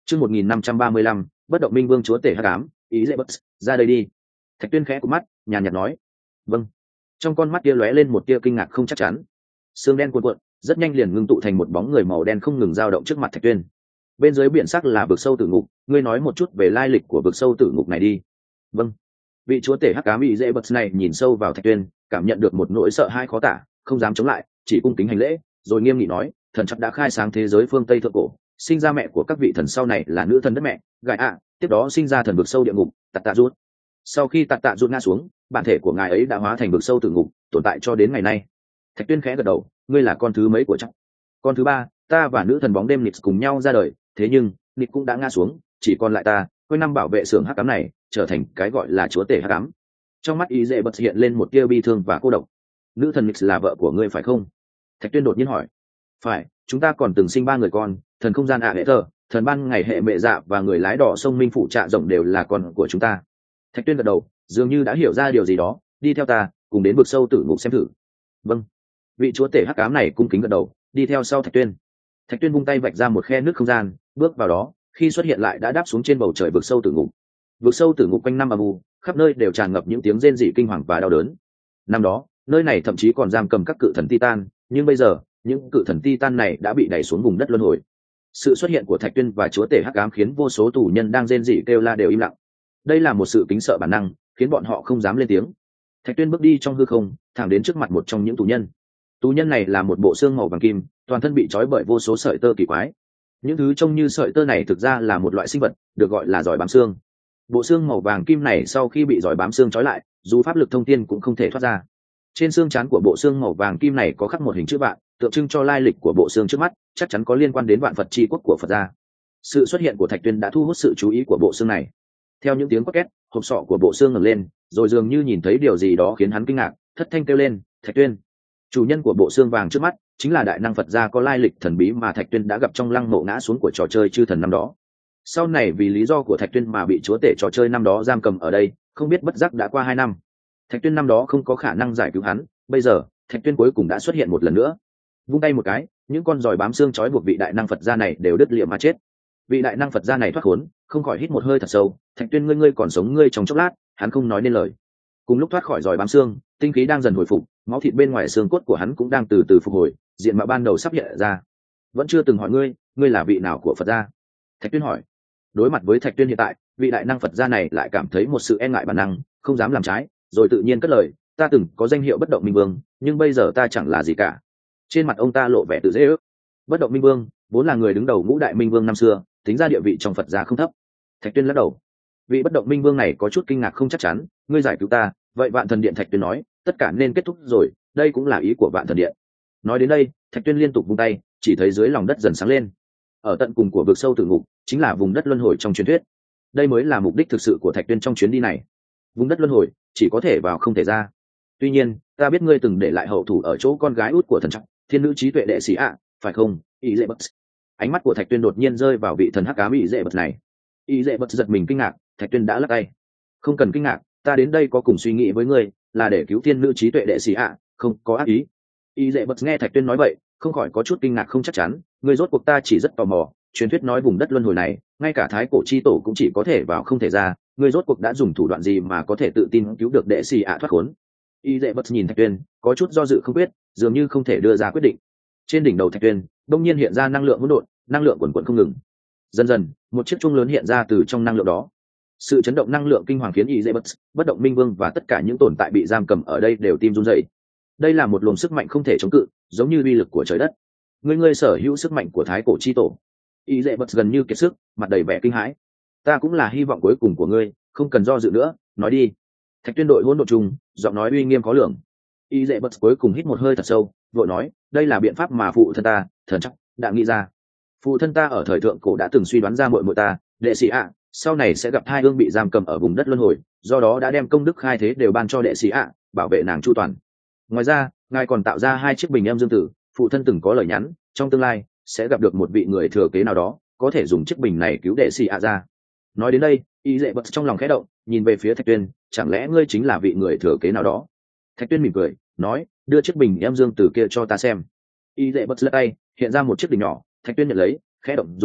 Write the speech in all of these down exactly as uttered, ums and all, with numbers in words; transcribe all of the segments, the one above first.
chương một nghìn năm trăm ba mươi lăm bất động minh vương chúa tể hắc ám, ý dễ bất ra đây đi. Thạch Tuyên khẽ cụp mắt, nhàn nhạt nói. Vâng. Trong con mắt kia lóe lên một tia kinh ngạc không chắc chắn. Sương đen cuộn cuộn, rất nhanh liền ngưng tụ thành một bóng người màu đen không ngừng dao động trước mặt Thạch Tuyên. Bên dưới biển sắc là vực sâu tử ngục, ngươi nói một chút về lai lịch của vực sâu tử ngục này đi. Vâng. Vị chúa tể hắc ám ý dễ bất này nhìn sâu vào Thạch Tuyên, cảm nhận được một nỗi sợ hãi khó tả, không dám chống lại, chỉ cung kính hành lễ, rồi nghiêm nghị nói, thần chắc đã khai sáng thế giới phương Tây thượng cổ, sinh ra mẹ của các vị thần sau này là nữ thần đất mẹ Gaia, ạ tiếp đó sinh ra thần vực sâu địa ngục Tạt Tạ Rút. Sau khi Tạt Tạ Rút ngã xuống, bản thể của ngài ấy đã hóa thành vực sâu tử ngục, tồn tại cho đến ngày nay. Thạch Tuyên khẽ gật đầu, ngươi là con thứ mấy của chắc? Con thứ ba, ta và nữ thần bóng đêm Nịt cùng nhau ra đời, thế nhưng Nịt cũng đã ngã xuống, chỉ còn lại ta, quanh năm bảo vệ xưởng hắc ám này, trở thành cái gọi là chúa tể hắc ám. Trong mắt ý dễ bật hiện lên một tia bi thương và cô độc. Nữ thần Nịt là vợ của ngươi phải không? Thạch Tuyên đột nhiên hỏi. Phải, chúng ta còn từng sinh ba người con, thần không gian ạ hệ thờ, thần ban ngày hệ mẹ dạ và người lái đỏ sông minh phụ trạ rộng đều là con của chúng ta. Thạch Tuyên gật đầu, dường như đã hiểu ra điều gì đó, đi theo ta, cùng đến vực sâu tử ngục xem thử. Vâng. Vị chúa tể hắc ám này cung kính gật đầu, đi theo sau Thạch Tuyên. Thạch Tuyên vung tay vạch ra một khe nước không gian, bước vào đó, khi xuất hiện lại đã đáp xuống trên bầu trời vực sâu tử ngục. Vực sâu tử ngục quanh năm âm u, khắp nơi đều tràn ngập những tiếng rên rỉ kinh hoàng và đau đớn. Năm đó, nơi này thậm chí còn giam cầm các cự thần Titan, nhưng bây giờ, những cự thần Titan này đã bị đẩy xuống vùng đất luân hồi. Sự xuất hiện của Thạch Tuyên và chúa tể hắc ám khiến vô số tù nhân đang rên rỉ kêu la đều im lặng. Đây là một sự kính sợ bản năng, khiến bọn họ không dám lên tiếng. Thạch Tuyên bước đi trong hư không, thẳng đến trước mặt một trong những tù nhân. Tù nhân này là một bộ xương màu vàng kim, toàn thân bị trói bởi vô số sợi tơ kỳ quái. Những thứ trông như sợi tơ này thực ra là một loại sinh vật, được gọi là giỏi bám xương. Bộ xương màu vàng kim này sau khi bị giỏi bám xương trói lại, dù pháp lực thông thiên cũng không thể thoát ra. Trên xương trán của bộ xương màu vàng kim này có khắc một hình chữ vạn, tượng trưng cho lai lịch của bộ xương trước mắt, chắc chắn có liên quan đến vạn Phật chi quốc của Phật gia. Sự xuất hiện của Thạch Tuyên đã thu hút sự chú ý của bộ xương này. Theo những tiếng quát két, hộp sọ của bộ xương ngẩng lên, rồi dường như nhìn thấy điều gì đó khiến hắn kinh ngạc, thất thanh kêu lên, "Thạch Tuyên!" Chủ nhân của bộ xương vàng trước mắt chính là đại năng Phật gia có lai lịch thần bí mà Thạch Tuyên đã gặp trong lăng mộ ngã xuống của trò chơi chư thần năm đó. Sau này vì lý do của Thạch Tuyên mà bị chúa tể trò chơi năm đó giam cầm ở đây, không biết bất giác đã qua hai năm. Thạch Tuyên năm đó không có khả năng giải cứu hắn, bây giờ Thạch Tuyên cuối cùng đã xuất hiện một lần nữa. Vung tay một cái, những con giòi bám xương trói buộc vị đại năng Phật gia này đều đứt liệm mà chết. Vị đại năng Phật gia này thoát khốn, không khỏi hít một hơi thật sâu. Thạch Tuyên, ngươi ngươi còn sống ngươi trong chốc lát, hắn không nói nên lời. Cùng lúc thoát khỏi giòi bám xương, tinh khí đang dần hồi phục, máu thịt bên ngoài xương cốt của hắn cũng đang từ từ phục hồi, diện mạo ban đầu sắp hiện ra. Vẫn chưa từng hỏi ngươi, ngươi là vị nào của Phật gia? Thạch Tuyên hỏi. Đối mặt với Thạch Tuyên hiện tại, vị đại năng Phật gia này lại cảm thấy một sự e ngại bản năng, không dám làm trái, rồi tự nhiên cất lời, ta từng có danh hiệu bất động minh vương, nhưng bây giờ ta chẳng là gì cả. Trên mặt ông ta lộ vẻ tự dễ ước. Bất động minh vương vốn là người đứng đầu ngũ đại minh vương năm xưa, tính ra địa vị trong Phật gia không thấp. Thạch Tuyên lắc đầu. Vị bất động minh vương này có chút kinh ngạc không chắc chắn, ngươi giải cứu ta, vậy Vạn Thần Điện? Thạch Tuyên nói, tất cả nên kết thúc rồi, đây cũng là ý của Vạn Thần Điện. Nói đến đây, Thạch Tuyên liên tục vung tay, chỉ thấy dưới lòng đất dần sáng lên. Ở tận cùng của vực sâu tử ngục chính là vùng đất luân hồi trong truyền thuyết. Đây mới là mục đích thực sự của Thạch Tuyên trong chuyến đi này. Vùng đất luân hồi chỉ có thể vào không thể ra. Tuy nhiên, ta biết ngươi từng để lại hậu thủ ở chỗ con gái út của thần trọng, thiên nữ trí tuệ đệ sĩ ạ, phải không? Ý dễ bật. Ánh mắt của Thạch Tuyên đột nhiên rơi vào vị thần hắc ám ý dễ bật này. Ý dễ bật giật mình kinh ngạc, Thạch Tuyên đã lắc tay. Không cần kinh ngạc, ta đến đây có cùng suy nghĩ với ngươi, là để cứu thiên nữ trí tuệ đệ sĩ ạ, không có ác ý. Ý dễ bật nghe Thạch Tuyên nói vậy, không khỏi có chút kinh ngạc không chắc chắn, ngươi rốt cuộc ta chỉ rất tò mò, truyền thuyết nói vùng đất luân hồi này, ngay cả thái cổ chi tổ cũng chỉ có thể vào không thể ra, ngươi rốt cuộc đã dùng thủ đoạn gì mà có thể tự tin cứu được đệ sĩ ạ thoát khốn? Y dễ bật nhìn Thạch Tuyên, có chút do dự không biết, dường như không thể đưa ra quyết định. Trên đỉnh đầu Thạch Tuyên đông nhiên hiện ra năng lượng hỗn độn, năng lượng quần quần không ngừng. Dần dần, một chiếc chuông lớn hiện ra từ trong năng lượng đó. Sự chấn động năng lượng kinh hoàng khiến Y dễ bật, bất động minh vương và tất cả những tồn tại bị giam cầm ở đây đều tim run rẩy. Đây là một luồng sức mạnh không thể chống cự, giống như uy lực của trời đất. Ngươi ngươi sở hữu sức mạnh của thái cổ chi tổ. Y dễ bật gần như kiệt sức, mặt đầy vẻ kinh hãi. Ta cũng là hy vọng cuối cùng của ngươi, không cần do dự nữa, nói đi. Thạch Tuyên đội hỗn độn trùng, giọng nói uy nghiêm khó lường. Y dễ bật cuối cùng hít một hơi thật sâu, vội nói, đây là biện pháp mà phụ thân ta, thần chắc, đã nghĩ ra. Phụ thân ta ở thời thượng cổ đã từng suy đoán ra muội muội ta, đệ sĩ ạ, sau này sẽ gặp thai ương bị giam cầm ở vùng đất luân hồi, do đó đã đem công đức khai thế đều ban cho đệ sĩ ạ, bảo vệ nàng chu toàn. Ngoài ra, ngài còn tạo ra hai chiếc bình em dương tử, phụ thân từng có lời nhắn, trong tương lai sẽ gặp được một vị người thừa kế nào đó, có thể dùng chiếc bình này cứu đệ sĩ ạ ra. Nói đến đây, Y dễ bật trong lòng khẽ động, nhìn về phía Thạch Tuyên, chẳng lẽ ngươi chính là vị người thừa kế nào đó? Thạch Tuyên mỉm cười, nói, đưa chiếc bình em dương từ kia cho ta xem. Y dễ bật lật tay, hiện ra một chiếc bình nhỏ, Thạch Tuyên nhận lấy, khẽ động dùng,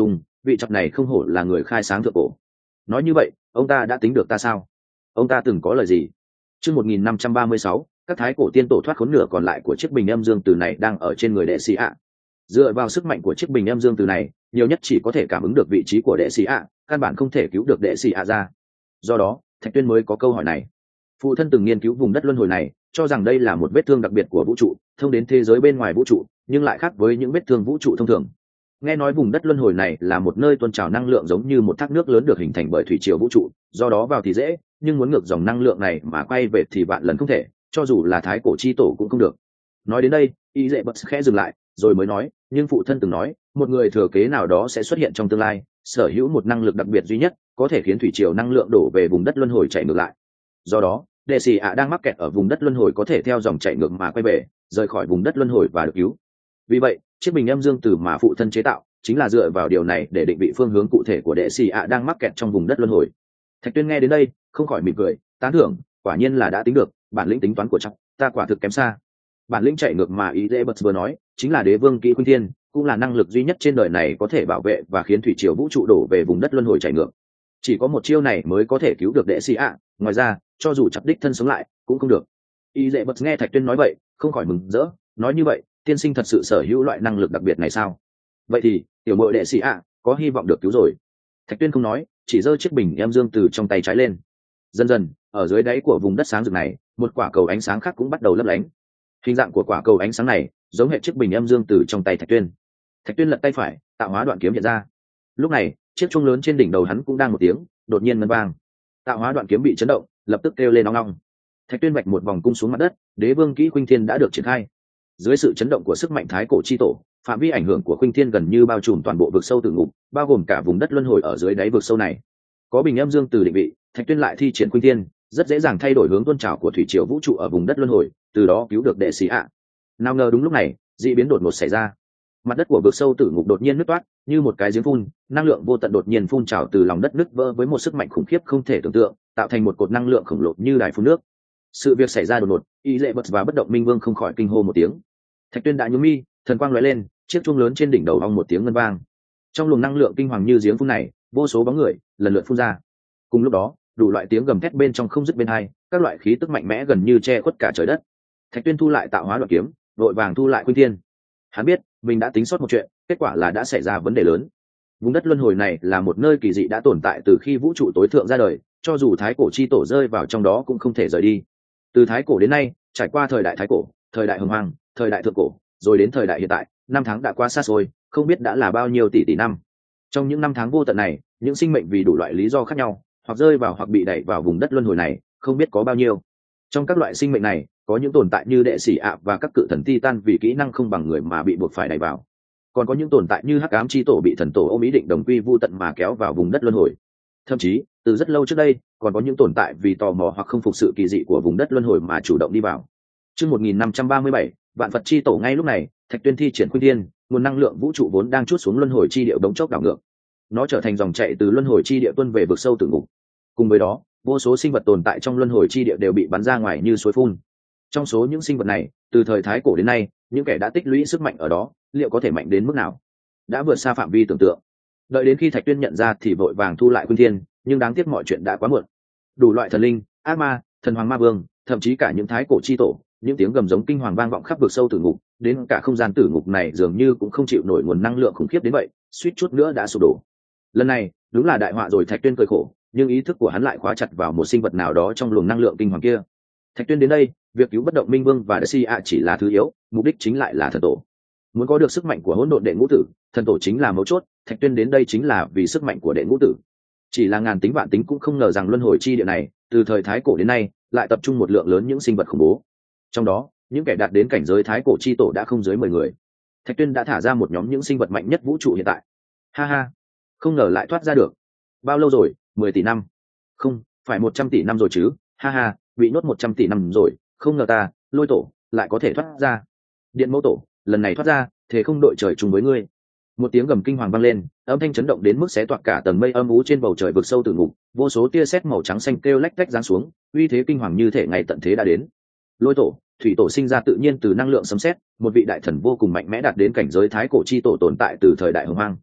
vị chọc này không hổ là người khai sáng thượng cổ. Nói như vậy, ông ta đã tính được ta sao? Ông ta từng có lời gì? Chương một nghìn năm trăm ba mươi sáu, các thái cổ tiên tổ thoát khốn, nửa còn lại của chiếc bình âm dương từ này đang ở trên người đệ sĩ ạ. Dựa vào sức mạnh của chiếc bình âm dương từ này, nhiều nhất chỉ có thể cảm ứng được vị trí của đệ sĩ ạ, căn bản không thể cứu được đệ sĩ ạ ra. Do đó, Thạch Tuyên mới có câu hỏi này. Phụ thân từng nghiên cứu vùng đất luân hồi này, cho rằng đây là một vết thương đặc biệt của vũ trụ, thông đến thế giới bên ngoài vũ trụ, nhưng lại khác với những vết thương vũ trụ thông thường. Nghe nói vùng đất luân hồi này là một nơi tuôn trào năng lượng giống như một thác nước lớn được hình thành bởi thủy triều vũ trụ, do đó vào thì dễ, nhưng muốn ngược dòng năng lượng này mà quay về thì vạn lần không thể, cho dù là thái cổ chi tổ cũng không được. Nói đến đây, y dễ bật khẽ dừng lại, rồi mới nói, nhưng phụ thân từng nói, một người thừa kế nào đó sẽ xuất hiện trong tương lai, sở hữu một năng lực đặc biệt duy nhất, có thể khiến thủy triều năng lượng đổ về vùng đất luân hồi chạy ngược lại. Do đó, đệ sĩ ạ đang mắc kẹt ở vùng đất luân hồi có thể theo dòng chạy ngược mà quay về, rời khỏi vùng đất luân hồi và được cứu. Vì vậy, chiếc bình âm dương từ mà phụ thân chế tạo chính là dựa vào điều này để định vị phương hướng cụ thể của đệ sĩ ạ đang mắc kẹt trong vùng đất luân hồi. Thạch Tuyên nghe đến đây, không khỏi mỉm cười, tán thưởng, quả nhiên là đã tính được, bản lĩnh tính toán của chắc ta quả thực kém xa. Bản lĩnh chạy ngược mà ý dễ bật vừa nói chính là đế vương kỹ khuynh thiên, cũng là năng lực duy nhất trên đời này có thể bảo vệ và khiến thủy triều vũ trụ đổ về vùng đất luân hồi chạy ngược. Chỉ có một chiêu này mới có thể cứu được đệ sĩ ạ, ngoài ra cho dù chặt đích thân sống lại cũng không được. Y dễ bật nghe Thạch Tuyên nói vậy, không khỏi mừng rỡ, nói như vậy tiên sinh thật sự sở hữu loại năng lực đặc biệt này sao? Vậy thì tiểu muội đệ sĩ ạ có hy vọng được cứu rồi. Thạch Tuyên không nói, chỉ giơ chiếc bình em dương từ trong tay trái lên. Dần dần, ở dưới đáy của vùng đất sáng rực này, một quả cầu ánh sáng khác cũng bắt đầu lấp lánh. Hình dạng của quả cầu ánh sáng này giống hệ chiếc bình em dương từ trong tay Thạch Tuyên. Thạch Tuyên lật tay phải, tạo hóa đoạn kiếm hiện ra. Lúc này, chiếc chuông lớn trên đỉnh đầu hắn cũng đang một tiếng đột nhiên ngân vang. Tạo hóa đoạn kiếm bị chấn động, lập tức kêu lên ong ong. Thạch Tuyên vạch một vòng cung xuống mặt đất, đế vương kỹ khuynh thiên đã được triển khai. Dưới sự chấn động của sức mạnh thái cổ chi tổ, phạm vi ảnh hưởng của khuynh thiên gần như bao trùm toàn bộ vực sâu tử ngục, bao gồm cả vùng đất luân hồi ở dưới đáy vực sâu này. Có bình âm dương từ định vị, Thạch Tuyên lại thi triển khuynh thiên, rất dễ dàng thay đổi hướng tuôn trào của thủy triều vũ trụ ở vùng đất luân hồi, từ đó cứu được đệ sĩ ạ. Nào ngờ đúng lúc này, dị biến đột ngột xảy ra. Mặt đất của vực sâu tử ngục đột nhiên nứt toát, như một cái giếng phun, năng lượng vô tận đột nhiên phun trào từ lòng đất nứt vỡ với một sức mạnh khủng khiếp không thể tưởng tượng, tạo thành một cột năng lượng khổng lồ như đài phun nước. Sự việc xảy ra đột ngột, y lệ bật và bất động minh vương không khỏi kinh hô một tiếng. Thạch Tuyên đã nhướng mi, thần quang lóe lên, chiếc chuông lớn trên đỉnh đầu ong một tiếng ngân vang. Trong luồng năng lượng kinh hoàng như giếng phun này, vô số bóng người lần lượt phun ra. Cùng lúc đó, đủ loại tiếng gầm thét bên trong không dứt bên hai, các loại khí tức mạnh mẽ gần như che khuất cả trời đất. Thạch Tuyên thu lại tạo hóa đoạn kiếm, vội vàng thu lại khuynh thiên. Hắn biết mình đã tính sót một chuyện, kết quả là đã xảy ra vấn đề lớn. Vùng đất luân hồi này là một nơi kỳ dị đã tồn tại từ khi vũ trụ tối thượng ra đời, cho dù thái cổ chi tổ rơi vào trong đó cũng không thể rời đi. Từ thái cổ đến nay, trải qua thời đại thái cổ, thời đại hồng hoang, thời đại thượng cổ, rồi đến thời đại hiện tại, năm tháng đã qua xa xôi, không biết đã là bao nhiêu tỷ tỷ năm. Trong những năm tháng vô tận này, những sinh mệnh vì đủ loại lý do khác nhau, hoặc rơi vào hoặc bị đẩy vào vùng đất luân hồi này, không biết có bao nhiêu. Trong các loại sinh mệnh này, có những tồn tại như đệ sĩ ạ và các cự thần Titan vì kỹ năng không bằng người mà bị buộc phải đẩy vào. Còn có những tồn tại như hắc ám chi tổ bị thần tổ ôm ý định đồng quy vu tận mà kéo vào vùng đất luân hồi. Thậm chí, từ rất lâu trước đây, còn có những tồn tại vì tò mò hoặc không phục sự kỳ dị của vùng đất luân hồi mà chủ động đi vào. Chương một nghìn năm trăm ba mươi bảy, vạn Phật chi tổ. Ngay lúc này, Thạch Tuyên thi triển khuynh thiên, nguồn năng lượng vũ trụ vốn đang trút xuống luân hồi chi địa bỗng chốc đảo ngược. Nó trở thành dòng chảy từ luân hồi chi địa tuôn về vực sâu tử ngục. Cùng với đó, vô số sinh vật tồn tại trong luân hồi chi địa đều bị bắn ra ngoài như suối phun. Trong số những sinh vật này, từ thời thái cổ đến nay, những kẻ đã tích lũy sức mạnh ở đó, liệu có thể mạnh đến mức nào? Đã vượt xa phạm vi tưởng tượng. Đợi đến khi Thạch Tuyên nhận ra thì vội vàng thu lại khuynh thiên, nhưng đáng tiếc mọi chuyện đã quá muộn. Đủ loại thần linh, ác ma, thần hoàng ma vương, thậm chí cả những thái cổ chi tổ, những tiếng gầm giống kinh hoàng vang vọng khắp vực sâu tử ngục, đến cả không gian tử ngục này dường như cũng không chịu nổi nguồn năng lượng khủng khiếp đến vậy, suýt chút nữa đã sụp đổ. Lần này, đúng là đại họa rồi. Thạch Tuyên cười khổ, nhưng ý thức của hắn lại khóa chặt vào một sinh vật nào đó trong luồng năng lượng kinh hoàng kia. Thạch Tuyên đến đây, việc cứu bất động minh vương và đệ sĩ ạ chỉ là thứ yếu, mục đích chính lại là thần tổ. Muốn có được sức mạnh của hỗn độn đệ ngũ tử, thần tổ chính là mấu chốt. Thạch Tuyên đến đây chính là vì sức mạnh của đệ ngũ tử. Chỉ là ngàn tính vạn tính cũng không ngờ rằng luân hồi chi địa này, từ thời thái cổ đến nay, lại tập trung một lượng lớn những sinh vật khủng bố. Trong đó, những kẻ đạt đến cảnh giới thái cổ chi tổ đã không dưới mười người. Thạch Tuyên đã thả ra một nhóm những sinh vật mạnh nhất vũ trụ hiện tại. Ha ha, không ngờ lại thoát ra được. Bao lâu rồi? Mười tỷ năm? Không, phải một trăm tỷ năm rồi chứ. Ha ha, bị nhốt một trăm tỷ năm rồi, không ngờ ta, Lôi tổ, lại có thể thoát ra. Điện Mẫu tổ, lần này thoát ra, thế không đội trời chung với ngươi. Một tiếng gầm kinh hoàng vang lên, âm thanh chấn động đến mức xé toạc cả tầng mây âm u trên bầu trời vực sâu tử ngục, vô số tia sét màu trắng xanh kêu lách tách giáng xuống, uy thế kinh hoàng như thể ngày tận thế đã đến. Lôi tổ, thủy tổ sinh ra tự nhiên từ năng lượng sấm sét, một vị đại thần vô cùng mạnh mẽ đạt đến cảnh giới thái cổ chi tổ tồn tại từ thời đại hồng hoang.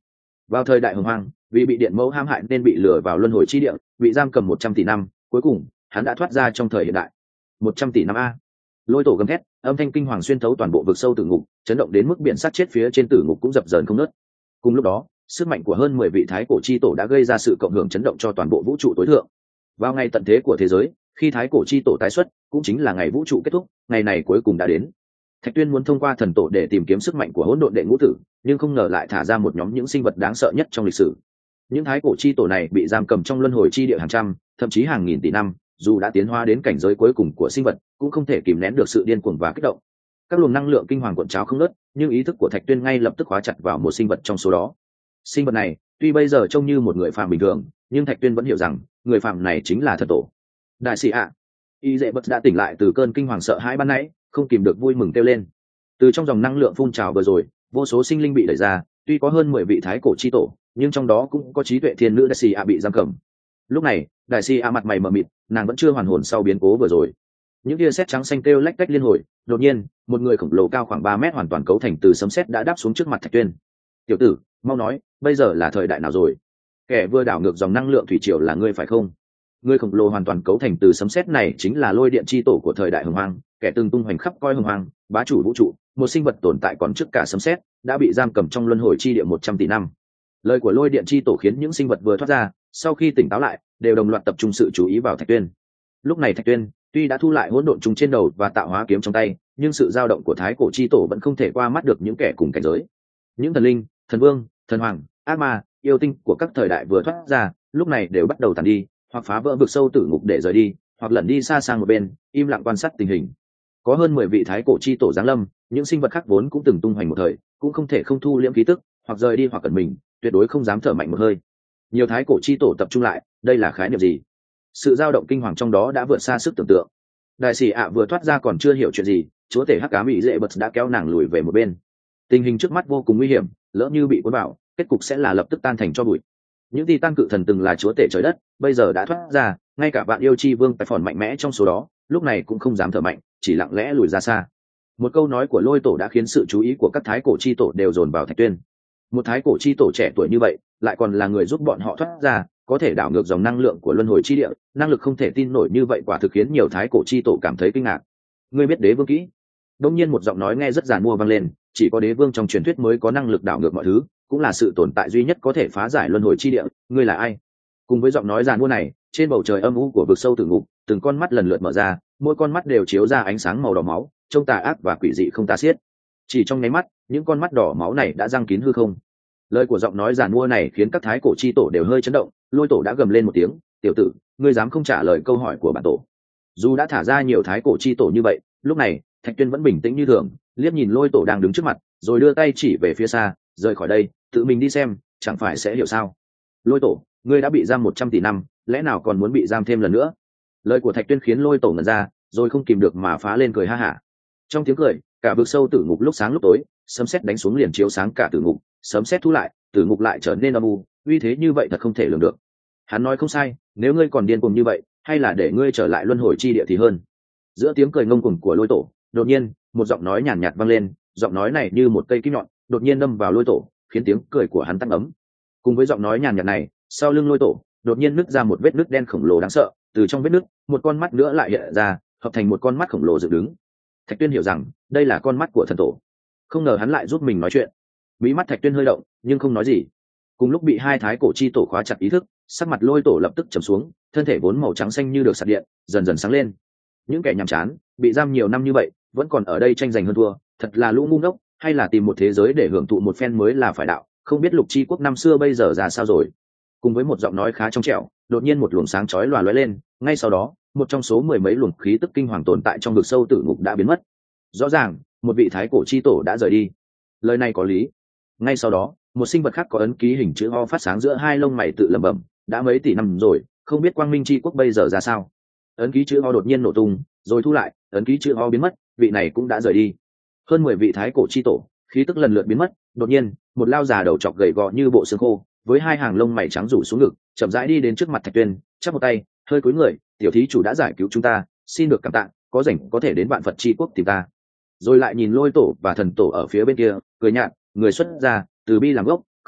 Vào thời đại hồng hoang, vì bị điện mẫu hãm hại nên bị lừa vào luân hồi chi địa, bị giam cầm một trăm tỷ năm, cuối cùng hắn đã thoát ra trong thời hiện đại. Một trăm tỷ năm a. Lôi tổ gầm thét, âm thanh kinh hoàng xuyên thấu toàn bộ vực sâu tử ngục, chấn động đến mức biển sát chết phía trên tử ngục cũng dập dờn không ngớt. Cùng lúc đó, sức mạnh của hơn mười vị thái cổ chi tổ đã gây ra sự cộng hưởng chấn động cho toàn bộ vũ trụ tối thượng. Vào ngày tận thế của thế giới, khi thái cổ chi tổ tái xuất, cũng chính là ngày vũ trụ kết thúc, ngày này cuối cùng đã đến. Thạch Tuyên muốn thông qua thần tổ để tìm kiếm sức mạnh của hỗn độn đệ ngũ tử, nhưng không ngờ lại thả ra một nhóm những sinh vật đáng sợ nhất trong lịch sử. Những thái cổ chi tổ này bị giam cầm trong luân hồi chi địa hàng trăm, thậm chí hàng nghìn tỷ năm, dù đã tiến hóa đến cảnh giới cuối cùng của sinh vật, cũng không thể kìm nén được sự điên cuồng và kích động. Các luồng năng lượng kinh hoàng cuộn trào không ngớt, nhưng ý thức của Thạch Tuyên ngay lập tức khóa chặt vào một sinh vật trong số đó. Sinh vật này, tuy bây giờ trông như một người phàm bình thường, nhưng Thạch Tuyên vẫn hiểu rằng, người phàm này chính là thần tổ. Đại sĩ ạ, Y Dệ Bật đã tỉnh lại từ cơn kinh hoàng sợ hãi ban nãy, không kìm được vui mừng kêu lên. Từ trong dòng năng lượng phun trào vừa rồi, vô số sinh linh bị đẩy ra, tuy có hơn mười vị thái cổ chi tổ, nhưng trong đó cũng có trí tuệ thiên nữ Đại sĩ ạ bị giam cầm. Lúc này, Đại sĩ ạ mặt mày mờ mịt, nàng vẫn chưa hoàn hồn sau biến cố vừa rồi. Những tia sét trắng xanh kêu lách cách liên hồi, đột nhiên, một người khổng lồ cao khoảng ba mét hoàn toàn cấu thành từ sấm sét đã đáp xuống trước mặt Thạch Tuyên. "Tiểu tử, mau nói, bây giờ là thời đại nào rồi? Kẻ vừa đảo ngược dòng năng lượng thủy triều là ngươi phải không?" Người khổng lồ hoàn toàn cấu thành từ sấm sét này chính là lôi điện chi tổ của thời đại hồng hoang, kẻ từng tung hoành khắp coi hồng hoang, bá chủ vũ trụ, một sinh vật tồn tại còn trước cả sấm sét, đã bị giam cầm trong luân hồi chi địa một trăm tỷ năm. Lời của lôi điện chi tổ khiến những sinh vật vừa thoát ra, sau khi tỉnh táo lại, đều đồng loạt tập trung sự chú ý vào Thạch Tuyên. Lúc này Thạch Tuyên, tuy đã thu lại hỗn độn trùng trên đầu và tạo hóa kiếm trong tay, nhưng sự dao động của thái cổ chi tổ vẫn không thể qua mắt được những kẻ cùng cảnh giới. Những thần linh, thần vương, thần hoàng, ác ma, yêu tinh của các thời đại vừa thoát ra, lúc này đều bắt đầu tàn đi, hoặc phá vỡ vực sâu tử ngục để rời đi, hoặc lẩn đi xa sang một bên, im lặng quan sát tình hình. Có hơn mười vị thái cổ chi tổ giáng lâm, những sinh vật khác vốn cũng từng tung hoành một thời, cũng không thể không thu liễm khí tức, hoặc rời đi hoặc cẩn mình, tuyệt đối không dám thở mạnh một hơi. Nhiều thái cổ chi tổ tập trung lại, đây là khái niệm gì? Sự dao động kinh hoàng trong đó đã vượt xa sức tưởng tượng. Đại sĩ ạ vừa thoát ra còn chưa hiểu chuyện gì, chúa tể hắc ám bị dễ bật đã kéo nàng lùi về một bên. Tình hình trước mắt vô cùng nguy hiểm, lỡ như bị cuốn vào, kết cục sẽ là lập tức tan thành tro bụi. Những titan cự thần từng là chúa tể trời đất, bây giờ đã thoát ra, ngay cả vạn yêu chi vương phải phòn mạnh mẽ trong số đó, lúc này cũng không dám thở mạnh, chỉ lặng lẽ lùi ra xa. Một câu nói của lôi tổ đã khiến sự chú ý của các thái cổ chi tổ đều dồn vào Thạch Tuyên. Một thái cổ chi tổ trẻ tuổi như vậy, lại còn là người giúp bọn họ thoát ra, có thể đảo ngược dòng năng lượng của luân hồi chi địa, năng lực không thể tin nổi như vậy quả thực khiến nhiều thái cổ chi tổ cảm thấy kinh ngạc. Ngươi biết đế vương kỹ? Đột nhiên một giọng nói nghe rất giàn mua vang lên, chỉ có đế vương trong truyền thuyết mới có năng lực đảo ngược mọi thứ, cũng là sự tồn tại duy nhất có thể phá giải luân hồi chi địa, ngươi là ai? Cùng với giọng nói giàn mua này, trên bầu trời âm u của vực sâu tử ngục, từng con mắt lần lượt mở ra, mỗi con mắt đều chiếu ra ánh sáng màu đỏ máu, trông tà ác và quỷ dị không tả xiết. Chỉ trong nháy mắt, những con mắt đỏ máu này đã răng kín hư không. Lời của giọng nói giàn mua này khiến các thái cổ chi tổ đều hơi chấn động, lôi tổ đã gầm lên một tiếng, tiểu tử, ngươi dám không trả lời câu hỏi của bản tổ? Dù đã thả ra nhiều thái cổ chi tổ như vậy, lúc này Thạch Tuyên vẫn bình tĩnh như thường, liếc nhìn lôi tổ đang đứng trước mặt, rồi đưa tay chỉ về phía xa, rời khỏi đây, tự mình đi xem, chẳng phải sẽ hiểu sao? Lôi tổ, ngươi đã bị giam một trăm tỷ năm, lẽ nào còn muốn bị giam thêm lần nữa? Lời của Thạch Tuyên khiến lôi tổ ngẩn ra, rồi không kìm được mà phá lên cười ha hả. Trong tiếng cười, cả vực sâu tử ngục lúc sáng lúc tối, sấm sét đánh xuống liền chiếu sáng cả tử ngục, sấm sét thu lại, tử ngục lại trở nên âm u, uy thế như vậy thật không thể lường được. Hắn nói không sai, nếu ngươi còn điên cuồng như vậy, hay là để ngươi trở lại luân hồi chi địa thì hơn. Giữa tiếng cười ngông cuồng của lôi tổ, đột nhiên một giọng nói nhàn nhạt vang lên, giọng nói này như một cây kim nhọn, đột nhiên đâm vào lôi tổ, khiến tiếng cười của hắn tăng ấm. Cùng với giọng nói nhàn nhạt này, sau lưng lôi tổ đột nhiên nứt ra một vết nứt đen khổng lồ đáng sợ, từ trong vết nứt, một con mắt nữa lại hiện ra, hợp thành một con mắt khổng lồ dựng đứng. Thạch Tuyên hiểu rằng đây là con mắt của thần tổ, không ngờ hắn lại giúp mình nói chuyện. Mí mắt Thạch Tuyên hơi động, nhưng không nói gì. Cùng lúc bị hai thái cổ chi tổ khóa chặt ý thức, sắc mặt lôi tổ lập tức trầm xuống, thân thể vốn màu trắng xanh như được sạc điện, dần dần sáng lên. Những kẻ nhàm chán, bị giam nhiều năm như vậy, vẫn còn ở đây tranh giành hơn thua, thật là lũ ngu ngốc, hay là tìm một thế giới để hưởng thụ một phen mới là phải đạo, không biết Lục Chi quốc năm xưa bây giờ ra sao rồi. Cùng với một giọng nói khá trong trẻo, đột nhiên một luồng sáng chói lòa lóe lên, ngay sau đó, một trong số mười mấy luồng khí tức kinh hoàng tồn tại trong vực sâu tử ngục đã biến mất. Rõ ràng, một vị thái cổ chi tổ đã rời đi. Lời này có lý. Ngay sau đó, một sinh vật khác có ấn ký hình chữ O phát sáng giữa hai lông mày tự lẩm bẩm, đã mấy tỷ năm rồi, không biết Quang Minh Chi quốc bây giờ ra sao. Ấn ký chữ O đột nhiên nổ tung, rồi thu lại, ấn ký chữ O biến mất, vị này cũng đã rời đi. Hơn mười vị thái cổ chi tổ, khí tức lần lượt biến mất, đột nhiên, một lao già đầu trọc gầy gò như bộ xương khô, với hai hàng lông mày trắng rủ xuống ngực, chậm rãi đi đến trước mặt Thạch Tuyên, chắp một tay, hơi cúi người, tiểu thí chủ đã giải cứu chúng ta, xin được cảm tạ, có rảnh có thể đến Vạn Phật Chi quốc tìm ta. Rồi lại nhìn lôi tổ và thần tổ ở phía bên kia, cười nhạt, người xuất gia, từ bi làm gốc,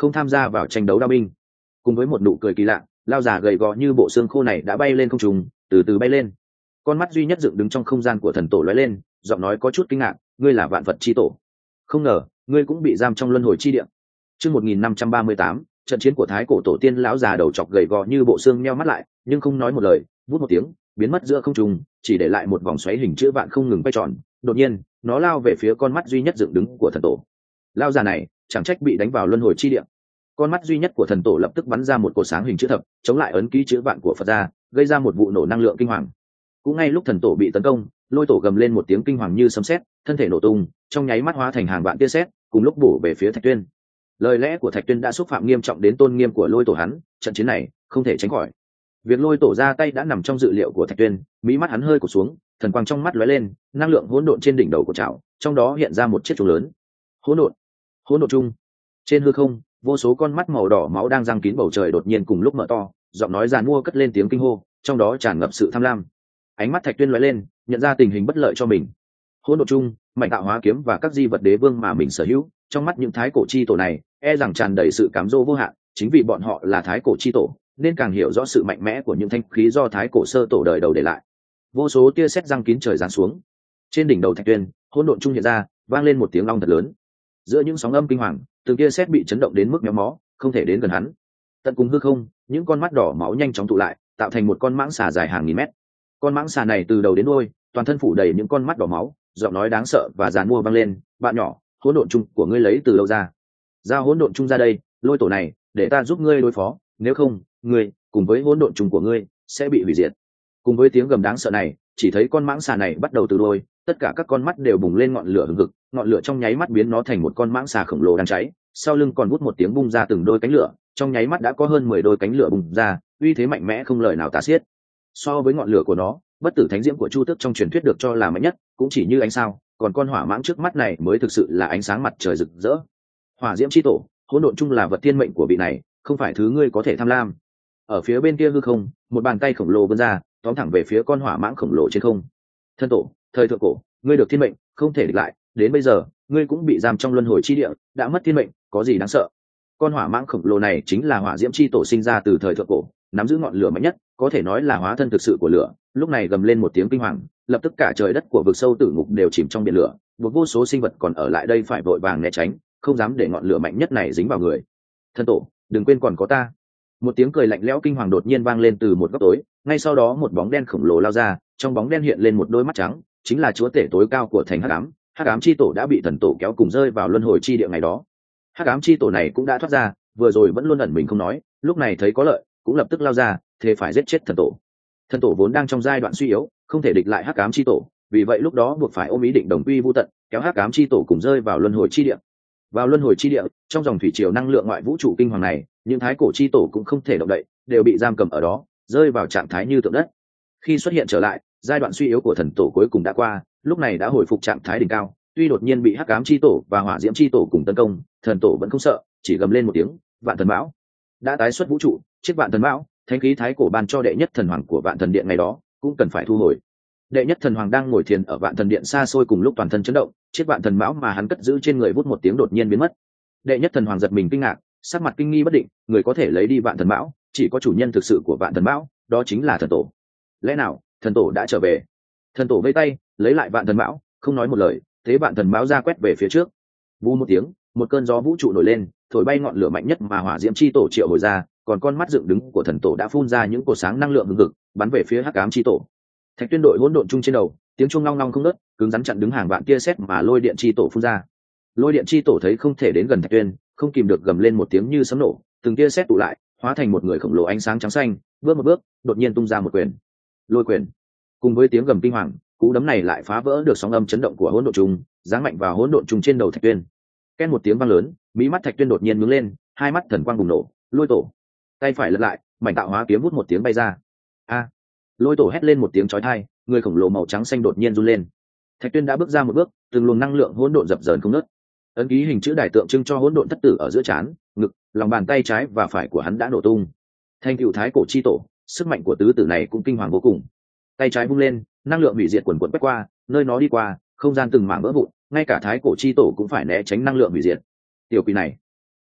không tham gia vào tranh đấu đao binh. Cùng với một nụ cười kỳ lạ, lao già gầy gò như bộ xương khô này đã bay lên không trung, từ từ bay lên. Con mắt duy nhất dựng đứng trong không gian của thần tổ lóe lên, giọng nói có chút kinh ngạc, ngươi là vạn vật chi tổ. Không ngờ ngươi cũng bị giam trong luân hồi chi địa. Chương một nghìn năm trăm ba mươi tám, trận chiến của thái cổ tổ tiên. Lão già đầu chọc gầy gò như bộ xương nheo mắt lại, nhưng không nói một lời, vút một tiếng, biến mất giữa không trung, chỉ để lại một vòng xoáy hình chữ vạn không ngừng quay tròn. Đột nhiên, nó lao về phía con mắt duy nhất dựng đứng của thần tổ. Lão già này chẳng trách bị đánh vào luân hồi chi địa. Con mắt duy nhất của thần tổ lập tức bắn ra một cột sáng hình chữ thập, chống lại ấn ký chữ vạn của Phật gia, gây ra một vụ nổ năng lượng kinh hoàng. Cũng ngay lúc thần tổ bị tấn công, lôi tổ gầm lên một tiếng kinh hoàng như sấm sét, thân thể nổ tung, trong nháy mắt hóa thành hàng vạn tia sét, cùng lúc bổ về phía Thạch Tuyên. Lời lẽ của Thạch Tuyên đã xúc phạm nghiêm trọng đến tôn nghiêm của lôi tổ hắn, trận chiến này không thể tránh khỏi. Việc lôi tổ ra tay đã nằm trong dự liệu của Thạch Tuyên, mí mắt hắn hơi cụp xuống, thần quang trong mắt lóe lên, năng lượng hỗn độn trên đỉnh đầu của trảo, trong đó hiện ra một chiếc chuông lớn. Hỗn độn, hỗn độn chung. Trên hư không, vô số con mắt màu đỏ máu đang giăng kín bầu trời đột nhiên cùng lúc mở to, giọng nói giàn mua cất lên tiếng kinh hô, trong đó tràn ngập sự tham lam. Ánh mắt Thạch Tuyên lóe lên, nhận ra tình hình bất lợi cho mình. Hỗn độn chung, mạnh tạo hóa kiếm và các di vật đế vương mà mình sở hữu, trong mắt những thái cổ chi tổ này, e rằng tràn đầy sự cám dỗ vô hạn, chính vì bọn họ là thái cổ chi tổ, nên càng hiểu rõ sự mạnh mẽ của những thanh khí do thái cổ sơ tổ đời đầu để lại. Vô số tia sét giăng kín trời giáng xuống. Trên đỉnh đầu Thạch Tuyên, hỗn độn chung hiện ra, vang lên một tiếng long thật lớn. Giữa những sóng âm kinh hoàng, từng tia sét bị chấn động đến mức méo mó, không thể đến gần hắn. Tận cùng hư không, những con mắt đỏ máu nhanh chóng tụ lại, tạo thành một con mãng xà dài hàng nghìn mét. Con mãng xà này từ đầu đến đuôi, toàn thân phủ đầy những con mắt đỏ máu, giọng nói đáng sợ và giàn mua vang lên, "Bạn nhỏ, hỗn độn chung của ngươi lấy từ đâu ra? Giao hỗn độn chung ra đây, lôi tổ này, để ta giúp ngươi đối phó, nếu không, ngươi cùng với hỗn độn chung của ngươi sẽ bị hủy diệt." Cùng với tiếng gầm đáng sợ này, chỉ thấy con mãng xà này bắt đầu từ đuôi, tất cả các con mắt đều bùng lên ngọn lửa hừng hực, ngọn lửa trong nháy mắt biến nó thành một con mãng xà khổng lồ đang cháy, sau lưng còn vút một tiếng bung ra từng đôi cánh lửa, trong nháy mắt đã có hơn mười đôi cánh lửa bùng ra, uy thế mạnh mẽ không lời nào tả xiết. So với ngọn lửa của nó, bất tử thánh diễm của Chu Tước trong truyền thuyết được cho là mạnh nhất, cũng chỉ như ánh sao, còn con hỏa mãng trước mắt này mới thực sự là ánh sáng mặt trời rực rỡ. Hỏa diễm chi tổ, hỗn độn chung là vật thiên mệnh của vị này, không phải thứ ngươi có thể tham lam. Ở phía bên kia hư không, một bàn tay khổng lồ vươn ra, tóm thẳng về phía con hỏa mãng khổng lồ trên không. Thân tổ, thời thượng cổ, ngươi được thiên mệnh, không thể địch lại, đến bây giờ, ngươi cũng bị giam trong luân hồi chi địa, đã mất thiên mệnh, có gì đáng sợ? Con hỏa mãng khổng lồ này chính là hỏa diễm chi tổ sinh ra từ thời thượng cổ, nắm giữ ngọn lửa mạnh nhất, có thể nói là hóa thân thực sự của lửa. Lúc này gầm lên một tiếng kinh hoàng, lập tức cả trời đất của vực sâu tử ngục đều chìm trong biển lửa, buộc vô số sinh vật còn ở lại đây phải vội vàng né tránh, không dám để ngọn lửa mạnh nhất này dính vào người. Thân tổ, đừng quên còn có ta. Một tiếng cười lạnh lẽo kinh hoàng đột nhiên vang lên từ một góc tối, ngay sau đó một bóng đen khổng lồ lao ra, trong bóng đen hiện lên một đôi mắt trắng, chính là chúa tể tối cao của thành hắc ám. Hắc ám chi tổ đã bị thần tổ kéo cùng rơi vào luân hồi chi địa ngày đó. Hắc ám chi tổ này cũng đã thoát ra, vừa rồi vẫn luôn ẩn mình không nói, lúc này thấy có lợi, cũng lập tức lao ra, thế phải giết chết thần tổ. Thần tổ vốn đang trong giai đoạn suy yếu, không thể địch lại hắc ám chi tổ, vì vậy lúc đó buộc phải ôm ý định đồng quy vu tận, kéo hắc ám chi tổ cùng rơi vào luân hồi chi địa. Vào luân hồi chi địa, trong dòng thủy triều năng lượng ngoại vũ trụ kinh hoàng này, những thái cổ chi tổ cũng không thể động đậy, đều bị giam cầm ở đó, rơi vào trạng thái như tượng đất. Khi xuất hiện trở lại, giai đoạn suy yếu của thần tổ cuối cùng đã qua, lúc này đã hồi phục trạng thái đỉnh cao. Tuy đột nhiên bị hắc ám chi tổ và hỏa diễm chi tổ cùng tấn công, thần tổ vẫn không sợ, chỉ gầm lên một tiếng, vạn thần mão. Đã tái xuất vũ trụ, chiếc vạn thần mão, thánh khí thái cổ ban cho đệ nhất thần hoàng của vạn thần điện ngày đó, cũng cần phải thu hồi. Đệ nhất thần hoàng đang ngồi thiền ở vạn thần điện xa xôi, cùng lúc toàn thân chấn động, chiếc vạn thần mão mà hắn cất giữ trên người vút một tiếng đột nhiên biến mất. Đệ nhất thần hoàng giật mình kinh ngạc, sắc mặt kinh nghi bất định, người có thể lấy đi vạn thần mão, chỉ có chủ nhân thực sự của vạn thần mão, đó chính là thần tổ. Lẽ nào thần tổ đã trở về? Thần tổ vây tay lấy lại vạn thần mão, không nói một lời, thế vạn thần mão ra quét về phía trước. Vù một tiếng, một cơn gió vũ trụ nổi lên, thổi bay ngọn lửa mạnh nhất mà hỏa diễm chi tổ triệu hồi ra, còn con mắt dựng đứng của thần tổ đã phun ra những cột sáng năng lượng hừng hực, bắn về phía hắc ám chi tổ. Thạch Tuyên đội hỗn độn chung trên đầu, tiếng chuông long long không ngớt, cứng rắn chặn đứng hàng vạn tia sét mà lôi điện chi tổ phun ra. Lôi điện chi tổ thấy không thể đến gần Thạch Tuyên, không kìm được gầm lên một tiếng như sấm nổ, từng tia sét tụ lại, hóa thành một người khổng lồ ánh sáng trắng xanh, bước một bước, đột nhiên tung ra một quyền. Lôi quyền. Cùng với tiếng gầm kinh hoàng, cú đấm này lại phá vỡ được sóng âm chấn động của hỗn độn chung, giáng mạnh vào hỗn độn chung trên đầu Thạch Tuyên. Két một tiếng vang lớn, mí mắt Thạch Tuyên đột nhiên nhướng lên, hai mắt thần quang bùng nổ. Lôi tổ. Tay phải lật lại, mảnh tạo hóa kiếm vút một tiếng bay ra. A! Lôi tổ hét lên một tiếng chói tai, người khổng lồ màu trắng xanh đột nhiên run lên. Thạch Tuyên đã bước ra một bước, từng luồng năng lượng hỗn độn dập dờn không ngớt. Ấn ký hình chữ đài tượng trưng cho hỗn độn thất tử ở giữa trán, ngực, lòng bàn tay trái và phải của hắn đã nổ tung. Thanh cựu thái cổ chi tổ, sức mạnh của tứ tử này cũng kinh hoàng vô cùng. Tay trái vung lên, năng lượng hủy diệt quần quần quét qua, nơi nó đi qua, không gian từng mảng vỡ vụn, ngay cả thái cổ chi tổ cũng phải né tránh năng lượng hủy diệt. Tiểu quỷ này,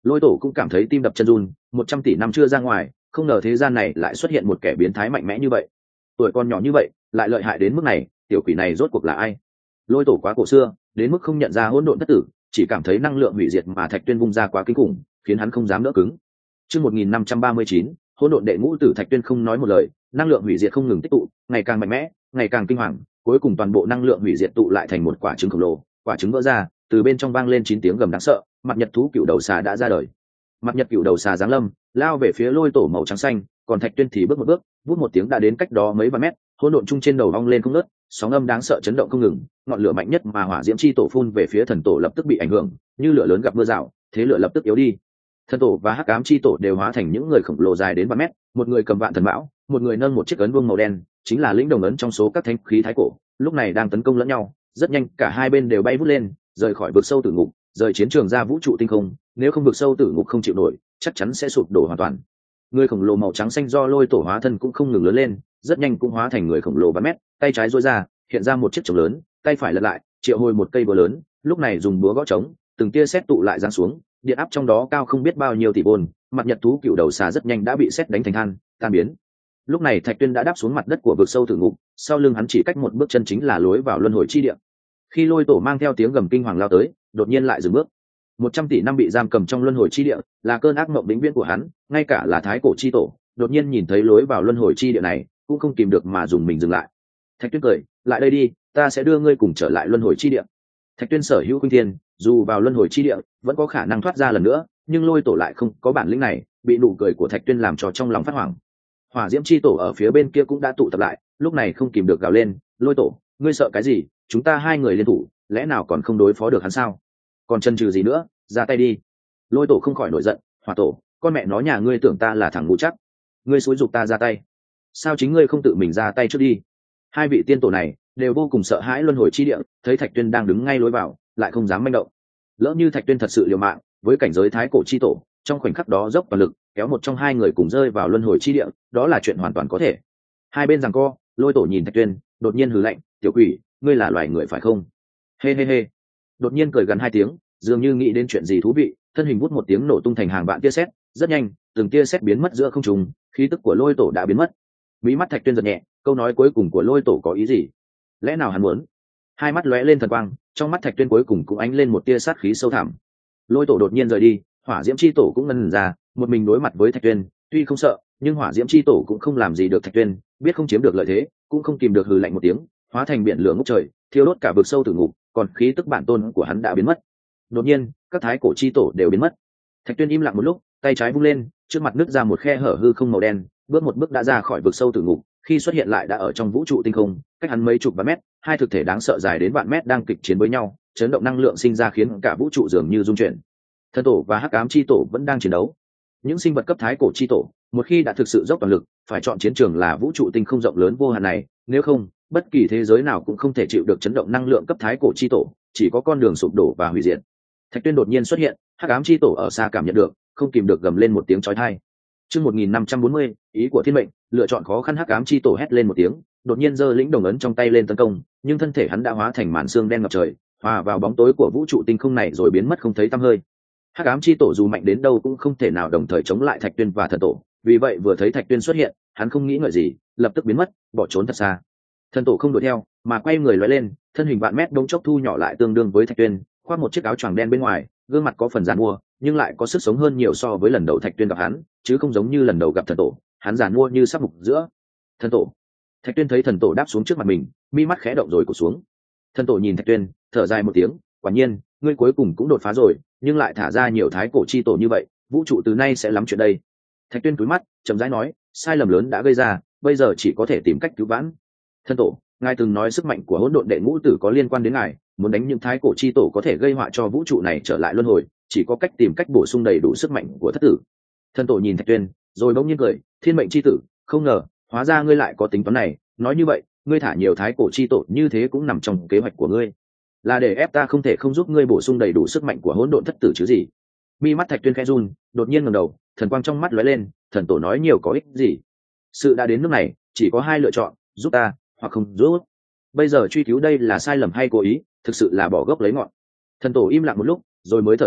Lôi tổ cũng cảm thấy tim đập chân run, một trăm tỷ năm chưa ra ngoài, không ngờ thế gian này lại xuất hiện một kẻ biến thái mạnh mẽ như vậy. Tuổi còn nhỏ như vậy lại lợi hại đến mức này, tiểu quỷ này rốt cuộc là ai? Lôi tổ quá cổ xưa, đến mức không nhận ra hỗn độn thất tử, chỉ cảm thấy năng lượng hủy diệt mà Thạch Tuyên vung ra quá kinh khủng, khiến hắn không dám đỡ cứng. Chương một nghìn năm trăm ba mươi chín, hỗn độn đệ ngũ tử. Thạch Tuyên không nói một lời, năng lượng hủy diệt không ngừng tích tụ, ngày càng mạnh mẽ, ngày càng kinh hoàng, cuối cùng toàn bộ năng lượng hủy diệt tụ lại thành một quả trứng khổng lồ, quả trứng vỡ ra, từ bên trong vang lên chín tiếng gầm đáng sợ, mặt nhật thú cựu đầu xà đã ra đời. Mặt nhật cựu đầu xà giáng lâm, lao về phía Lôi tổ màu trắng xanh, còn Thạch Tuyên thì bước một bước, vút một tiếng đã đến cách đó mấy vạn mét, hỗn độn chung trên đầu ong lên không ngớt, sóng âm đáng sợ chấn động không ngừng, ngọn lửa mạnh nhất mà hỏa diễm chi tổ phun về phía thần tổ lập tức bị ảnh hưởng, như lửa lớn gặp mưa rào, thế lửa lập tức yếu đi. Thần tổ và hắc ám chi tổ đều hóa thành những người khổng lồ dài đến ba mét, một người cầm vạn thần mão, một người nâng một chiếc ấn vương màu đen, chính là lĩnh đồng ấn trong số các thánh khí thái cổ, lúc này đang tấn công lẫn nhau, rất nhanh cả hai bên đều bay vút lên, rời khỏi vực sâu tử ngục, rời chiến trường ra vũ trụ tinh không, nếu không vực sâu tử ngục không chịu nổi, chắc chắn sẽ sụp đổ hoàn toàn. Người khổng lồ màu trắng xanh do Lôi tổ hóa thân cũng không ngừng lớn lên, rất nhanh cũng hóa thành người khổng lồ ba mét, tay trái duỗi ra, hiện ra một chiếc trống lớn, tay phải lật lại, triệu hồi một cây búa lớn, lúc này dùng búa gõ trống, từng tia sét tụ lại giáng xuống, điện áp trong đó cao không biết bao nhiêu tỷ vôn, mặt nhật thú cựu đầu xà rất nhanh đã bị sét đánh thành than, tan biến. Lúc này Thạch Tuyên đã đáp xuống mặt đất của vực sâu tử ngục, sau lưng hắn chỉ cách một bước chân chính là lối vào luân hồi chi địa. Khi Lôi tổ mang theo tiếng gầm kinh hoàng lao tới, đột nhiên lại dừng bước. Một trăm tỷ năm bị giam cầm trong luân hồi chi địa, là cơn ác mộng vĩnh viễn của hắn, ngay cả là thái cổ chi tổ, đột nhiên nhìn thấy lối vào luân hồi chi địa này, cũng không kìm được mà dùng mình dừng lại. Thạch Tuyên cười, lại đây đi, ta sẽ đưa ngươi cùng trở lại luân hồi chi địa. Thạch Tuyên sở hữu khuynh thiên, dù vào luân hồi chi địa vẫn có khả năng thoát ra lần nữa, nhưng Lôi tổ lại không có bản lĩnh này, bị nụ cười của Thạch Tuyên làm cho trong lòng phát hoảng. Hỏa diễm chi tổ ở phía bên kia cũng đã tụ tập lại, lúc này không kìm được gào lên, Lôi tổ, ngươi sợ cái gì? Chúng ta hai người liên thủ, lẽ nào còn không đối phó được hắn sao? Còn chần chừ gì nữa, ra tay đi. Lôi tổ không khỏi nổi giận, Hỏa tổ, con mẹ nó nhà ngươi tưởng ta là thằng ngu chắc, ngươi xúi giục ta ra tay, sao chính ngươi không tự mình ra tay trước đi? Hai vị tiên tổ này đều vô cùng sợ hãi luân hồi chi địa, thấy Thạch Tuyên đang đứng ngay lối vào, lại không dám manh động. Lỡ như Thạch Tuyên thật sự liều mạng với cảnh giới thái cổ chi tổ, trong khoảnh khắc đó dốc toàn lực kéo một trong hai người cùng rơi vào luân hồi chi địa, đó là chuyện hoàn toàn có thể. Hai bên giằng co, Lôi tổ nhìn Thạch Tuyên, đột nhiên hừ lạnh, tiểu quỷ, ngươi là loài người phải không? Hê hê hê. Đột nhiên cười gần hai tiếng, dường như nghĩ đến chuyện gì thú vị, thân hình vút một tiếng nổ tung thành hàng vạn tia sét, rất nhanh, từng tia sét biến mất giữa không trung, khí tức của Lôi tổ đã biến mất. Mí mắt Thạch Tuyên giật nhẹ, câu nói cuối cùng của Lôi tổ có ý gì? Lẽ nào hắn muốn? Hai mắt lóe lên thần quang, trong mắt Thạch Tuyên cuối cùng cũng ánh lên một tia sát khí sâu thẳm. Lôi tổ đột nhiên rời đi, hỏa diễm chi tổ cũng ngần ra, một mình đối mặt với Thạch Tuyên, tuy không sợ, nhưng hỏa diễm chi tổ cũng không làm gì được Thạch Tuyên, biết không chiếm được lợi thế, cũng không kìm được hừ lạnh một tiếng, hóa thành biển lửa ngút trời, thiêu đốt cả vực sâu tử ngục, còn khí tức bản tôn của hắn đã biến mất. Đột nhiên, các thái cổ chi tổ đều biến mất. Thạch Tuyên im lặng một lúc, tay trái vung lên, trước mặt nứt ra một khe hở hư không màu đen, bước một bước đã ra khỏi vực sâu tử ngục, khi xuất hiện lại đã ở trong vũ trụ tinh không, cách hắn mấy chục vạn mét, hai thực thể đáng sợ dài đến vạn mét đang kịch chiến với nhau, chấn động năng lượng sinh ra khiến cả vũ trụ dường như rung chuyển. Thần tổ và hắc ám chi tổ vẫn đang chiến đấu. Những sinh vật cấp thái cổ chi tổ, một khi đã thực sự dốc toàn lực, phải chọn chiến trường là vũ trụ tinh không rộng lớn vô hạn này, nếu không, bất kỳ thế giới nào cũng không thể chịu được chấn động năng lượng cấp thái cổ chi tổ, chỉ có con đường sụp đổ và hủy diệt. Thạch Tuyên đột nhiên xuất hiện, hắc ám chi tổ ở xa cảm nhận được, không kìm được gầm lên một tiếng chói tai. Chương một nghìn năm trăm bốn mươi, ý của thiên mệnh, lựa chọn khó khăn. Hắc ám chi tổ hét lên một tiếng, đột nhiên giơ lĩnh đồng ấn trong tay lên tấn công, nhưng thân thể hắn đã hóa thành màn xương đen ngập trời, hòa vào bóng tối của vũ trụ tinh không này rồi biến mất không thấy tăm hơi. Hắc ám chi tổ dù mạnh đến đâu cũng không thể nào đồng thời chống lại Thạch Tuyên và thần tổ, vì vậy vừa thấy Thạch Tuyên xuất hiện, hắn không nghĩ ngợi gì, lập tức biến mất, bỏ trốn thật xa. Thần tổ không đuổi theo, mà quay người lóe lên, thân hình vạn mét đống chốc thu nhỏ lại tương đương với Thạch Tuyên, khoác một chiếc áo choàng đen bên ngoài, gương mặt có phần giàn mua, nhưng lại có sức sống hơn nhiều so với lần đầu Thạch Tuyên gặp hắn, chứ không giống như lần đầu gặp thần tổ, hắn giàn mua như sắp mục giữa. Thần tổ. Thạch Tuyên thấy thần tổ đáp xuống trước mặt mình, mi mắt khẽ động rồi cụp xuống. Thần tổ nhìn Thạch Tuyên, thở dài một tiếng, quả nhiên, ngươi cuối cùng cũng đột phá rồi, nhưng lại thả ra nhiều thái cổ chi tổ như vậy, vũ trụ từ nay sẽ lắm chuyện đây. Thạch Tuyên cúi mắt, chậm rãi nói, sai lầm lớn đã gây ra, bây giờ chỉ có thể tìm cách cứu vãn. Thần tổ, ngài từng nói sức mạnh của hỗn độn đệ ngũ tử có liên quan đến ngài, muốn đánh những thái cổ chi tổ có thể gây họa cho vũ trụ này trở lại luân hồi, chỉ có cách tìm cách bổ sung đầy đủ sức mạnh của thất tử. Thần tổ nhìn Thạch Tuyên, rồi bỗng nhiên cười, thiên mệnh chi tử, không ngờ, hóa ra ngươi lại có tính toán này, nói như vậy, ngươi thả nhiều thái cổ chi tổ như thế cũng nằm trong kế hoạch của ngươi, là để ép ta không thể không giúp ngươi bổ sung đầy đủ sức mạnh của hỗn độn thất tử chứ gì? Mi mắt Thạch Tuyên khẽ run, đột nhiên ngẩng đầu, thần quang trong mắt lóe lên, thần tổ nói nhiều có ích gì? Sự đã đến nước này, chỉ có hai lựa chọn, giúp ta, hoặc không giúp. Bây giờ truy cứu đây là sai lầm hay cố ý, thực sự là bỏ gốc lấy ngọn. Thần tổ im lặng một lúc, rồi mới thở dài,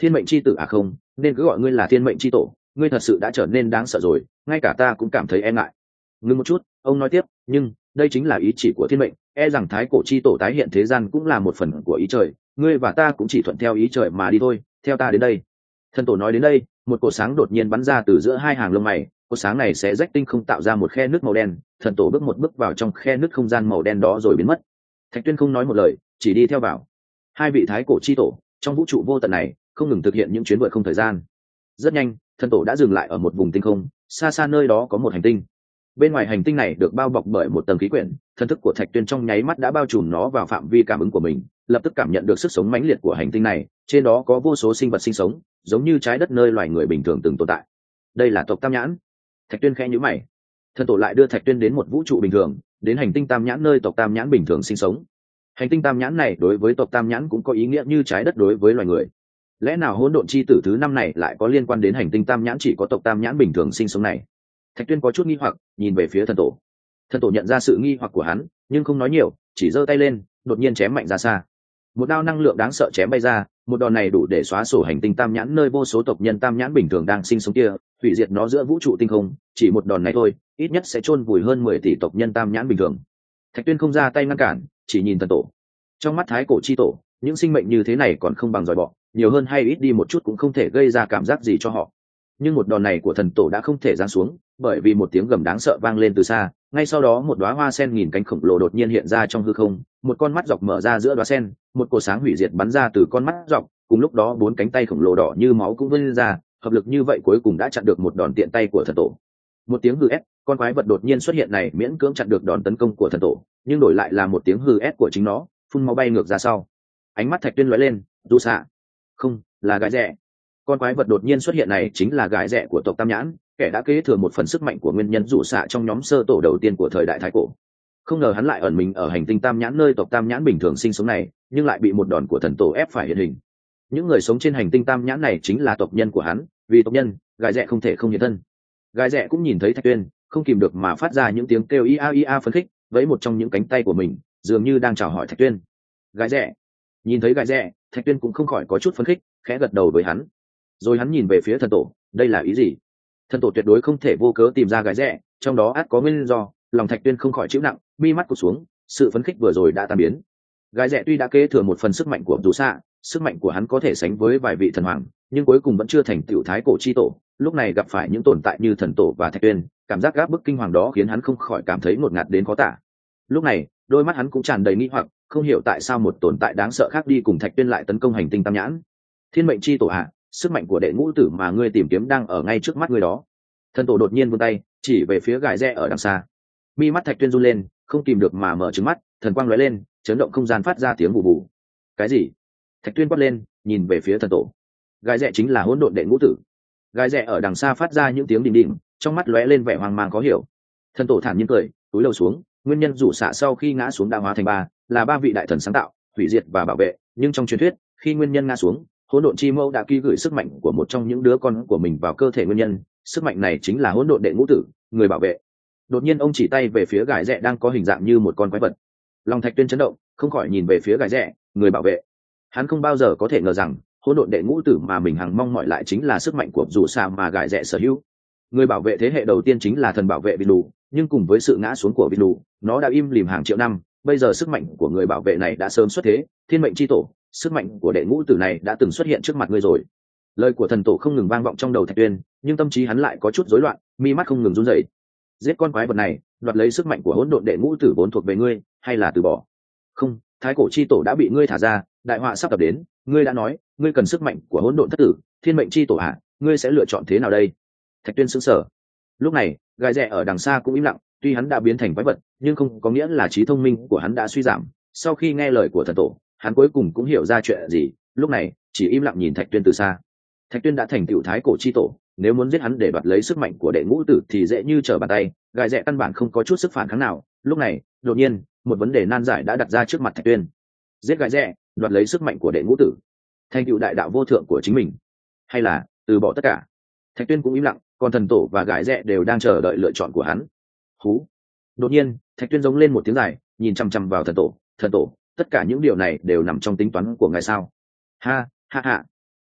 Thiên mệnh chi tử à, không nên cứ gọi ngươi là thiên mệnh chi tổ, ngươi thật sự đã trở nên đáng sợ rồi, ngay cả ta cũng cảm thấy e ngại. Ngưng một chút, ông nói tiếp, nhưng đây chính là ý chỉ của thiên mệnh, e rằng thái cổ chi tổ tái hiện thế gian cũng là một phần của ý trời, ngươi và ta cũng chỉ thuận theo ý trời mà đi thôi, theo ta đến đây. Thần tổ nói đến đây, một cột sáng đột nhiên bắn ra từ giữa hai hàng lông mày, cột sáng này sẽ rách tinh không tạo ra một khe nước màu đen. Thần tổ bước một bước vào trong khe nước không gian màu đen đó rồi biến mất. Thạch Tuyên không nói một lời, chỉ đi theo vào. Hai vị thái cổ chi tổ trong vũ trụ vô tận này không ngừng thực hiện những chuyến vượt không thời gian. Rất nhanh, thần tổ đã dừng lại ở một vùng tinh không, xa xa nơi đó có một hành tinh. Bên ngoài hành tinh này được bao bọc bởi một tầng khí quyển, thần thức của Thạch Tuyên trong nháy mắt đã bao trùm nó vào phạm vi cảm ứng của mình, lập tức cảm nhận được sức sống mãnh liệt của hành tinh này, trên đó có vô số sinh vật sinh sống, giống như trái đất nơi loài người bình thường từng tồn tại. Đây là tộc Tam Nhãn. Thạch Tuyên khẽ nhíu mày. Thần tổ lại đưa Thạch Tuyên đến một vũ trụ bình thường, đến hành tinh Tam Nhãn nơi tộc Tam Nhãn bình thường sinh sống. Hành tinh Tam Nhãn này đối với tộc Tam Nhãn cũng có ý nghĩa như trái đất đối với loài người. Lẽ nào hỗn độn chi tử thứ năm này lại có liên quan đến hành tinh Tam Nhãn chỉ có tộc Tam Nhãn bình thường sinh sống này? Thạch Tuyên có chút nghi hoặc, nhìn về phía thần tổ. Thần tổ nhận ra sự nghi hoặc của hắn, nhưng không nói nhiều, chỉ giơ tay lên, đột nhiên chém mạnh ra xa. Một đao năng lượng đáng sợ chém bay ra, một đòn này đủ để xóa sổ hành tinh Tam Nhãn nơi vô số tộc nhân Tam Nhãn bình thường đang sinh sống kia, hủy diệt nó giữa vũ trụ tinh không. Chỉ một đòn này thôi, ít nhất sẽ chôn vùi hơn mười tỷ tộc nhân Tam Nhãn bình thường. Thạch Tuyên không ra tay ngăn cản, chỉ nhìn thần tổ. Trong mắt thái cổ chi tổ, những sinh mệnh như thế này còn không bằng giỏi bọ, nhiều hơn hay ít đi một chút cũng không thể gây ra cảm giác gì cho họ. Nhưng một đòn này của thần tổ đã không thể giáng xuống, bởi vì một tiếng gầm đáng sợ vang lên từ xa, ngay sau đó một đóa hoa sen nghìn cánh khổng lồ đột nhiên hiện ra trong hư không, một con mắt dọc mở ra giữa đóa sen, một cột sáng hủy diệt bắn ra từ con mắt dọc, cùng lúc đó bốn cánh tay khổng lồ đỏ như máu cũng vươn ra, hợp lực như vậy cuối cùng đã chặn được một đòn tiện tay của thần tổ. Một tiếng hừ ép, con quái vật đột nhiên xuất hiện này miễn cưỡng chặn được đòn tấn công của thần tổ, nhưng đổi lại là một tiếng hừ ép của chính nó, phun máu bay ngược ra sau. Ánh mắt Thạch Tuyên lóe lên, du xạ, không, là gái rẻ. Con quái vật đột nhiên xuất hiện này chính là gái rẻ của tộc Tam Nhãn, kẻ đã kế thừa một phần sức mạnh của nguyên nhân dụ xạ trong nhóm sơ tổ đầu tiên của thời đại thái cổ. Không ngờ hắn lại ẩn mình ở hành tinh Tam Nhãn nơi tộc Tam Nhãn bình thường sinh sống này, nhưng lại bị một đòn của thần tổ ép phải hiện hình. Những người sống trên hành tinh Tam Nhãn này chính là tộc nhân của hắn, vì tộc nhân, gái rẻ không thể không hiện thân. Gái rẻ cũng nhìn thấy Thạch Tuyên, không kìm được mà phát ra những tiếng kêu ia ia phấn khích, với một trong những cánh tay của mình, dường như đang chào hỏi Thạch Tuyên. Gái rẻ. Nhìn thấy gái rẻ, Thạch Tuyên cũng không khỏi có chút phấn khích, khẽ gật đầu với hắn. Rồi hắn nhìn về phía thần tổ, đây là ý gì? Thần tổ tuyệt đối không thể vô cớ tìm ra gái rẻ, trong đó ắt có nguyên do. Lòng Thạch Tuyên không khỏi chịu nặng, mi mắt cụp xuống, sự phấn khích vừa rồi đã tan biến. Gái rẻ tuy đã kế thừa một phần sức mạnh của dù xạ, sức mạnh của hắn có thể sánh với vài vị thần hoàng, nhưng cuối cùng vẫn chưa thành tựu thái cổ chi tổ. Lúc này gặp phải những tồn tại như thần tổ và Thạch Tuyên, cảm giác gáp bức kinh hoàng đó khiến hắn không khỏi cảm thấy ngột ngạt đến khó tả. Lúc này, đôi mắt hắn cũng tràn đầy nghi hoặc, không hiểu tại sao một tồn tại đáng sợ khác đi cùng Thạch Tuyên lại tấn công hành tinh Tam Nhãn. Thiên mệnh chi tổ hạ, sức mạnh của đệ ngũ tử mà ngươi tìm kiếm đang ở ngay trước mắt ngươi đó. Thần tổ đột nhiên vươn tay, chỉ về phía gái rẽ ở đằng xa. Mi mắt Thạch Tuyên run lên, không kìm được mà mở trừng mắt, thần quang lóe lên, chấn động không gian phát ra tiếng bù bù. Cái gì? Thạch Tuyên quát lên, nhìn về phía thần tổ. Gái rẽ chính là hỗn độn đệ ngũ tử. Gái rẽ ở đằng xa phát ra những tiếng đình đình, trong mắt lóe lên vẻ hoang mang khó hiểu. Thần tổ thản nhiên cười, túi lầu xuống, nguyên nhân rủ xạ sau khi ngã xuống đã hóa thành ba, là ba vị đại thần sáng tạo, hủy diệt và bảo vệ, nhưng trong truyền thuyết, khi nguyên nhân ngã xuống, hỗn độn chi mẫu đã ký gửi sức mạnh của một trong những đứa con của mình vào cơ thể nguyên nhân, sức mạnh này chính là hỗn độn đệ ngũ tử, người bảo vệ. Đột nhiên ông chỉ tay về phía gái rẽ đang có hình dạng như một con quái vật. Long Thạch Tuyên chấn động, không khỏi nhìn về phía gái rẽ, người bảo vệ. Hắn không bao giờ có thể ngờ rằng hỗn độn đệ ngũ tử mà mình hằng mong mỏi lại chính là sức mạnh của dù sao mà gái rẽ sở hữu. Người bảo vệ thế hệ đầu tiên chính là thần bảo vệ Vindu, nhưng cùng với sự ngã xuống của Vindu, nó đã im lìm hàng triệu năm. Bây giờ sức mạnh của người bảo vệ này đã sớm xuất thế, thiên mệnh chi tổ, sức mạnh của đệ ngũ tử này đã từng xuất hiện trước mặt ngươi rồi. Lời của thần tổ không ngừng vang vọng trong đầu Thạch Tuyên, nhưng tâm trí hắn lại có chút rối loạn, mi mắt không ngừng run rẩy. Giết con quái vật này, đoạt lấy sức mạnh của hỗn độn đệ ngũ tử vốn thuộc về ngươi, hay là từ bỏ? Không, thái cổ chi tổ đã bị ngươi thả ra, đại họa sắp tập đến. Ngươi đã nói, ngươi cần sức mạnh của hỗn độn thất tử, thiên mệnh chi tổ hạ, ngươi sẽ lựa chọn thế nào đây? Thạch Tuyên sững sờ. Lúc này, gái rẽ ở đằng xa cũng im lặng, tuy hắn đã biến thành quái vật, nhưng không có nghĩa là trí thông minh của hắn đã suy giảm. Sau khi nghe lời của thần tổ, hắn cuối cùng cũng hiểu ra chuyện gì, lúc này chỉ im lặng nhìn Thạch Tuyên từ xa. Thạch Tuyên đã thành tựu thái cổ chi tổ, nếu muốn giết hắn để đoạt lấy sức mạnh của đệ ngũ tử thì dễ như trở bàn tay, gái rẽ căn bản không có chút sức phản kháng nào. Lúc này, đột nhiên, một vấn đề nan giải đã đặt ra trước mặt Thạch Tuyên. Giết gái rẽ, đoạt lấy sức mạnh của đệ ngũ tử, thành tựu đại đạo vô thượng của chính mình, hay là từ bỏ tất cả? Thạch Tuyên cũng im lặng, còn thần tổ và gái rẽ đều đang chờ đợi lựa chọn của hắn. Hú! Đột nhiên, Thạch Tuyên giống lên một tiếng dài, nhìn chăm chăm vào thần tổ. Thần tổ, tất cả những điều này đều nằm trong tính toán của ngài sao? Ha ha ha!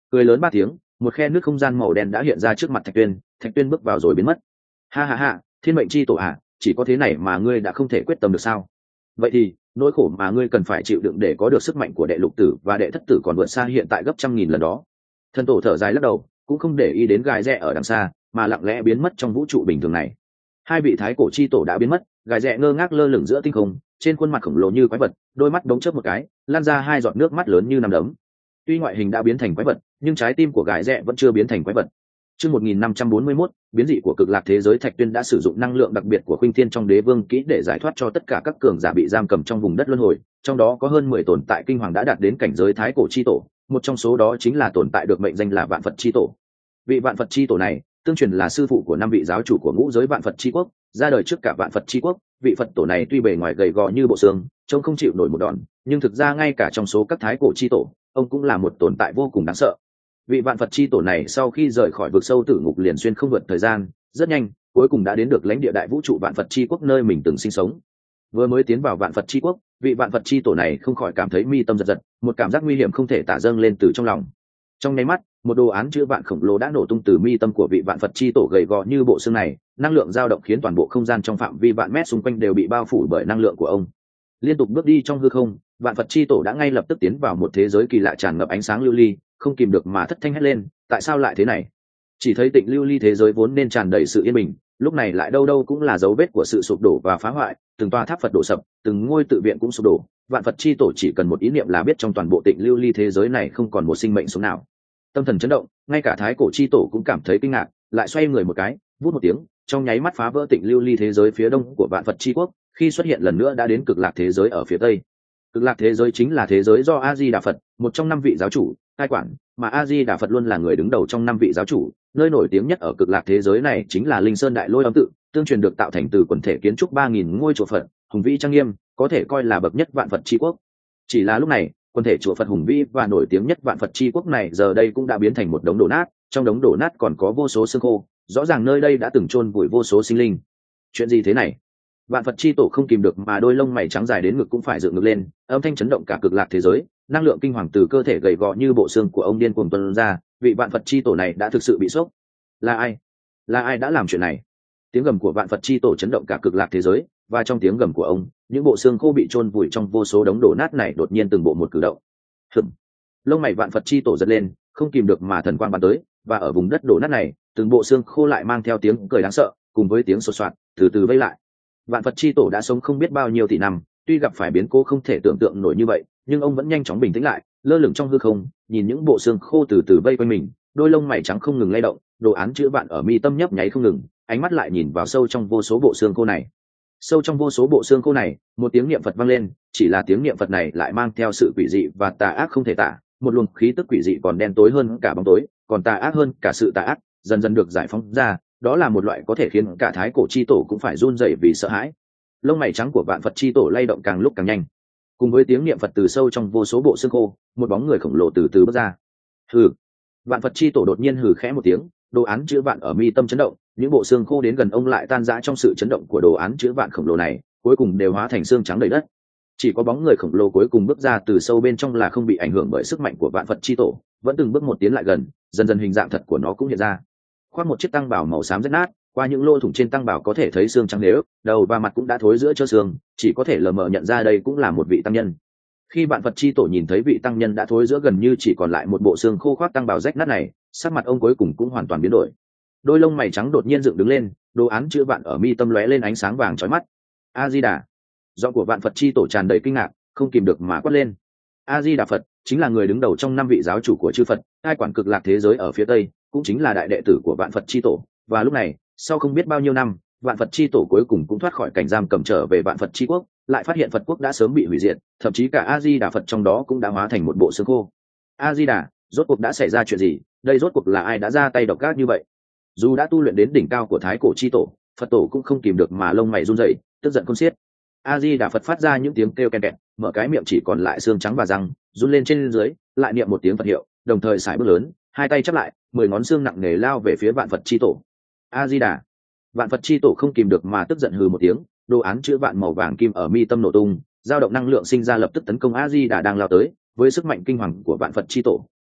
cười lớn ba tiếng, một khe nước không gian màu đen đã hiện ra trước mặt Thạch Tuyên. Thạch Tuyên bước vào rồi biến mất. Ha ha ha, thiên mệnh chi tổ à, chỉ có thế này mà ngươi đã không thể quyết tâm được sao? Vậy thì nỗi khổ mà ngươi cần phải chịu đựng để có được sức mạnh của đệ lục tử và đệ thất tử còn vượt xa hiện tại gấp trăm nghìn lần đó. Thần tổ thở dài lắc đầu, cũng không để ý đến gài rẽ ở đằng xa, mà lặng lẽ biến mất trong vũ trụ bình thường này. Hai vị thái cổ chi tổ đã biến mất, gài rẽ ngơ ngác lơ lửng giữa tinh không, trên khuôn mặt khổng lồ như quái vật, đôi mắt đống chớp một cái, lan ra hai giọt nước mắt lớn như nắm đấm. Tuy ngoại hình đã biến thành quái vật, nhưng trái tim của gài rẽ vẫn chưa biến thành quái vật. Chương một nghìn năm trăm bốn mươi mốt, biến dị của cực lạc thế giới. Thạch Tuyên đã sử dụng năng lượng đặc biệt của Khuynh Thiên trong Đế Vương kỹ để giải thoát cho tất cả các cường giả bị giam cầm trong vùng đất luân hồi, trong đó có hơn mười tồn tại kinh hoàng đã đạt đến cảnh giới thái cổ chi tổ, một trong số đó chính là tồn tại được mệnh danh là Vạn Phật chi tổ. Vị Vạn Phật chi tổ này, tương truyền là sư phụ của năm vị giáo chủ của ngũ giới Vạn Phật chi quốc, ra đời trước cả Vạn Phật chi quốc. Vị Phật tổ này tuy bề ngoài gầy gò như bộ xương, trông không chịu nổi một đòn, nhưng thực ra ngay cả trong số các thái cổ chi tổ, ông cũng là một tồn tại vô cùng đáng sợ. Vị Vạn Phật chi tổ này sau khi rời khỏi vực sâu tử ngục liền xuyên không vượt thời gian, rất nhanh, cuối cùng đã đến được lãnh địa đại vũ trụ Vạn Phật chi quốc nơi mình từng sinh sống. Vừa mới tiến vào Vạn Phật chi quốc, vị Vạn Phật chi tổ này không khỏi cảm thấy mi tâm giật giật, một cảm giác nguy hiểm không thể tả dâng lên từ trong lòng. Trong nháy mắt, một đồ án chữ vạn khổng lồ đã nổ tung từ mi tâm của vị Vạn Phật chi tổ gầy gò như bộ xương này, năng lượng dao động khiến toàn bộ không gian trong phạm vi vạn mét xung quanh đều bị bao phủ bởi năng lượng của ông. Liên tục bước đi trong hư không, Vạn Phật chi tổ đã ngay lập tức tiến vào một thế giới kỳ lạ tràn ngập ánh sáng lưu ly, không kìm được mà thất thanh hét lên, tại sao lại thế này? Chỉ thấy Tịnh lưu ly thế giới vốn nên tràn đầy sự yên bình, lúc này lại đâu đâu cũng là dấu vết của sự sụp đổ và phá hoại, từng tòa tháp Phật đổ sập, từng ngôi tự viện cũng sụp đổ. Vạn Phật chi tổ chỉ cần một ý niệm là biết trong toàn bộ Tịnh lưu ly thế giới này không còn một sinh mệnh sống nào. Tâm thần chấn động, ngay cả thái cổ chi tổ cũng cảm thấy kinh ngạc, lại xoay người một cái, vút một tiếng, trong nháy mắt phá vỡ Tịnh lưu ly thế giới phía đông của Vạn Phật chi quốc, khi xuất hiện lần nữa đã đến cực lạc thế giới ở phía tây. Cực lạc thế giới chính là thế giới do A Di Đà Phật, một trong năm vị giáo chủ cai quản, mà A Di Đà Phật luôn là người đứng đầu trong năm vị giáo chủ. Nơi nổi tiếng nhất ở cực lạc thế giới này chính là Linh Sơn Đại Lôi Âm tự, tương truyền được tạo thành từ quần thể kiến trúc ba nghìn ngôi chùa Phật, hùng vĩ trang nghiêm, có thể coi là bậc nhất Vạn Phật chi quốc. Chỉ là lúc này, quần thể chùa Phật hùng vĩ và nổi tiếng nhất Vạn Phật chi quốc này giờ đây cũng đã biến thành một đống đổ nát, trong đống đổ nát còn có vô số xương khô, rõ ràng nơi đây đã từng chôn vùi vô số sinh linh. Chuyện gì thế này? Vạn Phật chi tổ không kìm được mà đôi lông mày trắng dài đến ngực cũng phải dựng ngược lên, âm thanh chấn động cả cực lạc thế giới, năng lượng kinh hoàng từ cơ thể gầy gò như bộ xương của ông điên cuồng tuôn ra. Vị Vạn Phật chi tổ này đã thực sự bị sốc. Là ai? Là ai đã làm chuyện này? Tiếng gầm của Vạn Phật chi tổ chấn động cả cực lạc thế giới, và trong tiếng gầm của ông, những bộ xương khô bị chôn vùi trong vô số đống đổ nát này đột nhiên từng bộ một cử động. Hừm. Lông mày Vạn Phật chi tổ giật lên, không kìm được mà thần quang bắn tới, và ở vùng đất đổ nát này, từng bộ xương khô lại mang theo tiếng cười đáng sợ, cùng với tiếng sột soạt, từ từ vây lại. Vạn Phật chi tổ đã sống không biết bao nhiêu tỷ năm, tuy gặp phải biến cố không thể tưởng tượng nổi như vậy, nhưng ông vẫn nhanh chóng bình tĩnh lại, lơ lửng trong hư không, nhìn những bộ xương khô từ từ vây quanh mình, đôi lông mày trắng không ngừng lay động, đồ án chữ vạn ở mi tâm nhấp nháy không ngừng, ánh mắt lại nhìn vào sâu trong vô số bộ xương khô này. Sâu trong vô số bộ xương khô này, một tiếng niệm Phật vang lên, chỉ là tiếng niệm Phật này lại mang theo sự quỷ dị và tà ác không thể tả, một luồng khí tức quỷ dị còn đen tối hơn cả bóng tối, còn tà ác hơn cả sự tà ác, dần dần được giải phóng ra, đó là một loại có thể khiến cả thái cổ chi tổ cũng phải run rẩy vì sợ hãi. Lông mày trắng của Vạn Phật chi tổ lay động càng lúc càng nhanh, cùng với tiếng niệm Phật từ sâu trong vô số bộ xương khô, một bóng người khổng lồ từ từ bước ra. Hừ. Vạn Phật chi tổ đột nhiên hừ khẽ một tiếng, đồ án chữ vạn ở mi tâm chấn động, những bộ xương khô đến gần ông lại tan rã trong sự chấn động của đồ án chữ vạn khổng lồ này, cuối cùng đều hóa thành xương trắng đầy đất. Chỉ có bóng người khổng lồ cuối cùng bước ra từ sâu bên trong là không bị ảnh hưởng bởi sức mạnh của Vạn Phật chi tổ, vẫn từng bước một tiến lại gần, dần dần hình dạng thật của nó cũng hiện ra. Khoác một chiếc tăng bào màu xám rách nát, qua những lỗ thủng trên tăng bào có thể thấy xương trắng nếu, đầu và mặt cũng đã thối giữa chớ xương, chỉ có thể lờ mờ nhận ra đây cũng là một vị tăng nhân. Khi Vạn Phật chi tổ nhìn thấy vị tăng nhân đã thối giữa gần như chỉ còn lại một bộ xương khô khoác tăng bào rách nát này, sắc mặt ông cuối cùng cũng hoàn toàn biến đổi. Đôi lông mày trắng đột nhiên dựng đứng lên, đồ án chữ vạn ở mi tâm lóe lên ánh sáng vàng chói mắt. A Di Đà. Giọng của Vạn Phật chi tổ tràn đầy kinh ngạc, không kìm được mà quát lên. A Di Đà Phật chính là người đứng đầu trong năm vị giáo chủ của chư Phật, cai quản cực lạc thế giới ở phía tây, cũng chính là đại đệ tử của Vạn Phật chi tổ. Và lúc này, sau không biết bao nhiêu năm, Vạn Phật chi tổ cuối cùng cũng thoát khỏi cảnh giam cầm trở về Vạn Phật chi quốc, lại phát hiện Phật quốc đã sớm bị hủy diệt, thậm chí cả A Di Đà Phật trong đó cũng đã hóa thành một bộ xương khô. A Di Đà, rốt cuộc đã xảy ra chuyện gì? Đây rốt cuộc là ai đã ra tay độc ác như vậy? Dù đã tu luyện đến đỉnh cao của thái cổ chi tổ, Phật tổ cũng không kìm được mà lông mày run rẩy, tức giận khôn xiết. A Di Đà Phật phát ra những tiếng kêu ken kẹt, mở cái miệng chỉ còn lại xương trắng và răng, run lên trên dưới, lại niệm một tiếng Phật hiệu, đồng thời sải bước lớn, hai tay chắp lại, mười ngón xương nặng nề lao về phía Vạn Phật chi tổ. A Di Đà. Vạn Phật chi tổ không kìm được mà tức giận hừ một tiếng, đồ án chữ vạn màu vàng kim ở mi tâm nổ tung, dao động năng lượng sinh ra lập tức tấn công A Di Đà đang lao tới, với sức mạnh kinh hoàng của Vạn Phật chi tổ,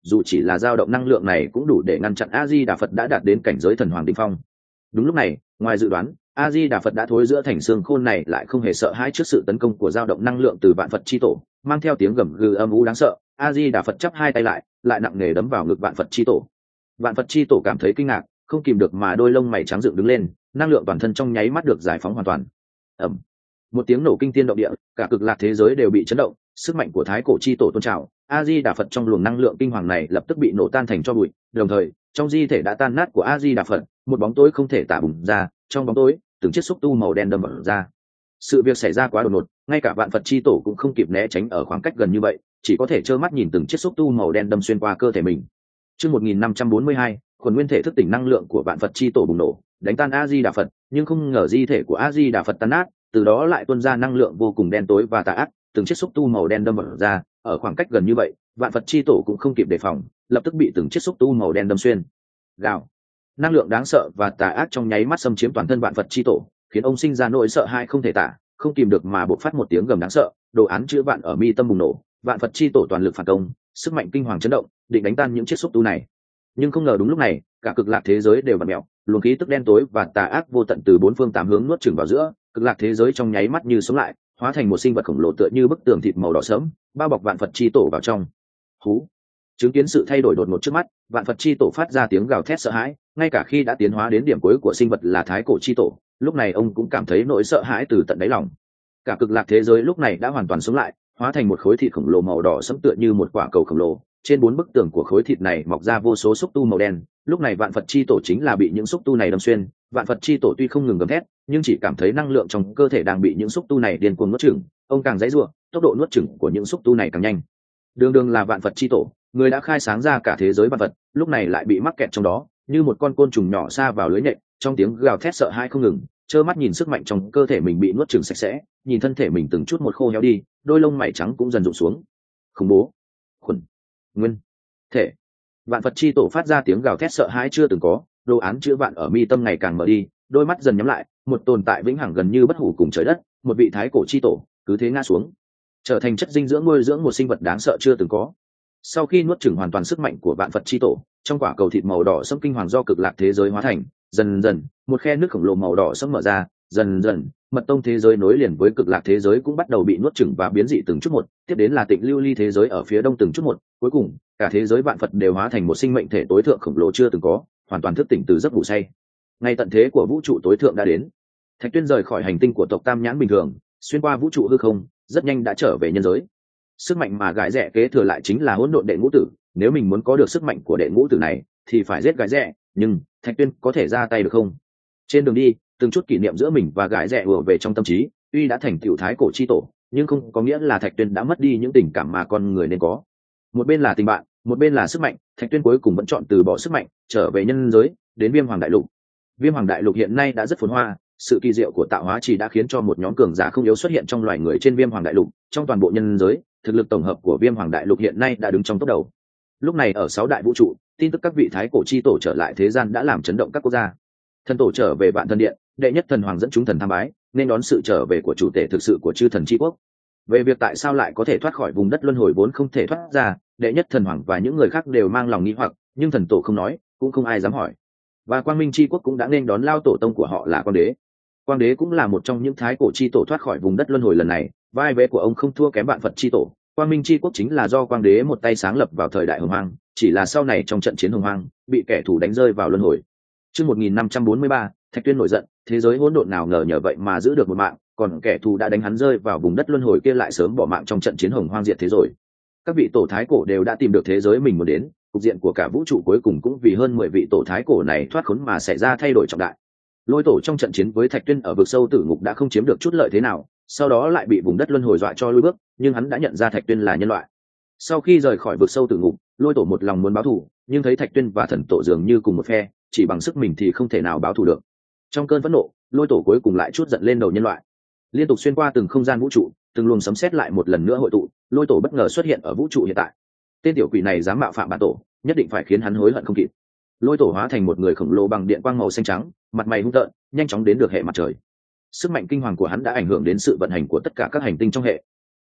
dù chỉ là dao động năng lượng này cũng đủ để ngăn chặn a di đà phật đã đạt đến cảnh giới thần hoàng đỉnh phong. Đúng lúc này, ngoài dự đoán, a di đà phật đã thối giữa thành xương khôn này lại không hề sợ hãi trước sự tấn công của dao động năng lượng từ vạn phật chi tổ, mang theo tiếng gầm gừ âm u đáng sợ. A di đà phật chắp hai tay lại, lại nặng nề đấm vào ngực vạn phật chi tổ. Vạn phật chi tổ cảm thấy kinh ngạc, không kìm được mà đôi lông mày trắng dựng đứng lên, năng lượng toàn thân trong nháy mắt được giải phóng hoàn toàn. Ầm, một tiếng nổ kinh thiên động địa, cả cực lạc thế giới đều bị chấn động, sức mạnh của thái cổ chi tổ tôn trào. A di đà phật trong luồng năng lượng kinh hoàng này lập tức bị nổ tan thành tro bụi, đồng thời trong di thể đã tan nát của a di đà phật, một bóng tối không thể tả bùng ra. Trong bóng tối, từng chiếc xúc tu màu đen đâm vào ra. Sự việc xảy ra quá đột ngột, ngay cả vạn phật chi tổ cũng không kịp né tránh ở khoảng cách gần như vậy, chỉ có thể trơ mắt nhìn từng chiếc xúc tu màu đen đâm xuyên qua cơ thể mình. Chương một nghìn năm trăm bốn mươi hai, khuẩn nguyên thể thức tỉnh năng lượng của vạn phật chi tổ bùng nổ, đánh tan a di đà phật, nhưng không ngờ di thể của a di đà phật tan nát, từ đó lại tuôn ra năng lượng vô cùng đen tối và tà ác, từng chiếc xúc tu màu đen đâm vào ra. Ở khoảng cách gần như vậy, vạn phật chi tổ cũng không kịp đề phòng, lập tức bị từng chiếc xúc tu màu đen đâm xuyên. Gào, năng lượng đáng sợ và tà ác trong nháy mắt xâm chiếm toàn thân vạn phật chi tổ, khiến ông sinh ra nỗi sợ hãi không thể tả, không kìm được mà bộc phát một tiếng gầm đáng sợ. Đồ án chữ vạn ở mi tâm bùng nổ, vạn phật chi tổ toàn lực phản công, sức mạnh kinh hoàng chấn động, định đánh tan những chiếc xúc tu này. Nhưng không ngờ đúng lúc này, cả cực lạc thế giới đều vặn mèo, luồng khí tức đen tối và tà ác vô tận từ bốn phương tám hướng nuốt chửng vào giữa, cực lạc thế giới trong nháy mắt như sống lại, hóa thành một sinh vật khổng lồ tựa như bức tường thịt màu đỏ sẫm, bao bọc vạn phật chi tổ vào trong. Hú! Chứng kiến sự thay đổi đột ngột trước mắt, vạn phật chi tổ phát ra tiếng gào thét sợ hãi, ngay cả khi đã tiến hóa đến điểm cuối của sinh vật là thái cổ chi tổ, lúc này ông cũng cảm thấy nỗi sợ hãi từ tận đáy lòng. Cả cực lạc thế giới lúc này đã hoàn toàn sống lại, hóa thành một khối thịt khổng lồ màu đỏ sẫm tựa như một quả cầu khổng lồ. Trên bốn bức tường của khối thịt này mọc ra vô số xúc tu màu đen, lúc này vạn phật chi tổ chính là bị những xúc tu này đâm xuyên. Vạn phật chi tổ tuy không ngừng gầm thét, nhưng chỉ cảm thấy năng lượng trong cơ thể đang bị những xúc tu này điên cuồng nuốt chửng, ông càng giãy giụa, tốc độ nuốt chửng của những xúc tu này càng nhanh. Đường đường là vạn phật chi tổ, người đã khai sáng ra cả thế giới vạn vật, lúc này lại bị mắc kẹt trong đó, như một con côn trùng nhỏ sa vào lưới nhện. Trong tiếng gào thét sợ hãi không ngừng, trơ mắt nhìn sức mạnh trong cơ thể mình bị nuốt chửng sạch sẽ, nhìn thân thể mình từng chút một khô héo đi, đôi lông mày trắng cũng dần rụng xuống. Khủng bố, khuẩn nguyên thể. Vạn phật chi tổ phát ra tiếng gào thét sợ hãi chưa từng có, đồ án chữ vạn ở mi tâm ngày càng mở đi, đôi mắt dần nhắm lại, một tồn tại vĩnh hằng gần như bất hủ cùng trời đất, một vị thái cổ chi tổ, cứ thế ngã xuống, trở thành chất dinh dưỡng nuôi dưỡng một sinh vật đáng sợ chưa từng có. Sau khi nuốt chửng hoàn toàn sức mạnh của vạn phật chi tổ, trong quả cầu thịt màu đỏ sẫm kinh hoàng do cực lạc thế giới hóa thành, dần dần một khe nước khổng lồ màu đỏ sẫm mở ra, dần dần mật tông thế giới nối liền với cực lạc thế giới cũng bắt đầu bị nuốt chửng và biến dị từng chút một, tiếp đến là tịnh lưu ly thế giới ở phía đông từng chút một, cuối cùng cả thế giới vạn phật đều hóa thành một sinh mệnh thể tối thượng khổng lồ chưa từng có, hoàn toàn thức tỉnh từ giấc ngủ say. Ngày tận thế của vũ trụ tối thượng đã đến. Thạch Tuyên rời khỏi hành tinh của tộc Tam Nhãn bình thường, xuyên qua vũ trụ hư không, rất nhanh đã trở về nhân giới. Sức mạnh mà gái rẻ kế thừa lại chính là hỗn độn đệ ngũ tử, nếu mình muốn có được sức mạnh của đệ ngũ tử này thì phải giết gái rẻ, nhưng Thạch Tuyên có thể ra tay được không? Trên đường đi, từng chút kỷ niệm giữa mình và gái rẻ ùa về trong tâm trí, tuy đã thành tiểu thái cổ chi tổ, nhưng không có nghĩa là Thạch Tuyên đã mất đi những tình cảm mà con người nên có. Một bên là tình bạn, một bên là sức mạnh, Thạch Tuyên cuối cùng vẫn chọn từ bỏ sức mạnh, trở về nhân giới, đến Viêm Hoàng Đại Lục. Viêm Hoàng Đại Lục hiện nay đã rất phồn hoa, sự kỳ diệu của tạo hóa chỉ đã khiến cho một nhóm cường giả không yếu xuất hiện trong loài người trên Viêm Hoàng Đại Lục. Trong toàn bộ nhân giới, thực lực tổng hợp của Viêm Hoàng Đại Lục hiện nay đã đứng trong top đầu. Lúc này ở sáu đại vũ trụ, tin tức các vị thái cổ chi tổ trở lại thế gian đã làm chấn động các quốc gia. Thần tổ trở về Vạn Thần Điện, đệ nhất thần hoàng dẫn chúng thần tham bái, nên đón sự trở về của chủ tể thực sự của chư thần chi quốc. Về việc tại sao lại có thể thoát khỏi vùng đất luân hồi vốn không thể thoát ra, đệ nhất thần hoàng và những người khác đều mang lòng nghi hoặc, nhưng thần tổ không nói, cũng không ai dám hỏi. Và Quang Minh chi quốc cũng đã nên đón lao tổ tông của họ là Quang Đế. Quang Đế cũng là một trong những thái cổ chi tổ thoát khỏi vùng đất luân hồi lần này, vai vế của ông không thua kém Vạn Phật chi tổ. Quang Minh chi quốc chính là do Quang Đế một tay sáng lập vào thời đại Hồng Hoang, chỉ là sau này trong trận chiến Hồng Hoang bị kẻ thù đánh rơi vào luân hồi. Chương một nghìn năm trăm bốn mươi ba, Thạch Tuyên nổi giận, thế giới hỗn độn nào ngờ nhờ vậy mà giữ được một mạng, còn kẻ thù đã đánh hắn rơi vào vùng đất luân hồi kia lại sớm bỏ mạng trong trận chiến Hồng Hoang diệt thế rồi. Các vị tổ thái cổ đều đã tìm được thế giới mình muốn đến, cục diện của cả vũ trụ cuối cùng cũng vì hơn mười vị tổ thái cổ này thoát khốn mà xảy ra thay đổi trọng đại. Lôi tổ trong trận chiến với Thạch Tuyên ở vực sâu tử ngục đã không chiếm được chút lợi thế nào, sau đó lại bị vùng đất luân hồi dọa cho lùi bước, nhưng hắn đã nhận ra Thạch Tuyên là nhân loại. Sau khi rời khỏi vực sâu tử ngục, Lôi tổ một lòng muốn báo thù, nhưng thấy Thạch Tuyên và thần tổ dường như cùng một phe, chỉ bằng sức mình thì không thể nào báo thù được. Trong cơn phẫn nộ, Lôi tổ cuối cùng lại trút giận lên đầu nhân loại. Liên tục xuyên qua từng không gian vũ trụ, từng luồng sấm sét lại một lần nữa hội tụ, Lôi tổ bất ngờ xuất hiện ở vũ trụ hiện tại. Tên tiểu quỷ này dám mạo phạm bản tổ, nhất định phải khiến hắn hối hận không kịp. Lôi tổ hóa thành một người khổng lồ bằng điện quang màu xanh trắng, mặt mày hung tợn, nhanh chóng đến được hệ mặt trời. Sức mạnh kinh hoàng của hắn đã ảnh hưởng đến sự vận hành của tất cả các hành tinh trong hệ.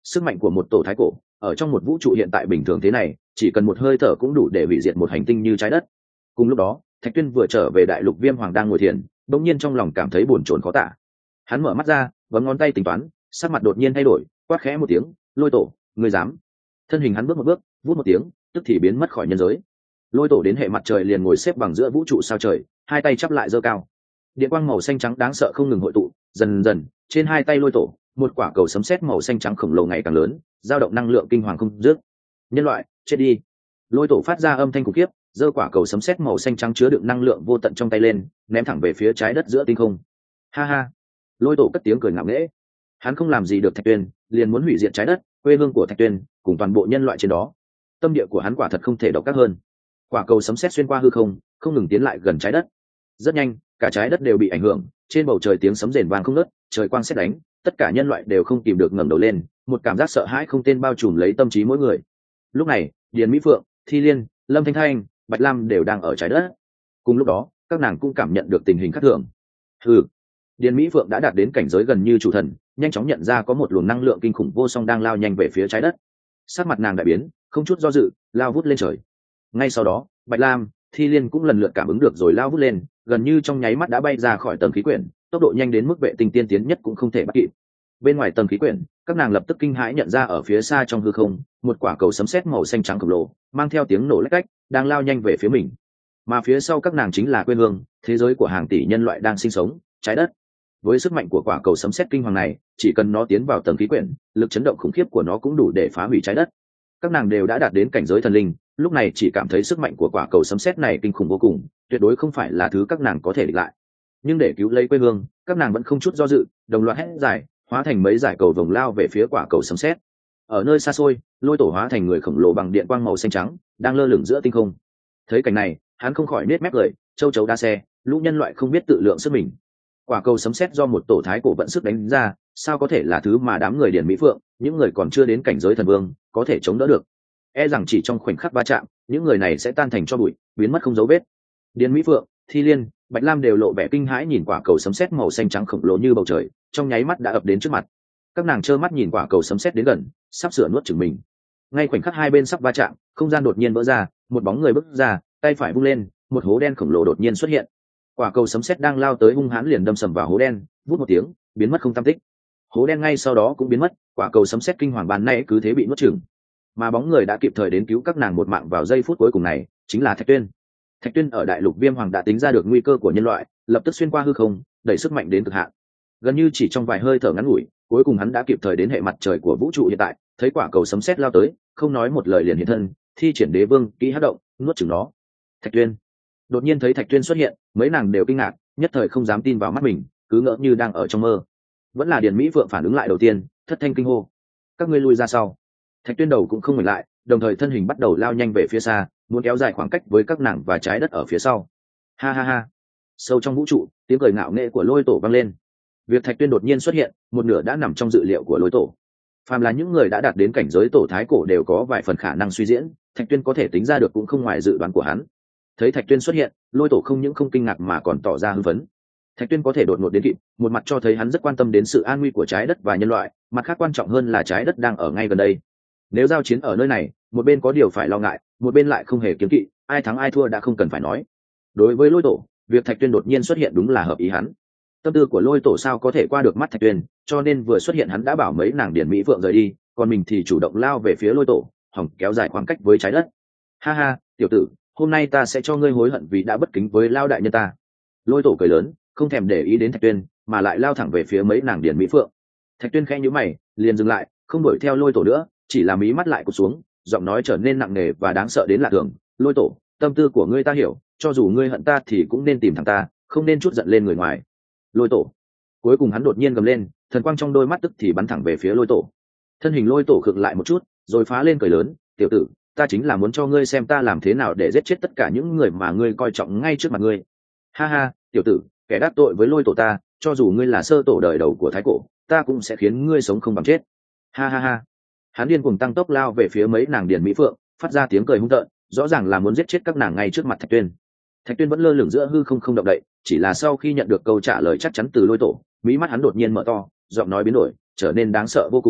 sức mạnh của một tổ thái cổ ở trong một vũ trụ hiện tại bình thường thế này chỉ cần một hơi thở cũng đủ để hủy diệt một hành tinh như trái đất. Cùng lúc đó Thạch Tuyên vừa trở về đại lục Viêm Hoàng đang ngồi thiền, bỗng nhiên trong lòng cảm thấy buồn chồn khó tả. Hắn mở mắt ra bấm ngón tay tính toán, sắc mặt đột nhiên thay đổi, quát khẽ một tiếng, Lôi Tổ, ngươi dám. Thân hình hắn bước một bước, vút một tiếng, tức thì biến mất khỏi nhân giới. Lôi Tổ đến hệ mặt trời liền ngồi xếp bằng giữa vũ trụ sao trời, hai tay chắp lại giơ cao. Điện quang màu xanh trắng đáng sợ không ngừng hội tụ, dần dần trên hai tay Lôi Tổ, một quả cầu sấm sét màu xanh trắng khổng lồ ngày càng lớn, dao động năng lượng kinh hoàng không dứt. Nhân loại, chết đi. Lôi Tổ phát ra âm thanh khủng khiếp, giơ quả cầu sấm sét màu xanh trắng chứa đựng năng lượng vô tận trong tay lên, ném thẳng về phía trái đất giữa tinh không. Ha ha. Lôi Tổ cất tiếng cười ngạo nghễ. Hắn không làm gì được Thạch Tuyên, liền muốn hủy diệt trái đất, quê hương của Thạch Tuyên, cùng toàn bộ nhân loại trên đó. Tâm địa của hắn quả thật không thể độc ác hơn. Quả cầu sấm sét xuyên qua hư không, không ngừng tiến lại gần trái đất. Rất nhanh, cả trái đất đều bị ảnh hưởng, trên bầu trời tiếng sấm rền vang không ngớt, trời quang sét đánh, tất cả nhân loại đều không kìm được ngẩng đầu lên, một cảm giác sợ hãi không tên bao trùm lấy tâm trí mỗi người. Lúc này, Điền Mỹ Phượng, Thi Liên, Lâm Thanh Thanh, Bạch Lam đều đang ở trái đất. Cùng lúc đó, các nàng cũng cảm nhận được tình hình khác thường. Hừ. Điền Mỹ Phượng đã đạt đến cảnh giới gần như chủ thần, nhanh chóng nhận ra có một luồng năng lượng kinh khủng vô song đang lao nhanh về phía trái đất. Sắc mặt nàng đại biến, không chút do dự, lao vút lên trời. Ngay sau đó, Bạch Lam, Thi Liên cũng lần lượt cảm ứng được rồi lao vút lên, gần như trong nháy mắt đã bay ra khỏi tầng khí quyển, tốc độ nhanh đến mức vệ tinh tiên tiến nhất cũng không thể bắt kịp. Bên ngoài tầng khí quyển, các nàng lập tức kinh hãi nhận ra ở phía xa trong hư không, một quả cầu sấm sét màu xanh trắng khổng lồ, mang theo tiếng nổ lách cách, đang lao nhanh về phía mình. Mà phía sau các nàng chính là quê hương, thế giới của hàng tỷ nhân loại đang sinh sống, trái đất. Với sức mạnh của quả cầu sấm sét kinh hoàng này, chỉ cần nó tiến vào tầng khí quyển, lực chấn động khủng khiếp của nó cũng đủ để phá hủy trái đất. Các nàng đều đã đạt đến cảnh giới thần linh, lúc này chỉ cảm thấy sức mạnh của quả cầu sấm sét này kinh khủng vô cùng, tuyệt đối không phải là thứ các nàng có thể địch lại. Nhưng để cứu lấy quê hương, các nàng vẫn không chút do dự, đồng loạt hét giải, hóa thành mấy giải cầu vồng lao về phía quả cầu sấm sét. Ở nơi xa xôi, Lôi Tổ hóa thành người khổng lồ bằng điện quang màu xanh trắng, đang lơ lửng giữa tinh không. Thấy cảnh này, hắn không khỏi nết mép cười, châu chấu đa xe, lũ nhân loại không biết tự lượng sức mình. Quả cầu sấm sét do một tổ thái cổ vận sức đánh ra, sao có thể là thứ mà đám người Điền Mỹ Phượng, những người còn chưa đến cảnh giới thần vương, có thể chống đỡ được? E rằng chỉ trong khoảnh khắc va chạm, những người này sẽ tan thành tro bụi, biến mất không dấu vết. Điền Mỹ Phượng, Thi Liên, Bạch Lam đều lộ vẻ kinh hãi nhìn quả cầu sấm sét màu xanh trắng khổng lồ như bầu trời, trong nháy mắt đã ập đến trước mặt. Các nàng trơ mắt nhìn quả cầu sấm sét đến gần, sắp sửa nuốt chửng mình. Ngay khoảnh khắc hai bên sắp va chạm, không gian đột nhiên vỡ ra, một bóng người bước ra, tay phải vung lên, một hố đen khổng lồ đột nhiên xuất hiện. Quả cầu sấm sét đang lao tới hung hãn liền đâm sầm vào hố đen, vút một tiếng, biến mất không tăm tích. Hố đen ngay sau đó cũng biến mất, quả cầu sấm sét kinh hoàng ban nay cứ thế bị nuốt chửng. Mà bóng người đã kịp thời đến cứu các nàng một mạng vào giây phút cuối cùng này, chính là Thạch Tuyên. Thạch Tuyên ở đại lục Viêm Hoàng đã tính ra được nguy cơ của nhân loại, lập tức xuyên qua hư không, đẩy sức mạnh đến cực hạn. Gần như chỉ trong vài hơi thở ngắn ngủi, cuối cùng hắn đã kịp thời đến hệ mặt trời của vũ trụ hiện tại, thấy quả cầu sấm sét lao tới, không nói một lời liền hiện thân, thi triển đế vương kỹ hắc động, nuốt chửng nó. Thạch Tuyên. Đột nhiên thấy Thạch Tuyên xuất hiện, mấy nàng đều kinh ngạc, nhất thời không dám tin vào mắt mình, cứ ngỡ như đang ở trong mơ. Vẫn là Điền Mỹ Phượng phản ứng lại đầu tiên, thất thanh kinh hô: các ngươi lui ra sau. Thạch Tuyên đầu cũng không ngoảnh lại, đồng thời thân hình bắt đầu lao nhanh về phía xa, muốn kéo dài khoảng cách với các nàng và trái đất ở phía sau. Ha ha ha. Sâu trong vũ trụ, tiếng cười ngạo nghễ của Lôi Tổ vang lên. Việc Thạch Tuyên đột nhiên xuất hiện, một nửa đã nằm trong dự liệu của Lôi Tổ. Phàm là những người đã đạt đến cảnh giới tổ thái cổ đều có vài phần khả năng suy diễn, Thạch Tuyên có thể tính ra được cũng không ngoài dự đoán của hắn. Thấy Thạch Tuyên xuất hiện, Lôi Tổ không những không kinh ngạc mà còn tỏ ra hưng phấn. Thạch Tuyên có thể đột ngột đến kịp, một mặt cho thấy hắn rất quan tâm đến sự an nguy của trái đất và nhân loại, mặt khác quan trọng hơn là trái đất đang ở ngay gần đây. Nếu giao chiến ở nơi này, một bên có điều phải lo ngại, một bên lại không hề kiêng kỵ, ai thắng ai thua đã không cần phải nói. Đối với Lôi Tổ, việc Thạch Tuyên đột nhiên xuất hiện đúng là hợp ý hắn. Tâm tư của Lôi Tổ sao có thể qua được mắt Thạch Tuyên, cho nên vừa xuất hiện hắn đã bảo mấy nàng Điển Mỹ Phượng rời đi, còn mình thì chủ động lao về phía Lôi Tổ, hòng kéo dài khoảng cách với trái đất. Ha ha, tiểu tử, hôm nay ta sẽ cho ngươi hối hận vì đã bất kính với lao đại nhân ta. Lôi Tổ cười lớn, không thèm để ý đến Thạch Tuyên, mà lại lao thẳng về phía mấy nàng Điển Mỹ Phượng. Thạch Tuyên khẽ nhíu mày, liền dừng lại, không đuổi theo Lôi Tổ nữa, chỉ là mí mắt lại cụp xuống, giọng nói trở nên nặng nề và đáng sợ đến lạ thường. Lôi Tổ, tâm tư của ngươi ta hiểu, cho dù ngươi hận ta thì cũng nên tìm thằng ta, không nên chút giận lên người ngoài. Lôi Tổ. Cuối cùng hắn đột nhiên gầm lên, thần quang trong đôi mắt tức thì bắn thẳng về phía Lôi Tổ. Thân hình Lôi Tổ khựng lại một chút, rồi phá lên cười lớn, tiểu tử, ta chính là muốn cho ngươi xem ta làm thế nào để giết chết tất cả những người mà ngươi coi trọng ngay trước mặt ngươi. Ha ha, tiểu tử, kẻ đắc tội với Lôi Tổ ta, cho dù ngươi là sơ tổ đời đầu của thái cổ, ta cũng sẽ khiến ngươi sống không bằng chết. Ha ha ha. Hắn điên cuồng tăng tốc lao về phía mấy nàng Điển Mỹ Phượng, phát ra tiếng cười hung tợn, rõ ràng là muốn giết chết các nàng ngay trước mặt Thạch Tuyên. Thạch Tuyên vẫn lơ lửng giữa hư không không động đậy, chỉ là sau khi nhận được câu trả lời chắc chắn từ Lôi Tổ, mí mắt hắn đột nhiên mở to, giọng nói biến đổi, trở nên đáng sợ vô cùng,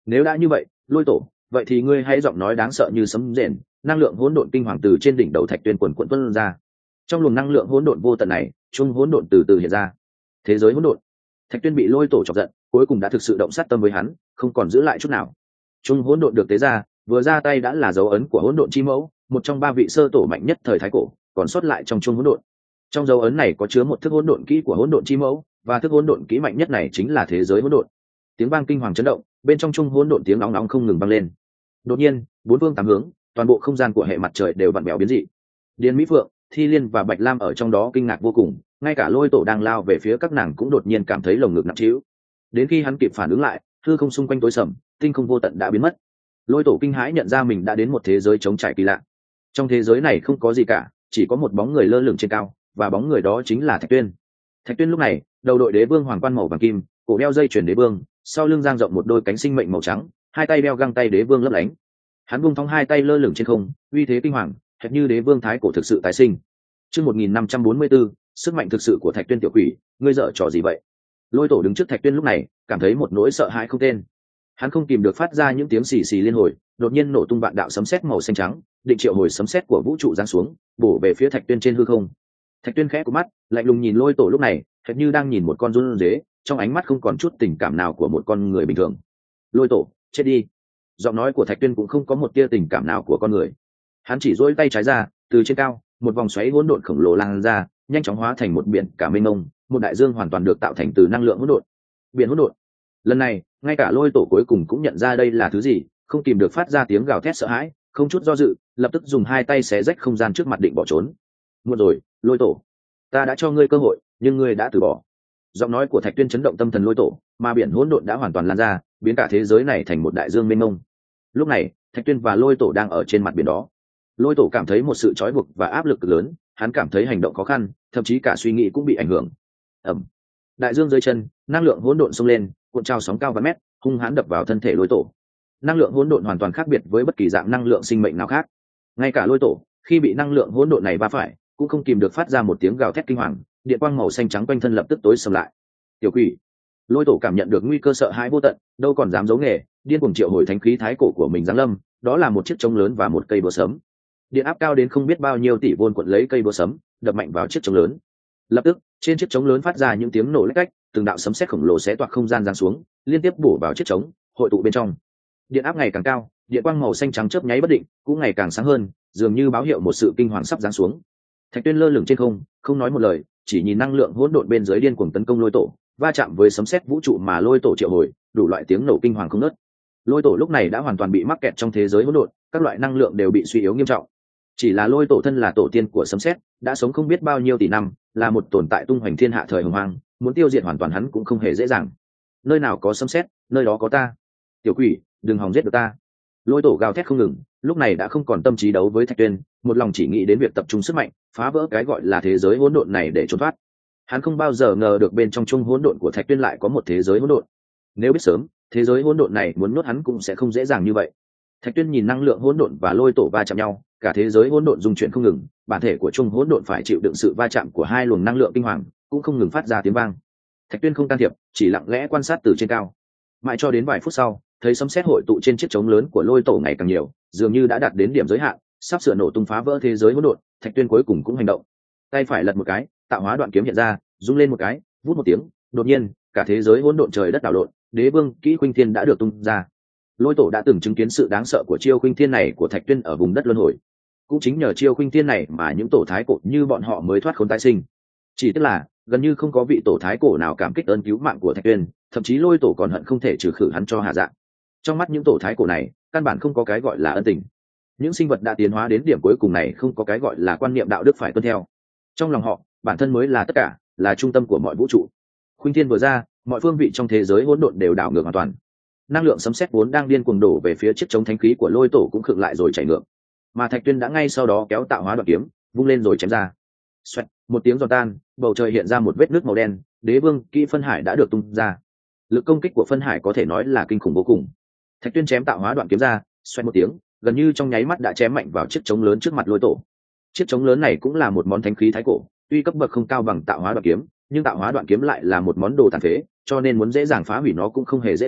Nếu đã như vậy, Lôi Tổ, vậy thì ngươi hãy giọng nói đáng sợ như sấm rền, năng lượng hỗn độn kinh hoàng từ trên đỉnh đầu Thạch Tuyên quần quần tuôn ra. Trong luồng năng lượng hỗn độn vô tận này, chung hỗn độn từ từ hiện ra. Thế giới hỗn độn. Thạch Tuyên bị Lôi Tổ chọc giận, cuối cùng đã thực sự động sát tâm với hắn, không còn giữ lại chút nào. Chung hỗn độn được tế ra, vừa ra tay đã là dấu ấn của hỗn độn chi mẫu, một trong ba vị sơ tổ mạnh nhất thời thái cổ, còn sót lại trong chung hỗn độn. Trong dấu ấn này có chứa một thức hỗn độn kỹ của hỗn độn chi mẫu, và thức hỗn độn kỹ mạnh nhất này chính là thế giới hỗn độn. Tiếng vang kinh hoàng chấn động, bên trong chung hỗn độn tiếng nóng nóng không ngừng vang lên. Đột nhiên, bốn phương tám hướng, toàn bộ không gian của hệ mặt trời đều vặn vẹo biến dị. Điền Mỹ Phượng, Thi Liên và Bạch Lam ở trong đó kinh ngạc vô cùng, ngay cả Lôi Tổ đang lao về phía các nàng cũng đột nhiên cảm thấy lồng ngực nặng trĩu. Đến khi hắn kịp phản ứng lại, hư không xung quanh tối sầm, tinh không vô tận đã biến mất. Lôi Tổ kinh hãi nhận ra mình đã đến một thế giới trống trải kỳ lạ. Trong thế giới này không có gì cả, chỉ có một bóng người lơ lửng trên cao, và bóng người đó chính là Thạch Tuyên. Thạch Tuyên lúc này, đầu đội đế vương hoàng quan màu vàng kim, cổ đeo dây chuyền đế vương, sau lưng dang rộng một đôi cánh sinh mệnh màu trắng, hai tay đeo găng tay đế vương lấp lánh. Hắn vung thong hai tay lơ lửng trên không, uy thế kinh hoàng, hệt như đế vương thái cổ thực sự tái sinh. Chương một nghìn năm trăm bốn mươi tư, sức mạnh thực sự của Thạch Tuyên tiểu quỷ, ngươi dở trò gì vậy? Lôi Tổ đứng trước Thạch Tuyên lúc này, cảm thấy một nỗi sợ hãi không tên. Hắn không kìm được phát ra những tiếng xì xì liên hồi, đột nhiên nổ tung vạn đạo sấm sét màu xanh trắng, định triệu hồi sấm sét của vũ trụ giáng xuống, bổ về phía Thạch Tuyên trên hư không. Thạch Tuyên khẽ cụp mắt, lạnh lùng nhìn Lôi Tổ lúc này, hệt như đang nhìn một con run rế, trong ánh mắt không còn chút tình cảm nào của một con người bình thường. Lôi Tổ, chết đi! Giọng nói của Thạch Tuyên cũng không có một tia tình cảm nào của con người. Hắn chỉ duỗi tay trái ra, từ trên cao, một vòng xoáy hỗn độn khổng lồ lan ra, nhanh chóng hóa thành một biển cả mênh mông, một đại dương hoàn toàn được tạo thành từ năng lượng hỗn độn. Biển hỗn độn. Lần này, ngay cả Lôi Tổ cuối cùng cũng nhận ra đây là thứ gì, không kìm được phát ra tiếng gào thét sợ hãi, không chút do dự, lập tức dùng hai tay xé rách không gian trước mặt định bỏ trốn. Muộn rồi, Lôi Tổ, ta đã cho ngươi cơ hội, nhưng ngươi đã từ bỏ. Giọng nói của Thạch Tuyên chấn động tâm thần Lôi Tổ, mà biển hỗn độn đã hoàn toàn lan ra, biến cả thế giới này thành một đại dương mênh mông. Lúc này, Thạch Tuyên và Lôi Tổ đang ở trên mặt biển đó. Lôi Tổ cảm thấy một sự trói buộc và áp lực lớn, hắn cảm thấy hành động khó khăn, thậm chí cả suy nghĩ cũng bị ảnh hưởng. Ầm. Đại dương dưới chân, năng lượng hỗn độn xông lên, cuộn trào sóng cao vài mét, hung hãn đập vào thân thể Lôi Tổ. Năng lượng hỗn độn hoàn toàn khác biệt với bất kỳ dạng năng lượng sinh mệnh nào khác. Ngay cả Lôi Tổ, khi bị năng lượng hỗn độn này va phải, cũng không kìm được phát ra một tiếng gào thét kinh hoàng, điện quang màu xanh trắng quanh thân lập tức tối sầm lại. Tiểu quỷ. Lôi Tổ cảm nhận được nguy cơ sợ hãi vô tận, đâu còn dám giấu nghề, điên cuồng triệu hồi thánh khí thái cổ của mình giáng lâm, đó là một chiếc trống lớn và một cây búa sấm. Điện áp cao đến không biết bao nhiêu tỷ vôn cuộn lấy cây búa sấm, đập mạnh vào chiếc trống lớn. Lập tức, trên chiếc trống lớn phát ra những tiếng nổ lách cách, từng đạo sấm sét khổng lồ xé toạc không gian giáng xuống, liên tiếp bổ vào chiếc trống, hội tụ bên trong. Điện áp ngày càng cao, điện quang màu xanh trắng chớp nháy bất định, cũng ngày càng sáng hơn, dường như báo hiệu một sự kinh hoàng sắp giáng xuống. Thạch Tuyên lơ lửng trên không, không nói một lời, chỉ nhìn năng lượng hỗn độn bên dưới điên cuồng tấn công Lôi Tổ, va chạm với sấm sét vũ trụ mà Lôi Tổ triệu hồi, đủ loại tiếng nổ kinh hoàng không ngớt. Lôi Tổ lúc này đã hoàn toàn bị mắc kẹt trong thế giới hỗn độn, các loại năng lượng đều bị suy yếu nghiêm trọng. Chỉ là Lôi Tổ thân là tổ tiên của sấm sét, đã sống không biết bao nhiêu tỷ năm, là một tồn tại tung hoành thiên hạ thời hồng hoang, muốn tiêu diệt hoàn toàn hắn cũng không hề dễ dàng. Nơi nào có sấm sét, nơi đó có ta. Tiểu quỷ, đừng hòng giết được ta. Lôi Tổ gào thét không ngừng, lúc này đã không còn tâm trí đấu với Thạch Tuyên, một lòng chỉ nghĩ đến việc tập trung sức mạnh, phá vỡ cái gọi là thế giới hỗn độn này để trốn thoát. Hắn không bao giờ ngờ được bên trong chung hỗn độn của Thạch Tuyên lại có một thế giới hỗn độn. Nếu biết sớm, thế giới hỗn độn này muốn nuốt hắn cũng sẽ không dễ dàng như vậy. Thạch Tuyên nhìn năng lượng hỗn độn và Lôi Tổ va chạm nhau, cả thế giới hỗn độn dung chuyển không ngừng, bản thể của chung hỗn độn phải chịu đựng sự va chạm của hai luồng năng lượng kinh hoàng, cũng không ngừng phát ra tiếng vang. Thạch Tuyên không can thiệp, chỉ lặng lẽ quan sát từ trên cao. Mãi cho đến vài phút sau, thấy sấm sét hội tụ trên chiếc trống lớn của Lôi Tổ ngày càng nhiều, dường như đã đạt đến điểm giới hạn, sắp sửa nổ tung phá vỡ thế giới hỗn độn. Thạch Tuyên cuối cùng cũng hành động, tay phải lật một cái, tạo hóa đoạn kiếm hiện ra, rung lên một cái, vút một tiếng, đột nhiên, cả thế giới hỗn độn trời đất đảo lộn, đế vương kỹ khuynh thiên đã được tung ra. Lôi Tổ đã từng chứng kiến sự đáng sợ của chiêu khuynh thiên này của Thạch Tuyên ở vùng đất luân hồi. Cũng chính nhờ chiêu khuynh thiên này mà những tổ thái cổ như bọn họ mới thoát khốn tái sinh. Chỉ tức là gần như không có vị tổ thái cổ nào cảm kích ơn cứu mạng của Thạch Tuyên, thậm chí Lôi Tổ còn hận không thể trừ khử hắn cho hạ dạng. Trong mắt những tổ thái cổ này, căn bản không có cái gọi là ân tình. Những sinh vật đã tiến hóa đến điểm cuối cùng này không có cái gọi là quan niệm đạo đức phải tuân theo. Trong lòng họ, bản thân mới là tất cả, là trung tâm của mọi vũ trụ. Khuynh thiên vừa ra, mọi phương vị trong thế giới hỗn độn đều đảo ngược hoàn toàn. Năng lượng sấm sét vốn đang điên cuồng đổ về phía chiếc chống thánh khí của Lôi Tổ cũng khựng lại rồi chảy ngược. Mà Thạch Tuyên đã ngay sau đó kéo tạo hóa đoạn kiếm, vung lên rồi chém ra. Xoẹt, một tiếng giòn tan, bầu trời hiện ra một vết nước màu đen, đế vương kỹ phân hải đã được tung ra. Lực công kích của phân hải có thể nói là kinh khủng vô cùng. Thạch Tuyên chém tạo hóa đoạn kiếm ra, xoẹt một tiếng, gần như trong nháy mắt đã chém mạnh vào chiếc trống lớn trước mặt Lôi Tổ. Chiếc trống lớn này cũng là một món thánh khí thái cổ, tuy cấp bậc không cao bằng tạo hóa đoạn kiếm, nhưng tạo hóa đoạn kiếm lại là một món đồ tàn phế, cho nên muốn dễ dàng phá hủy nó cũng không hề dễ dàng,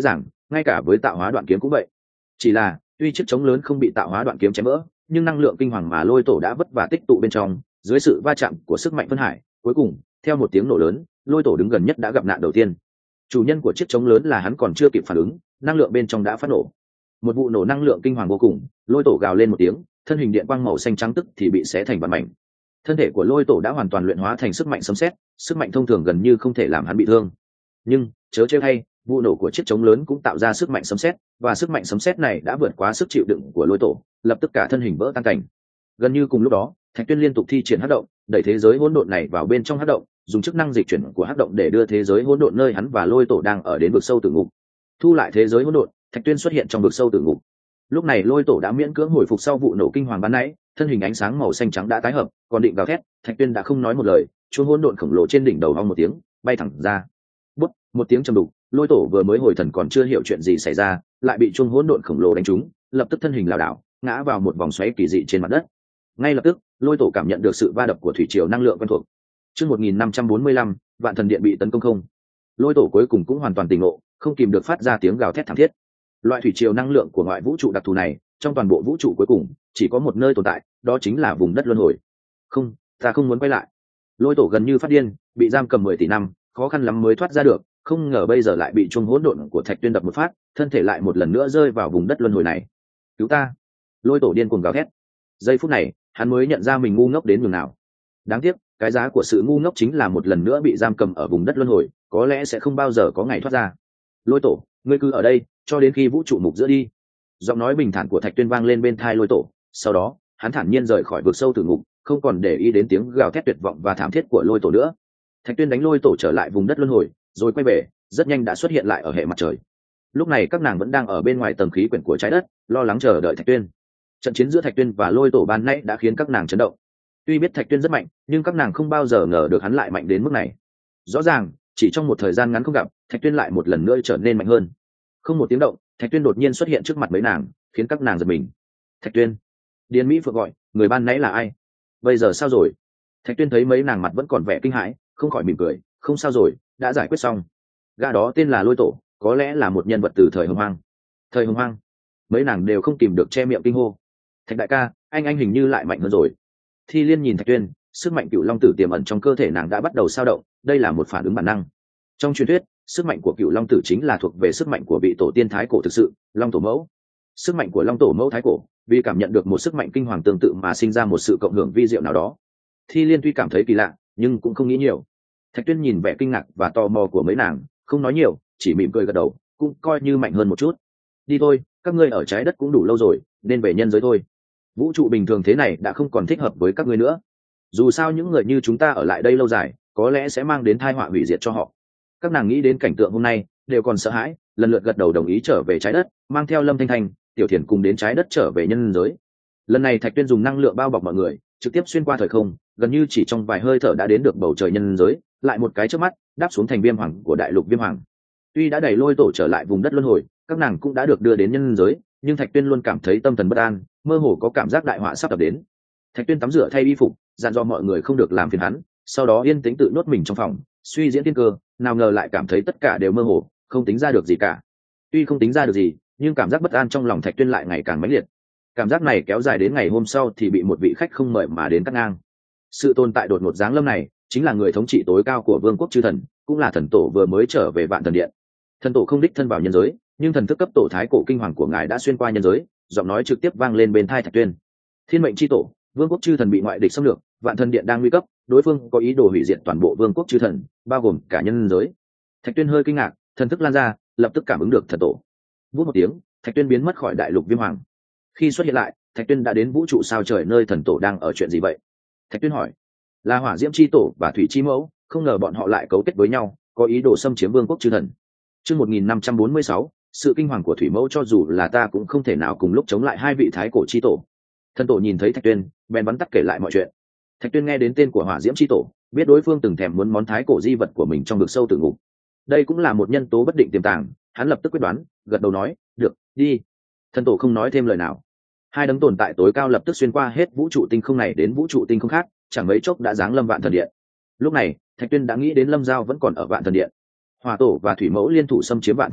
ngay cả với tạo hóa đoạn kiếm cũng vậy. Chỉ là tuy chiếc trống lớn không bị tạo hóa đoạn kiếm chém vỡ, nhưng năng lượng kinh hoàng mà lôi tổ đã vất vả tích tụ bên trong, dưới sự va chạm của sức mạnh phân hải, cuối cùng theo một tiếng nổ lớn, lôi tổ đứng gần nhất đã gặp nạn đầu tiên. Chủ nhân của chiếc trống lớn là hắn còn chưa kịp phản ứng, năng lượng bên trong đã phát nổ. Một vụ nổ năng lượng kinh hoàng vô cùng, lôi tổ gào lên một tiếng, thân hình điện quang màu xanh trắng tức thì bị xé thành vạn mảnh. Thân thể của lôi tổ đã hoàn toàn luyện hóa thành sức mạnh sấm sét, sức mạnh thông thường gần như không thể làm hắn bị thương. Nhưng chớ trêu hay, vụ nổ của chiếc trống lớn cũng tạo ra sức mạnh sấm sét, và sức mạnh sấm sét này đã vượt quá sức chịu đựng của lôi tổ, lập tức cả thân hình vỡ tan cảnh. Gần như cùng lúc đó, Thạch Tuyên liên tục thi triển hắc động, đẩy thế giới hỗn độn này vào bên trong hắc động, dùng chức năng dịch chuyển của hắc động để đưa thế giới hỗn độn nơi hắn và lôi tổ đang ở đến vực sâu tử ngục. Thu lại thế giới hỗn độn, Thạch Tuyên xuất hiện trong vực sâu tử ngục. Lúc này lôi tổ đã miễn cưỡng hồi phục sau vụ nổ kinh hoàng ban nãy, thân hình ánh sáng màu xanh trắng đã tái hợp, còn định gào thét, Thạch Tuyên đã không nói một lời, chuông hỗn độn khổng lồ trên đỉnh đầu ong một tiếng, bay thẳng ra. Bút, một tiếng trầm đục, lôi tổ vừa mới hồi thần còn chưa hiểu chuyện gì xảy ra, lại bị chuông hỗn độn khổng lồ đánh trúng, lập tức thân hình lảo đảo, ngã vào một vòng xoáy kỳ dị trên mặt đất. Ngay lập tức, lôi tổ cảm nhận được sự va đập của thủy triều năng lượng quen thuộc. Chương một nghìn năm trăm bốn mươi lăm, Vạn Thần Điện bị tấn công không. Lôi tổ cuối cùng cũng hoàn toàn tỉnh ngộ, không kìm được phát ra tiếng gào thét thảm thiết. Loại thủy triều năng lượng của ngoại vũ trụ đặc thù này, trong toàn bộ vũ trụ cuối cùng chỉ có một nơi tồn tại, đó chính là vùng đất luân hồi. Không, ta không muốn quay lại. Lôi tổ gần như phát điên, bị giam cầm mười tỷ năm, khó khăn lắm mới thoát ra được, không ngờ bây giờ lại bị chuông hỗn độn của Thạch Tuyên đập một phát, thân thể lại một lần nữa rơi vào vùng đất luân hồi này. Cứu ta! Lôi tổ điên cuồng gào thét. Giây phút này, hắn mới nhận ra mình ngu ngốc đến nhường nào. Đáng tiếc, cái giá của sự ngu ngốc chính là một lần nữa bị giam cầm ở vùng đất luân hồi, có lẽ sẽ không bao giờ có ngày thoát ra. Lôi tổ, ngươi cứ ở đây, cho đến khi vũ trụ mục giữa đi. Giọng nói bình thản của Thạch Tuyên vang lên bên tai lôi tổ. Sau đó, hắn thản nhiên rời khỏi vực sâu tử ngục, không còn để ý đến tiếng gào thét tuyệt vọng và thảm thiết của lôi tổ nữa. Thạch Tuyên đánh lôi tổ trở lại vùng đất luân hồi, rồi quay về, rất nhanh đã xuất hiện lại ở hệ mặt trời. Lúc này các nàng vẫn đang ở bên ngoài tầng khí quyển của trái đất, lo lắng chờ đợi Thạch Tuyên. Trận chiến giữa Thạch Tuyên và lôi tổ ban nãy đã khiến các nàng chấn động. Tuy biết Thạch Tuyên rất mạnh, nhưng các nàng không bao giờ ngờ được hắn lại mạnh đến mức này. Rõ ràng, chỉ trong một thời gian ngắn không gặp, Thạch Tuyên lại một lần nữa trở nên mạnh hơn. Không một tiếng động, Thạch Tuyên đột nhiên xuất hiện trước mặt mấy nàng, khiến các nàng giật mình. Thạch Tuyên, Điền Mỹ Phượng gọi, người ban nãy là ai? Bây giờ sao rồi? Thạch Tuyên thấy mấy nàng mặt vẫn còn vẻ kinh hãi, không khỏi mỉm cười, không sao rồi, đã giải quyết xong. Gã đó tên là Lôi Tổ, có lẽ là một nhân vật từ thời Hồng Hoang. Thời Hồng Hoang? Mấy nàng đều không kìm được che miệng kinh hô. Thạch đại ca, anh anh hình như lại mạnh hơn rồi. Thi Liên nhìn Thạch Tuyên, sức mạnh cựu long tử tiềm ẩn trong cơ thể nàng đã bắt đầu sao động, đây là một phản ứng bản năng. Trong truyền thuyết, sức mạnh của cựu long tử chính là thuộc về sức mạnh của vị tổ tiên thái cổ thực sự, Long Tổ Mẫu. Sức mạnh của Long Tổ Mẫu thái cổ, vì cảm nhận được một sức mạnh kinh hoàng tương tự mà sinh ra một sự cộng hưởng vi diệu nào đó. Thi Liên tuy cảm thấy kỳ lạ, nhưng cũng không nghĩ nhiều. Thạch Tuyên nhìn vẻ kinh ngạc và tò mò của mấy nàng, không nói nhiều, chỉ mỉm cười gật đầu, cũng coi như mạnh hơn một chút. Đi thôi, các ngươi ở trái đất cũng đủ lâu rồi, nên về nhân giới thôi. Vũ trụ bình thường thế này đã không còn thích hợp với các ngươi nữa. Dù sao những người như chúng ta ở lại đây lâu dài, có lẽ sẽ mang đến tai họa hủy diệt cho họ. Các nàng nghĩ đến cảnh tượng hôm nay, đều còn sợ hãi, lần lượt gật đầu đồng ý trở về trái đất, mang theo Lâm Thanh Thanh, Tiểu Thiền cùng đến trái đất trở về nhân giới. Lần này Thạch Tuyên dùng năng lượng bao bọc mọi người, trực tiếp xuyên qua thời không, gần như chỉ trong vài hơi thở đã đến được bầu trời nhân giới, lại một cái chớp mắt, đáp xuống thành Viêm Hoàng của đại lục Viêm Hoàng. Tuy đã đẩy lôi tổ trở lại vùng đất luân hồi, các nàng cũng đã được đưa đến nhân giới, nhưng Thạch Tuyên luôn cảm thấy tâm thần bất an, mơ hồ có cảm giác đại họa sắp tập đến. Thạch Tuyên tắm rửa thay y phục, dặn dò mọi người không được làm phiền hắn, sau đó yên tĩnh tự nhốt mình trong phòng, suy diễn tiên cơ, nào ngờ lại cảm thấy tất cả đều mơ hồ, không tính ra được gì cả. Tuy không tính ra được gì, nhưng cảm giác bất an trong lòng Thạch Tuyên lại ngày càng mãnh liệt. Cảm giác này kéo dài đến ngày hôm sau thì bị một vị khách không mời mà đến cắt ngang. Sự tồn tại đột ngột giáng lâm này chính là người thống trị tối cao của vương quốc chư thần, cũng là thần tổ vừa mới trở về Vạn Thần Điện. Thần tổ không đích thân vào nhân giới, nhưng thần thức cấp tổ thái cổ kinh hoàng của ngài đã xuyên qua nhân giới, giọng nói trực tiếp vang lên bên tai Thạch Tuyên. Thiên mệnh chi tổ, vương quốc chư thần bị ngoại địch xâm lược, Vạn Thần Điện đang nguy cấp, đối phương có ý đồ hủy diệt toàn bộ vương quốc chư thần, bao gồm cả nhân giới. Thạch Tuyên hơi kinh ngạc, thần thức lan ra, lập tức cảm ứng được thần tổ. Vút một tiếng, Thạch Tuyên biến mất khỏi đại lục Viêm Hoàng. Khi xuất hiện lại, Thạch Tuyên đã đến vũ trụ sao trời nơi thần tổ đang ở chuyện gì vậy? Thạch Tuyên hỏi. Là hỏa diễm chi tổ và thủy chi mẫu, không ngờ bọn họ lại cấu kết với nhau, có ý đồ xâm chiếm vương quốc chư thần. Chương một nghìn năm trăm bốn mươi sáu, sự kinh hoàng của thủy mẫu cho dù là ta cũng không thể nào cùng lúc chống lại hai vị thái cổ chi tổ. Thần tổ nhìn thấy Thạch Tuyên, bèn bắn tắt kể lại mọi chuyện. Thạch Tuyên nghe đến tên của hỏa diễm chi tổ, biết đối phương từng thèm muốn món thái cổ di vật của mình trong vực sâu tử ngục. Đây cũng là một nhân tố bất định tiềm tàng, hắn lập tức quyết đoán, gật đầu nói, được, đi. Thần tổ không nói thêm lời nào. Hai đấng tồn tại tối cao lập tức xuyên qua hết vũ trụ tinh không này đến vũ trụ tinh không khác, chẳng mấy chốc đã giáng lâm Vạn Thần Điện. Lúc này, Thạch Tuyên đã nghĩ đến Lâm Giao vẫn còn ở Vạn Thần Điện. Hỏa tổ và thủy mẫu liên thủ xâm chiếm Vạn Thần Điện,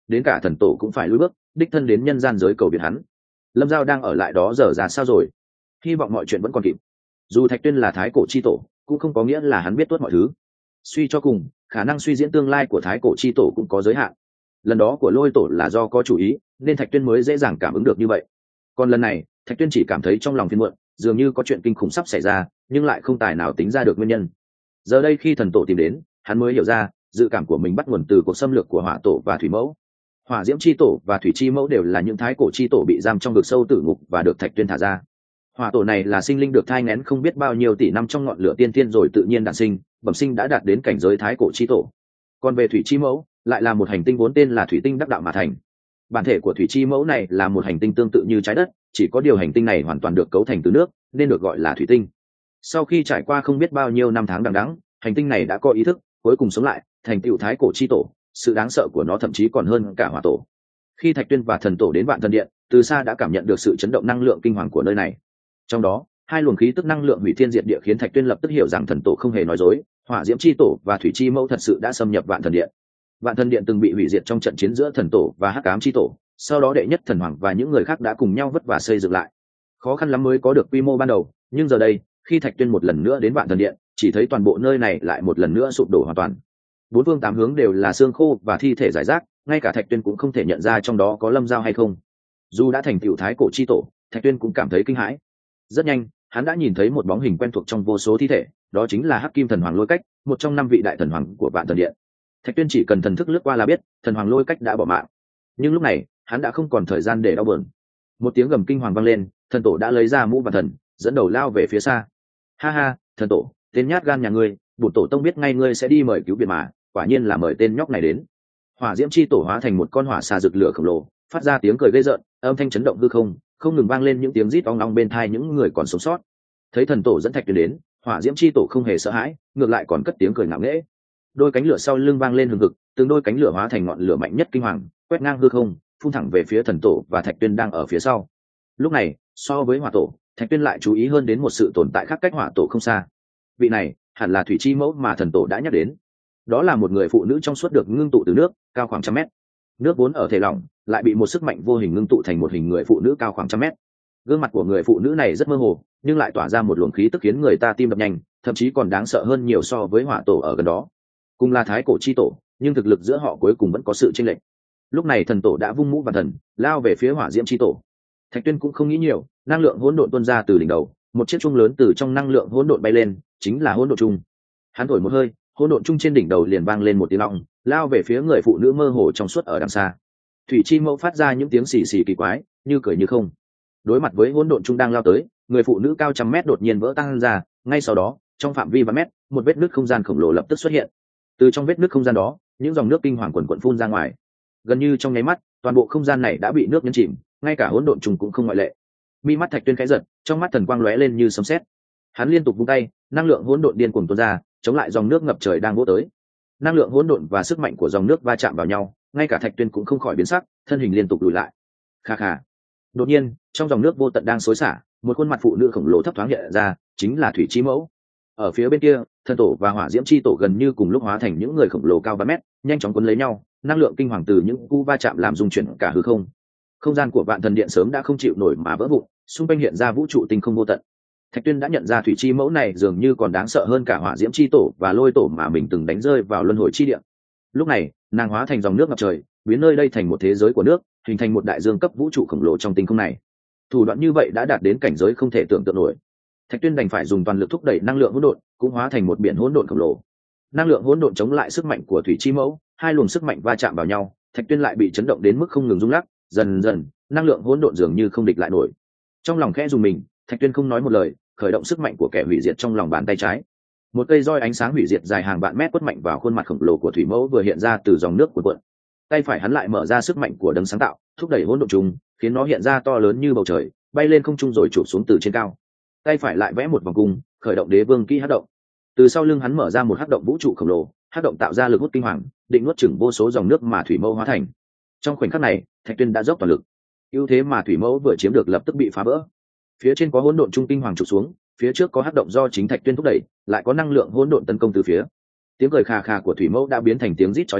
đến cả thần tổ cũng phải lùi bước đích thân đến nhân gian giới cầu viện hắn. Lâm Giao đang ở lại đó giờ ra sao rồi? Hy vọng mọi chuyện vẫn còn kịp. Dù Thạch Tuyên là thái cổ chi tổ cũng không có nghĩa là hắn biết tuốt mọi thứ. Suy cho cùng khả năng suy diễn tương lai của thái cổ chi tổ cũng có giới hạn. Lần đó của lôi tổ là do có chủ ý nên Thạch Tuyên mới dễ dàng cảm ứng được như vậy, còn lần này Thạch Tuyên chỉ cảm thấy trong lòng phiền muộn, dường như có chuyện kinh khủng sắp xảy ra nhưng lại không tài nào tính ra được nguyên nhân. Giờ đây khi thần tổ tìm đến, hắn mới hiểu ra dự cảm của mình bắt nguồn từ cuộc xâm lược của hỏa tổ và thủy mẫu. Hỏa diễm chi tổ và thủy chi mẫu đều là những thái cổ chi tổ bị giam trong vực sâu tử ngục và được Thạch Tuyên thả ra. Hỏa tổ này là sinh linh được thai nghén không biết bao nhiêu tỷ năm trong ngọn lửa tiên thiên rồi tự nhiên đản sinh, bẩm sinh đã đạt đến cảnh giới thái cổ chi tổ. Còn về thủy chi mẫu lại là một hành tinh vốn tên là thủy tinh đắc đạo mà thành. Bản thể của thủy chi mẫu này là một hành tinh tương tự như trái đất, chỉ có điều hành tinh này hoàn toàn được cấu thành từ nước nên được gọi là thủy tinh. Sau khi trải qua không biết bao nhiêu năm tháng đằng đẵng, hành tinh này đã có ý thức, cuối cùng sống lại thành tựu thái cổ chi tổ. Sự đáng sợ của nó thậm chí còn hơn cả hỏa tổ. Khi Thạch Tuyên và thần tổ đến Vạn Thần Điện, từ xa đã cảm nhận được sự chấn động năng lượng kinh hoàng của nơi này. Trong đó hai luồng khí tức năng lượng hủy thiên diệt địa khiến Thạch Tuyên lập tức hiểu rằng thần tổ không hề nói dối, hỏa diễm chi tổ và thủy chi mẫu thật sự đã xâm nhập Vạn Thần Điện. Vạn Thần Điện từng bị hủy diệt trong trận chiến giữa thần tổ và hắc ám chi tổ, sau đó đệ nhất thần hoàng và những người khác đã cùng nhau vất vả xây dựng lại. Khó khăn lắm mới có được quy mô ban đầu, nhưng giờ đây khi Thạch Tuyên một lần nữa đến Vạn Thần Điện, chỉ thấy toàn bộ nơi này lại một lần nữa sụp đổ hoàn toàn. Bốn phương tám hướng đều là xương khô và thi thể rải rác, ngay cả Thạch Tuyên cũng không thể nhận ra trong đó có Lâm Giao hay không. Dù đã thành tựu thái cổ chi tổ, Thạch Tuyên cũng cảm thấy kinh hãi. Rất nhanh hắn đã nhìn thấy một bóng hình quen thuộc trong vô số thi thể, đó chính là Hắc Kim Thần Hoàng Lôi Cách, một trong năm vị đại thần hoàng của Vạn Thần Điện. Thạch Tuyên chỉ cần thần thức lướt qua là biết thần hoàng Lôi Cách đã bỏ mạng, nhưng lúc này hắn đã không còn thời gian để đau buồn. Một tiếng gầm kinh hoàng vang lên, thần tổ đã lấy ra mũ vạn thần, dẫn đầu lao về phía xa. Ha ha, thần tổ, tên nhát gan nhà ngươi, bổn tổ tông biết ngay ngươi sẽ đi mời cứu viện mà, quả nhiên là mời tên nhóc này đến. Hỏa diễm chi tổ hóa thành một con hỏa xà rực lửa khổng lồ, phát ra tiếng cười gây rợn, âm thanh chấn động hư không, không ngừng vang lên những tiếng rít ong ong bên tai những người còn sống sót. Thấy thần tổ dẫn Thạch Tuyên đến, hỏa diễm chi tổ không hề sợ hãi, ngược lại còn cất tiếng cười ngạo nghễ. Đôi cánh lửa sau lưng vang lên hừng hực, từng đôi cánh lửa hóa thành ngọn lửa mạnh nhất kinh hoàng, quét ngang hư không, phun thẳng về phía thần tổ và Thạch Tuyên đang ở phía sau. Lúc này so với hỏa tổ, Thạch Tuyên lại chú ý hơn đến một sự tồn tại khác cách hỏa tổ không xa. Vị này hẳn là thủy chi mẫu mà thần tổ đã nhắc đến. Đó là một người phụ nữ trong suốt được ngưng tụ từ nước, cao khoảng trăm mét. Nước vốn ở thể lỏng lại bị một sức mạnh vô hình ngưng tụ thành một hình người phụ nữ cao khoảng trăm mét. Gương mặt của người phụ nữ này rất mơ hồ, nhưng lại tỏa ra một luồng khí tức khiến người ta tim đập nhanh, thậm chí còn đáng sợ hơn nhiều so với hỏa tổ ở gần đó. Cùng là thái cổ chi tổ, nhưng thực lực giữa họ cuối cùng vẫn có sự chênh lệch. Lúc này thần tổ đã vung mũ vạn thần, lao về phía hỏa diễm chi tổ. Thạch Tuyên cũng không nghĩ nhiều, năng lượng hỗn độn tuôn ra từ đỉnh đầu, một chiếc chuông lớn từ trong năng lượng hỗn độn bay lên, chính là hỗn độn chuông. Hắn thổi một hơi, hỗn độn chuông trên đỉnh đầu liền vang lên một tiếng long, lao về phía người phụ nữ mơ hồ trong suốt ở đằng xa. Thủy chi mẫu phát ra những tiếng xì xì kỳ quái, như cười như không. Đối mặt với hỗn độn chuông đang lao tới, người phụ nữ cao trăm mét đột nhiên vỡ tan ra, ngay sau đó, trong phạm vi vài mét, một vết nứt không gian khổng lồ lập tức xuất hiện. Từ trong vết nứt không gian đó, những dòng nước kinh hoàng quần quần phun ra ngoài. Gần như trong nháy mắt, toàn bộ không gian này đã bị nước nhấn chìm, ngay cả hỗn độn trùng cũng không ngoại lệ. Mi mắt Thạch Tuyên khẽ giật, trong mắt thần quang lóe lên như sấm sét. Hắn liên tục vung tay, năng lượng hỗn độn điên cuồng tuôn ra, chống lại dòng nước ngập trời đang vỗ tới. Năng lượng hỗn độn và sức mạnh của dòng nước va chạm vào nhau, ngay cả Thạch Tuyên cũng không khỏi biến sắc, thân hình liên tục lùi lại. Kha kha. Đột nhiên, trong dòng nước vô tận đang xối xả, một khuôn mặt phụ nữ khổng lồ thấp thoáng hiện ra, chính là thủy chi mẫu. Ở phía bên kia, thần tổ và hỏa diễm chi tổ gần như cùng lúc hóa thành những người khổng lồ cao ba mét, nhanh chóng cuốn lấy nhau, năng lượng kinh hoàng từ những cú va chạm làm rung chuyển cả hư không. Không gian của Vạn Thần Điện sớm đã không chịu nổi mà vỡ vụn, xung quanh hiện ra vũ trụ tinh không vô tận. Thạch Tuyên đã nhận ra thủy chi mẫu này dường như còn đáng sợ hơn cả hỏa diễm chi tổ và lôi tổ mà mình từng đánh rơi vào luân hồi chi địa. Lúc này, nàng hóa thành dòng nước ngập trời, biến nơi đây thành một thế giới của nước, hình thành một đại dương cấp vũ trụ khổng lồ trong tinh không này. Thủ đoạn như vậy đã đạt đến cảnh giới không thể tưởng tượng nổi. Thạch Tuyên đành phải dùng toàn lực thúc đẩy năng lượng hỗn độn, cũng hóa thành một biển hỗn độn khổng lồ. Năng lượng hỗn độn chống lại sức mạnh của thủy chi mẫu, hai luồng sức mạnh va chạm vào nhau, Thạch Tuyên lại bị chấn động đến mức không ngừng rung lắc, dần dần, năng lượng hỗn độn dường như không địch lại nổi. Trong lòng khẽ rùng mình, Thạch Tuyên không nói một lời, khởi động sức mạnh của kẻ hủy diệt trong lòng bàn tay trái. Một cây roi ánh sáng hủy diệt dài hàng vạn mét quất mạnh vào khuôn mặt khổng lồ của thủy mẫu vừa hiện ra từ dòng nước cuồn cuộn. Tay phải hắn lại mở ra sức mạnh của đấng sáng tạo, thúc đẩy hỗn độn trùng, khiến nó hiện ra to lớn như bầu trời, bay lên không trung rồi chụp xuống từ trên cao. Tay phải lại vẽ một vòng cung, khởi động đế vương kỹ hắc động. Từ sau lưng hắn mở ra một hắc động vũ trụ khổng lồ, hắc động tạo ra lực hút kinh hoàng, định nuốt chửng vô số dòng nước mà thủy mẫu hóa thành. Trong khoảnh khắc này, Thạch Tuyên đã dốc toàn lực. Ưu thế mà thủy mẫu vừa chiếm được lập tức bị phá vỡ. Phía trên có hỗn độn trung kinh hoàng trụ xuống, phía trước có hắc động do chính Thạch Tuyên thúc đẩy, lại có năng lượng hỗn độn tấn công từ phía. Tiếng cười khà khà của thủy mẫu đã biến thành tiếng rít chói tai,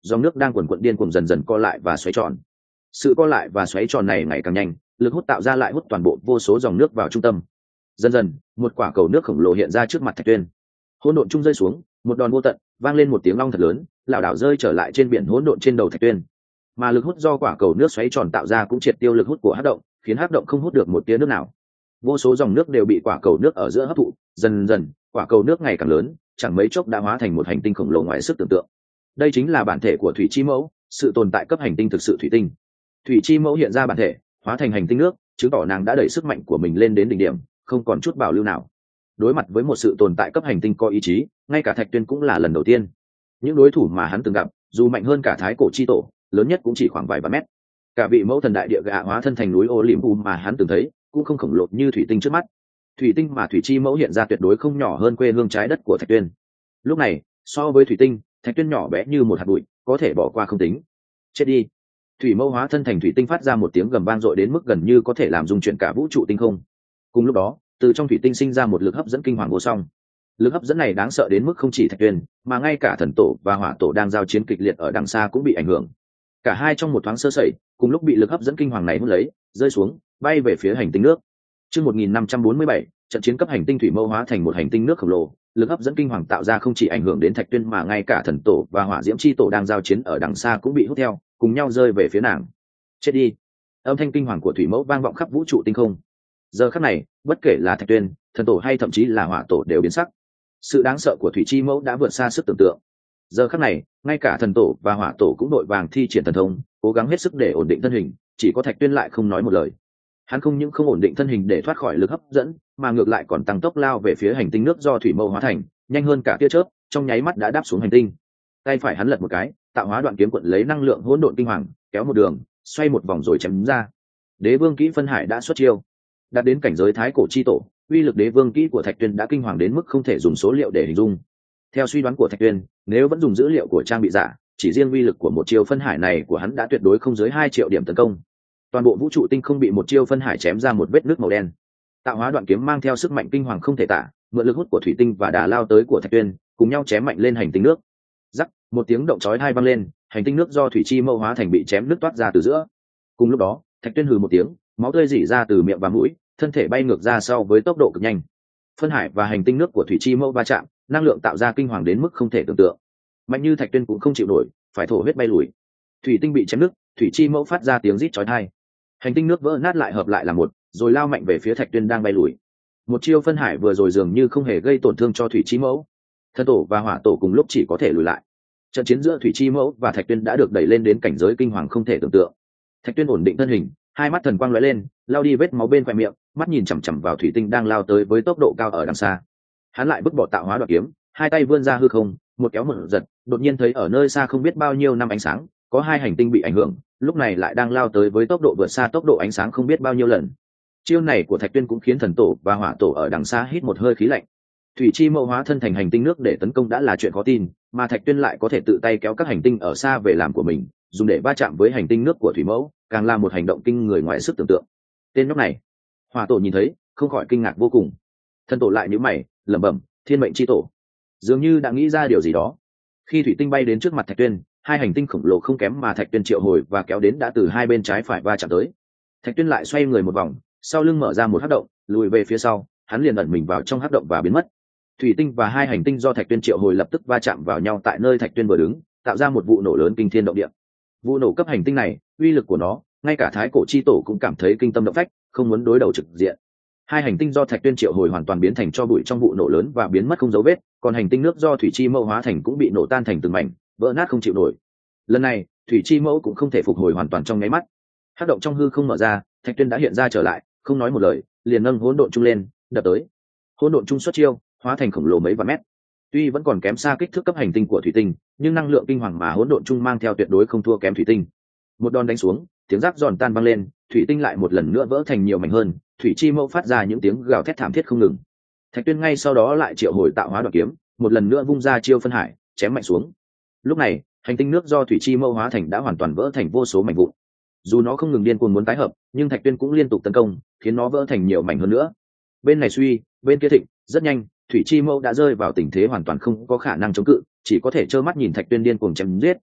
dòng nước đang quần quận điên cuồng dần dần co lại và xoáy tròn. Sự co lại và xoáy tròn này ngày càng nhanh, lực hút tạo ra lại hút toàn bộ vô số dòng nước vào trung tâm. Dần dần, một quả cầu nước khổng lồ hiện ra trước mặt Thạch Tuyên. Hỗn độn trung rơi xuống, một đòn vô tận, vang lên một tiếng long thật lớn, lảo đảo rơi trở lại trên biển hỗn độn trên đầu Thạch Tuyên. Mà lực hút do quả cầu nước xoáy tròn tạo ra cũng triệt tiêu lực hút của hắc động, khiến hắc động không hút được một tia nước nào. Vô số dòng nước đều bị quả cầu nước ở giữa hấp thụ, dần dần, quả cầu nước ngày càng lớn, chẳng mấy chốc đã hóa thành một hành tinh khổng lồ ngoài sức tưởng tượng. Đây chính là bản thể của thủy chi mẫu, sự tồn tại cấp hành tinh thực sự thủy tinh. Thủy chi mẫu hiện ra bản thể, hóa thành hành tinh nước, chứng tỏ nàng đã đẩy sức mạnh của mình lên đến đỉnh điểm, không còn chút bảo lưu nào. Đối mặt với một sự tồn tại cấp hành tinh có ý chí, ngay cả Thạch Tuyên cũng là lần đầu tiên. Những đối thủ mà hắn từng gặp, dù mạnh hơn cả thái cổ chi tổ, lớn nhất cũng chỉ khoảng vài ba mét. Cả vị mẫu thần đại địa gạ hóa thân thành núi Olympus mà hắn từng thấy, cũng không khổng lồ như thủy tinh trước mắt. Thủy tinh mà thủy chi mẫu hiện ra tuyệt đối không nhỏ hơn quê hương trái đất của Thạch Tuyên. Lúc này, so với thủy tinh, Thạch Tuyên nhỏ bé như một hạt bụi, có thể bỏ qua không tính. Chết đi! Thủy mẫu hóa thân thành thủy tinh phát ra một tiếng gầm vang dội đến mức gần như có thể làm rung chuyển cả vũ trụ tinh không. Cùng lúc đó, từ trong thủy tinh sinh ra một lực hấp dẫn kinh hoàng vô song. Lực hấp dẫn này đáng sợ đến mức không chỉ Thạch Tuyên, mà ngay cả thần tổ và hỏa tổ đang giao chiến kịch liệt ở đằng xa cũng bị ảnh hưởng. Cả hai trong một thoáng sơ sẩy, cùng lúc bị lực hấp dẫn kinh hoàng này hút lấy, rơi xuống, bay về phía hành tinh nước. Chương một nghìn năm trăm bốn mươi bảy, trận chiến cấp hành tinh thủy mẫu hóa thành một hành tinh nước khổng lồ, lực hấp dẫn kinh hoàng tạo ra không chỉ ảnh hưởng đến Thạch Tuyên mà ngay cả thần tổ và hỏa diễm chi tổ đang giao chiến ở đằng xa cũng bị hút theo, cùng nhau rơi về phía nàng. Chết đi! Âm thanh kinh hoàng của thủy mẫu vang vọng khắp vũ trụ tinh không. Giờ khắc này, bất kể là Thạch Tuyên, thần tổ hay thậm chí là hỏa tổ đều biến sắc. Sự đáng sợ của thủy chi mẫu đã vượt xa sức tưởng tượng. Giờ khắc này, ngay cả thần tổ và hỏa tổ cũng đội vàng thi triển thần thông, cố gắng hết sức để ổn định thân hình, chỉ có Thạch Tuyên lại không nói một lời. Hắn không những không ổn định thân hình để thoát khỏi lực hấp dẫn, mà ngược lại còn tăng tốc lao về phía hành tinh nước do thủy mẫu hóa thành, nhanh hơn cả tia chớp, trong nháy mắt đã đáp xuống hành tinh. Tay phải hắn lật một cái, tạo hóa đoạn kiếm quận lấy năng lượng hỗn độn kinh hoàng, kéo một đường, xoay một vòng rồi chém ra. Đế vương kỹ phân hải đã xuất chiêu, đạt đến cảnh giới thái cổ chi tổ, uy lực đế vương kỹ của Thạch Tuyên đã kinh hoàng đến mức không thể dùng số liệu để hình dung. Theo suy đoán của Thạch Tuyên, nếu vẫn dùng dữ liệu của trang bị giả, chỉ riêng uy lực của một chiêu phân hải này của hắn đã tuyệt đối không dưới hai triệu điểm tấn công. Toàn bộ vũ trụ tinh không bị một chiêu phân hải chém ra một vết nước màu đen. Tạo hóa đoạn kiếm mang theo sức mạnh kinh hoàng không thể tả, mượn lực hút của thủy tinh và đà lao tới của Thạch Tuyên, cùng nhau chém mạnh lên hành tinh nước. Rắc, một tiếng động chói tai vang lên, hành tinh nước do thủy chi mâu hóa thành bị chém nứt toát ra từ giữa. Cùng lúc đó, Thạch Tuyên hừ một tiếng, máu tươi rỉ ra từ miệng và mũi, thân thể bay ngược ra sau với tốc độ cực nhanh. Phân hải và hành tinh nước của thủy chi mâu va chạm, năng lượng tạo ra kinh hoàng đến mức không thể tưởng tượng. Mạnh như Thạch Tuyên cũng không chịu nổi, phải thổ huyết bay lùi. Thủy tinh bị chém nứt, thủy chi mâu phát ra tiếng rít chói tai. Hành tinh nước vỡ nát lại hợp lại là một, rồi lao mạnh về phía Thạch Tuyên đang bay lùi. Một chiêu phân hải vừa rồi dường như không hề gây tổn thương cho thủy chi mẫu. Thần tổ và hỏa tổ cùng lúc chỉ có thể lùi lại. Trận chiến giữa thủy chi mẫu và Thạch Tuyên đã được đẩy lên đến cảnh giới kinh hoàng không thể tưởng tượng. Thạch Tuyên ổn định thân hình, hai mắt thần quang lóe lên, lao đi vết máu bên khóe miệng, mắt nhìn chằm chằm vào thủy tinh đang lao tới với tốc độ cao ở đằng xa. Hắn lại bước bỏ tạo hóa đoạt kiếm, hai tay vươn ra hư không, một kéo một giật, đột nhiên thấy ở nơi xa không biết bao nhiêu năm ánh sáng, có hai hành tinh bị ảnh hưởng, lúc này lại đang lao tới với tốc độ vượt xa tốc độ ánh sáng không biết bao nhiêu lần. Chiêu này của Thạch Tuyên cũng khiến thần tổ và hỏa tổ ở đằng xa hít một hơi khí lạnh. Thủy chi mẫu hóa thân thành hành tinh nước để tấn công đã là chuyện khó tin, mà Thạch Tuyên lại có thể tự tay kéo các hành tinh ở xa về làm của mình, dùng để va chạm với hành tinh nước của thủy mẫu, càng là một hành động kinh người ngoài sức tưởng tượng. Tên nhóc này, hỏa tổ nhìn thấy, không khỏi kinh ngạc vô cùng. Thần tổ lại nhíu mày, lẩm bẩm, thiên mệnh chi tổ, dường như đã nghĩ ra điều gì đó. Khi thủy tinh bay đến trước mặt Thạch Tuyên, hai hành tinh khổng lồ không kém mà Thạch Tuyên triệu hồi và kéo đến đã từ hai bên trái phải va chạm tới. Thạch Tuyên lại xoay người một vòng, sau lưng mở ra một hắc động, lùi về phía sau, hắn liền ẩn mình vào trong hắc động và biến mất. Thủy tinh và hai hành tinh do Thạch Tuyên triệu hồi lập tức va chạm vào nhau tại nơi Thạch Tuyên vừa đứng, tạo ra một vụ nổ lớn kinh thiên động địa. Vụ nổ cấp hành tinh này, uy lực của nó, ngay cả thái cổ chi tổ cũng cảm thấy kinh tâm động phách, không muốn đối đầu trực diện. Hai hành tinh do Thạch Tuyên triệu hồi hoàn toàn biến thành tro bụi trong vụ nổ lớn và biến mất không dấu vết, còn hành tinh nước do thủy chi mẫu hóa thành cũng bị nổ tan thành từng mảnh, vỡ nát không chịu nổi. Lần này, thủy chi mẫu cũng không thể phục hồi hoàn toàn trong nháy mắt. Hắc động trong hư không mở ra, Thạch Tuyên đã hiện ra trở lại, không nói một lời, liền nâng hỗn độn trung lên, đập tới. Hỗn độn trung xuất chiêu, hóa thành khổng lồ mấy vạn mét. Tuy vẫn còn kém xa kích thước cấp hành tinh của thủy tinh, nhưng năng lượng kinh hoàng mà hỗn độn trung mang theo tuyệt đối không thua kém thủy tinh. Một đòn đánh xuống, tiếng rác giòn tan vang lên, thủy tinh lại một lần nữa vỡ thành nhiều mảnh hơn, thủy chi mẫu phát ra những tiếng gào thét thảm thiết không ngừng. Thạch Tuyên ngay sau đó lại triệu hồi tạo hóa đoạt kiếm, một lần nữa vung ra chiêu phân hải, chém mạnh xuống. Lúc này, hành tinh nước do thủy chi mẫu hóa thành đã hoàn toàn vỡ thành vô số mảnh vụn. Dù nó không ngừng điên cuồng muốn tái hợp, nhưng Thạch Tuyên cũng liên tục tấn công, khiến nó vỡ thành nhiều mảnh hơn nữa. Bên này suy, bên kia thịnh, rất nhanh, thủy chi mẫu đã rơi vào tình thế hoàn toàn không có khả năng chống cự, chỉ có thể trơ mắt nhìn Thạch Tuyên điên cuồng chém giết,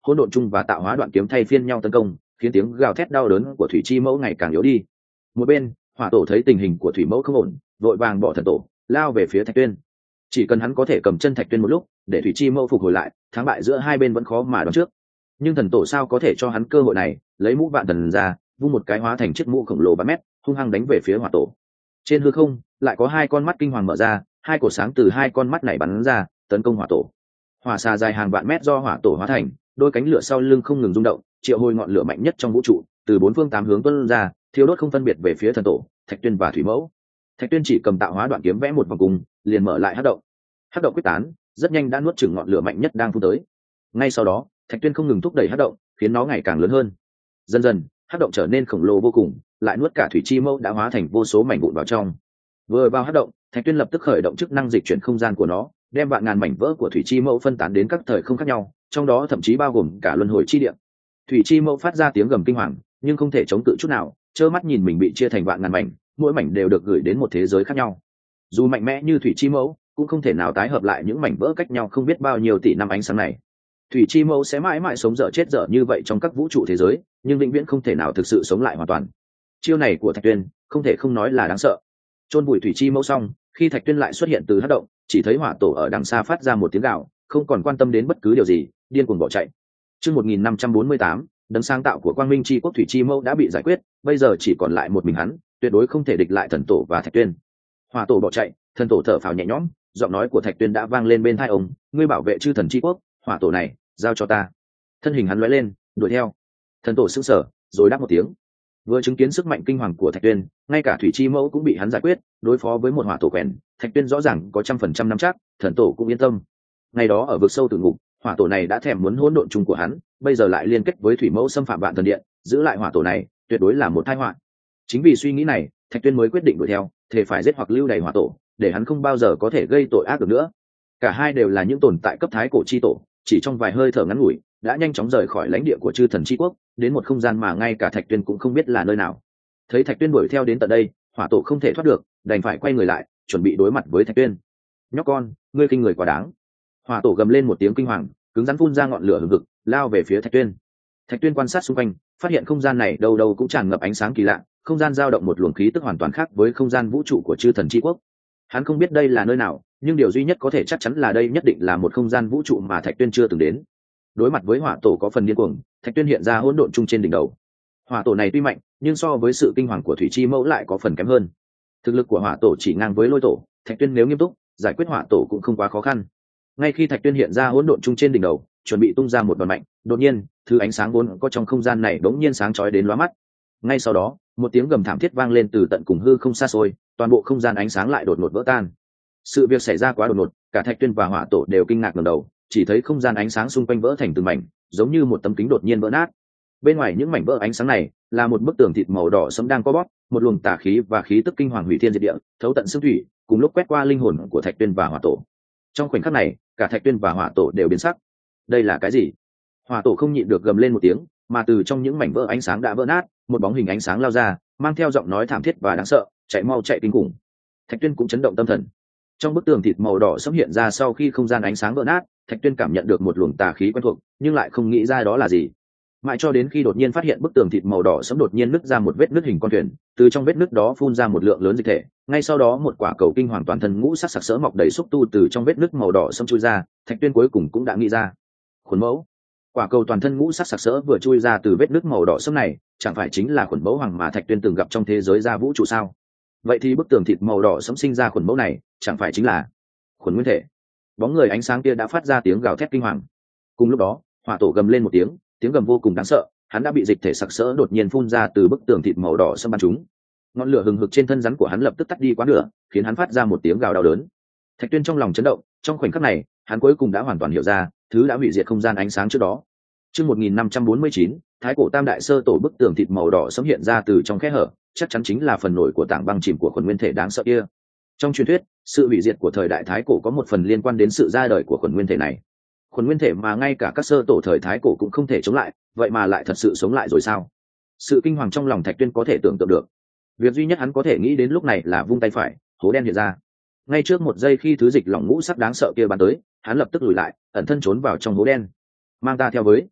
hỗn độn chung và tạo hóa đoạn kiếm thay phiên nhau tấn công, khiến tiếng gào thét đau đớn của thủy chi mẫu ngày càng yếu đi. Một bên, hỏa tổ thấy tình hình của thủy mẫu không ổn, vội vàng bỏ thần tổ lao về phía Thạch Tuyên. Chỉ cần hắn có thể cầm chân Thạch Tuyên một lúc để thủy chi mẫu phục hồi lại, thắng bại giữa hai bên vẫn khó mà đoán trước. Nhưng thần tổ sao có thể cho hắn cơ hội này, lấy mũ vạn thần ra, vung một cái hóa thành chiếc mũ khổng lồ ba mét, hung hăng đánh về phía hỏa tổ. Trên hư không lại có hai con mắt kinh hoàng mở ra, hai cột sáng từ hai con mắt này bắn ra tấn công hỏa tổ. Hỏa xà dài hàng vạn mét do hỏa tổ hóa thành, đôi cánh lửa sau lưng không ngừng rung động, triệu hồi ngọn lửa mạnh nhất trong vũ trụ từ bốn phương tám hướng tuôn ra, thiêu đốt không phân biệt về phía thần tổ, Thạch Tuyên và thủy mẫu. Thạch Tuyên chỉ cầm tạo hóa đoạn kiếm vẽ một vòng cung, liền mở lại hắc động. Hắc động quyết tán, rất nhanh đã nuốt chửng ngọn lửa mạnh nhất đang phun tới. Ngay sau đó, Thạch Tuyên không ngừng thúc đẩy hắc động, khiến nó ngày càng lớn hơn. Dần dần, hắc động trở nên khổng lồ vô cùng, lại nuốt cả thủy chi mẫu đã hóa thành vô số mảnh vụn vào trong. Vừa vào hắc động, Thạch Tuyên lập tức khởi động chức năng dịch chuyển không gian của nó, đem vạn ngàn mảnh vỡ của thủy chi mẫu phân tán đến các thời không khác nhau, trong đó thậm chí bao gồm cả luân hồi chi địa. Thủy chi mẫu phát ra tiếng gầm kinh hoàng, nhưng không thể chống cự chút nào, trơ mắt nhìn mình bị chia thành vạn ngàn mảnh, mỗi mảnh đều được gửi đến một thế giới khác nhau. Dù mạnh mẽ như thủy chi mẫu, cũng không thể nào tái hợp lại những mảnh vỡ cách nhau không biết bao nhiêu tỷ năm ánh sáng này. Thủy chi mẫu sẽ mãi mãi sống dở chết dở như vậy trong các vũ trụ thế giới, nhưng vĩnh viễn không thể nào thực sự sống lại hoàn toàn. Chiêu này của Thạch Tuyên không thể không nói là đáng sợ. Chôn vùi thủy chi mẫu xong, khi Thạch Tuyên lại xuất hiện từ hắc động, chỉ thấy hỏa tổ ở đằng xa phát ra một tiếng gào, không còn quan tâm đến bất cứ điều gì, điên cuồng bỏ chạy. Chương một nghìn năm trăm bốn mươi tám, đấng sáng tạo của Quang Minh Chi Quốc thủy chi mẫu đã bị giải quyết, bây giờ chỉ còn lại một mình hắn, tuyệt đối không thể địch lại thần tổ và Thạch Tuyên. Hỏa tổ bỏ chạy, thần tổ thở phào nhẹ nhõm, giọng nói của Thạch Tuyên đã vang lên bên tai ông, ngươi bảo vệ chư thần chi quốc, hỏa tổ này giao cho ta. Thân hình hắn lóe lên, đuổi theo. Thần tổ sững sờ, rồi đáp một tiếng. Vừa chứng kiến sức mạnh kinh hoàng của Thạch Tuyên, ngay cả thủy chi mẫu cũng bị hắn giải quyết, đối phó với một hỏa tổ quèn, Thạch Tuyên rõ ràng có trăm phần trăm nắm chắc, thần tổ cũng yên tâm. Ngày đó ở vực sâu tử ngục, hỏa tổ này đã thèm muốn hỗn độn chung của hắn, bây giờ lại liên kết với thủy mẫu xâm phạm vạn thần điện, giữ lại hỏa tổ này tuyệt đối là một tai họa. Chính vì suy nghĩ này, Thạch Tuyên mới quyết định đuổi theo, thể phải giết hoặc lưu đày hỏa tổ, để hắn không bao giờ có thể gây tội ác được nữa. Cả hai đều là những tồn tại cấp thái cổ chi tổ, chỉ trong vài hơi thở ngắn ngủi đã nhanh chóng rời khỏi lãnh địa của chư thần chi quốc, đến một không gian mà ngay cả Thạch Tuyên cũng không biết là nơi nào. Thấy Thạch Tuyên đuổi theo đến tận đây, hỏa tổ không thể thoát được, đành phải quay người lại, chuẩn bị đối mặt với Thạch Tuyên. Nhóc con, ngươi kinh người quá đáng. Hỏa tổ gầm lên một tiếng kinh hoàng, cứng rắn phun ra ngọn lửa hừng hực, lao về phía Thạch Tuyên. Thạch Tuyên quan sát xung quanh, phát hiện không gian này đâu đâu cũng tràn ngập ánh sáng kỳ lạ, không gian dao động một luồng khí tức hoàn toàn khác với không gian vũ trụ của chư thần chi quốc. Hắn không biết đây là nơi nào, nhưng điều duy nhất có thể chắc chắn là đây nhất định là một không gian vũ trụ mà Thạch Tuyên chưa từng đến. Đối mặt với hỏa tổ có phần điên cuồng, Thạch Tuyên hiện ra hỗn độn chung trên đỉnh đầu. Hỏa tổ này tuy mạnh, nhưng so với sự kinh hoàng của thủy chi mẫu lại có phần kém hơn. Thực lực của hỏa tổ chỉ ngang với lôi tổ, Thạch Tuyên nếu nghiêm túc, giải quyết hỏa tổ cũng không quá khó khăn. Ngay khi Thạch Tuyên hiện ra hỗn độn chung trên đỉnh đầu, chuẩn bị tung ra một đòn mạnh, đột nhiên, thứ ánh sáng vốn có trong không gian này đống nhiên sáng chói đến lóa mắt. Ngay sau đó, một tiếng gầm thảm thiết vang lên từ tận cùng hư không xa xôi, toàn bộ không gian ánh sáng lại đột ngột vỡ tan. Sự việc xảy ra quá đột ngột, cả Thạch Tuyên và hỏa tổ đều kinh ngạc ngẩng đầu, chỉ thấy không gian ánh sáng xung quanh vỡ thành từng mảnh, giống như một tấm kính đột nhiên vỡ nát. Bên ngoài những mảnh vỡ ánh sáng này là một bức tường thịt màu đỏ sẫm đang co bóp, một luồng tà khí và khí tức kinh hoàng hủy thiên diệt địa, thấu tận xương thủy, cùng lúc quét qua linh hồn của Thạch Tuyên và hỏa tổ. Trong khoảnh khắc này, cả Thạch Tuyên và hỏa tổ đều biến sắc. Đây là cái gì? Hỏa tổ không nhịn được gầm lên một tiếng, mà từ trong những mảnh vỡ ánh sáng đã vỡ nát, một bóng hình ánh sáng lao ra, mang theo giọng nói thảm thiết và đáng sợ, chạy mau chạy kinh khủng. Thạch Tuyên cũng chấn động tâm thần. Trong bức tường thịt màu đỏ xuất hiện ra sau khi không gian ánh sáng vỡ nát, Thạch Tuyên cảm nhận được một luồng tà khí quen thuộc, nhưng lại không nghĩ ra đó là gì. Mãi cho đến khi đột nhiên phát hiện bức tường thịt màu đỏ sẫm đột nhiên nứt ra một vết nứt hình con thuyền, từ trong vết nứt đó phun ra một lượng lớn dịch thể, ngay sau đó một quả cầu kinh hoàng toàn thân ngũ sắc sặc sỡ mọc đầy xúc tu từ trong vết nứt màu đỏ sẫm chui ra. Thạch Tuyên cuối cùng cũng đã nghĩ ra. Khuẩn mẫu. Quả cầu toàn thân ngũ sắc sặc sỡ vừa chui ra từ vết nứt màu đỏ sẫm này, chẳng phải chính là khuẩn mẫu hoàng mà Thạch Tuyên từng gặp trong thế giới gia vũ trụ sao? Vậy thì bức tường thịt màu đỏ sẫm sinh ra khuẩn mẫu này, chẳng phải chính là khuẩn nguyên thể? Bóng người ánh sáng kia đã phát ra tiếng gào thét kinh hoàng. Cùng lúc đó, hỏa tổ gầm lên một tiếng, tiếng gầm vô cùng đáng sợ, hắn đã bị dịch thể sặc sỡ đột nhiên phun ra từ bức tường thịt màu đỏ sẫm bắn trúng. Ngọn lửa hừng hực trên thân rắn của hắn lập tức tắt đi quá nửa, khiến hắn phát ra một tiếng gào đau đớn. Thạch Tuyên trong lòng chấn động, trong khoảnh khắc này, hắn cuối cùng đã hoàn toàn hiểu ra, thứ đã hủy diệt không gian ánh sáng trước đó. Chương một nghìn năm trăm bốn mươi chín, Thái cổ Tam đại sơ tổ bức tường thịt màu đỏ sẫm hiện ra từ trong khe hở, chắc chắn chính là phần nổi của tảng băng chìm của khuẩn nguyên thể đáng sợ kia. Trong truyền thuyết, sự hủy diệt của thời đại Thái cổ có một phần liên quan đến sự ra đời của khuẩn nguyên thể này. Khuẩn nguyên thể mà ngay cả các sơ tổ thời Thái cổ cũng không thể chống lại, vậy mà lại thật sự sống lại rồi sao? Sự kinh hoàng trong lòng Thạch Tuyên có thể tưởng tượng được. Việc duy nhất hắn có thể nghĩ đến lúc này là vung tay phải, hố đen hiện ra. Ngay trước một giây khi thứ dịch lỏng ngũ sắc đáng sợ kia bắn tới, hắn lập tức lùi lại, ẩn thân trốn vào trong hố đen. Mang ta theo với.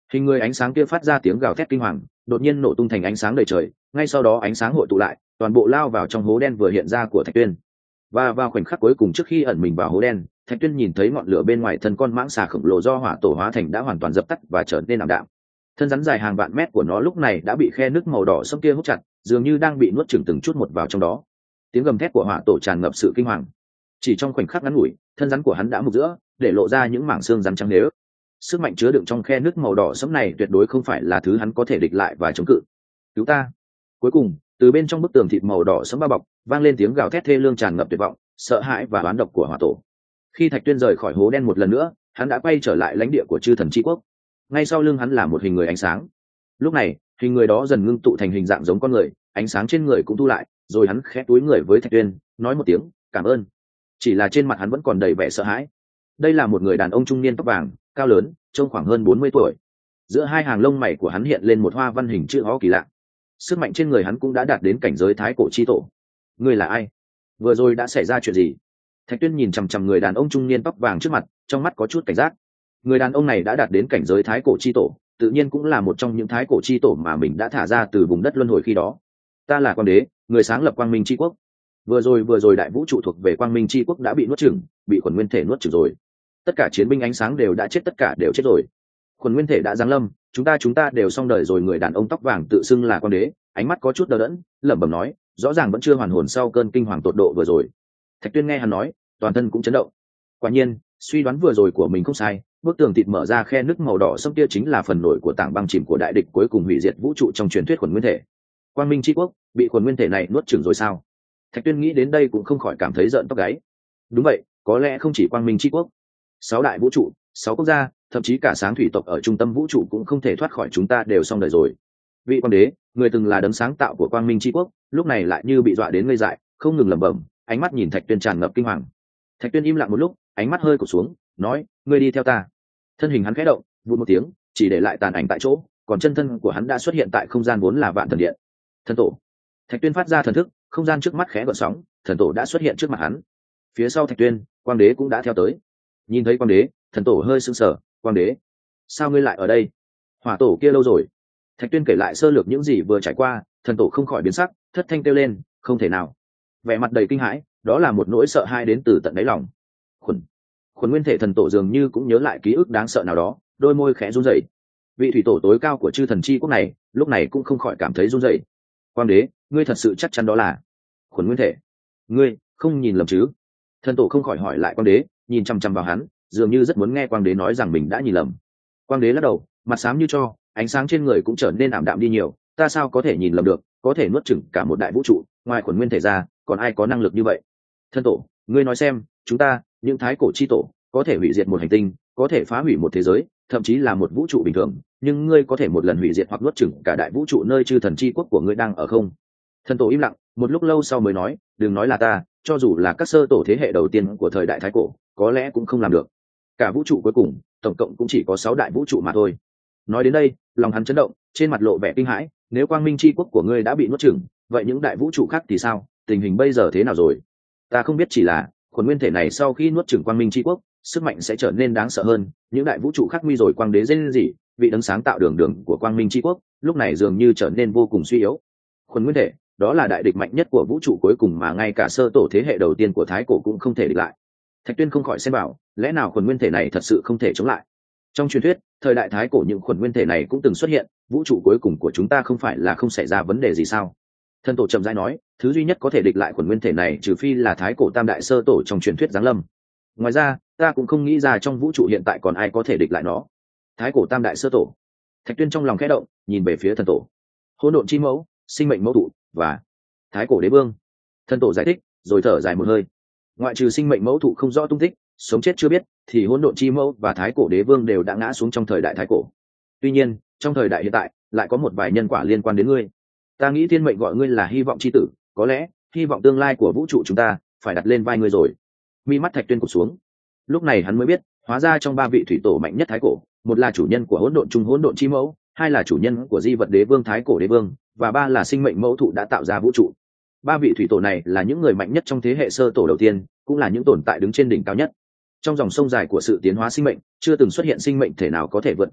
Hình người ánh sáng kia phát ra tiếng gào thét kinh hoàng, đột nhiên nổ tung thành ánh sáng đầy trời, ngay sau đó ánh sáng hội tụ lại, toàn bộ lao vào trong hố đen vừa hiện ra của Thạch Tuyên. Và vào khoảnh khắc cuối cùng trước khi ẩn mình vào hố đen, Thạch Tuyên nhìn thấy ngọn lửa bên ngoài thân con mãng xà khổng lồ do hỏa tổ hóa thành đã hoàn toàn dập tắt và trở nên ảm đạm. Thân rắn dài hàng vạn mét của nó lúc này đã bị khe nước màu đỏ sẫm kia hút chặt, dường như đang bị nuốt chửng từng chút một vào trong đó. Tiếng gầm thét của hỏa tổ tràn ngập sự kinh hoàng. Chỉ trong khoảnh khắc ngắn ngủi, thân rắn của hắn đã mục giữa, để lộ ra những mảng xương rắn trắng nếu. Sức mạnh chứa đựng trong khe nước màu đỏ sẫm này tuyệt đối không phải là thứ hắn có thể địch lại và chống cự. Cứu ta! Cuối cùng, từ bên trong bức tường thịt màu đỏ sẫm bao bọc, vang lên tiếng gào thét thê lương tràn ngập tuyệt vọng, sợ hãi và oán độc của hỏa tổ. Khi Thạch Tuyên rời khỏi hố đen một lần nữa, hắn đã quay trở lại lãnh địa của chư thần chi quốc. Ngay sau lưng hắn là một hình người ánh sáng. Lúc này, hình người đó dần ngưng tụ thành hình dạng giống con người, ánh sáng trên người cũng thu lại, rồi hắn khẽ túi người với Thạch Tuyên, nói một tiếng cảm ơn. Chỉ là trên mặt hắn vẫn còn đầy vẻ sợ hãi. Đây là một người đàn ông trung niên tóc vàng, cao lớn, trông khoảng hơn bốn mươi tuổi. Giữa hai hàng lông mày của hắn hiện lên một hoa văn hình chữ O kỳ lạ. Sức mạnh trên người hắn cũng đã đạt đến cảnh giới thái cổ chi tổ. Ngươi là ai? Vừa rồi đã xảy ra chuyện gì? Thạch Tuyên nhìn chằm chằm người đàn ông trung niên tóc vàng trước mặt, trong mắt có chút cảnh giác. Người đàn ông này đã đạt đến cảnh giới thái cổ chi tổ, tự nhiên cũng là một trong những thái cổ chi tổ mà mình đã thả ra từ vùng đất luân hồi khi đó. Ta là Quang Đế, người sáng lập Quang Minh Chi Quốc. Vừa rồi vừa rồi đại vũ trụ thuộc về Quang Minh Chi Quốc đã bị nuốt chửng, bị khuẩn nguyên thể nuốt chửng rồi. Tất cả chiến binh ánh sáng đều đã chết, tất cả đều chết rồi. Khuẩn nguyên thể đã giáng lâm, chúng ta chúng ta đều xong đời rồi. Người đàn ông tóc vàng tự xưng là Quang Đế, ánh mắt có chút đờ đẫn, lẩm bẩm nói, rõ ràng vẫn chưa hoàn hồn sau cơn kinh hoàng tột độ vừa rồi. Thạch Tuyên nghe hắn nói, toàn thân cũng chấn động. Quả nhiên, suy đoán vừa rồi của mình không sai, bức tường thịt mở ra khe nước màu đỏ sẫm kia chính là phần nổi của tảng băng chìm của đại địch cuối cùng hủy diệt vũ trụ trong truyền thuyết khuẩn nguyên thể. Quang Minh Chi Quốc bị khuẩn nguyên thể này nuốt chửng rồi sao? Thạch Tuyên nghĩ đến đây cũng không khỏi cảm thấy rợn tóc gáy. Đúng vậy, có lẽ không chỉ Quang Minh Chi Quốc, sáu đại vũ trụ, sáu quốc gia, thậm chí cả sáng thủy tộc ở trung tâm vũ trụ cũng không thể thoát khỏi chúng ta đều xong đời rồi. Vị Quang Đế, người từng là đấng sáng tạo của Quang Minh Chi Quốc, lúc này lại như bị dọa đến ngây dại, không ngừng lẩm bẩm, ánh mắt nhìn Thạch Tuyên tràn ngập kinh hoàng. Thạch Tuyên im lặng một lúc, ánh mắt hơi cụp xuống, nói, ngươi đi theo ta. Thân hình hắn khẽ động, vụt một tiếng, chỉ để lại tàn ảnh tại chỗ, còn chân thân của hắn đã xuất hiện tại không gian vốn là vạn thần điện. Thần tổ. Thạch Tuyên phát ra thần thức, không gian trước mắt khẽ gợn sóng, thần tổ đã xuất hiện trước mặt hắn. Phía sau Thạch Tuyên, Quang Đế cũng đã theo tới. Nhìn thấy Quang Đế, thần tổ hơi sững sờ, Quang Đế, sao ngươi lại ở đây? Hỏa tổ kia lâu rồi. Thạch Tuyên kể lại sơ lược những gì vừa trải qua, thần tổ không khỏi biến sắc, thất thanh kêu lên, không thể nào. Vẻ mặt đầy kinh hãi, đó là một nỗi sợ hãi đến từ tận đáy lòng. Khuẩn, khuẩn nguyên thể thần tổ dường như cũng nhớ lại ký ức đáng sợ nào đó, đôi môi khẽ run rẩy. Vị thủy tổ tối cao của chư thần chi quốc này, lúc này cũng không khỏi cảm thấy run rẩy. Quang Đế, ngươi thật sự chắc chắn đó là khuẩn nguyên thể? Ngươi không nhìn lầm chứ? Thần tổ không khỏi hỏi lại Quang Đế, nhìn chăm chăm vào hắn, dường như rất muốn nghe Quang Đế nói rằng mình đã nhìn lầm. Quang Đế lắc đầu, mặt xám như tro, ánh sáng trên người cũng trở nên ảm đạm đi nhiều. Ta sao có thể nhìn lầm được, có thể nuốt chửng cả một đại vũ trụ, ngoài khuẩn nguyên thể ra, còn ai có năng lực như vậy? Thần tổ, ngươi nói xem, chúng ta, những thái cổ chi tổ, có thể hủy diệt một hành tinh, có thể phá hủy một thế giới, thậm chí là một vũ trụ bình thường, nhưng ngươi có thể một lần hủy diệt hoặc nuốt chửng cả đại vũ trụ nơi chư thần chi quốc của ngươi đang ở không? Thần tổ im lặng, một lúc lâu sau mới nói, đừng nói là ta, cho dù là các sơ tổ thế hệ đầu tiên của thời đại thái cổ, có lẽ cũng không làm được. Cả vũ trụ cuối cùng, tổng cộng cũng chỉ có sáu đại vũ trụ mà thôi. Nói đến đây, lòng hắn chấn động, trên mặt lộ vẻ kinh hãi, nếu Quang Minh chi quốc của ngươi đã bị nuốt chửng, vậy những đại vũ trụ khác thì sao? Tình hình bây giờ thế nào rồi? Ta không biết, chỉ là khuẩn nguyên thể này sau khi nuốt chửng Quang Minh chi quốc, sức mạnh sẽ trở nên đáng sợ hơn, những đại vũ trụ khác nguy rồi. Quang Đế dên gì, vị đấng sáng tạo đường đường của Quang Minh chi quốc, lúc này dường như trở nên vô cùng suy yếu. Khuẩn nguyên thể, đó là đại địch mạnh nhất của vũ trụ cuối cùng mà ngay cả sơ tổ thế hệ đầu tiên của thái cổ cũng không thể địch lại. Thạch Tuyên không khỏi xem bảo, lẽ nào khuẩn nguyên thể này thật sự không thể chống lại? Trong truyền thuyết, thời đại thái cổ những khuẩn nguyên thể này cũng từng xuất hiện, vũ trụ cuối cùng của chúng ta không phải là không xảy ra vấn đề gì sao? Thần tổ chậm rãi nói, thứ duy nhất có thể địch lại khuẩn nguyên thể này trừ phi là thái cổ tam đại sơ tổ trong truyền thuyết giáng lâm. Ngoài ra, ta cũng không nghĩ ra trong vũ trụ hiện tại còn ai có thể địch lại nó. Thái cổ tam đại sơ tổ. Thạch Tuyên trong lòng khẽ động, nhìn về phía thần tổ. Hỗn độn chi mẫu, sinh mệnh mẫu thụ và thái cổ đế vương. Thần tổ giải thích, rồi thở dài một hơi. Ngoại trừ sinh mệnh mẫu thụ không rõ tung tích, sống chết chưa biết, thì hỗn độn chi mẫu và thái cổ đế vương đều đã ngã xuống trong thời đại thái cổ. Tuy nhiên, trong thời đại hiện tại, lại có một vài nhân quả liên quan đến ngươi. Ta nghĩ thiên mệnh gọi ngươi là hy vọng chi tử, có lẽ hy vọng tương lai của vũ trụ chúng ta phải đặt lên vai ngươi rồi. Mi mắt Thạch Tuyên cụp xuống. Lúc này hắn mới biết, hóa ra trong ba vị thủy tổ mạnh nhất thái cổ, một là chủ nhân của hỗn độn trung hỗn độn chi mẫu, hai là chủ nhân của di vật đế vương thái cổ đế vương, và ba là sinh mệnh mẫu thụ đã tạo ra vũ trụ. Ba vị thủy tổ này là những người mạnh nhất trong thế hệ sơ tổ đầu tiên, cũng là những tồn tại đứng trên đỉnh cao nhất. Trong dòng sông dài của sự tiến hóa sinh mệnh, chưa từng xuất hiện sinh mệnh thể nào có thể vượt qua họ,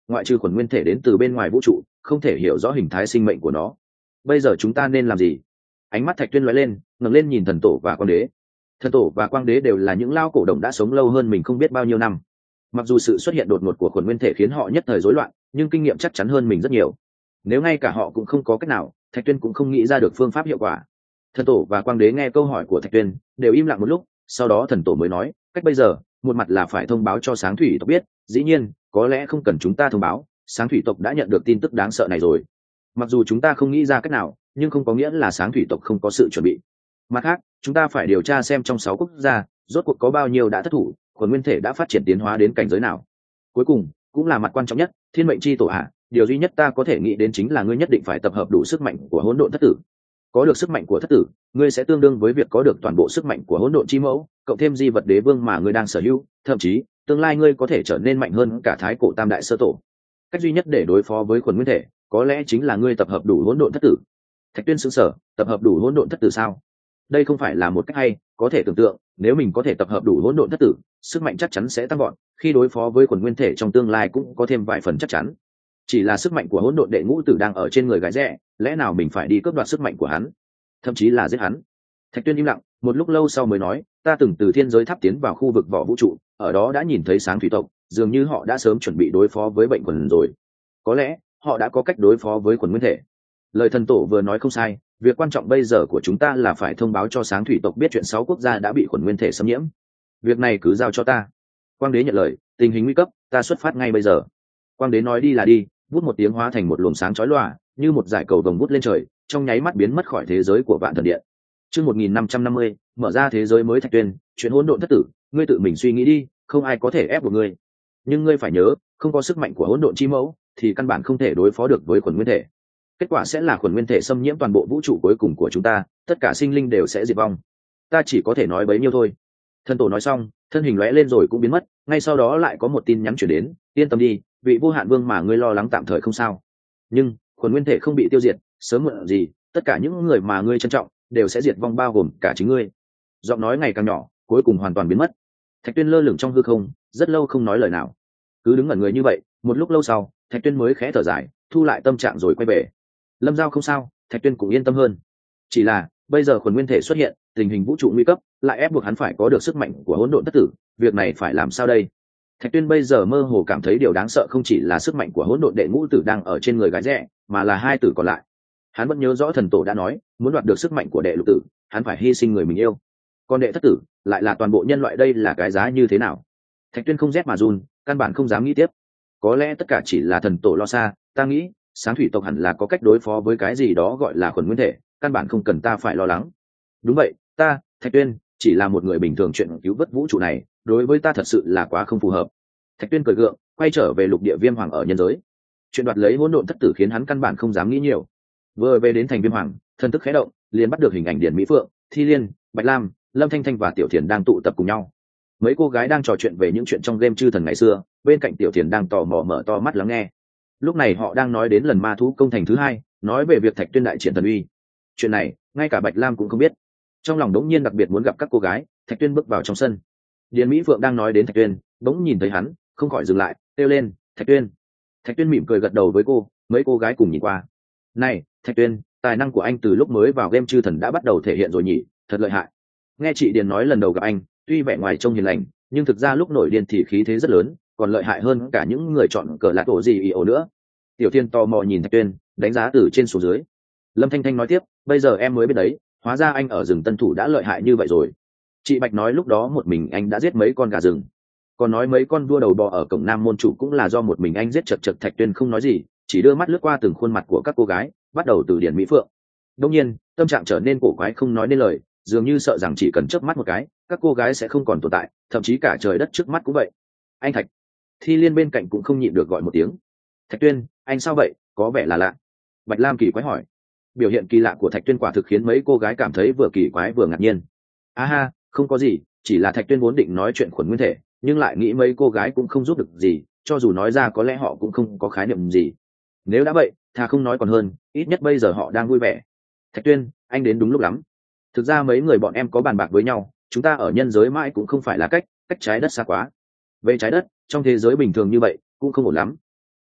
ngoại trừ khuẩn nguyên thể đến từ bên ngoài vũ trụ không thể hiểu rõ hình thái sinh mệnh của nó. Bây giờ chúng ta nên làm gì? Ánh mắt Thạch Tuyên lóe lên, ngẩng lên nhìn thần tổ và quang đế. Thần tổ và quang đế đều là những lao cổ đồng đã sống lâu hơn mình không biết bao nhiêu năm. Mặc dù sự xuất hiện đột ngột của khuẩn nguyên thể khiến họ nhất thời rối loạn, nhưng kinh nghiệm chắc chắn hơn mình rất nhiều. Nếu ngay cả họ cũng không có cách nào, Thạch Tuyên cũng không nghĩ ra được phương pháp hiệu quả. Thần tổ và quang đế nghe câu hỏi của Thạch Tuyên đều im lặng một lúc, sau đó thần tổ mới nói, cách bây giờ một mặt là phải thông báo cho sáng thủy tộc biết, dĩ nhiên có lẽ không cần chúng ta thông báo, sáng thủy tộc đã nhận được tin tức đáng sợ này rồi. Mặc dù chúng ta không nghĩ ra cách nào, nhưng không có nghĩa là sáng thủy tộc không có sự chuẩn bị. Mặt khác, chúng ta phải điều tra xem trong sáu quốc gia rốt cuộc có bao nhiêu đã thất thủ, khuẩn nguyên thể đã phát triển tiến hóa đến cảnh giới nào. Cuối cùng cũng là mặt quan trọng nhất, thiên mệnh chi tổ hạ, điều duy nhất ta có thể nghĩ đến chính là ngươi nhất định phải tập hợp đủ sức mạnh của hỗn độn thất tử. Có được sức mạnh của thất tử, ngươi sẽ tương đương với việc có được toàn bộ sức mạnh của hỗn độn chi mẫu, cộng thêm di vật đế vương mà ngươi đang sở hữu, thậm chí tương lai ngươi có thể trở nên mạnh hơn cả thái cổ tam đại sơ tổ. Cách duy nhất để đối phó với khuẩn nguyên thể có lẽ chính là ngươi tập hợp đủ hỗn độn thất tử. Thạch Tuyên sững sờ, tập hợp đủ hỗn độn thất tử sao? Đây không phải là một cách hay, có thể tưởng tượng, nếu mình có thể tập hợp đủ hỗn độn thất tử, sức mạnh chắc chắn sẽ tăng vọt, khi đối phó với khuẩn nguyên thể trong tương lai cũng có thêm vài phần chắc chắn. Chỉ là sức mạnh của hỗn độn đệ ngũ tử đang ở trên người gái rẻ, lẽ nào mình phải đi cướp đoạt sức mạnh của hắn, thậm chí là giết hắn? Thạch Tuyên im lặng, một lúc lâu sau mới nói, ta từng từ thiên giới tháp tiến vào khu vực vỏ vũ trụ, ở đó đã nhìn thấy sáng thủy tộc, dường như họ đã sớm chuẩn bị đối phó với bệnh khuẩn rồi. Có lẽ họ đã có cách đối phó với khuẩn nguyên thể. Lời thần tổ vừa nói không sai, việc quan trọng bây giờ của chúng ta là phải thông báo cho sáng thủy tộc biết chuyện sáu quốc gia đã bị khuẩn nguyên thể xâm nhiễm. Việc này cứ giao cho ta. Quang đế nhận lời, tình hình nguy cấp, ta xuất phát ngay bây giờ. Quang đế nói đi là đi, vút một tiếng hóa thành một luồng sáng chói lòa, như một dải cầu vồng vút lên trời, trong nháy mắt biến mất khỏi thế giới của Vạn Thần Điện. Chương một nghìn năm trăm năm mươi, mở ra thế giới mới. Thạch Tuyên, chuyện hỗn độn thất tử, ngươi tự mình suy nghĩ đi, không ai có thể ép buộc ngươi. Nhưng ngươi phải nhớ, không có sức mạnh của hỗn độn chi mẫu, thì căn bản không thể đối phó được với khuẩn nguyên thể. Kết quả sẽ là khuẩn nguyên thể xâm nhiễm toàn bộ vũ trụ cuối cùng của chúng ta, tất cả sinh linh đều sẽ diệt vong. Ta chỉ có thể nói bấy nhiêu thôi. Thần tổ nói xong, thân hình lóe lên rồi cũng biến mất, ngay sau đó lại có một tin nhắn chuyển đến, yên tâm đi, vị vô hạn vương mà ngươi lo lắng tạm thời không sao. Nhưng khuẩn nguyên thể không bị tiêu diệt, sớm muộn gì, tất cả những người mà ngươi trân trọng đều sẽ diệt vong, bao gồm cả chính ngươi. Giọng nói ngày càng nhỏ, cuối cùng hoàn toàn biến mất. Thạch Tuyên lơ lửng trong hư không, rất lâu không nói lời nào. Cứ đứng ngẩn người như vậy, một lúc lâu sau, Thạch Tuyên mới khẽ thở dài, thu lại tâm trạng rồi quay về. Lâm Giao không sao, Thạch Tuyên cũng yên tâm hơn. Chỉ là bây giờ khuẩn nguyên thể xuất hiện, tình hình vũ trụ nguy cấp, lại ép buộc hắn phải có được sức mạnh của hỗn độn thất tử, việc này phải làm sao đây? Thạch Tuyên bây giờ mơ hồ cảm thấy điều đáng sợ không chỉ là sức mạnh của hỗn độn đệ ngũ tử đang ở trên người gái rẻ, mà là hai tử còn lại. Hắn vẫn nhớ rõ thần tổ đã nói, muốn đoạt được sức mạnh của đệ lục tử, hắn phải hy sinh người mình yêu. Còn đệ thất tử, lại là toàn bộ nhân loại, đây là cái giá như thế nào? Thạch Tuyên không rét mà run, căn bản không dám nghĩ tiếp. Có lẽ tất cả chỉ là thần tổ lo xa, ta nghĩ sáng thủy tộc hẳn là có cách đối phó với cái gì đó gọi là khuẩn nguyên thể, căn bản không cần ta phải lo lắng. Đúng vậy, ta Thạch Tuyên chỉ là một người bình thường, chuyện cứu vớt vũ trụ này đối với ta thật sự là quá không phù hợp. Thạch Tuyên cười gượng, quay trở về lục địa Viêm Hoàng ở nhân giới. Chuyện đoạt lấy hỗn độn thất tử khiến hắn căn bản không dám nghĩ nhiều. Vừa về đến thành Viêm Hoàng, thần thức khẽ động, liền bắt được hình ảnh Điển Mỹ Phượng, Thi Liên, Bạch Lam, Lâm Thanh Thanh và Tiểu Thiền đang tụ tập cùng nhau. Mấy cô gái đang trò chuyện về những chuyện trong game chư thần ngày xưa, bên cạnh Tiểu Thiền đang tò mò mở to mắt lắng nghe. Lúc này họ đang nói đến lần ma thú công thành thứ hai, nói về việc Thạch Tuyên đại triển thần uy. Chuyện này ngay cả Bạch Lam cũng không biết. Trong lòng đống nhiên đặc biệt muốn gặp các cô gái. Thạch Tuyên bước vào trong sân. Điền Mỹ Phượng đang nói đến Thạch Tuyên, bỗng nhìn thấy hắn, không khỏi dừng lại, kêu lên, Thạch Tuyên. Thạch Tuyên mỉm cười gật đầu với cô, mấy cô gái cùng nhìn qua. Này Thạch Tuyên, tài năng của anh từ lúc mới vào game chư thần đã bắt đầu thể hiện rồi nhỉ, thật lợi hại. Nghe chị Điền nói lần đầu gặp anh, tuy vẻ ngoài trông hiền lành, nhưng thực ra lúc nổi điên thì khí thế rất lớn, còn lợi hại hơn cả những người chọn cờ lạc tổ gì ý ổ nữa. Tiểu Thiên tò mò nhìn Thạch Tuyên, đánh giá từ trên xuống dưới. Lâm Thanh Thanh nói tiếp, bây giờ em mới biết đấy, hóa ra anh ở rừng Tân Thủ đã lợi hại như vậy rồi. Chị Bạch nói lúc đó một mình anh đã giết mấy con gà rừng, còn nói mấy con đua đầu bò ở cổng Nam môn chủ cũng là do một mình anh giết. Chật chật. Thạch Tuyên không nói gì, chỉ đưa mắt lướt qua từng khuôn mặt của các cô gái, bắt đầu từ Điển Mỹ Phượng. Đương nhiên tâm trạng trở nên cổ quái, không nói nên lời, dường như sợ rằng chỉ cần chớp mắt một cái, các cô gái sẽ không còn tồn tại, thậm chí cả trời đất trước mắt cũng vậy. Anh Thạch. Thi Liên bên cạnh cũng không nhịn được gọi một tiếng. Thạch Tuyên, anh sao vậy, có vẻ là lạ. Bạch Lam kỳ quái hỏi. Biểu hiện kỳ lạ của Thạch Tuyên quả thực khiến mấy cô gái cảm thấy vừa kỳ quái vừa ngạc nhiên. A ha, không có gì, chỉ là Thạch Tuyên vốn định nói chuyện khuẩn nguyên thể, nhưng lại nghĩ mấy cô gái cũng không giúp được gì, cho dù nói ra có lẽ họ cũng không có khái niệm gì. Nếu đã vậy, thà không nói còn hơn, ít nhất bây giờ họ đang vui vẻ. Thạch Tuyên, anh đến đúng lúc lắm. Thực ra mấy người bọn em có bàn bạc với nhau, chúng ta ở nhân giới mãi cũng không phải là cách cách trái đất xa quá. Về trái đất, trong thế giới bình thường như vậy cũng không ổn lắm.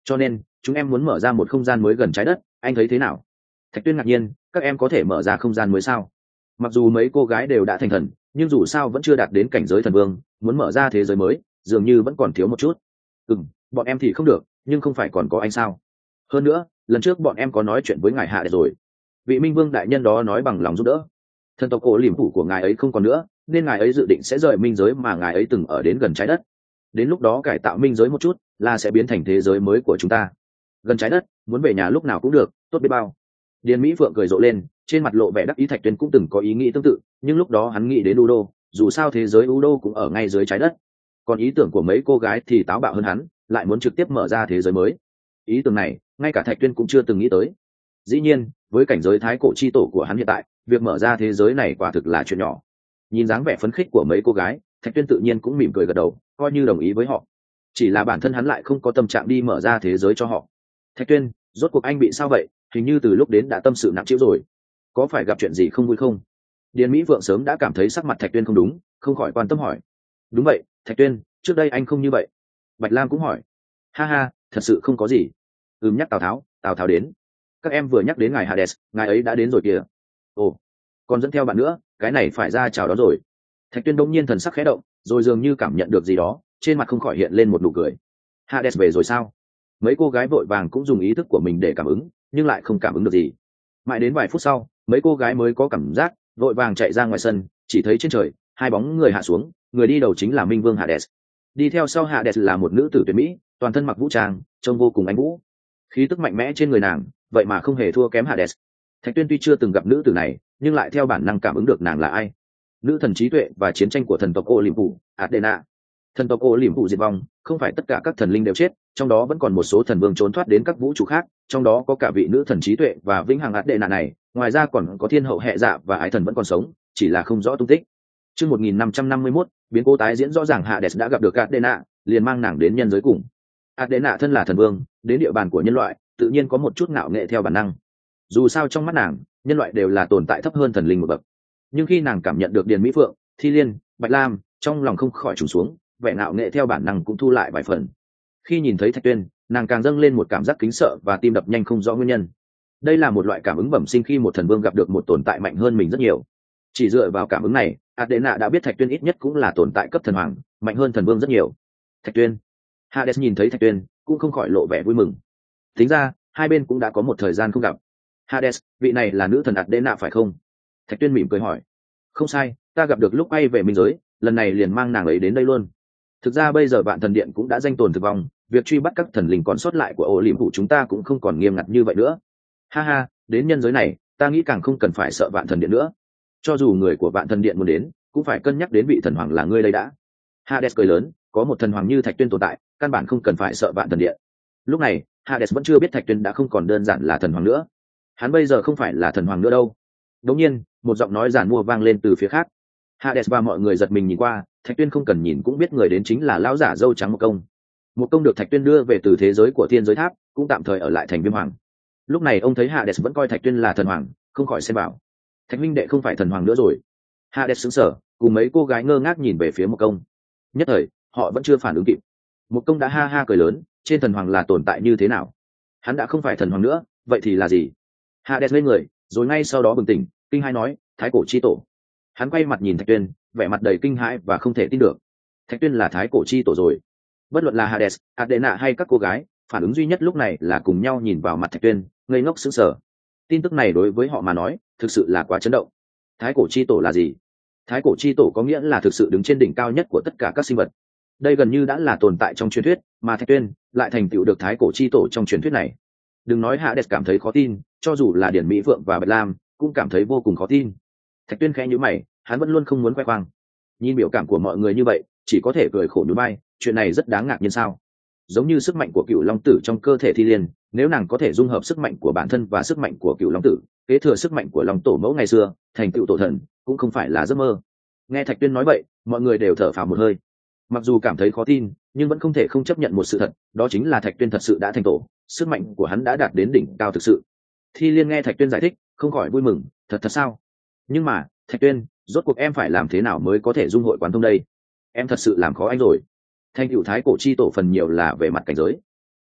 cho nên chúng em muốn mở ra một không gian mới gần trái đất, anh thấy thế nào? Thạch Tuyên ngạc nhiên, các em có thể mở ra không gian mới sao? Mặc dù mấy cô gái đều đã thành thần, nhưng dù sao vẫn chưa đạt đến cảnh giới thần vương, muốn mở ra thế giới mới dường như vẫn còn thiếu một chút. Ừ, bọn em thì không được, nhưng không phải còn có anh sao? Hơn nữa lần trước bọn em có nói chuyện với ngài hạ rồi, vị minh vương đại nhân đó nói bằng lòng giúp đỡ. Thần tộc cổ liềm phủ của ngài ấy không còn nữa, nên ngài ấy dự định sẽ rời minh giới mà ngài ấy từng ở đến gần trái đất. Đến lúc đó cải tạo minh giới một chút là sẽ biến thành thế giới mới của chúng ta. Gần trái đất, muốn về nhà lúc nào cũng được, tốt biết bao. Điền Mỹ Phượng cười rộ lên, trên mặt lộ vẻ đắc ý. Thạch Tuyên cũng từng có ý nghĩ tương tự, nhưng lúc đó hắn nghĩ đến Udo, dù sao thế giới Udo cũng ở ngay dưới trái đất. Còn ý tưởng của mấy cô gái thì táo bạo hơn hắn, lại muốn trực tiếp mở ra thế giới mới. Ý tưởng này ngay cả Thạch Tuyên cũng chưa từng nghĩ tới. Dĩ nhiên với cảnh giới thái cổ chi tổ của hắn hiện tại, việc mở ra thế giới này quả thực là chuyện nhỏ. Nhìn dáng vẻ phấn khích của mấy cô gái, Thạch Tuyên tự nhiên cũng mỉm cười gật đầu, coi như đồng ý với họ. Chỉ là bản thân hắn lại không có tâm trạng đi mở ra thế giới cho họ. Thạch Tuyên, rốt cuộc anh bị sao vậy? Hình như từ lúc đến đã tâm sự nặng trĩu rồi, có phải gặp chuyện gì không vui không? Điền Mỹ Phượng sớm đã cảm thấy sắc mặt Thạch Tuyên không đúng, không khỏi quan tâm hỏi. Đúng vậy Thạch Tuyên, trước đây anh không như vậy. Bạch Lam cũng hỏi. Ha ha, thật sự không có gì. Ừm, nhắc Tào Tháo, Tào Tháo đến. Các em vừa nhắc đến ngài Hades, ngài ấy đã đến rồi kìa. Ồ, còn dẫn theo bạn nữa, cái này phải ra chào đó rồi. Thạch Tuyên đông nhiên thần sắc khẽ động, rồi dường như cảm nhận được gì đó, trên mặt không khỏi hiện lên một nụ cười. Hades về rồi sao? Mấy cô gái vội vàng cũng dùng ý thức của mình để cảm ứng, nhưng lại không cảm ứng được gì. Mãi đến vài phút sau, mấy cô gái mới có cảm giác, vội vàng chạy ra ngoài sân, chỉ thấy trên trời hai bóng người hạ xuống, người đi đầu chính là Minh Vương Hades. Đi theo sau Hades là một nữ tử tuyệt mỹ, toàn thân mặc vũ trang, trông vô cùng anh vũ. Khí tức mạnh mẽ trên người nàng, vậy mà không hề thua kém Hades. Thạch Tuyên tuy chưa từng gặp nữ tử này, nhưng lại theo bản năng cảm ứng được nàng là ai. Nữ thần trí tuệ và chiến tranh của thần tộc Olympus, Athena. Thần tộc Olympus diệt vong, không phải tất cả các thần linh đều chết, trong đó vẫn còn một số thần vương trốn thoát đến các vũ trụ khác, trong đó có cả vị nữ thần trí tuệ và vĩnh hằng Athena này, ngoài ra còn có thiên hậu hệ dạ và ái thần vẫn còn sống, chỉ là không rõ tung tích. Chương một nghìn năm trăm năm mươi mốt, biến cố tái diễn rõ ràng. Hades đã gặp được Athena, liền mang nàng đến nhân giới cùng. Athena thân là thần vương, đến địa bàn của nhân loại, tự nhiên có một chút ngạo nghệ theo bản năng. Dù sao trong mắt nàng, nhân loại đều là tồn tại thấp hơn thần linh một bậc. Nhưng khi nàng cảm nhận được Điền Mỹ Phượng, Thi Liên, Bạch Lam, trong lòng không khỏi trùng xuống, vẻ ngạo nghệ theo bản năng cũng thu lại vài phần. Khi nhìn thấy Thạch Tuyên, nàng càng dâng lên một cảm giác kính sợ và tim đập nhanh không rõ nguyên nhân. Đây là một loại cảm ứng bẩm sinh khi một thần vương gặp được một tồn tại mạnh hơn mình rất nhiều. Chỉ dựa vào cảm ứng này, Athena đã biết Thạch Tuyên ít nhất cũng là tồn tại cấp thần hoàng, mạnh hơn thần vương rất nhiều. Thạch Tuyên. Hades nhìn thấy Thạch Tuyên, cũng không khỏi lộ vẻ vui mừng. Tính ra, hai bên cũng đã có một thời gian không gặp. Hades, vị này là nữ thần Athena phải không? Thạch Tuyên mỉm cười hỏi. Không sai, ta gặp được lúc bay về minh giới, lần này liền mang nàng ấy đến đây luôn. Thực ra bây giờ Vạn Thần Điện cũng đã danh tồn thực vong, việc truy bắt các thần linh còn sót lại của Olympus chúng ta cũng không còn nghiêm ngặt như vậy nữa. Ha ha, đến nhân giới này, ta nghĩ càng không cần phải sợ Vạn Thần Điện nữa. Cho dù người của Vạn Thần Điện muốn đến, cũng phải cân nhắc đến vị thần hoàng là ngươi đây đã. Hades cười lớn, có một thần hoàng như Thạch Tuyên tồn tại, căn bản không cần phải sợ Vạn Thần Điện. Lúc này, Hades vẫn chưa biết Thạch Tuyên đã không còn đơn giản là thần hoàng nữa. Hắn bây giờ không phải là thần hoàng nữa đâu. Đột nhiên, một giọng nói giản mua vang lên từ phía khác. Hades và mọi người giật mình nhìn qua, Thạch Tuyên không cần nhìn cũng biết người đến chính là lão giả râu trắng Một Công. Một Công được Thạch Tuyên đưa về từ thế giới của Thiên Giới Tháp, cũng tạm thời ở lại thành Viêm Hoàng. Lúc này ông thấy Hades vẫn coi Thạch Tuyên là thần hoàng, không khỏi xen bảo: Thạch huynh đệ không phải thần hoàng nữa rồi. Hades sững sờ, cùng mấy cô gái ngơ ngác nhìn về phía Một Công. Nhất thời, họ vẫn chưa phản ứng kịp. Một Công đã ha ha cười lớn, trên thần hoàng là tồn tại như thế nào? Hắn đã không phải thần hoàng nữa, vậy thì là gì? Hades lên người, rồi ngay sau đó bừng tỉnh, kinh hãi nói: Thái cổ chi tổ. Hắn quay mặt nhìn Thạch Tuyên, vẻ mặt đầy kinh hãi và không thể tin được. Thạch Tuyên là thái cổ chi tổ rồi. Bất luận là Hades, Athena hay các cô gái, phản ứng duy nhất lúc này là cùng nhau nhìn vào mặt Thạch Tuyên, ngây ngốc sững sờ. Tin tức này đối với họ mà nói, thực sự là quá chấn động. Thái cổ chi tổ là gì? Thái cổ chi tổ có nghĩa là thực sự đứng trên đỉnh cao nhất của tất cả các sinh vật. Đây gần như đã là tồn tại trong truyền thuyết, mà Thạch Tuyên lại thành tựu được thái cổ chi tổ trong truyền thuyết này. Đừng nói Hades cảm thấy khó tin, cho dù là Điển Mỹ Phượng và Bạch Lam cũng cảm thấy vô cùng khó tin. Thạch Tuyên khẽ nhíu mày, hắn vẫn luôn không muốn khoe khoang. Nhìn biểu cảm của mọi người như vậy, chỉ có thể cười khổ nhún vai, chuyện này rất đáng ngạc nhiên sao? Giống như sức mạnh của Cựu Long Tử trong cơ thể Thi Liên, nếu nàng có thể dung hợp sức mạnh của bản thân và sức mạnh của Cựu Long Tử, kế thừa sức mạnh của Long Tổ mẫu ngày xưa, thành tựu tổ thần, cũng không phải là giấc mơ. Nghe Thạch Tuyên nói vậy, mọi người đều thở phào một hơi. Mặc dù cảm thấy khó tin, nhưng vẫn không thể không chấp nhận một sự thật, đó chính là Thạch Tuyên thật sự đã thành tổ, sức mạnh của hắn đã đạt đến đỉnh cao thực sự. Thi Liên nghe Thạch Tuyên giải thích, không khỏi vui mừng, thật thật sao? Nhưng mà, Thạch Tuyên, rốt cuộc em phải làm thế nào mới có thể dung hội quán thông đây? Em thật sự làm khó anh rồi. Thanh cựu thái cổ chi tổ phần nhiều là về mặt cảnh giới.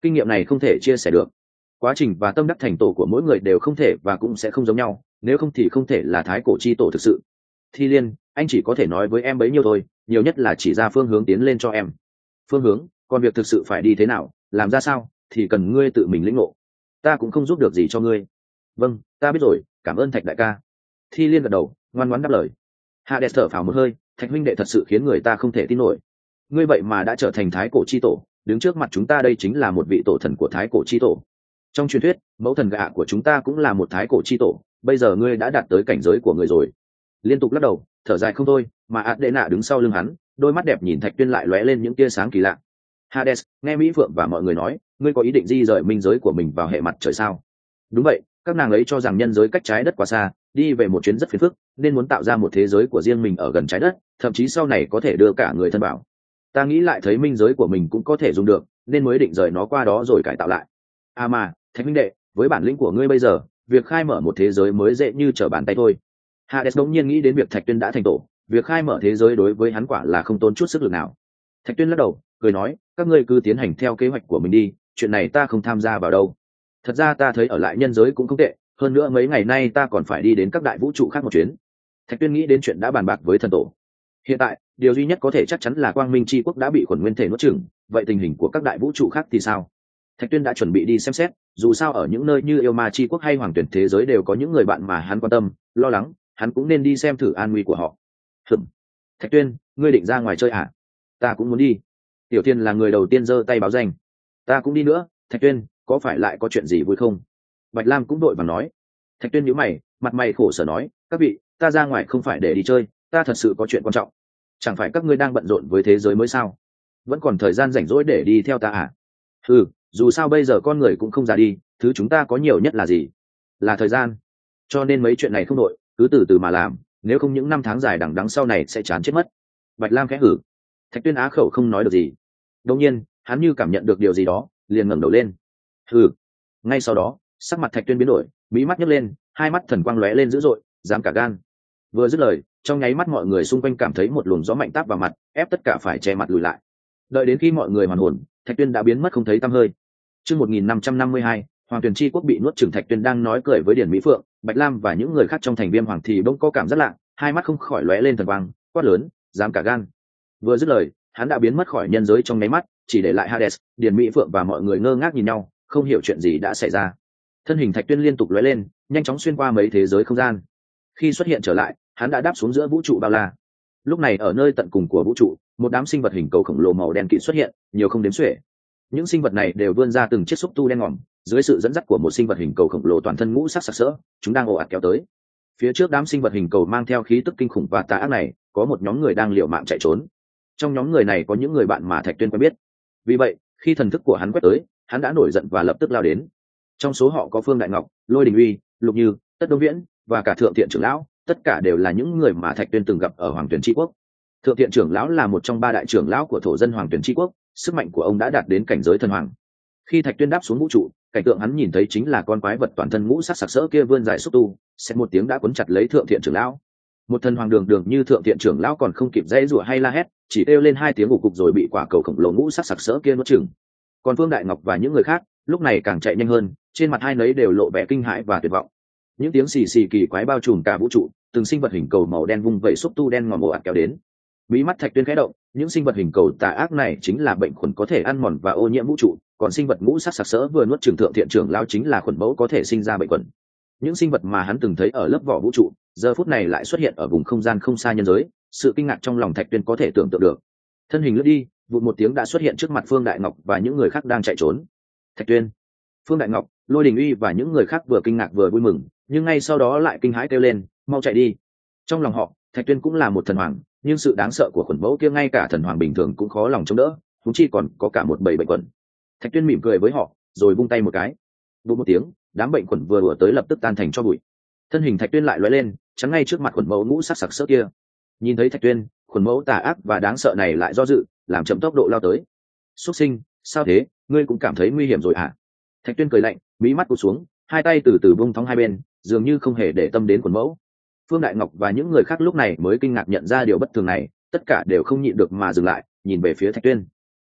kinh nghiệm này không thể chia sẻ được. Quá trình và tâm đắc thành tổ của mỗi người đều không thể và cũng sẽ không giống nhau, nếu không thì không thể là thái cổ chi tổ thực sự. Thi Liên, anh chỉ có thể nói với em bấy nhiêu thôi, nhiều nhất là chỉ ra phương hướng tiến lên cho em. Phương hướng, còn việc thực sự phải đi thế nào, làm ra sao, thì cần ngươi tự mình lĩnh ngộ. Ta cũng không giúp được gì cho ngươi. Vâng, ta biết rồi, cảm ơn Thạch đại ca. Thi Liên gật đầu, ngoan ngoãn đáp lời. Hades thở phào một hơi, Thạch huynh đệ thật sự khiến người ta không thể tin nổi. Ngươi vậy mà đã trở thành thái cổ chi tổ, đứng trước mặt chúng ta đây chính là một vị tổ thần của thái cổ chi tổ. Trong truyền thuyết, mẫu thần gạ của chúng ta cũng là một thái cổ chi tổ, bây giờ ngươi đã đạt tới cảnh giới của người rồi. Liên tục lắc đầu, thở dài không thôi, mà Adena đứng sau lưng hắn, đôi mắt đẹp nhìn Thạch Tuyên lại lóe lên những tia sáng kỳ lạ. Hades, nghe Mỹ Phượng và mọi người nói, ngươi có ý định di rời minh giới của mình vào hệ mặt trời sao? Đúng vậy, các nàng ấy cho rằng nhân giới cách trái đất quá xa, đi về một chuyến rất phiền phức, nên muốn tạo ra một thế giới của riêng mình ở gần trái đất, thậm chí sau này có thể đưa cả người thân bảo. Ta nghĩ lại thấy minh giới của mình cũng có thể dùng được, nên mới định rời nó qua đó rồi cải tạo lại. À mà, Thạch huynh đệ, với bản lĩnh của ngươi bây giờ, việc khai mở một thế giới mới dễ như trở bàn tay thôi. Hades đống nhiên nghĩ đến việc Thạch Tuyên đã thành tổ, việc khai mở thế giới đối với hắn quả là không tốn chút sức lực nào. Thạch Tuyên lắc đầu, cười nói, các ngươi cứ tiến hành theo kế hoạch của mình đi, chuyện này ta không tham gia vào đâu. Thật ra ta thấy ở lại nhân giới cũng không tệ, hơn nữa mấy ngày nay ta còn phải đi đến các đại vũ trụ khác một chuyến. Thạch Tuyên nghĩ đến chuyện đã bàn bạc với thần tổ. Hiện tại, điều duy nhất có thể chắc chắn là Quang Minh Chi Quốc đã bị khuẩn nguyên thể nuốt chửng, vậy tình hình của các đại vũ trụ khác thì sao? Thạch Tuyên đã chuẩn bị đi xem xét, dù sao ở những nơi như Yêu Ma Chi Quốc hay Hoàng Tuyển thế giới đều có những người bạn mà hắn quan tâm, lo lắng, hắn cũng nên đi xem thử an nguy của họ. Hừm. Thạch Tuyên, ngươi định ra ngoài chơi à? Ta cũng muốn đi. Tiểu Thiên là người đầu tiên giơ tay báo danh. Ta cũng đi nữa. Thạch Tuyên, có phải lại có chuyện gì vui không? Bạch Lam cũng đội vàng nói. Thạch Tuyên nhíu mày, mặt mày khổ sở nói, các vị, ta ra ngoài không phải để đi chơi, ta thật sự có chuyện quan trọng. Chẳng phải các ngươi đang bận rộn với thế giới mới sao? Vẫn còn thời gian rảnh rỗi để đi theo ta à? Ừ, dù sao bây giờ con người cũng không già đi, thứ chúng ta có nhiều nhất là gì? Là thời gian. Cho nên mấy chuyện này không đội, cứ từ từ mà làm, nếu không những năm tháng dài đằng đẵng sau này sẽ chán chết mất. Bạch Lam khẽ hử. Thạch Tuyên á khẩu không nói được gì. Đột nhiên, hắn như cảm nhận được điều gì đó, liền ngẩng đầu lên. Hừ. Ngay sau đó, sắc mặt Thạch Tuyên biến đổi, mí mắt nhấc lên, hai mắt thần quang lóe lên dữ dội, dám cả gan. Vừa dứt lời, trong nháy mắt mọi người xung quanh cảm thấy một luồng gió mạnh táp vào mặt, ép tất cả phải che mặt lùi lại. Đợi đến khi mọi người hoàn hồn, Thạch Tuyên đã biến mất không thấy tăm hơi. Chương một nghìn năm trăm năm mươi hai, Hoàng Tuyển Chi Quốc bị nuốt chửng. Thạch Tuyên đang nói cười với Điển Mỹ Phượng, Bạch Lam và những người khác trong thành Viêm Hoàng thì bỗng có cảm giác lạ, hai mắt không khỏi lóe lên thần quang, quát lớn, dám cả gan. Vừa dứt lời, hắn đã biến mất khỏi nhân giới trong nháy mắt, chỉ để lại Hades, Điển Mỹ Phượng và mọi người ngơ ngác nhìn nhau, không hiểu chuyện gì đã xảy ra. Thân hình Thạch Tuyên liên tục lóe lên, nhanh chóng xuyên qua mấy thế giới không gian. Khi xuất hiện trở lại, hắn đã đáp xuống giữa vũ trụ bao la. Lúc này ở nơi tận cùng của vũ trụ, một đám sinh vật hình cầu khổng lồ màu đen kịt xuất hiện, nhiều không đếm xuể. Những sinh vật này đều vươn ra từng chiếc xúc tu đen ngòm, dưới sự dẫn dắt của một sinh vật hình cầu khổng lồ toàn thân ngũ sắc sặc sỡ, chúng đang ồ ạt kéo tới. Phía trước đám sinh vật hình cầu mang theo khí tức kinh khủng và tà ác này, có một nhóm người đang liều mạng chạy trốn. Trong nhóm người này có những người bạn mà Thạch Tuyên quen biết. Vì vậy, khi thần thức của hắn quét tới, hắn đã nổi giận và lập tức lao đến. Trong số họ có Phương Đại Ngọc, Lôi Đình Uy, Lục Như, Tất Đông Viễn và cả Thượng Thiện trưởng lão, tất cả đều là những người mà Thạch Tuyên từng gặp ở Hoàng Tuyển Chi Quốc. Thượng Thiện trưởng lão là một trong ba đại trưởng lão của thổ dân Hoàng Tuyển Chi Quốc, sức mạnh của ông đã đạt đến cảnh giới thần hoàng. Khi Thạch Tuyên đáp xuống vũ trụ, cảnh tượng hắn nhìn thấy chính là con quái vật toàn thân ngũ sắc sặc sỡ kia vươn dài xúc tu, xét một tiếng đã cuốn chặt lấy Thượng Thiện trưởng lão. Một thần hoàng đường đường như Thượng Thiện trưởng lão còn không kịp dãy rủa hay la hét, chỉ kêu lên hai tiếng ủ cục rồi bị quả cầu khổng lồ ngũ sắc sặc sỡ kia nuốt chửng. Còn Phương Đại Ngọc và những người khác lúc này càng chạy nhanh hơn, trên mặt hai nấy đều lộ vẻ kinh hãi và tuyệt vọng. Những tiếng xì xì kỳ quái bao trùm cả vũ trụ, từng sinh vật hình cầu màu đen vung vẩy xúc tu đen ngòm ồ ạt kéo đến. Bí mắt Thạch Tuyên khẽ động, những sinh vật hình cầu tà ác này chính là bệnh khuẩn có thể ăn mòn và ô nhiễm vũ trụ, còn sinh vật ngũ sắc sặc sỡ vừa nuốt chửng Thượng Thiện trưởng lão chính là khuẩn mẫu có thể sinh ra bệnh khuẩn. Những sinh vật mà hắn từng thấy ở lớp vỏ vũ trụ, giờ phút này lại xuất hiện ở vùng không gian không xa nhân giới, sự kinh ngạc trong lòng Thạch Tuyên có thể tưởng tượng được. Thân hình lướt đi, vụt một tiếng đã xuất hiện trước mặt Phương Đại Ngọc và những người khác đang chạy trốn. Thạch Tuyên, Phương Đại Ngọc, Lôi Đình Uy và những người khác vừa kinh ngạc vừa vui mừng, nhưng ngay sau đó lại kinh hãi kêu lên, mau chạy đi. Trong lòng họ, Thạch Tuyên cũng là một thần hoàng, nhưng sự đáng sợ của khuẩn mẫu kia ngay cả thần hoàng bình thường cũng khó lòng chống đỡ, huống chi còn có cả một bầy bệnh quẩn. Thạch Tuyên mỉm cười với họ, rồi vung tay một cái. Bụp một tiếng, đám bệnh quẩn vừa đùa tới lập tức tan thành cho bụi. Thân hình Thạch Tuyên lại lóe lên, chắn ngay trước mặt khuẩn mẫu ngũ sắc sặc sỡ kia. Nhìn thấy Thạch Tuyên, khuẩn mẫu tà ác và đáng sợ này lại do dự, làm chậm tốc độ lao tới. Xuất sinh, sao thế, ngươi cũng cảm thấy nguy hiểm rồi hả? Thạch Tuyên cười lạnh, mí mắt cụp xuống, hai tay từ từ vung thõng hai bên, dường như không hề để tâm đến khuẩn mẫu. Phương Đại Ngọc và những người khác lúc này mới kinh ngạc nhận ra điều bất thường này, tất cả đều không nhịn được mà dừng lại, nhìn về phía Thạch Tuyên.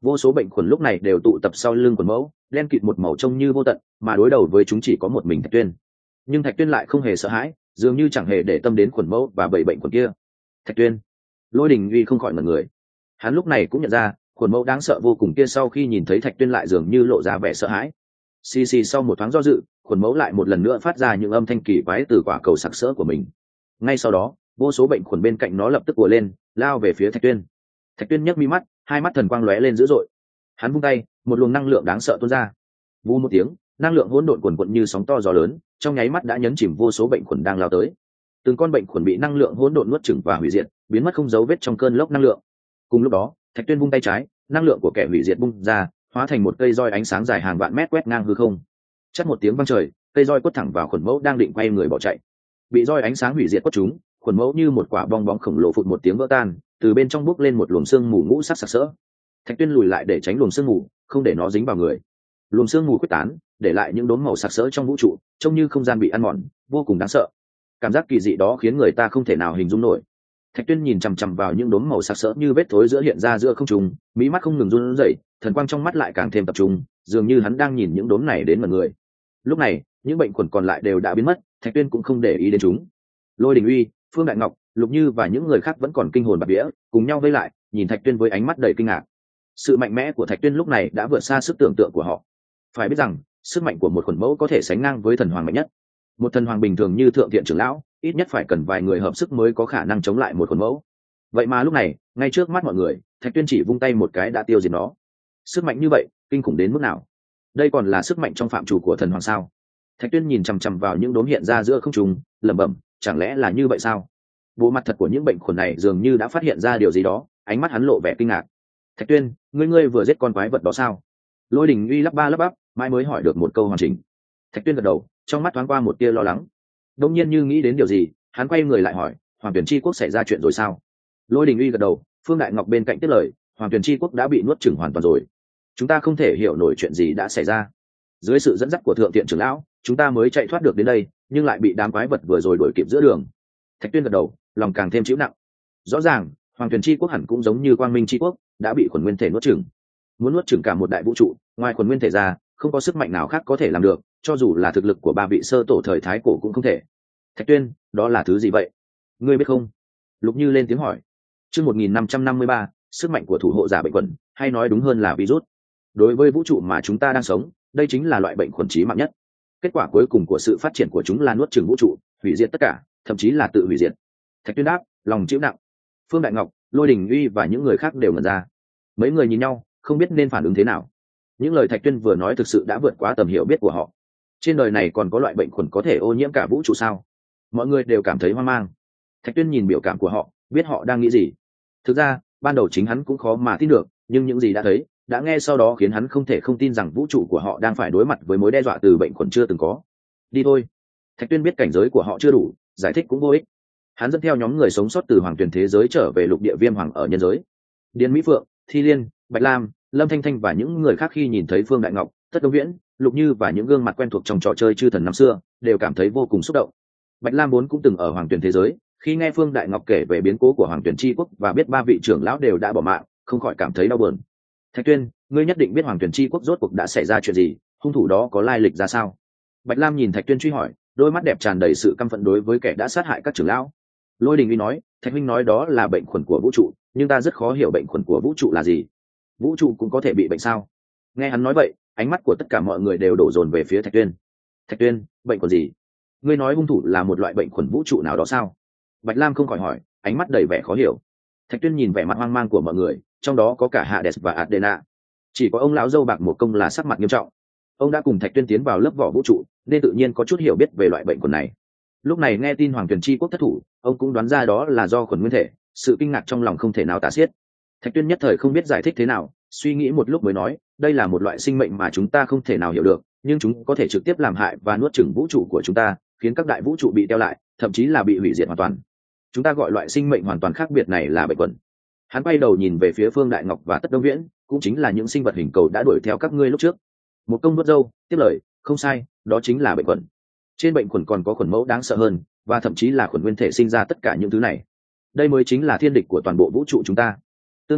Vô số bệnh khuẩn lúc này đều tụ tập sau lưng quần mẫu, đen kịt một màu trông như vô tận, mà đối đầu với chúng chỉ có một mình Thạch Tuyên. Nhưng Thạch Tuyên lại không hề sợ hãi, dường như chẳng hề để tâm đến quần mẫu và bảy bệnh quần kia. Thạch Tuyên, Lôi Đình Uy không khỏi ngẩn người. Hắn lúc này cũng nhận ra, quần mẫu đáng sợ vô cùng kia sau khi nhìn thấy Thạch Tuyên lại dường như lộ ra vẻ sợ hãi. Xì xì sau một thoáng do dự, quần mẫu lại một lần nữa phát ra những âm thanh kỳ quái từ quả cầu sặc sỡ của mình. Ngay sau đó, vô số bệnh khuẩn bên cạnh nó lập tức ùa lên, lao về phía Thạch Tuyên. Thạch Tuyên nhấc mi mắt, hai mắt thần quang lóe lên dữ dội. Hắn vung tay, một luồng năng lượng đáng sợ tuôn ra. Vù một tiếng, năng lượng hỗn độn cuồn cuộn như sóng to gió lớn, trong nháy mắt đã nhấn chìm vô số bệnh khuẩn đang lao tới. Từng con bệnh khuẩn bị năng lượng hỗn độn nuốt chửng và hủy diệt, biến mất không dấu vết trong cơn lốc năng lượng. Cùng lúc đó, Thạch Tuyên vung tay trái, năng lượng của kẻ hủy diệt bung ra, hóa thành một cây roi ánh sáng dài hàng vạn mét quét ngang hư không. Chắt một tiếng vang trời, cây roi quất thẳng vào khuẩn mẫu đang định quay người bỏ chạy. Bị roi ánh sáng hủy diệt quất trúng, khuẩn mẫu như một quả bong bóng khổng lồ phụt một tiếng vỡ tan, từ bên trong bốc lên một luồng sương mù ngũ sắc sặc sỡ. Thạch Tuyên lùi lại để tránh luồng sương mù, không để nó dính vào người. Luồng sương mù quyết tán, để lại những đốm màu sặc sỡ trong vũ trụ, trông như không gian bị ăn mòn, vô cùng đáng sợ. Cảm giác kỳ dị đó khiến người ta không thể nào hình dung nổi. Thạch Tuyên nhìn chằm chằm vào những đốm màu sặc sỡ như vết thối giữa hiện ra giữa không trung, mí mắt không ngừng run rẩy, thần quang trong mắt lại càng thêm tập trung, dường như hắn đang nhìn những đốm này đến mật người. Lúc này, những bệnh khuẩn còn lại đều đã biến mất, Thạch Tuyên cũng không để ý đến chúng. Lôi Đình Uy, Phương Đại Ngọc, Lục Như và những người khác vẫn còn kinh hồn bạt vía, cùng nhau vây lại, nhìn Thạch Tuyên với ánh mắt đầy kinh ngạc. Sự mạnh mẽ của Thạch Tuyên lúc này đã vượt xa sức tưởng tượng của họ. Phải biết rằng, sức mạnh của một khuẩn mẫu có thể sánh ngang với thần hoàng mạnh nhất. Một thần hoàng bình thường như thượng thiện trưởng lão, ít nhất phải cần vài người hợp sức mới có khả năng chống lại một khuẩn mẫu. Vậy mà lúc này, ngay trước mắt mọi người, Thạch Tuyên chỉ vung tay một cái đã tiêu diệt nó. Sức mạnh như vậy, kinh khủng đến mức nào? Đây còn là sức mạnh trong phạm trù của thần hoàng sao? Thạch Tuyên nhìn chằm chằm vào những đốm hiện ra giữa không trung, lẩm bẩm, chẳng lẽ là như vậy sao? Bộ mặt thật của những bệnh khuẩn này dường như đã phát hiện ra điều gì đó, ánh mắt hắn lộ vẻ kinh ngạc. Thạch Tuyên, ngươi ngươi vừa giết con quái vật đó sao? Lôi Đình Uy lắp ba lắp bắp, mãi mới hỏi được một câu hoàn chỉnh. Thạch Tuyên gật đầu, trong mắt thoáng qua một tia lo lắng. Đột nhiên như nghĩ đến điều gì, hắn quay người lại hỏi, Hoàng Tuyển Chi Quốc xảy ra chuyện rồi sao? Lôi Đình Uy gật đầu, Phương Đại Ngọc bên cạnh tiếp lời, Hoàng Tuyển Chi Quốc đã bị nuốt chửng hoàn toàn rồi. Chúng ta không thể hiểu nổi chuyện gì đã xảy ra. Dưới sự dẫn dắt của thượng thiện trưởng lão, chúng ta mới chạy thoát được đến đây, nhưng lại bị đám quái vật vừa rồi đuổi kịp giữa đường. Thạch Tuyên gật đầu, lòng càng thêm chịu nặng. Rõ ràng, Hoàng Tuyển Chi Quốc hẳn cũng giống như Quang Minh Chi Quốc, đã bị khuẩn nguyên thể nuốt chửng. Muốn nuốt chửng cả một đại vũ trụ, ngoài khuẩn nguyên thể ra, không có sức mạnh nào khác có thể làm được, cho dù là thực lực của ba vị sơ tổ thời thái cổ cũng không thể. Thạch Tuyên, đó là thứ gì vậy? Ngươi biết không? Lục Như lên tiếng hỏi. Chương một nghìn năm trăm năm mươi ba, sức mạnh của thủ hộ giả bệnh khuẩn, hay nói đúng hơn là virus. Đối với vũ trụ mà chúng ta đang sống, đây chính là loại bệnh khuẩn chí mạng nhất. Kết quả cuối cùng của sự phát triển của chúng là nuốt chửng vũ trụ, hủy diệt tất cả, thậm chí là tự hủy diệt. Thạch Tuyên đáp, lòng chịu nặng. Phương Đại Ngọc, Lôi Đình Uy và những người khác đều ngẩn ra. Mấy người nhìn nhau, không biết nên phản ứng thế nào. Những lời Thạch Tuyên vừa nói thực sự đã vượt quá tầm hiểu biết của họ. Trên đời này còn có loại bệnh khuẩn có thể ô nhiễm cả vũ trụ sao? Mọi người đều cảm thấy hoang mang. Thạch Tuyên nhìn biểu cảm của họ, biết họ đang nghĩ gì. Thực ra, ban đầu chính hắn cũng khó mà tin được, nhưng những gì đã thấy, đã nghe sau đó khiến hắn không thể không tin rằng vũ trụ của họ đang phải đối mặt với mối đe dọa từ bệnh khuẩn chưa từng có. Đi thôi. Thạch Tuyên biết cảnh giới của họ chưa đủ, giải thích cũng vô ích. Hắn dẫn theo nhóm người sống sót từ Hoàng Tuyển thế giới trở về lục địa Viêm Hoàng ở nhân giới. Điền Mỹ Phượng, Thi Liên, Bạch Lam, Lâm Thanh Thanh và những người khác khi nhìn thấy Phương Đại Ngọc, Tất Đông Viễn, Lục Như và những gương mặt quen thuộc trong trò chơi chư thần năm xưa, đều cảm thấy vô cùng xúc động. Bạch Lam vốn cũng từng ở Hoàng Tuyển thế giới, khi nghe Phương Đại Ngọc kể về biến cố của Hoàng Tuyển Chi Quốc và biết ba vị trưởng lão đều đã bỏ mạng, không khỏi cảm thấy đau buồn. Thạch Tuyên, ngươi nhất định biết Hoàng Tuyển Chi Quốc rốt cuộc đã xảy ra chuyện gì, hung thủ đó có lai lịch ra sao? Bạch Lam nhìn Thạch Tuyên truy hỏi, đôi mắt đẹp tràn đầy sự căm phẫn đối với kẻ đã sát hại các trưởng lão. Lôi Đình Uy nói, Thạch huynh nói đó là bệnh khuẩn của vũ trụ, nhưng ta rất khó hiểu bệnh khuẩn của vũ trụ là gì. Vũ trụ cũng có thể bị bệnh sao? Nghe hắn nói vậy, ánh mắt của tất cả mọi người đều đổ dồn về phía Thạch Tuyên. Thạch Tuyên, bệnh khuẩn gì? Ngươi nói hung thủ là một loại bệnh khuẩn vũ trụ nào đó sao? Bạch Lam không khỏi hỏi, ánh mắt đầy vẻ khó hiểu. Thạch Tuyên nhìn vẻ mặt hoang mang của mọi người, trong đó có cả Hades và Adena. Chỉ có ông lão dâu bạc một công là sắc mặt nghiêm trọng. Ông đã cùng Thạch Tuyên tiến vào lớp vỏ vũ trụ, nên tự nhiên có chút hiểu biết về loại bệnh khuẩn này. Lúc này nghe tin Hoàng Tuyển Chi Quốc thất thủ, ông cũng đoán ra đó là do khuẩn nguyên thể, sự kinh ngạc trong lòng không thể nào tả xiết. Thạch Tuyên nhất thời không biết giải thích thế nào, suy nghĩ một lúc mới nói, đây là một loại sinh mệnh mà chúng ta không thể nào hiểu được, nhưng chúng có thể trực tiếp làm hại và nuốt chửng vũ trụ của chúng ta, khiến các đại vũ trụ bị teo lại, thậm chí là bị hủy diệt hoàn toàn. Chúng ta gọi loại sinh mệnh hoàn toàn khác biệt này là bệnh khuẩn. Hắn quay đầu nhìn về phía Phương Đại Ngọc và Tất Đông Viễn, cũng chính là những sinh vật hình cầu đã đuổi theo các ngươi lúc trước. Một công nuốt dâu tiếp lời, không sai, đó chính là bệnh khuẩn. Trên bệnh khuẩn còn có khuẩn mẫu đáng sợ hơn, và thậm chí là khuẩn nguyên thể sinh ra tất cả những thứ này. Đây mới chính là thiên địch của toàn bộ vũ trụ chúng ta. Tương truyền,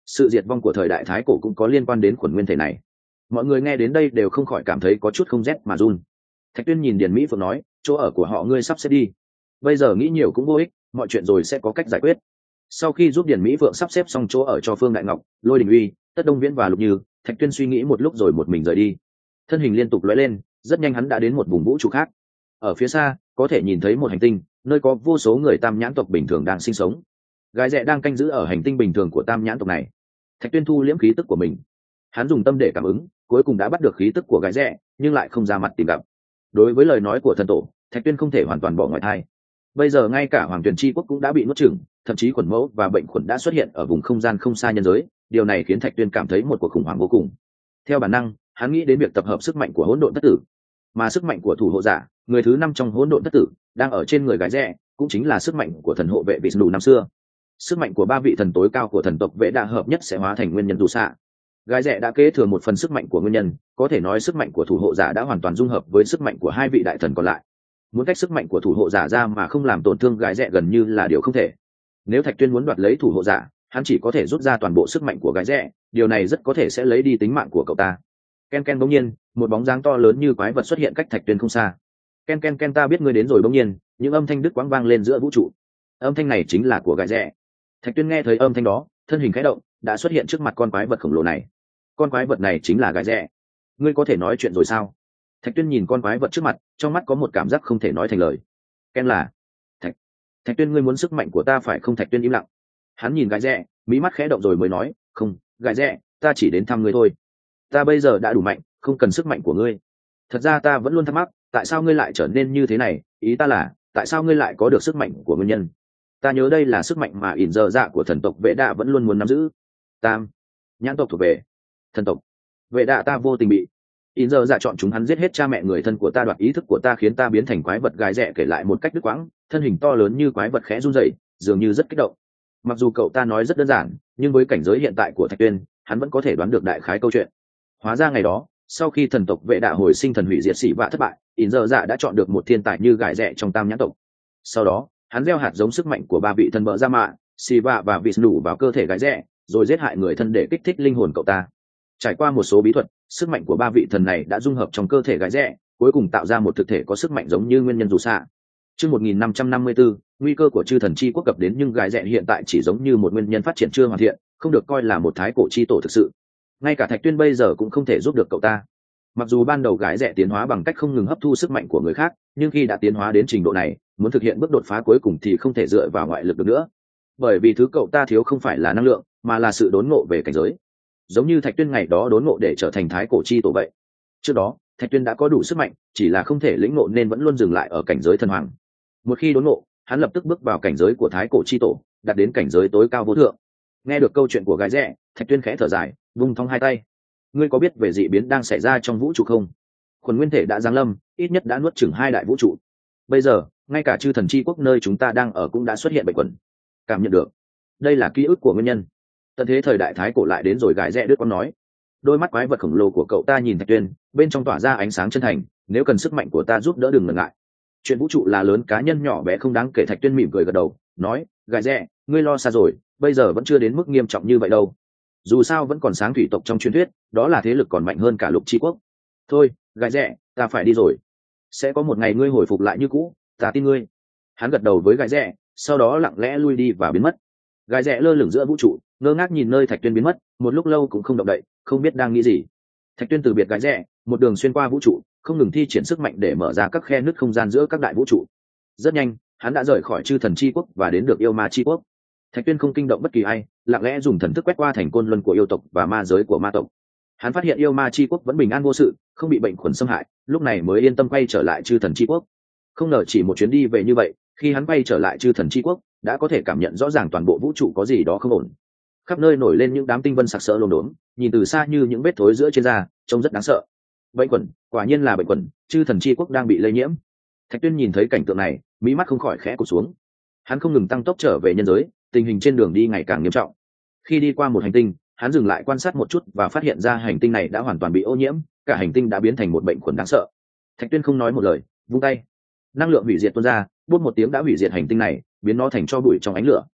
sự diệt vong của thời đại thái cổ cũng có liên quan đến khuẩn nguyên thể này. Mọi người nghe đến đây đều không khỏi cảm thấy có chút không rét mà run. Thạch Tuyên nhìn Điền Mỹ Phượng nói, chỗ ở của họ ngươi sắp xếp đi, bây giờ nghĩ nhiều cũng vô ích, mọi chuyện rồi sẽ có cách giải quyết. Sau khi giúp Điền Mỹ Phượng sắp xếp xong chỗ ở cho Phương Đại Ngọc, Lôi Đình Uy, Tất Đông Viễn và Lục Như, Thạch Tuyên suy nghĩ một lúc rồi một mình rời đi. Thân hình liên tục lóe lên, rất nhanh hắn đã đến một vùng vũ trụ khác. Ở phía xa có thể nhìn thấy một hành tinh, nơi có vô số người tam nhãn tộc bình thường đang sinh sống. Gái rẽ đang canh giữ ở hành tinh bình thường của tam nhãn tộc này. Thạch Tuyên thu liễm khí tức của mình, hắn dùng tâm để cảm ứng, cuối cùng đã bắt được khí tức của gái rẽ, nhưng lại không ra mặt tìm gặp. Đối với lời nói của thần tổ, Thạch Tuyên không thể hoàn toàn bỏ ngoài tai. Bây giờ ngay cả Hoàng Tuyền Chi Quốc cũng đã bị nuốt chửng, thậm chí khuẩn mẫu và bệnh khuẩn đã xuất hiện ở vùng không gian không xa nhân giới. Điều này khiến Thạch Tuyên cảm thấy một cuộc khủng hoảng vô cùng. Theo bản năng, hắn nghĩ đến việc tập hợp sức mạnh của hỗn độn thất tử, mà sức mạnh của thủ hộ giả, người thứ năm trong hỗn độn thất tử, đang ở trên người gái rẽ, cũng chính là sức mạnh của thần hộ vệ Vishnu năm xưa. Sức mạnh của ba vị thần tối cao của thần tộc Vệ Đa hợp nhất sẽ hóa thành nguyên nhân tu xạ. Gái rẽ đã kế thừa một phần sức mạnh của nguyên nhân, có thể nói sức mạnh của thủ hộ giả đã hoàn toàn dung hợp với sức mạnh của hai vị đại thần còn lại. Muốn tách sức mạnh của thủ hộ giả ra mà không làm tổn thương gái rẽ gần như là điều không thể. Nếu Thạch Tuyên muốn đoạt lấy thủ hộ giả, hắn chỉ có thể rút ra toàn bộ sức mạnh của gái rẽ, điều này rất có thể sẽ lấy đi tính mạng của cậu ta. Ken ken bỗng nhiên, một bóng dáng to lớn như quái vật xuất hiện cách Thạch Tuyên không xa. Ken ken ken ta biết ngươi đến rồi. Bỗng nhiên, những âm thanh đứt quãng vang lên giữa vũ trụ. Âm thanh này chính là của gái rẽ. Thạch Tuyên nghe thấy âm thanh đó, thân hình khẽ động, đã xuất hiện trước mặt con quái vật khổng lồ này. Con quái vật này chính là gái rẽ. Ngươi có thể nói chuyện rồi sao? Thạch Tuyên nhìn con quái vật trước mặt, trong mắt có một cảm giác không thể nói thành lời. Ken là Thạch. Thạch Tuyên, ngươi muốn sức mạnh của ta phải không? Thạch Tuyên im lặng. Hắn nhìn gái rẽ, mí mắt khẽ động rồi mới nói, không, gái rẽ, ta chỉ đến thăm ngươi thôi. Ta bây giờ đã đủ mạnh, không cần sức mạnh của ngươi. Thật ra ta vẫn luôn thắc mắc, tại sao ngươi lại trở nên như thế này? Ý ta là, tại sao ngươi lại có được sức mạnh của nguyên nhân? Ta nhớ đây là sức mạnh mà ỉn giờ dạ của thần tộc Vệ Đa vẫn luôn muốn nắm giữ. Tam nhãn tộc thuộc về thần tộc Vệ Đa, ta vô tình bị ỉn giờ dạ chọn chúng, hắn giết hết cha mẹ người thân của ta, đoạt ý thức của ta, khiến ta biến thành quái vật. Gái rẽ kể lại một cách đứt quãng, thân hình to lớn như quái vật khẽ run rẩy, dường như rất kích động. Mặc dù cậu ta nói rất đơn giản, nhưng với cảnh giới hiện tại của Thạch Tuyên, hắn vẫn có thể đoán được đại khái câu chuyện. Hóa ra ngày đó, sau khi thần tộc Vệ Đa hồi sinh thần hủy diệt Sỉ Vạ thất bại, ỉn giờ dạ đã chọn được một thiên tài như gái rẽ trong tam nhãn tộc. Sau đó hắn gieo hạt giống sức mạnh của ba vị thần bợ ra mạ, Siva và Vishnu vào cơ thể gái rẽ, rồi giết hại người thân để kích thích linh hồn cậu ta. Trải qua một số bí thuật, sức mạnh của ba vị thần này đã dung hợp trong cơ thể gái rẽ, cuối cùng tạo ra một thực thể có sức mạnh giống như nguyên nhân dù xạ. Chương một nghìn năm trăm năm mươi tư, nguy cơ của chư thần chi quốc cập đến, nhưng gái rẽ hiện tại chỉ giống như một nguyên nhân phát triển chưa hoàn thiện, không được coi là một thái cổ chi tổ thực sự. Ngay cả Thạch Tuyên bây giờ cũng không thể giúp được cậu ta. Mặc dù ban đầu gái rẽ tiến hóa bằng cách không ngừng hấp thu sức mạnh của người khác, nhưng khi đã tiến hóa đến trình độ này, muốn thực hiện bước đột phá cuối cùng thì không thể dựa vào ngoại lực được nữa. Bởi vì thứ cậu ta thiếu không phải là năng lượng, mà là sự đốn ngộ về cảnh giới. Giống như Thạch Tuyên ngày đó đốn ngộ để trở thành thái cổ chi tổ vậy. Trước đó, Thạch Tuyên đã có đủ sức mạnh, chỉ là không thể lĩnh ngộ nên vẫn luôn dừng lại ở cảnh giới thần hoàng. Một khi đốn ngộ, hắn lập tức bước vào cảnh giới của thái cổ chi tổ, đạt đến cảnh giới tối cao vô thượng. Nghe được câu chuyện của gái rẽ, Thạch Tuyên khẽ thở dài, vung thong hai tay. Ngươi có biết về dị biến đang xảy ra trong vũ trụ không? Khuẩn nguyên thể đã giáng lâm, ít nhất đã nuốt chửng hai đại vũ trụ. Bây giờ, ngay cả chư thần chi quốc nơi chúng ta đang ở cũng đã xuất hiện bệnh khuẩn. Cảm nhận được, đây là ký ức của nguyên nhân. Tận thế thời đại thái cổ lại đến rồi. Gái rẽ đứt quãng nói. Đôi mắt quái vật khổng lồ của cậu ta nhìn Thạch Tuyên, bên trong tỏa ra ánh sáng chân thành. Nếu cần sức mạnh của ta giúp đỡ đừng ngần ngại. Chuyện vũ trụ là lớn, cá nhân nhỏ bé không đáng kể. Thạch Tuyên mỉm cười gật đầu, nói, gái rẽ, ngươi lo xa rồi, bây giờ vẫn chưa đến mức nghiêm trọng như vậy đâu. Dù sao vẫn còn sáng thủy tộc trong truyền thuyết, đó là thế lực còn mạnh hơn cả lục chi quốc. Thôi, gái rẽ, ta phải đi rồi. Sẽ có một ngày ngươi hồi phục lại như cũ, ta tin ngươi. Hắn gật đầu với gái rẽ, sau đó lặng lẽ lui đi và biến mất. Gái rẽ lơ lửng giữa vũ trụ, ngơ ngác nhìn nơi Thạch Tuyên biến mất, một lúc lâu cũng không động đậy, không biết đang nghĩ gì. Thạch Tuyên từ biệt gái rẽ, một đường xuyên qua vũ trụ, không ngừng thi triển sức mạnh để mở ra các khe nứt không gian giữa các đại vũ trụ. Rất nhanh, hắn đã rời khỏi chư thần chi quốc và đến được yêu ma chi quốc. Thạch Tuyên không kinh động bất kỳ ai, lặng lẽ dùng thần thức quét qua thành côn luân của yêu tộc và ma giới của ma tộc. Hắn phát hiện yêu ma chi quốc vẫn bình an vô sự, không bị bệnh khuẩn xâm hại, lúc này mới yên tâm quay trở lại chư thần chi quốc. Không ngờ chỉ một chuyến đi về như vậy, khi hắn quay trở lại chư thần chi quốc, đã có thể cảm nhận rõ ràng toàn bộ vũ trụ có gì đó không ổn. Khắp nơi nổi lên những đám tinh vân sặc sỡ lốm đốm, nhìn từ xa như những vết thối giữa trên da, trông rất đáng sợ. Bệnh khuẩn, quả nhiên là bệnh khuẩn, chư thần chi quốc đang bị lây nhiễm. Thạch Tuyên nhìn thấy cảnh tượng này, mí mắt không khỏi khẽ cụp xuống. Hắn không ngừng tăng tốc trở về nhân giới, tình hình trên đường đi ngày càng nghiêm trọng. Khi đi qua một hành tinh, hắn dừng lại quan sát một chút và phát hiện ra hành tinh này đã hoàn toàn bị ô nhiễm, cả hành tinh đã biến thành một bệnh khuẩn đáng sợ. Thạch Tuyên không nói một lời, vung tay, năng lượng hủy diệt tuôn ra, bút một tiếng đã hủy diệt hành tinh này, biến nó thành tro bụi trong ánh lửa.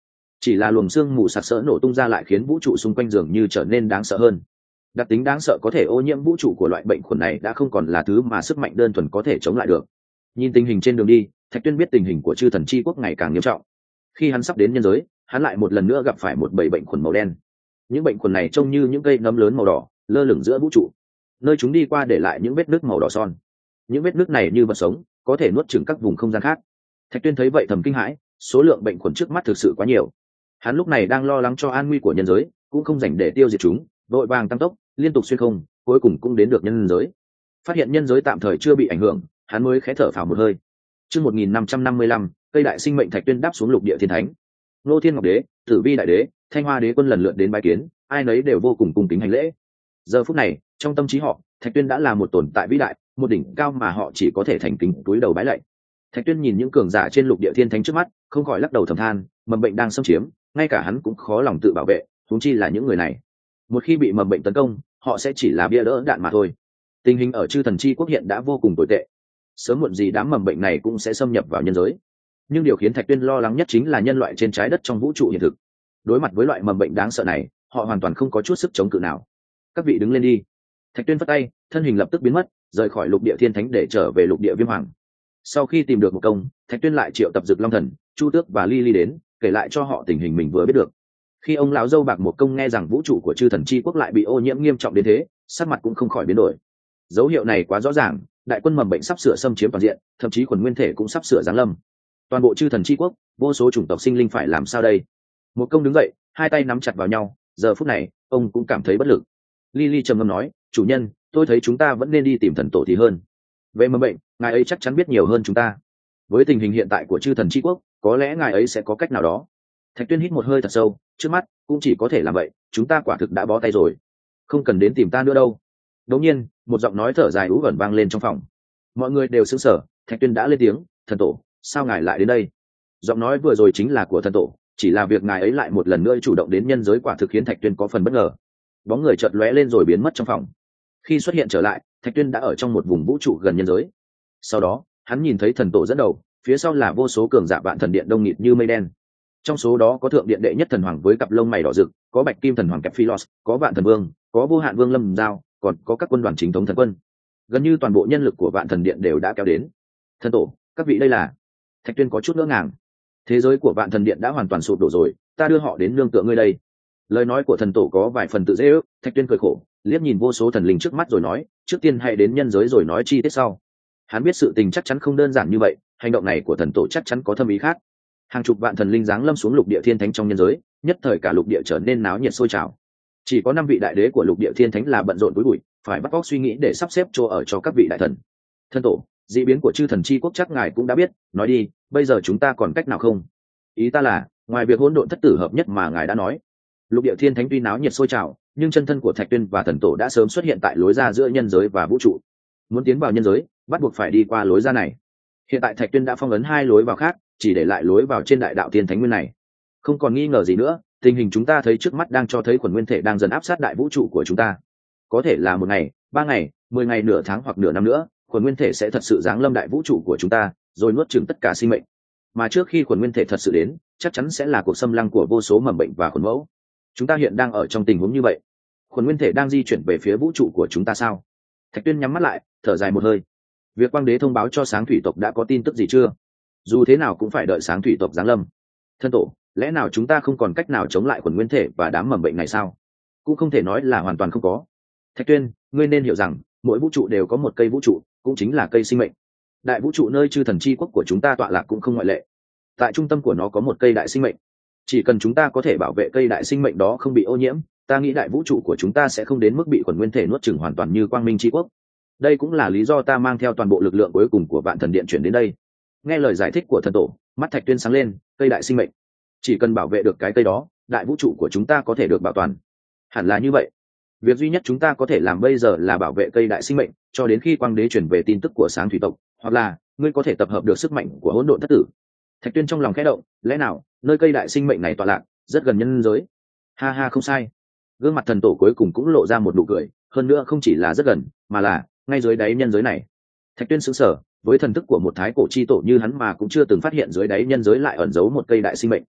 chỉ là luồng xương mù sặc sỡ nổ tung ra lại khiến vũ trụ xung quanh dường như trở nên đáng sợ hơn. Đặc tính đáng sợ có thể ô nhiễm vũ trụ của loại bệnh khuẩn này đã không còn là thứ mà sức mạnh đơn thuần có thể chống lại được. Nhìn tình hình trên đường đi, Thạch Tuyên biết tình hình của chư thần chi quốc ngày càng nghiêm trọng. Khi hắn sắp đến nhân giới, hắn lại một lần nữa gặp phải một bầy bệnh khuẩn màu đen. Những bệnh khuẩn này trông như những cây nấm lớn màu đỏ lơ lửng giữa vũ trụ, nơi chúng đi qua để lại những vết nứt màu đỏ son. Những vết nứt này như vật sống, có thể nuốt chửng các vùng không gian khác. Thạch Tuyên thấy vậy thầm kinh hãi, số lượng bệnh khuẩn trước mắt thực sự quá nhiều. Hắn lúc này đang lo lắng cho an nguy của nhân giới, cũng không dành để tiêu diệt chúng, vội vàng tăng tốc liên tục xuyên không, cuối cùng cũng đến được nhân giới. Phát hiện nhân giới tạm thời chưa bị ảnh hưởng, hắn mới khẽ thở phào một hơi. Chương một nghìn năm trăm năm mươi lăm, cây đại sinh mệnh. Thạch Tuyên đáp xuống lục địa thiên thánh. Nô Thiên Ngọc Đế, Tử Vi Đại Đế, Thanh Hoa Đế quân lần lượt đến bái kiến, ai nấy đều vô cùng cung kính hành lễ. Giờ phút này, trong tâm trí họ, Thạch Tuyên đã là một tồn tại vĩ đại, một đỉnh cao mà họ chỉ có thể thành kính cúi đầu bái lạy. Thạch Tuyên nhìn những cường giả trên lục địa thiên thánh trước mắt, không khỏi lắc đầu thầm than, mầm bệnh đang xâm chiếm, ngay cả hắn cũng khó lòng tự bảo vệ, huống chi là những người này. Một khi bị mầm bệnh tấn công, họ sẽ chỉ là bia đỡ đạn mà thôi. Tình hình ở chư thần chi quốc hiện đã vô cùng tồi tệ, sớm muộn gì đám mầm bệnh này cũng sẽ xâm nhập vào nhân giới. Nhưng điều khiến Thạch Tuyên lo lắng nhất chính là nhân loại trên trái đất trong vũ trụ hiện thực. Đối mặt với loại mầm bệnh đáng sợ này, họ hoàn toàn không có chút sức chống cự nào. Các vị đứng lên đi. Thạch Tuyên phất tay, thân hình lập tức biến mất, rời khỏi lục địa thiên thánh để trở về lục địa viêm hoàng. Sau khi tìm được một công, Thạch Tuyên lại triệu tập Dực Long Thần, Chu Tước và Ly Ly đến, kể lại cho họ tình hình mình vừa biết được. Khi ông lão dâu bạc một công nghe rằng vũ trụ của chư thần chi quốc lại bị ô nhiễm nghiêm trọng đến thế, sắc mặt cũng không khỏi biến đổi. Dấu hiệu này quá rõ ràng, đại quân mầm bệnh sắp sửa xâm chiếm toàn diện, thậm chí khuẩn nguyên thể cũng sắp sửa giáng lâm. Toàn bộ chư thần chi quốc, vô số chủng tộc sinh linh phải làm sao đây? Một công đứng dậy, hai tay nắm chặt vào nhau, giờ phút này, ông cũng cảm thấy bất lực. Lily trầm ngâm nói, chủ nhân, tôi thấy chúng ta vẫn nên đi tìm thần tổ thì hơn. Về mầm bệnh, ngài ấy chắc chắn biết nhiều hơn chúng ta. Với tình hình hiện tại của chư thần chi quốc, có lẽ ngài ấy sẽ có cách nào đó. Thạch Tuyên hít một hơi thật sâu, trước mắt cũng chỉ có thể làm vậy, chúng ta quả thực đã bó tay rồi, không cần đến tìm ta nữa đâu. Đột nhiên, một giọng nói thở dài ú ẩn vang lên trong phòng. Mọi người đều sững sờ, Thạch Tuyên đã lên tiếng, thần tổ, sao ngài lại đến đây? Giọng nói vừa rồi chính là của thần tổ, chỉ là việc ngài ấy lại một lần nữa chủ động đến nhân giới quả thực khiến Thạch Tuyên có phần bất ngờ. Bóng người chợt lóe lên rồi biến mất trong phòng. Khi xuất hiện trở lại, Thạch Tuyên đã ở trong một vùng vũ trụ gần nhân giới. Sau đó, hắn nhìn thấy thần tổ dẫn đầu, phía sau là vô số cường giả vạn thần điện đông nghịt như mây đen. Trong số đó có thượng điện đệ nhất thần hoàng với cặp lông mày đỏ rực, có bạch kim thần hoàng kẹp Philos, có vạn thần vương, có vô hạn vương lâm giao, còn có các quân đoàn chính thống thần quân. Gần như toàn bộ nhân lực của vạn thần điện đều đã kéo đến. Thần tổ, các vị đây là? Thạch Tuyên có chút ngỡ ngàng. Thế giới của vạn thần điện đã hoàn toàn sụp đổ rồi, ta đưa họ đến nương tựa ngươi đây. Lời nói của thần tổ có vài phần tự dễ ước. Thạch Tuyên cười khổ, liếc nhìn vô số thần linh trước mắt rồi nói, trước tiên hãy đến nhân giới rồi nói chi tiết sau. Hắn biết sự tình chắc chắn không đơn giản như vậy, hành động này của thần tổ chắc chắn có thâm ý khác. Hàng chục vạn thần linh giáng lâm xuống lục địa thiên thánh trong nhân giới, nhất thời cả lục địa trở nên náo nhiệt sôi trào. Chỉ có năm vị đại đế của lục địa thiên thánh là bận rộn túi bụi, phải bắt óc suy nghĩ để sắp xếp chỗ ở cho các vị đại thần. Thần tổ, dị biến của chư thần chi quốc chắc ngài cũng đã biết, nói đi, bây giờ chúng ta còn cách nào không? Ý ta là, ngoài việc hỗn độn thất tử hợp nhất mà ngài đã nói, lục địa thiên thánh tuy náo nhiệt sôi trào, nhưng chân thân của Thạch Tuyên và thần tổ đã sớm xuất hiện tại lối ra giữa nhân giới và vũ trụ. Muốn tiến vào nhân giới, bắt buộc phải đi qua lối ra này. Hiện tại Thạch Tuyên đã phong ấn hai lối vào khác, chỉ để lại lối vào trên đại đạo thiên thánh nguyên này. Không còn nghi ngờ gì nữa, tình hình chúng ta thấy trước mắt đang cho thấy khuẩn nguyên thể đang dần áp sát đại vũ trụ của chúng ta. Có thể là một ngày, ba ngày, mười ngày, nửa tháng hoặc nửa năm nữa, khuẩn nguyên thể sẽ thật sự giáng lâm đại vũ trụ của chúng ta, rồi nuốt chửng tất cả sinh mệnh. Mà trước khi khuẩn nguyên thể thật sự đến, chắc chắn sẽ là cuộc xâm lăng của vô số mầm bệnh và khuẩn mẫu. Chúng ta hiện đang ở trong tình huống như vậy. Khuẩn nguyên thể đang di chuyển về phía vũ trụ của chúng ta sao? Thạch Tuyên nhắm mắt lại, thở dài một hơi. Việc Quang Đế thông báo cho Sáng Thủy tộc đã có tin tức gì chưa? Dù thế nào cũng phải đợi Sáng Thủy tộc giáng lâm. Thân tổ, lẽ nào chúng ta không còn cách nào chống lại khuẩn nguyên thể và đám mầm bệnh này sao? Cũng không thể nói là hoàn toàn không có. Thạch Tuyên, ngươi nên hiểu rằng, mỗi vũ trụ đều có một cây vũ trụ, cũng chính là cây sinh mệnh. Đại vũ trụ nơi chư thần chi quốc của chúng ta tọa lạc cũng không ngoại lệ. Tại trung tâm của nó có một cây đại sinh mệnh. Chỉ cần chúng ta có thể bảo vệ cây đại sinh mệnh đó không bị ô nhiễm, ta nghĩ đại vũ trụ của chúng ta sẽ không đến mức bị khuẩn nguyên thể nuốt chửng hoàn toàn như Quang Minh chi quốc. Đây cũng là lý do ta mang theo toàn bộ lực lượng cuối cùng của vạn thần điện chuyển đến đây. Nghe lời giải thích của thần tổ, mắt Thạch Tuyên sáng lên, cây đại sinh mệnh, chỉ cần bảo vệ được cái cây đó, đại vũ trụ của chúng ta có thể được bảo toàn. Hẳn là như vậy. Việc duy nhất chúng ta có thể làm bây giờ là bảo vệ cây đại sinh mệnh cho đến khi Quang Đế chuyển về tin tức của Sáng Thủy tộc, hoặc là ngươi có thể tập hợp được sức mạnh của hỗn độn thất tử. Thạch Tuyên trong lòng khẽ động, lẽ nào nơi cây đại sinh mệnh này tọa lạc rất gần nhân giới? Ha ha, không sai. Gương mặt thần tổ cuối cùng cũng lộ ra một nụ cười, hơn nữa không chỉ là rất gần, mà là ngay dưới đáy nhân giới này. Thạch Tuyên sững sờ, với thần thức của một thái cổ chi tổ như hắn mà cũng chưa từng phát hiện dưới đáy nhân giới lại ẩn giấu một cây đại sinh mệnh.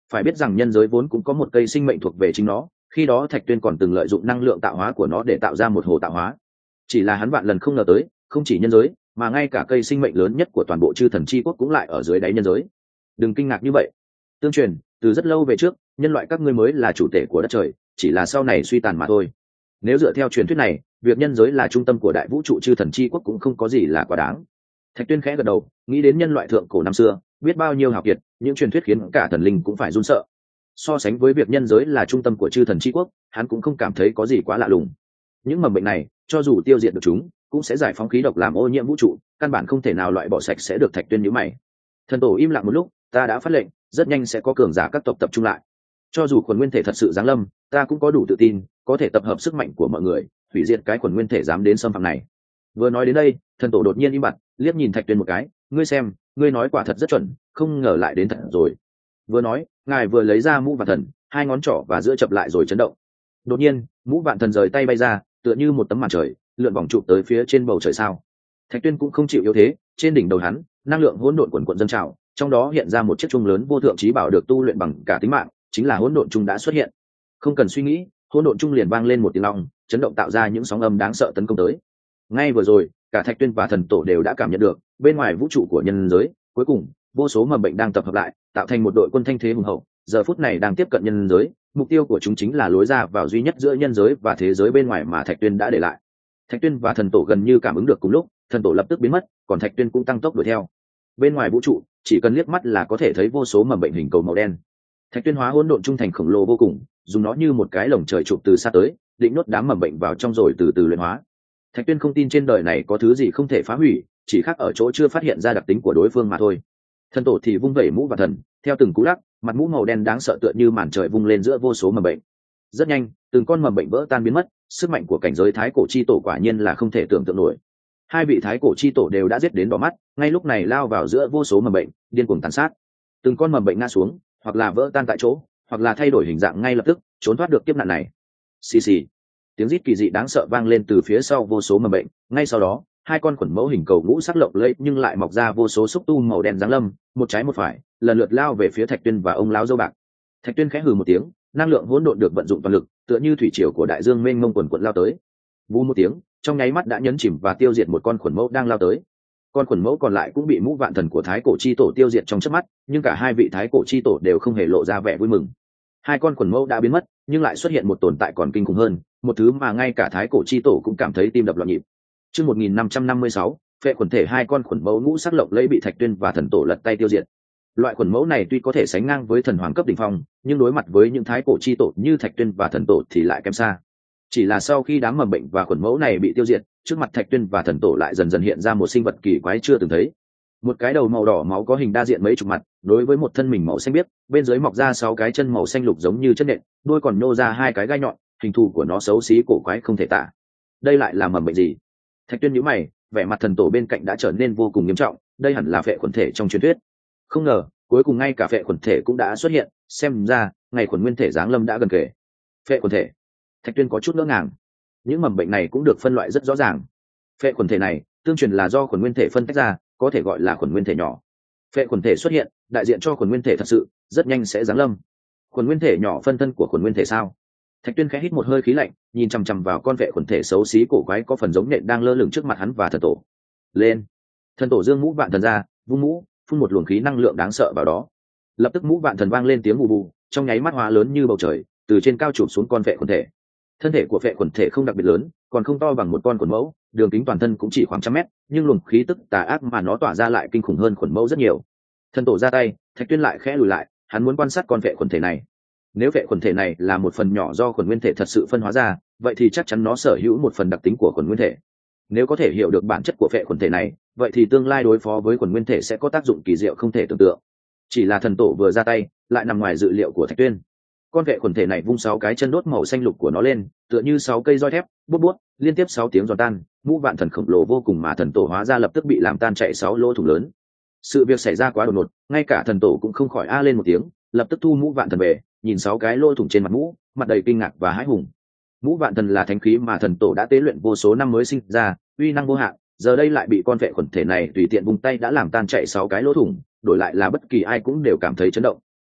Phải biết rằng nhân giới vốn cũng có một cây sinh mệnh thuộc về chính nó, khi đó Thạch Tuyên còn từng lợi dụng năng lượng tạo hóa của nó để tạo ra một hồ tạo hóa. Chỉ là hắn vạn lần không ngờ tới, không chỉ nhân giới mà ngay cả cây sinh mệnh lớn nhất của toàn bộ chư thần chi quốc cũng lại ở dưới đáy nhân giới. Đừng kinh ngạc như vậy. Tương truyền từ rất lâu về trước, nhân loại các ngươi mới là chủ thể của đất trời, chỉ là sau này suy tàn mà thôi. Nếu dựa theo truyền thuyết này, việc nhân giới là trung tâm của đại vũ trụ chư thần chi quốc cũng không có gì là quá đáng. Thạch Tuyên khẽ gật đầu, nghĩ đến nhân loại thượng cổ năm xưa biết bao nhiêu hào kiệt, những truyền thuyết khiến cả thần linh cũng phải run sợ. So sánh với việc nhân giới là trung tâm của chư thần chi quốc, hắn cũng không cảm thấy có gì quá lạ lùng. Những mầm bệnh này cho dù tiêu diệt được chúng cũng sẽ giải phóng khí độc làm ô nhiễm vũ trụ, căn bản không thể nào loại bỏ sạch sẽ được. Thạch Tuyên nhíu mày. Thần tổ im lặng một lúc, ta đã phát lệnh, rất nhanh sẽ có cường giả các tộc tập trung lại. Cho dù khuẩn nguyên thể thật sự giáng lâm, ta cũng có đủ tự tin có thể tập hợp sức mạnh của mọi người hủy diệt cái khuẩn nguyên thể dám đến xâm phạm này. Vừa nói đến đây, thần tổ đột nhiên im bặt, liếc nhìn Thạch Tuyên một cái, ngươi xem, ngươi nói quả thật rất chuẩn, không ngờ lại đến thật rồi. Vừa nói, ngài vừa lấy ra mũ vạn thần, hai ngón trỏ và giữa chập lại rồi chấn động. Đột nhiên, mũ vạn thần rời tay bay ra, tựa như một tấm màn trời, lượn vòng trụ tới phía trên bầu trời sao. Thạch Tuyên cũng không chịu yếu thế, trên đỉnh đầu hắn, năng lượng hỗn độn quần quần dâng trào, trong đó hiện ra một chiếc chuông lớn vô thượng trí bảo được tu luyện bằng cả tính mạng, chính là hỗn độn trung đã xuất hiện. Không cần suy nghĩ, hỗn độn trung liền vang lên một tiếng long, chấn động tạo ra những sóng âm đáng sợ tấn công tới. Ngay vừa rồi, cả Thạch Tuyên và thần tổ đều đã cảm nhận được, bên ngoài vũ trụ của nhân giới, cuối cùng vô số mầm bệnh đang tập hợp lại, tạo thành một đội quân thanh thế hùng hậu, giờ phút này đang tiếp cận nhân giới. Mục tiêu của chúng chính là lối ra vào duy nhất giữa nhân giới và thế giới bên ngoài mà Thạch Tuyên đã để lại. Thạch Tuyên và thần tổ gần như cảm ứng được cùng lúc, thần tổ lập tức biến mất, còn Thạch Tuyên cũng tăng tốc đuổi theo. Bên ngoài vũ trụ, chỉ cần liếc mắt là có thể thấy vô số mầm bệnh hình cầu màu đen. Thạch Tuyên hóa hỗn độn trung thành khổng lồ vô cùng, dùng nó như một cái lồng trời chụp từ xa tới, định nuốt đám mầm bệnh vào trong rồi từ từ luyện hóa. Thạch Tuyên không tin trên đời này có thứ gì không thể phá hủy, chỉ khác ở chỗ chưa phát hiện ra đặc tính của đối phương mà thôi. Thần tổ thì vung vẩy mũ và thần, theo từng cú lắc, mặt mũ màu đen đáng sợ tựa như màn trời vung lên giữa vô số mầm bệnh. Rất nhanh, từng con mầm bệnh vỡ tan biến mất, sức mạnh của cảnh giới thái cổ chi tổ quả nhiên là không thể tưởng tượng nổi. Hai vị thái cổ chi tổ đều đã giết đến đỏ mắt, ngay lúc này lao vào giữa vô số mầm bệnh, điên cuồng tàn sát. Từng con mầm bệnh ngã xuống, hoặc là vỡ tan tại chỗ, hoặc là thay đổi hình dạng ngay lập tức, trốn thoát được kiếp nạn này. Xì xì. Tiếng rít kỳ dị đáng sợ vang lên từ phía sau vô số mầm bệnh, ngay sau đó, hai con khuẩn mẫu hình cầu ngũ sắc lộng lẫy nhưng lại mọc ra vô số xúc tu màu đen giáng lâm, một trái một phải, lần lượt lao về phía Thạch Tuyên và ông lão dâu bạc. Thạch Tuyên khẽ hừ một tiếng, năng lượng hỗn độn được vận dụng toàn lực, tựa như thủy triều của đại dương mênh mông quần quần lao tới. Vù một tiếng, trong nháy mắt đã nhấn chìm và tiêu diệt một con khuẩn mẫu đang lao tới. Con khuẩn mẫu còn lại cũng bị mũ vạn thần của thái cổ chi tổ tiêu diệt trong chớp mắt, nhưng cả hai vị thái cổ chi tổ đều không hề lộ ra vẻ vui mừng. Hai con khuẩn mẫu đã biến mất, nhưng lại xuất hiện một tồn tại còn kinh khủng hơn, một thứ mà ngay cả thái cổ chi tổ cũng cảm thấy tim đập loạn nhịp. Chương một nghìn năm trăm năm mươi sáu, phệ khuẩn thể. Hai con khuẩn mẫu ngũ sắc lộng lẫy bị Thạch Tuyên và thần tổ lật tay tiêu diệt. Loại khuẩn mẫu này tuy có thể sánh ngang với thần hoàng cấp đỉnh phong, nhưng đối mặt với những thái cổ chi tổ như Thạch Tuyên và thần tổ thì lại kém xa. Chỉ là sau khi đám mầm bệnh và khuẩn mẫu này bị tiêu diệt, trước mặt Thạch Tuyên và thần tổ lại dần dần hiện ra một sinh vật kỳ quái chưa từng thấy. Một cái đầu màu đỏ máu có hình đa diện mấy chục mặt, đối với một thân mình màu xanh biếc, bên dưới mọc ra sáu cái chân màu xanh lục giống như chân nện, đuôi còn nhô ra hai cái gai nhọn, hình thù của nó xấu xí cổ quái không thể tả. Đây lại là mầm bệnh gì? Thạch Tuyên nhíu mày, vẻ mặt thần tổ bên cạnh đã trở nên vô cùng nghiêm trọng, đây hẳn là phệ khuẩn thể trong truyền thuyết. Không ngờ, cuối cùng ngay cả phệ khuẩn thể cũng đã xuất hiện, xem ra, ngày khuẩn nguyên thể giáng lâm đã gần kề. Phệ khuẩn thể. Thạch Tuyên có chút ngỡ ngàng. Những mầm bệnh này cũng được phân loại rất rõ ràng. Phệ khuẩn thể này, tương truyền là do khuẩn nguyên thể phân tách ra, có thể gọi là khuẩn nguyên thể nhỏ. Phệ khuẩn thể xuất hiện, đại diện cho khuẩn nguyên thể thật sự, rất nhanh sẽ giáng lâm. Khuẩn nguyên thể nhỏ phân thân của khuẩn nguyên thể sao? Thạch Tuyên khẽ hít một hơi khí lạnh, nhìn chằm chằm vào con vệ khuẩn thể xấu xí cổ quái có phần giống nhện đang lơ lửng trước mặt hắn và thần tổ. Lên! Thần tổ dương mũ vạn thần ra, vung mũ, phun một luồng khí năng lượng đáng sợ vào đó. Lập tức mũ vạn thần vang lên tiếng bù bù, trong nháy mắt hóa lớn như bầu trời, từ trên cao chụp xuống con vệ khuẩn thể. Thân thể của vệ khuẩn thể không đặc biệt lớn, còn không to bằng một con khuẩn mẫu, đường kính toàn thân cũng chỉ khoảng trăm mét, nhưng luồng khí tức tà ác mà nó tỏa ra lại kinh khủng hơn khuẩn mẫu rất nhiều. Thần tổ ra tay, Thạch Tuyên lại khẽ lùi lại, hắn muốn quan sát con vệ khuẩn thể này. Nếu vệ khuẩn thể này là một phần nhỏ do khuẩn nguyên thể thật sự phân hóa ra, vậy thì chắc chắn nó sở hữu một phần đặc tính của khuẩn nguyên thể. Nếu có thể hiểu được bản chất của vệ khuẩn thể này, vậy thì tương lai đối phó với khuẩn nguyên thể sẽ có tác dụng kỳ diệu không thể tưởng tượng. Chỉ là thần tổ vừa ra tay, lại nằm ngoài dự liệu của Thạch Tuyên. Con vệ khuẩn thể này vung sáu cái chân đốt màu xanh lục của nó lên, tựa như sáu cây roi thép, bút bút, liên tiếp sáu tiếng giòn tan, mũ vạn thần khổng lồ vô cùng mà thần tổ hóa ra lập tức bị làm tan chạy sáu lỗ thủng lớn. Sự việc xảy ra quá đột ngột, ngay cả thần tổ cũng không khỏi a lên một tiếng, lập tức thu mũ vạn thần về, nhìn sáu cái lỗ thủng trên mặt mũ, mặt đầy kinh ngạc và hãi hùng. Mũ vạn thần là thánh khí mà thần tổ đã tế luyện vô số năm mới sinh ra, uy năng vô hạn, giờ đây lại bị con vệ khuẩn thể này tùy tiện vung tay đã làm tan chạy sáu cái lỗ thủng, đổi lại là bất kỳ ai cũng đều cảm thấy chấn động.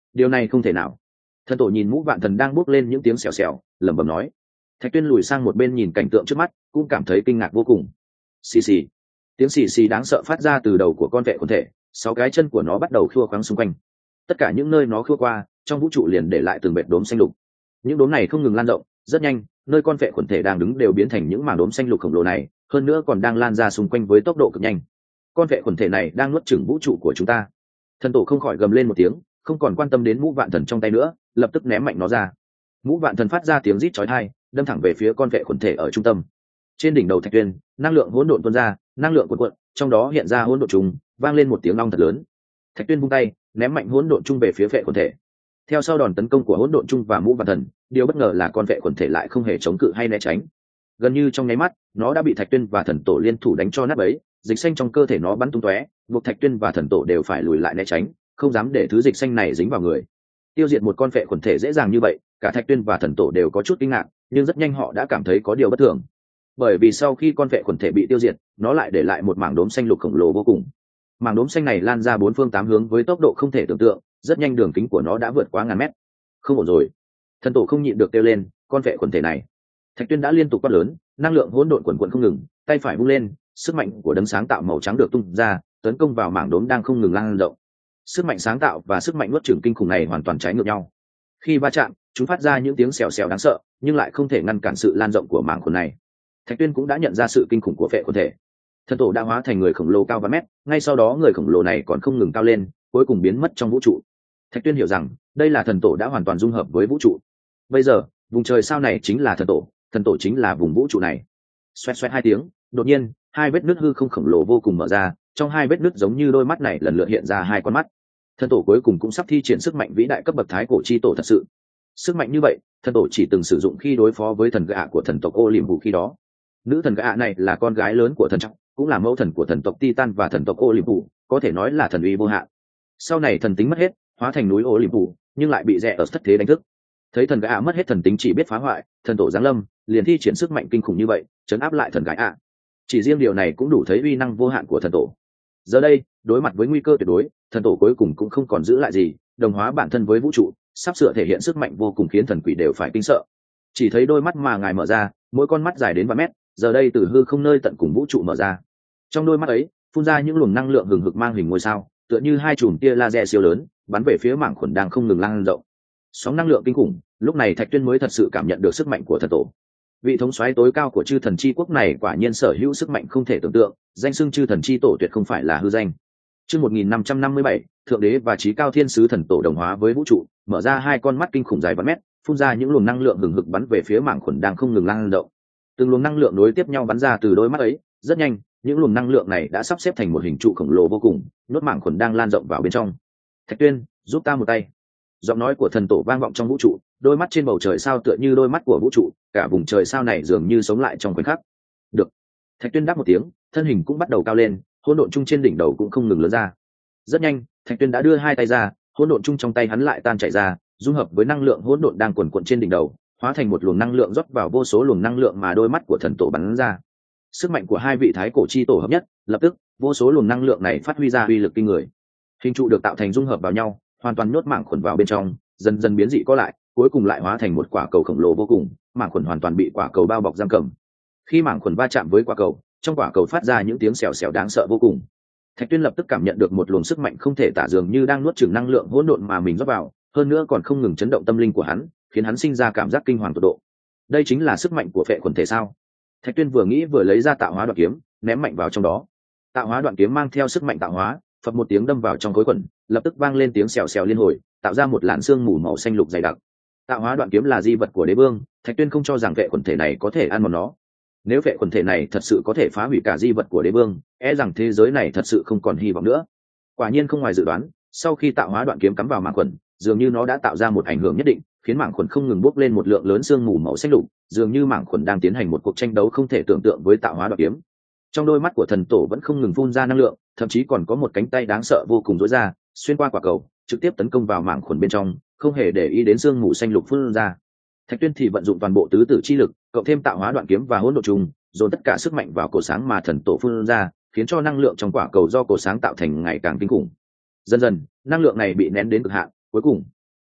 điều này không thể nào. Thần tổ nhìn Mũ Vạn Thần đang bước lên những tiếng xèo xèo, lẩm bẩm nói. Thạch Tuyên lùi sang một bên nhìn cảnh tượng trước mắt, cũng cảm thấy kinh ngạc vô cùng. Xì xì, tiếng xì xì đáng sợ phát ra từ đầu của con vệ quần thể, sáu cái chân của nó bắt đầu khua khoáng xung quanh. Tất cả những nơi nó khua qua, trong vũ trụ liền để lại từng vệt đốm xanh lục. Những đốm này không ngừng lan rộng, rất nhanh, nơi con vệ quần thể đang đứng đều biến thành những mảng đốm xanh lục khổng lồ này, hơn nữa còn đang lan ra xung quanh với tốc độ cực nhanh. Con vệ quần thể này đang nuốt chửng vũ trụ của chúng ta. Thần tổ không khỏi gầm lên một tiếng, không còn quan tâm đến Mũ Vạn Thần trong tay nữa, lập tức ném mạnh nó ra. Mũ Vạn Thần phát ra tiếng rít chói tai, đâm thẳng về phía con vệ quần thể ở trung tâm. Trên đỉnh đầu Thạch Tuyên, năng lượng hỗn độn tuôn ra, năng lượng cuộn cuộn, trong đó hiện ra hỗn độn trùng, vang lên một tiếng long thật lớn. Thạch Tuyên vung tay, ném mạnh hỗn độn trung về phía vệ quần thể. Theo sau đòn tấn công của hỗn độn trung và Mũ Vạn Thần, điều bất ngờ là con vệ quần thể lại không hề chống cự hay né tránh. Gần như trong nháy mắt, nó đã bị Thạch Tuyên và Thần Tổ liên thủ đánh cho nát bấy, dịch xanh trong cơ thể nó bắn tung tóe, buộc Thạch Tuyên và Thần Tổ đều phải lùi lại né tránh, không dám để thứ dịch xanh này dính vào người. Tiêu diệt một con vệ quần thể dễ dàng như vậy, cả Thạch Tuyên và Thần Tổ đều có chút kinh ngạc, nhưng rất nhanh họ đã cảm thấy có điều bất thường. Bởi vì sau khi con vệ quần thể bị tiêu diệt, nó lại để lại một mảng đốm xanh lục khổng lồ vô cùng. Mảng đốm xanh này lan ra bốn phương tám hướng với tốc độ không thể tưởng tượng, rất nhanh đường kính của nó đã vượt quá ngàn mét. Không ổn rồi. Thần Tổ không nhịn được kêu lên, con vệ quần thể này. Thạch Tuyên đã liên tục quát lớn, năng lượng hỗn độn quần quần không ngừng, tay phải vung lên, sức mạnh của đấng sáng tạo màu trắng được tung ra, tấn công vào mảng đốm đang không ngừng lan rộng. Sức mạnh sáng tạo và sức mạnh nuốt chửng kinh khủng này hoàn toàn trái ngược nhau. Khi va chạm, chúng phát ra những tiếng xèo xèo đáng sợ, nhưng lại không thể ngăn cản sự lan rộng của mảng quần này. Thạch Tuyên cũng đã nhận ra sự kinh khủng của vệ quần thể. Thần Tổ đã hóa thành người khổng lồ cao vài mét, ngay sau đó người khổng lồ này còn không ngừng cao lên, cuối cùng biến mất trong vũ trụ. Thạch Tuyên hiểu rằng, đây là Thần Tổ đã hoàn toàn dung hợp với vũ trụ. Bây giờ, vùng trời sao này chính là Thần Tổ, Thần Tổ chính là vùng vũ trụ này. Xoẹt xoẹt hai tiếng, đột nhiên, hai vết nứt hư không khổng lồ vô cùng mở ra, trong hai vết nứt giống như đôi mắt này lần lượt hiện ra hai con mắt. Thần Tổ cuối cùng cũng sắp thi triển sức mạnh vĩ đại cấp bậc thái cổ chi tổ thật sự. Sức mạnh như vậy, Thần Tổ chỉ từng sử dụng khi đối phó với thần gạ của thần tộc Ô Liềm Vũ khi đó. Nữ thần gạ này là con gái lớn của thần trọng, cũng là mẫu thần của thần tộc Titan và thần tộc Ô Liềm Vũ, có thể nói là thần uy vô hạn. Sau này thần tính mất hết, hóa thành núi Ô Liềm Vũ, nhưng lại bị rẽ ở thất thế đánh thức. Thấy thần gạ mất hết thần tính chỉ biết phá hoại, Thần Tổ giáng lâm, liền thi triển sức mạnh kinh khủng như vậy, trấn áp lại thần gạ ạ. Chỉ riêng điều này cũng đủ thấy uy năng vô hạn của Thần Tổ. Giờ đây, đối mặt với nguy cơ tuyệt đối, Thần Tổ cuối cùng cũng không còn giữ lại gì, đồng hóa bản thân với vũ trụ, sắp sửa thể hiện sức mạnh vô cùng khiến thần quỷ đều phải kinh sợ. Chỉ thấy đôi mắt mà ngài mở ra, mỗi con mắt dài đến ba mét, giờ đây từ hư không nơi tận cùng vũ trụ mở ra. Trong đôi mắt ấy, phun ra những luồng năng lượng hừng hực mang hình ngôi sao, tựa như hai chùm tia laser siêu lớn, bắn về phía mảng khuẩn đang không ngừng lan rộng. Sóng năng lượng kinh khủng, lúc này Thạch Tuyên mới thật sự cảm nhận được sức mạnh của Thần Tổ. Vị thống soái tối cao của chư thần chi quốc này quả nhiên sở hữu sức mạnh không thể tưởng tượng, danh xưng chư thần chi tổ tuyệt không phải là hư danh. Chương một nghìn năm trăm năm mươi bảy, thượng đế và chí cao thiên sứ Thần Tổ đồng hóa với vũ trụ, mở ra hai con mắt kinh khủng dài vạn mét, phun ra những luồng năng lượng hừng hực bắn về phía mảng khuẩn đang không ngừng lan rộng. Từng luồng năng lượng nối tiếp nhau bắn ra từ đôi mắt ấy, rất nhanh, những luồng năng lượng này đã sắp xếp thành một hình trụ khổng lồ vô cùng, nuốt mảng khuẩn đang lan rộng vào bên trong. Thạch Tuyên, giúp ta một tay. Giọng nói của Thần Tổ vang vọng trong vũ trụ, đôi mắt trên bầu trời sao tựa như đôi mắt của vũ trụ, cả vùng trời sao này dường như sống lại trong khoảnh khắc. Được. Thạch Tuyên đáp một tiếng, thân hình cũng bắt đầu cao lên, hỗn độn chung trên đỉnh đầu cũng không ngừng lớn ra. Rất nhanh, Thạch Tuyên đã đưa hai tay ra, hỗn độn chung trong tay hắn lại tan chảy ra, dung hợp với năng lượng hỗn độn đang cuồn cuộn trên đỉnh đầu, hóa thành một luồng năng lượng rót vào vô số luồng năng lượng mà đôi mắt của Thần Tổ bắn ra. Sức mạnh của hai vị thái cổ chi tổ hợp nhất, lập tức, vô số luồng năng lượng này phát huy ra uy lực kinh người. Hình trụ được tạo thành dung hợp vào nhau, hoàn toàn nhốt mảng khuẩn vào bên trong, dần dần biến dị có lại, cuối cùng lại hóa thành một quả cầu khổng lồ vô cùng, mảng khuẩn hoàn toàn bị quả cầu bao bọc giam cầm. Khi mảng khuẩn va chạm với quả cầu, trong quả cầu phát ra những tiếng xèo xèo đáng sợ vô cùng. Thạch Tuyên lập tức cảm nhận được một luồng sức mạnh không thể tả, dường như đang nuốt chửng năng lượng hỗn độn mà mình rót vào, hơn nữa còn không ngừng chấn động tâm linh của hắn, khiến hắn sinh ra cảm giác kinh hoàng tột độ. Đây chính là sức mạnh của phệ quần thể sao? Thạch Tuyên vừa nghĩ vừa lấy ra tạo hóa đoạn kiếm, ném mạnh vào trong đó. Tạo hóa đoạn kiếm mang theo sức mạnh tạo hóa, phập một tiếng đâm vào trong khối quần, lập tức vang lên tiếng xèo xèo liên hồi, tạo ra một làn sương mù màu xanh lục dày đặc. Tạo hóa đoạn kiếm là di vật của đế vương, Thạch Tuyên không cho rằng vệ quần thể này có thể ăn mòn nó. Nếu vệ quần thể này thật sự có thể phá hủy cả di vật của đế vương, e rằng thế giới này thật sự không còn hy vọng nữa. Quả nhiên không ngoài dự đoán, sau khi tạo hóa đoạn kiếm cắm vào mảng quần, dường như nó đã tạo ra một ảnh hưởng nhất định, khiến mảng quần không ngừng bốc lên một lượng lớn sương mù màu xanh lục, dường như mảng quần đang tiến hành một cuộc tranh đấu không thể tưởng tượng với tạo hóa đoạn kiếm. Trong đôi mắt của Thần Tổ vẫn không ngừng phun ra năng lượng, thậm chí còn có một cánh tay đáng sợ vô cùng rối ra, xuyên qua quả cầu, trực tiếp tấn công vào mảng khuẩn bên trong, không hề để ý đến sương mù xanh lục phun ra. Thạch Tuyên thì vận dụng toàn bộ tứ tử chi lực, cộng thêm tạo hóa đoạn kiếm và hỗn độn trùng, dồn tất cả sức mạnh vào cổ sáng mà Thần Tổ phun ra, khiến cho năng lượng trong quả cầu do cổ sáng tạo thành ngày càng kinh khủng. Dần dần, năng lượng này bị nén đến cực hạn, cuối cùng,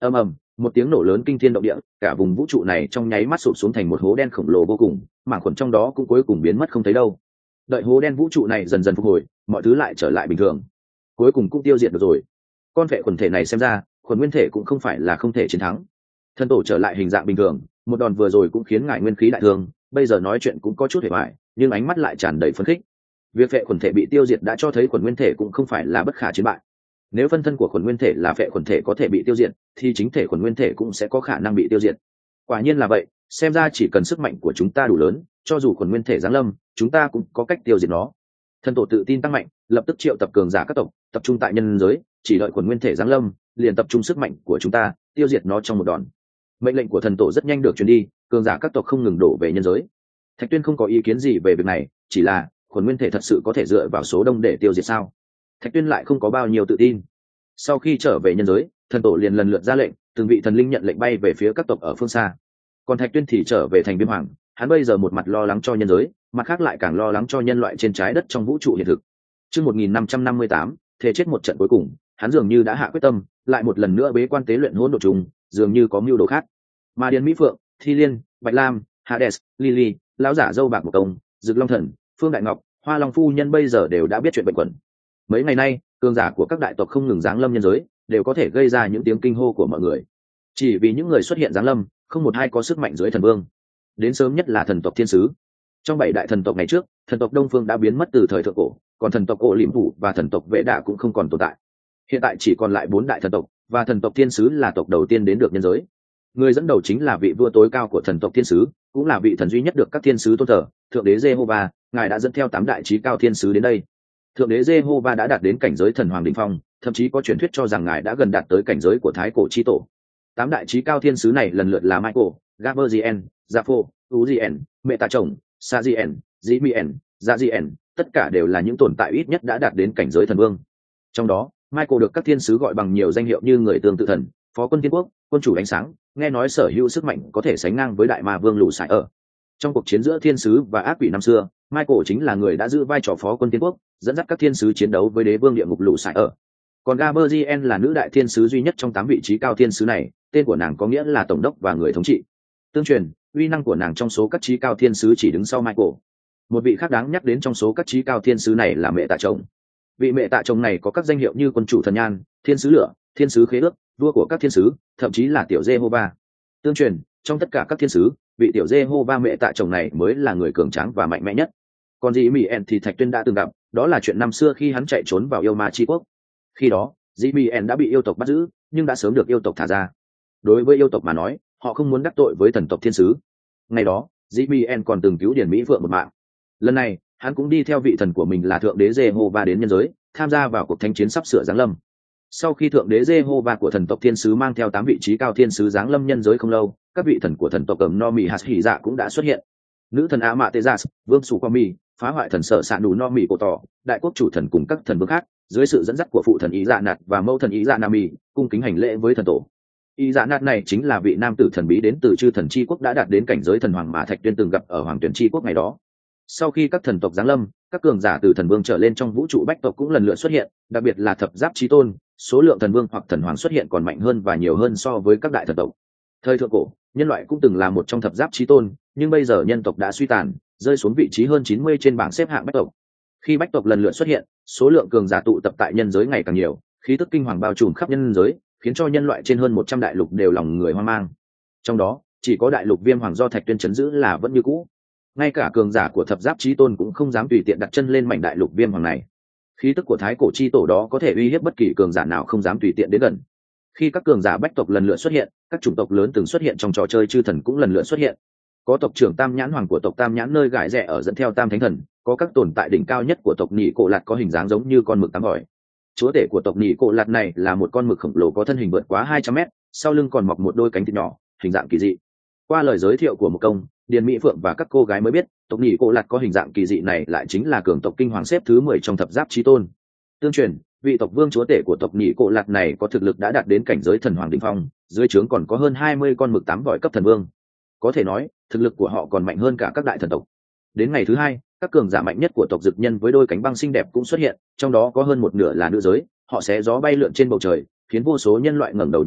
ầm ầm, một tiếng nổ lớn kinh thiên động địa, cả vùng vũ trụ này trong nháy mắt sụp xuống thành một hố đen khổng lồ vô cùng, mảng khuẩn trong đó cũng cuối cùng biến mất không thấy đâu. Đợi hố đen vũ trụ này dần dần phục hồi, mọi thứ lại trở lại bình thường, cuối cùng cũng tiêu diệt được rồi. Con vệ khuẩn thể này xem ra, khuẩn nguyên thể cũng không phải là không thể chiến thắng. Thần tổ trở lại hình dạng bình thường, một đòn vừa rồi cũng khiến ngài nguyên khí đại thương, bây giờ nói chuyện cũng có chút hề bại, nhưng ánh mắt lại tràn đầy phấn khích. Việc vệ khuẩn thể bị tiêu diệt đã cho thấy khuẩn nguyên thể cũng không phải là bất khả chiến bại. Nếu phân thân của khuẩn nguyên thể là vệ khuẩn thể có thể bị tiêu diệt, thì chính thể khuẩn nguyên thể cũng sẽ có khả năng bị tiêu diệt. Quả nhiên là vậy, xem ra chỉ cần sức mạnh của chúng ta đủ lớn, cho dù khuẩn nguyên thể giáng lâm, chúng ta cũng có cách tiêu diệt nó. Thần tổ tự tin tăng mạnh, lập tức triệu tập cường giả các tộc, tập trung tại nhân giới, chỉ đợi khuẩn nguyên thể giáng lâm, liền tập trung sức mạnh của chúng ta, tiêu diệt nó trong một đòn. Mệnh lệnh của thần tổ rất nhanh được truyền đi, cường giả các tộc không ngừng đổ về nhân giới. Thạch Tuyên không có ý kiến gì về việc này, chỉ là khuẩn nguyên thể thật sự có thể dựa vào số đông để tiêu diệt sao? Thạch Tuyên lại không có bao nhiêu tự tin. Sau khi trở về nhân giới, thần tổ liền lần lượt ra lệnh, từng vị thần linh nhận lệnh bay về phía các tộc ở phương xa. Còn Thạch Tuyên thì trở về thành Viêm Hoàng, hắn bây giờ một mặt lo lắng cho nhân giới, mặt khác lại càng lo lắng cho nhân loại trên trái đất trong vũ trụ hiện thực. Chương một nghìn năm trăm năm mươi tám, thể chết một trận cuối cùng, hắn dường như đã hạ quyết tâm, lại một lần nữa bế quan tế luyện hỗn độn trùng, dường như có mưu đồ khác. Mà Điền Mỹ Phượng, Thi Liên, Bạch Lam, Hades, Lily, lão giả dâu bạc một công, Dực Long Thần, Phương Đại Ngọc, Hoa Long phu nhân bây giờ đều đã biết chuyện bệnh quẩn. Mấy ngày nay, cường giả của các đại tộc không ngừng giáng lâm nhân giới, đều có thể gây ra những tiếng kinh hô của mọi người. Chỉ vì những người xuất hiện giáng lâm, không một ai có sức mạnh dưới thần vương. Đến sớm nhất là thần tộc Thiên Sứ. Trong bảy đại thần tộc ngày trước, thần tộc Đông Phương đã biến mất từ thời thượng cổ, còn thần tộc Ổ Liễm Phủ và thần tộc Vệ Đạ cũng không còn tồn tại. Hiện tại chỉ còn lại bốn đại thần tộc, và thần tộc Thiên Sứ là tộc đầu tiên đến được nhân giới. Người dẫn đầu chính là vị vua tối cao của thần tộc Thiên Sứ, cũng là vị thần duy nhất được các thiên sứ tôn thờ, thượng đế Jehovah, ngài đã dẫn theo tám đại chí cao thiên sứ đến đây. Thượng đế Jehovah đã đạt đến cảnh giới thần hoàng đỉnh phong, thậm chí có truyền thuyết cho rằng ngài đã gần đạt tới cảnh giới của thái cổ chi tổ. Tám đại chí cao thiên sứ này lần lượt là Michael, Gabriel, Japho, Uzien, Mẹ Tạ Chồng, Sajien, Zimien, Zazien, tất cả đều là những tồn tại ít nhất đã đạt đến cảnh giới thần vương. Trong đó, Michael được các thiên sứ gọi bằng nhiều danh hiệu như người tương tự thần, phó quân thiên quốc, quân chủ ánh sáng, nghe nói sở hữu sức mạnh có thể sánh ngang với đại ma vương lù sải ở. Trong cuộc chiến giữa thiên sứ và ác quỷ năm xưa, Michael chính là người đã giữ vai trò phó quân thiên quốc, dẫn dắt các thiên sứ chiến đấu với đế vương địa ngục lù sải ở. Còn Gabriel là nữ đại thiên sứ duy nhất trong tám vị trí cao thiên sứ này, tên của nàng có nghĩa là tổng đốc và người thống trị. Tương truyền, uy năng của nàng trong số các trí cao thiên sứ chỉ đứng sau Michael. Một vị khác đáng nhắc đến trong số các trí cao thiên sứ này là Mẹ Tạ Chồng. Vị Mẹ Tạ Chồng này có các danh hiệu như quân chủ thần nhan, thiên sứ lửa, thiên sứ khế ước, vua của các thiên sứ, thậm chí là tiểu Jehovah. Tương truyền, trong tất cả các thiên sứ, vị tiểu Jehovah Mẹ Tạ Chồng này mới là người cường tráng và mạnh mẽ nhất. Còn Dĩ Mỹ En thì Thạch Tuyên đã từng gặp, đó là chuyện năm xưa khi hắn chạy trốn vào yêu ma chi quốc. Khi đó, Dĩ Mỹ En đã bị yêu tộc bắt giữ, nhưng đã sớm được yêu tộc thả ra. Đối với yêu tộc mà nói, họ không muốn đắc tội với thần tộc thiên sứ. Ngày đó, Dĩ Mỹ En còn từng cứu Điền Mỹ Phượng một mạng. Lần này, hắn cũng đi theo vị thần của mình là thượng đế Jehovah đến nhân giới, tham gia vào cuộc thánh chiến sắp sửa giáng lâm. Sau khi thượng đế Jehovah của thần tộc thiên sứ mang theo tám vị trí cao thiên sứ giáng lâm nhân giới không lâu, các vị thần của thần tộc Cẩm No Mì Hạt Hỉ Dạ cũng đã xuất hiện. Nữ thần A Mạ Tê Dạ, vương Sủ Qua Mi, phá hoại thần sở sạn đủ No Mì cổ tỏ, đại quốc chủ thần cùng các thần vương khác, dưới sự dẫn dắt của phụ thần Ý Dạ Nạt và mẫu thần Ý Dạ Nam Mi, cung kính hành lễ với thần tổ. Ý Dạ Nạt này chính là vị nam tử thần bí đến từ chư thần chi quốc đã đạt đến cảnh giới thần hoàng mà Thạch Tuyên từng gặp ở hoàng tuyển chi quốc ngày đó. Sau khi các thần tộc giáng lâm, các cường giả từ thần vương trở lên trong vũ trụ bách tộc cũng lần lượt xuất hiện, đặc biệt là thập giáp chí tôn, số lượng thần vương hoặc thần hoàng xuất hiện còn mạnh hơn và nhiều hơn so với các đại thần tộc. Thời thượng cổ, nhân loại cũng từng là một trong thập giáp chí tôn, nhưng bây giờ nhân tộc đã suy tàn, rơi xuống vị trí hơn chín mươi trên bảng xếp hạng bách tộc. Khi bách tộc lần lượt xuất hiện, số lượng cường giả tụ tập tại nhân giới ngày càng nhiều, khí tức kinh hoàng bao trùm khắp nhân giới, khiến cho nhân loại trên hơn một trăm đại lục đều lòng người hoang mang. Trong đó, chỉ có đại lục Viêm Hoàng do Thạch Tuyên trấn giữ là vẫn như cũ. Ngay cả cường giả của thập giáp chí tôn cũng không dám tùy tiện đặt chân lên mảnh đại lục Viêm Hoàng này. Khí tức của thái cổ chi tổ đó có thể uy hiếp bất kỳ cường giả nào không dám tùy tiện đến gần. Khi các cường giả bách tộc lần lượt xuất hiện, các chủng tộc lớn từng xuất hiện trong trò chơi chư thần cũng lần lượt xuất hiện. Có tộc trưởng Tam Nhãn Hoàng của tộc Tam Nhãn nơi gãi rẽ ở dẫn theo Tam Thánh Thần, có các tồn tại đỉnh cao nhất của tộc Nhị Cổ Lạt có hình dáng giống như con mực tám vòi. Chúa tể của tộc Nhị Cổ Lạt này là một con mực khổng lồ có thân hình vượt quá hai trăm mét, sau lưng còn mọc một đôi cánh thịt nhỏ, hình dạng kỳ dị. Qua lời giới thiệu của một công, Điền Mỹ Phượng và các cô gái mới biết, tộc Nhị Cổ Lạt có hình dạng kỳ dị này lại chính là cường tộc kinh hoàng xếp thứ mười trong thập giáp chí tôn. Tương truyền, vị tộc vương chúa tể của tộc Nhị Cổ Lạt này có thực lực đã đạt đến cảnh giới thần hoàng đỉnh phong, dưới trướng còn có hơn hai mươi con mực tám vòi cấp thần vương. Có thể nói, thực lực của họ còn mạnh hơn cả các đại thần tộc. Đến ngày thứ hai, các cường giả mạnh nhất của tộc Dực Nhân với đôi cánh băng xinh đẹp cũng xuất hiện, trong đó có hơn một nửa là nữ giới, họ xé gió bay lượn trên bầu trời, khiến vô số nhân loại ngẩng đầu nhìn theo,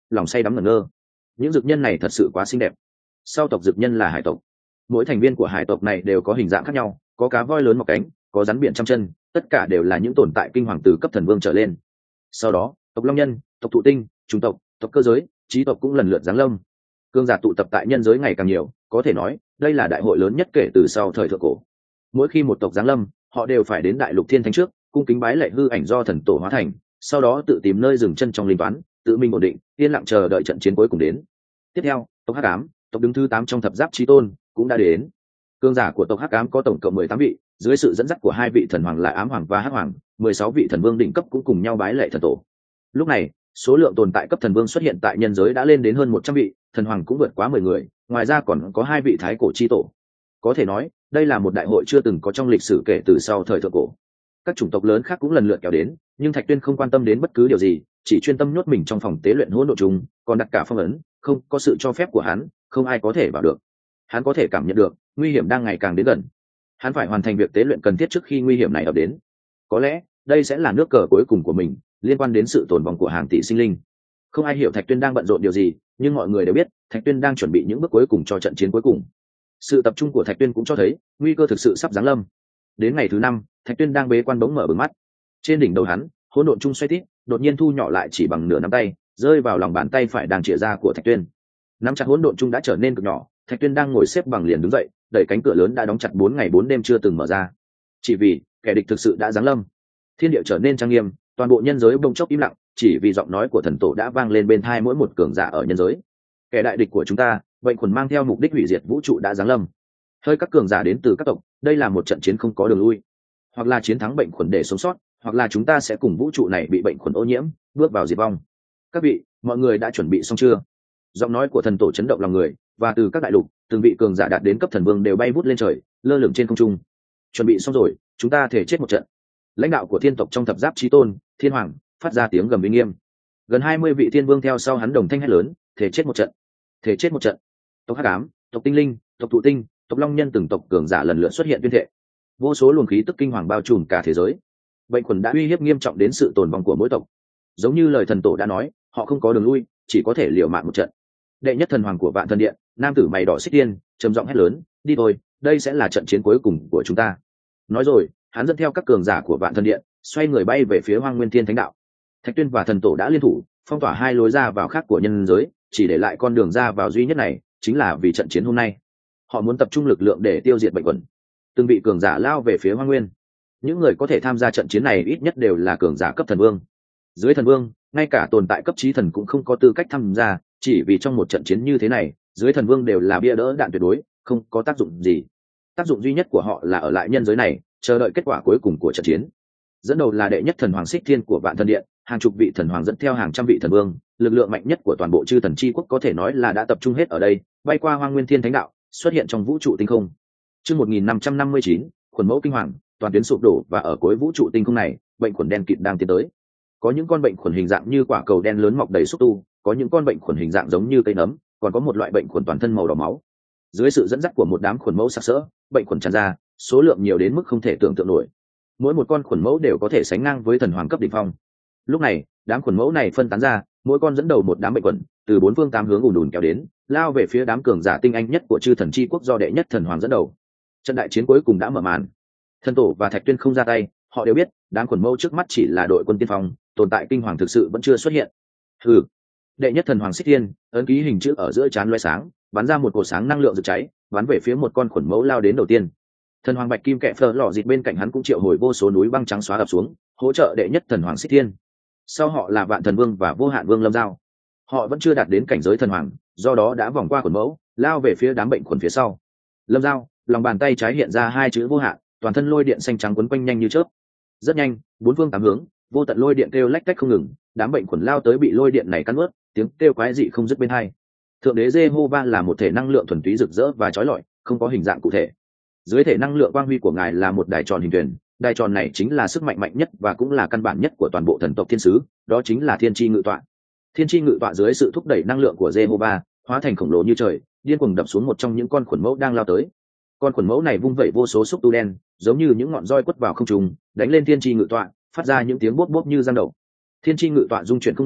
lòng say đắm ngẩn ngơ. Những dược nhân này thật sự quá xinh đẹp. Sau tộc dược nhân là hải tộc, mỗi thành viên của hải tộc này đều có hình dạng khác nhau, có cá voi lớn mọc cánh, có rắn biển trăm chân, tất cả đều là những tồn tại kinh hoàng từ cấp thần vương trở lên. Sau đó tộc long nhân, tộc thụ tinh, trung tộc, tộc cơ giới, trí tộc cũng lần lượt giáng lâm. Cương giả tụ tập tại nhân giới ngày càng nhiều, có thể nói đây là đại hội lớn nhất kể từ sau thời thượng cổ. Mỗi khi một tộc giáng lâm, họ đều phải đến đại lục thiên thánh trước cung kính bái lệ hư ảnh do thần tổ hóa thành, sau đó tự tìm nơi dừng chân trong linh toán, tự mình ổn định yên lặng chờ đợi trận chiến cuối cùng đến. Tiếp theo tộc hắc ám, tộc đứng thứ tám trong thập giáp chí tôn cũng đã đến. Cương giả của tộc hắc ám có tổng cộng mười tám vị, dưới sự dẫn dắt của hai vị thần hoàng là ám hoàng và hắc hoàng, mười sáu vị thần vương đỉnh cấp cũng cùng nhau bái lệ thần tổ. Lúc này số lượng tồn tại cấp thần vương xuất hiện tại nhân giới đã lên đến hơn một trăm vị, thần hoàng cũng vượt quá mười người, ngoài ra còn có hai vị thái cổ chi tổ. Có thể nói đây là một đại hội chưa từng có trong lịch sử kể từ sau thời thượng cổ. Các chủng tộc lớn khác cũng lần lượt kéo đến, nhưng Thạch Tuyên không quan tâm đến bất cứ điều gì, chỉ chuyên tâm nhốt mình trong phòng tế luyện hỗn độn trùng, còn đặt cả phong ấn, không có sự cho phép của hắn, không ai có thể vào được. Hắn có thể cảm nhận được nguy hiểm đang ngày càng đến gần. Hắn phải hoàn thành việc tế luyện cần thiết trước khi nguy hiểm này ập đến. Có lẽ đây sẽ là nước cờ cuối cùng của mình, liên quan đến sự tồn vong của hàng tỷ sinh linh. Không ai hiểu Thạch Tuyên đang bận rộn điều gì, nhưng mọi người đều biết Thạch Tuyên đang chuẩn bị những bước cuối cùng cho trận chiến cuối cùng. Sự tập trung của Thạch Tuyên cũng cho thấy nguy cơ thực sự sắp giáng lâm. Đến ngày thứ năm, Thạch Tuyên đang bế quan bỗng mở bừng mắt. Trên đỉnh đầu hắn hỗn độn chung xoay tít, đột nhiên thu nhỏ lại chỉ bằng nửa nắm tay, rơi vào lòng bàn tay phải đang chĩa ra của Thạch Tuyên. Nắm chặt hỗn độn chung đã trở nên cực nhỏ, Thạch Tuyên đang ngồi xếp bằng liền đứng dậy, đẩy cánh cửa lớn đã đóng chặt bốn ngày bốn đêm chưa từng mở ra. Chỉ vì kẻ địch thực sự đã giáng lâm. Thiên địa trở nên trang nghiêm, toàn bộ nhân giới bỗng chốc im lặng, chỉ vì giọng nói của thần tổ đã vang lên bên tai mỗi một cường giả ở nhân giới. Kẻ đại địch của chúng ta, bệnh khuẩn mang theo mục đích hủy diệt vũ trụ đã giáng lâm. Hơi các cường giả đến từ các tộc, đây là một trận chiến không có đường lui. Hoặc là chiến thắng bệnh khuẩn để sống sót, hoặc là chúng ta sẽ cùng vũ trụ này bị bệnh khuẩn ô nhiễm, bước vào diệt vong. Các vị, mọi người đã chuẩn bị xong chưa? Giọng nói của thần tổ chấn động lòng người, và từ các đại lục, từng vị cường giả đạt đến cấp thần vương đều bay vút lên trời, lơ lửng trên không trung. Chuẩn bị xong rồi, chúng ta thể chết một trận. Lãnh đạo của thiên tộc trong thập giáp chí tôn, thiên hoàng, phát ra tiếng gầm uy nghiêm. Gần hai mươi vị thiên vương theo sau hắn đồng thanh hét lớn, thể chết một trận, thể chết một trận. Tộc hắc ám, tộc tinh linh, tộc thụ tinh, tộc long nhân từng tộc cường giả lần lượt xuất hiện tuyên thệ. Vô số luồng khí tức kinh hoàng bao trùm cả thế giới. Bệnh khuẩn đã uy hiếp nghiêm trọng đến sự tồn vong của mỗi tộc. Giống như lời thần tổ đã nói, họ không có đường lui, chỉ có thể liều mạng một trận. Đệ nhất thần hoàng của Vạn Thần Điện, nam tử mày đỏ xích tiên, trầm giọng hét lớn, đi thôi, đây sẽ là trận chiến cuối cùng của chúng ta. Nói rồi, hắn dẫn theo các cường giả của Vạn Thần Điện, xoay người bay về phía Hoang Nguyên Thiên Thánh Đạo. Thạch Tuyên và thần tổ đã liên thủ, phong tỏa hai lối ra vào khác của nhân giới, chỉ để lại con đường ra vào duy nhất này, chính là vì trận chiến hôm nay. Họ muốn tập trung lực lượng để tiêu diệt bệnh khuẩn. Từng vị cường giả lao về phía Hoang Nguyên. Những người có thể tham gia trận chiến này ít nhất đều là cường giả cấp thần vương. Dưới thần vương, ngay cả tồn tại cấp chí thần cũng không có tư cách tham gia, chỉ vì trong một trận chiến như thế này, dưới thần vương đều là bia đỡ đạn tuyệt đối, không có tác dụng gì. Tác dụng duy nhất của họ là ở lại nhân giới này, chờ đợi kết quả cuối cùng của trận chiến. Dẫn đầu là đệ nhất thần hoàng Xích Thiên của Vạn Thần Điện, hàng chục vị thần hoàng dẫn theo hàng trăm vị thần vương, lực lượng mạnh nhất của toàn bộ chư thần chi quốc có thể nói là đã tập trung hết ở đây, bay qua Hoang Nguyên Thiên Thánh Đạo, xuất hiện trong vũ trụ tinh không. Chương một nghìn năm trăm năm mươi chín, khuẩn mẫu kinh hoàng, toàn tuyến sụp đổ, và ở cuối vũ trụ tinh không này, bệnh khuẩn đen kịt đang tiến tới. Có những con bệnh khuẩn hình dạng như quả cầu đen lớn mọc đầy xúc tu, có những con bệnh khuẩn hình dạng giống như cây nấm, còn có một loại bệnh khuẩn toàn thân màu đỏ máu. Dưới sự dẫn dắt của một đám khuẩn mẫu sặc sỡ, bệnh khuẩn tràn ra, số lượng nhiều đến mức không thể tưởng tượng nổi. Mỗi một con khuẩn mẫu đều có thể sánh ngang với thần hoàng cấp đỉnh phong. Lúc này, đám khuẩn mẫu này phân tán ra, mỗi con dẫn đầu một đám bệnh khuẩn, từ bốn phương tám hướng ùn ùn kéo đến, lao về phía đám cường giả tinh anh nhất của chư thần chi quốc do đệ nhất thần hoàng dẫn đầu. Trận đại chiến cuối cùng đã mở màn. Thần tổ và Thạch Tuyên không ra tay, họ đều biết, đám khuẩn mẫu trước mắt chỉ là đội quân tiên phong, tồn tại kinh hoàng thực sự vẫn chưa xuất hiện. Hừ. Đệ nhất thần hoàng Xích Thiên, ấn ký hình chữ ở giữa trán loé sáng, bắn ra một cột sáng năng lượng rực cháy, bắn về phía một con khuẩn mẫu lao đến đầu tiên. Thần hoàng Bạch Kim Kệ Phở lọ dịt bên cạnh hắn cũng triệu hồi vô số núi băng trắng xóa ập xuống, hỗ trợ đệ nhất thần hoàng Xích Thiên. Sau họ là Vạn Thần Vương và Vô Hạn Vương Lâm Giao. Họ vẫn chưa đạt đến cảnh giới thần hoàng, do đó đã vòng qua khuẩn mẫu, lao về phía đám bệnh khuẩn phía sau. Lâm Giao, lòng bàn tay trái hiện ra hai chữ vô hạn, toàn thân lôi điện xanh trắng quấn quanh nhanh như chớp. Rất nhanh, bốn phương tám hướng, vô tận lôi điện kêu lách tách không ngừng, đám bệnh khuẩn lao tới bị lôi điện này cắn nuốt, tiếng kêu quái dị không dứt bên hai. Thượng đế Jehovah là một thể năng lượng thuần túy rực rỡ và chói lọi, không có hình dạng cụ thể. Dưới thể năng lượng quang huy của ngài là một đài tròn hình thuyền, đài tròn này chính là sức mạnh mạnh nhất và cũng là căn bản nhất của toàn bộ thần tộc thiên sứ, đó chính là thiên chi ngự tọa. Thiên chi ngự tọa dưới sự thúc đẩy năng lượng của Jehovah, hóa thành khổng lồ như trời, điên cuồng đập xuống một trong những con khuẩn mẫu đang lao tới. Con khuẩn mẫu này vung vẩy vô số xúc tu đen, giống như những ngọn roi quất vào không trung, đánh lên thiên chi ngự tọa, phát ra những tiếng bốp bốp như giang đầu. Thiên chi ngự tọa rung chuyển không ngừng,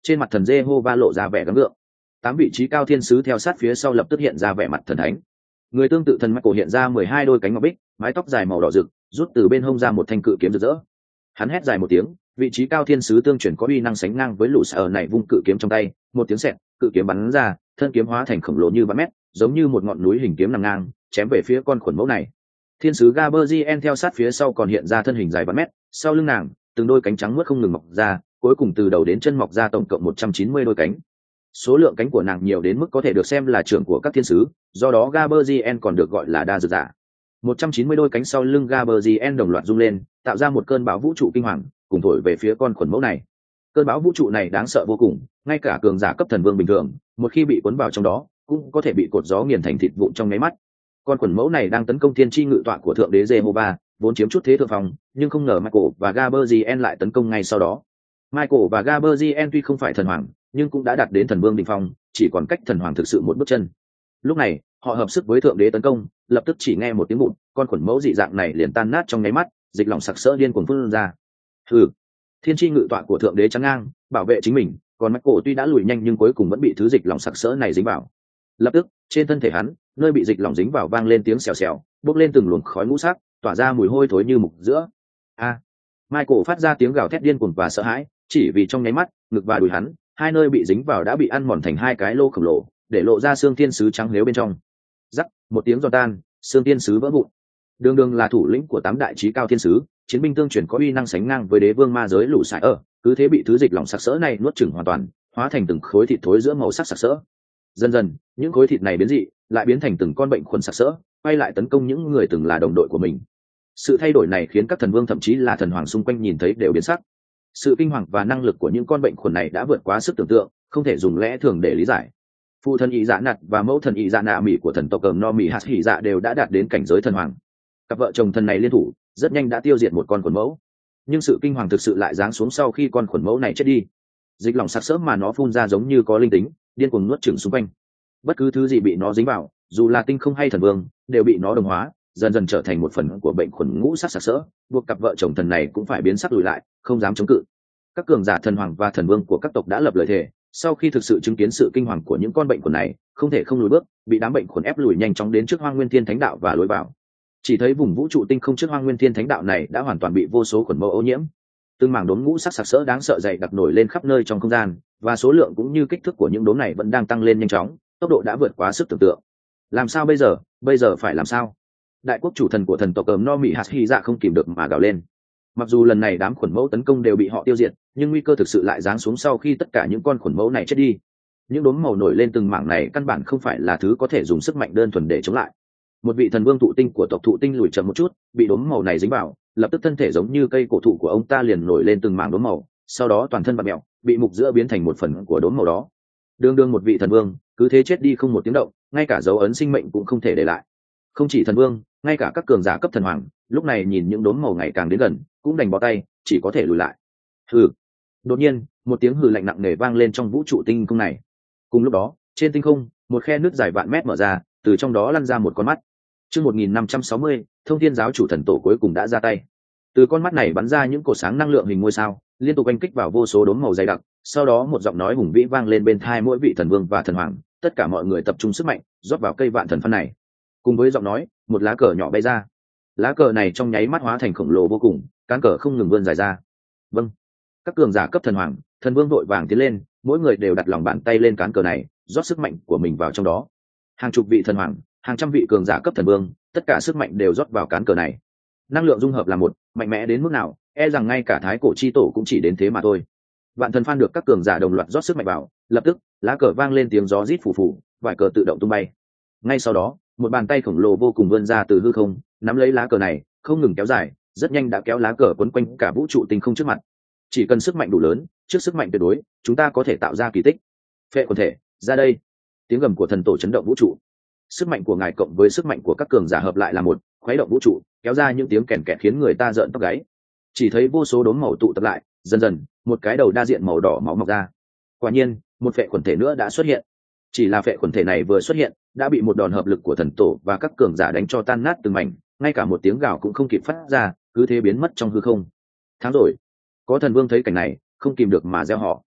trên mặt thần Giê-hô-va lộ ra vẻ gắng gượng. Tám vị trí cao thiên sứ theo sát phía sau lập tức hiện ra vẻ mặt thần thánh. Người tương tự thần Michael hiện ra mười hai đôi cánh ngọc bích, mái tóc dài màu đỏ rực, rút từ bên hông ra một thanh cự kiếm rực rỡ. Hắn hét dài một tiếng, vị trí cao thiên sứ tương chuyển có uy năng sánh ngang với lũ sở này vung cự kiếm trong tay, một tiếng xẹt, cự kiếm bắn ra, thân kiếm hóa thành khổng lồ như vạn mét, giống như một ngọn núi hình kiếm nằm ngang, chém về phía con khuẩn mẫu này. Thiên sứ Gaberzien theo sát phía sau còn hiện ra thân hình dài vạn mét, sau lưng nàng, từng đôi cánh trắng mướt không ngừng mọc ra, cuối cùng từ đầu đến chân mọc ra tổng cộng một trăm chín mươi đôi cánh. Số lượng cánh của nàng nhiều đến mức có thể được xem là trưởng của các thiên sứ, do đó Gaberzien còn được gọi là đa dược giả. một trăm chín mươi đôi cánh sau lưng Gaberzien đồng loạt rung lên, tạo ra một cơn bão vũ trụ kinh hoàng, cùng thổi về phía con khuẩn mẫu này. Cơn bão vũ trụ này đáng sợ vô cùng, ngay cả cường giả cấp thần vương bình thường, một khi bị cuốn vào trong đó, cũng có thể bị cột gió nghiền thành thịt vụn trong nháy mắt. Con khuẩn mẫu này đang tấn công thiên chi ngự tọa của thượng đế Jehovah, vốn chiếm chút thế thượng phòng, nhưng không ngờ Michael và Gaberzien lại tấn công ngay sau đó. Michael và Gaberzien tuy không phải thần hoàng, nhưng cũng đã đạt đến thần vương đỉnh phong, chỉ còn cách thần hoàng thực sự một bước chân. Lúc này, họ hợp sức với thượng đế tấn công, lập tức chỉ nghe một tiếng vụn, con khuẩn mẫu dị dạng này liền tan nát trong nháy mắt, dịch lỏng sặc sỡ điên cuồng phun ra. Hừ, thiên chi ngự tọa của thượng đế chắn ngang, bảo vệ chính mình, còn Michael tuy đã lùi nhanh nhưng cuối cùng vẫn bị thứ dịch lỏng sặc sỡ này dính vào. Lập tức, trên thân thể hắn, nơi bị dịch lỏng dính vào vang lên tiếng xèo xèo, bốc lên từng luồng khói ngũ sắc, tỏa ra mùi hôi thối như mục giữa. A! Michael phát ra tiếng gào thét điên cuồng và sợ hãi, chỉ vì trong nháy mắt, ngực và đùi hắn, hai nơi bị dính vào đã bị ăn mòn thành hai cái lô khổng lồ, để lộ ra xương thiên sứ trắng nếu bên trong. Rắc, một tiếng giòn tan, xương thiên sứ vỡ vụn. Đường đường là thủ lĩnh của tám đại chí cao thiên sứ, chiến binh tương truyền có uy năng sánh ngang với đế vương ma giới lũ sải ở, cứ thế bị thứ dịch lỏng sặc sỡ này nuốt chửng hoàn toàn, hóa thành từng khối thịt thối giữa màu sắc sặc sỡ. Dần dần, những khối thịt này biến dị, lại biến thành từng con bệnh khuẩn sặc sỡ, quay lại tấn công những người từng là đồng đội của mình. Sự thay đổi này khiến các thần vương thậm chí là thần hoàng xung quanh nhìn thấy đều biến sắc. Sự kinh hoàng và năng lực của những con bệnh khuẩn này đã vượt quá sức tưởng tượng, không thể dùng lẽ thường để lý giải. Phụ thần ý dạ nạt và mẫu thần ý dạ nạ mỹ của thần tộc cờm no mỹ hạt hỉ dạ đều đã đạt đến cảnh giới thần hoàng. Cặp vợ chồng thần này liên thủ, rất nhanh đã tiêu diệt một con khuẩn mẫu. Nhưng sự kinh hoàng thực sự lại giáng xuống sau khi con khuẩn mẫu này chết đi. Dịch lỏng sặc sỡ mà nó phun ra giống như có linh tính, điên cuồng nuốt chửng xung quanh. Bất cứ thứ gì bị nó dính vào, dù là tinh không hay thần vương, đều bị nó đồng hóa, dần dần trở thành một phần của bệnh khuẩn ngũ sắc sặc sỡ, buộc cặp vợ chồng thần này cũng phải biến sắc lùi lại, không dám chống cự. Các cường giả thần hoàng và thần vương của các tộc đã lập lời thề, sau khi thực sự chứng kiến sự kinh hoàng của những con bệnh khuẩn này, không thể không lùi bước, bị đám bệnh khuẩn ép lùi nhanh chóng đến trước Hoang Nguyên Thiên Thánh Đạo và lối vào. Chỉ thấy vùng vũ trụ tinh không trước Hoang Nguyên Thiên Thánh Đạo này đã hoàn toàn bị vô số khuẩn mẫu ô nhiễm. Từng mảng đốm ngũ sắc sặc sỡ đáng sợ dày đặc nổi lên khắp nơi trong không gian, và số lượng cũng như kích thước của những đốm này vẫn đang tăng lên nhanh chóng, tốc độ đã vượt quá sức tưởng tượng. Làm sao bây giờ? Bây giờ phải làm sao? Đại quốc chủ thần của thần tộc cờm no mỹ hạt hy dạ không kìm được mà gào lên. Mặc dù lần này đám khuẩn mẫu tấn công đều bị họ tiêu diệt, nhưng nguy cơ thực sự lại giáng xuống sau khi tất cả những con khuẩn mẫu này chết đi. Những đốm màu nổi lên từng mảng này căn bản không phải là thứ có thể dùng sức mạnh đơn thuần để chống lại. Một vị thần vương thụ tinh của tộc thụ tinh lùi chậm một chút, bị đốm màu này dính vào, lập tức thân thể giống như cây cổ thụ của ông ta liền nổi lên từng mảng đốm màu, sau đó toàn thân bặm mèo, bị mục giữa biến thành một phần của đốm màu đó. Đương đương một vị thần vương, cứ thế chết đi không một tiếng động, ngay cả dấu ấn sinh mệnh cũng không thể để lại. Không chỉ thần vương, ngay cả các cường giả cấp thần hoàng, lúc này nhìn những đốm màu ngày càng đến gần, cũng đành bó tay, chỉ có thể lùi lại. Hừ. Đột nhiên, một tiếng hừ lạnh nặng nề vang lên trong vũ trụ tinh không này. Cùng lúc đó, trên tinh không, một khe nước dài vạn mét mở ra, từ trong đó lăn ra một con mắt. Chương một nghìn năm trăm sáu mươi, Thông Thiên giáo chủ thần tổ cuối cùng đã ra tay. Từ con mắt này bắn ra những cột sáng năng lượng hình ngôi sao, liên tục oanh kích vào vô số đốm màu dày đặc, sau đó một giọng nói hùng vĩ vang lên bên tai mỗi vị thần vương và thần hoàng, tất cả mọi người tập trung sức mạnh, rót vào cây vạn thần phân này. Cùng với giọng nói, một lá cờ nhỏ bay ra. Lá cờ này trong nháy mắt hóa thành khổng lồ vô cùng, cán cờ không ngừng vươn dài ra. Vâng. Các cường giả cấp thần hoàng, thần vương vội vàng tiến lên, mỗi người đều đặt lòng bàn tay lên cán cờ này, rót sức mạnh của mình vào trong đó. Hàng chục vị thần hoàng, hàng trăm vị cường giả cấp thần vương, tất cả sức mạnh đều rót vào cán cờ này. Năng lượng dung hợp là một, mạnh mẽ đến mức nào, e rằng ngay cả thái cổ chi tổ cũng chỉ đến thế mà thôi. Vạn thần phan được các cường giả đồng loạt rót sức mạnh vào, lập tức lá cờ vang lên tiếng gió rít phù phù, vài cờ tự động tung bay. Ngay sau đó, một bàn tay khổng lồ vô cùng vươn ra từ hư không, nắm lấy lá cờ này, không ngừng kéo dài, rất nhanh đã kéo lá cờ quấn quanh cả vũ trụ tinh không trước mặt. Chỉ cần sức mạnh đủ lớn, trước sức mạnh tuyệt đối, chúng ta có thể tạo ra kỳ tích. Phệ quần thể, ra đây! Tiếng gầm của thần tổ chấn động vũ trụ. Sức mạnh của ngài cộng với sức mạnh của các cường giả hợp lại là một, khuấy động vũ trụ, kéo ra những tiếng kèn kẹt khiến người ta rợn tóc gáy. Chỉ thấy vô số đốm màu tụ tập lại, dần dần, một cái đầu đa diện màu đỏ máu mọc ra. Quả nhiên, một phệ quần thể nữa đã xuất hiện. Chỉ là phệ quần thể này vừa xuất hiện, đã bị một đòn hợp lực của thần tổ và các cường giả đánh cho tan nát từng mảnh, ngay cả một tiếng gào cũng không kịp phát ra, cứ thế biến mất trong hư không. Tháng rồi. Có thần vương thấy cảnh này, không kìm được mà reo hò.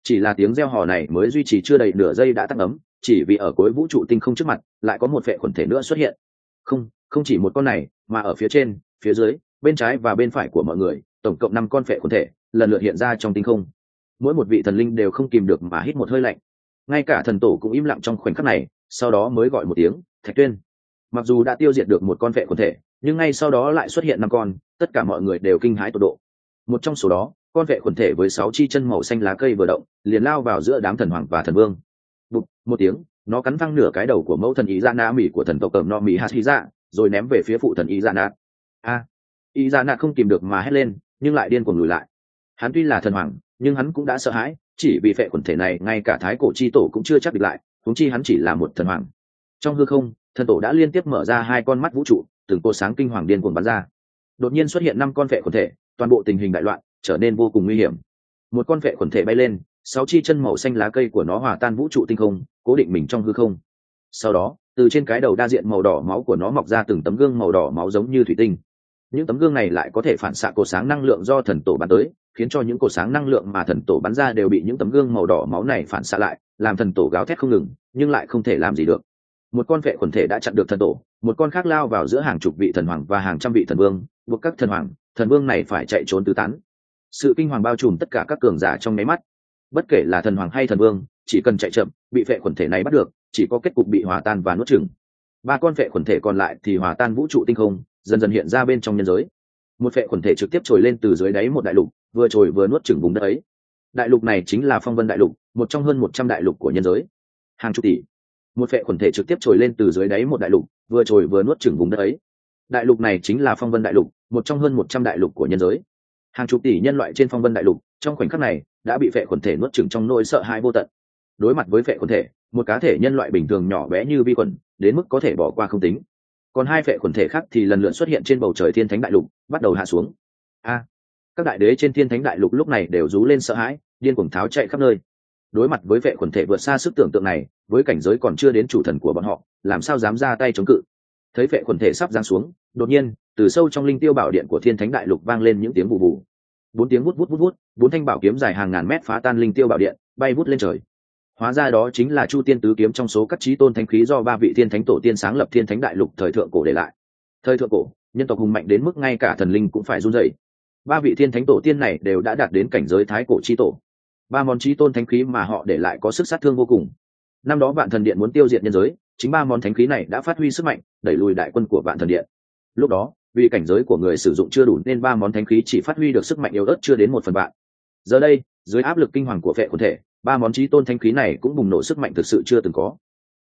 Chỉ là tiếng reo hò này mới duy trì chưa đầy nửa giây đã tắt ấm, chỉ vì ở cuối vũ trụ tinh không trước mặt lại có một phệ khuẩn thể nữa xuất hiện. Không, không chỉ một con này, mà ở phía trên, phía dưới, bên trái và bên phải của mọi người, tổng cộng năm con phệ khuẩn thể lần lượt hiện ra trong tinh không. Mỗi một vị thần linh đều không kìm được mà hít một hơi lạnh. Ngay cả thần tổ cũng im lặng trong khoảnh khắc này, sau đó mới gọi một tiếng, Thạch Tuyên. Mặc dù đã tiêu diệt được một con phệ khuẩn thể, nhưng ngay sau đó lại xuất hiện năm con, tất cả mọi người đều kinh hãi tột độ. Một trong số đó, con vệ khuẩn thể với sáu chi chân màu xanh lá cây vừa động, liền lao vào giữa đám thần hoàng và thần vương. Bụp, một tiếng, nó cắn văng nửa cái đầu của mẫu thần ý ra na mỹ của thần tộc cẩm no mỹ hạt hy dạ, rồi ném về phía phụ thần ý ra nạt. A, ý ra nạt không kìm được mà hét lên, nhưng lại điên cuồng lùi lại. Hắn tuy là thần hoàng, nhưng hắn cũng đã sợ hãi, chỉ vì vệ khuẩn thể này ngay cả thái cổ chi tổ cũng chưa chắc địch lại, huống chi hắn chỉ là một thần hoàng. Trong hư không, thần tổ đã liên tiếp mở ra hai con mắt vũ trụ, từng cô sáng kinh hoàng điên cuồng bắn ra. Đột nhiên xuất hiện năm con vệ khuẩn thể, toàn bộ tình hình đại loạn, trở nên vô cùng nguy hiểm. Một con vệ khuẩn thể bay lên, sáu chi chân màu xanh lá cây của nó hòa tan vũ trụ tinh không, cố định mình trong hư không. Sau đó, từ trên cái đầu đa diện màu đỏ máu của nó mọc ra từng tấm gương màu đỏ máu giống như thủy tinh. Những tấm gương này lại có thể phản xạ cột sáng năng lượng do thần tổ bắn tới, khiến cho những cột sáng năng lượng mà thần tổ bắn ra đều bị những tấm gương màu đỏ máu này phản xạ lại, làm thần tổ gào thét không ngừng, nhưng lại không thể làm gì được. Một con vệ khuẩn thể đã chặn được thần tổ, một con khác lao vào giữa hàng chục vị thần hoàng và hàng trăm vị thần vương, buộc các thần hoàng, thần vương này phải chạy trốn tứ tán. Sự kinh hoàng bao trùm tất cả các cường giả trong nháy mắt. Bất kể là thần hoàng hay thần vương, chỉ cần chạy chậm, bị vệ khuẩn thể này bắt được, chỉ có kết cục bị hòa tan và nuốt chửng. Ba con vệ khuẩn thể còn lại thì hòa tan vũ trụ tinh không, dần dần hiện ra bên trong nhân giới. Một vệ khuẩn thể trực tiếp trồi lên từ dưới đáy một đại lục, vừa trồi vừa nuốt chửng vùng đất ấy. Đại lục này chính là Phong Vân đại lục, một trong hơn một trăm đại lục của nhân giới. Hàng chục tỷ. Một vệ khuẩn thể trực tiếp trồi lên từ dưới đáy một đại lục, vừa trồi vừa nuốt chửng vùng đất ấy. Đại lục này chính là Phong Vân đại lục, một trong hơn một trăm đại lục của nhân giới. Hàng chục tỷ nhân loại trên Phong Vân đại lục, trong khoảnh khắc này đã bị vệ khuẩn thể nuốt chửng trong nỗi sợ hãi vô tận. Đối mặt với vệ khuẩn thể, một cá thể nhân loại bình thường nhỏ bé như vi khuẩn, đến mức có thể bỏ qua không tính. Còn hai vệ khuẩn thể khác thì lần lượt xuất hiện trên bầu trời Thiên Thánh đại lục, bắt đầu hạ xuống. A, các đại đế trên Thiên Thánh đại lục lúc này đều rú lên sợ hãi, điên cuồng tháo chạy khắp nơi. Đối mặt với vệ khuẩn thể vượt xa sức tưởng tượng này, với cảnh giới còn chưa đến chủ thần của bọn họ, làm sao dám ra tay chống cự? Thấy vệ khuẩn thể sắp giáng xuống, đột nhiên, từ sâu trong linh tiêu bảo điện của Thiên Thánh đại lục vang lên những tiếng bù bù. Bốn tiếng vút vút vút vút, bốn thanh bảo kiếm dài hàng ngàn mét phá tan linh tiêu bảo điện, bay vút lên trời. Hóa ra đó chính là Chu Tiên tứ kiếm trong số các chí tôn thánh khí do ba vị thiên thánh tổ tiên sáng lập Thiên Thánh đại lục thời thượng cổ để lại. Thời thượng cổ, nhân tộc hùng mạnh đến mức ngay cả thần linh cũng phải run rẩy. Ba vị thiên thánh tổ tiên này đều đã đạt đến cảnh giới thái cổ chi tổ. Ba món chí tôn thánh khí mà họ để lại có sức sát thương vô cùng. Năm đó Vạn Thần Điện muốn tiêu diệt nhân giới, chính ba món thánh khí này đã phát huy sức mạnh, đẩy lùi đại quân của Vạn Thần Điện. Lúc đó, vì cảnh giới của người sử dụng chưa đủ nên ba món thánh khí chỉ phát huy được sức mạnh yếu ớt chưa đến một phần vạn. Giờ đây, dưới áp lực kinh hoàng của vệ khuẩn thể, ba món chí tôn thánh khí này cũng bùng nổ sức mạnh thực sự chưa từng có.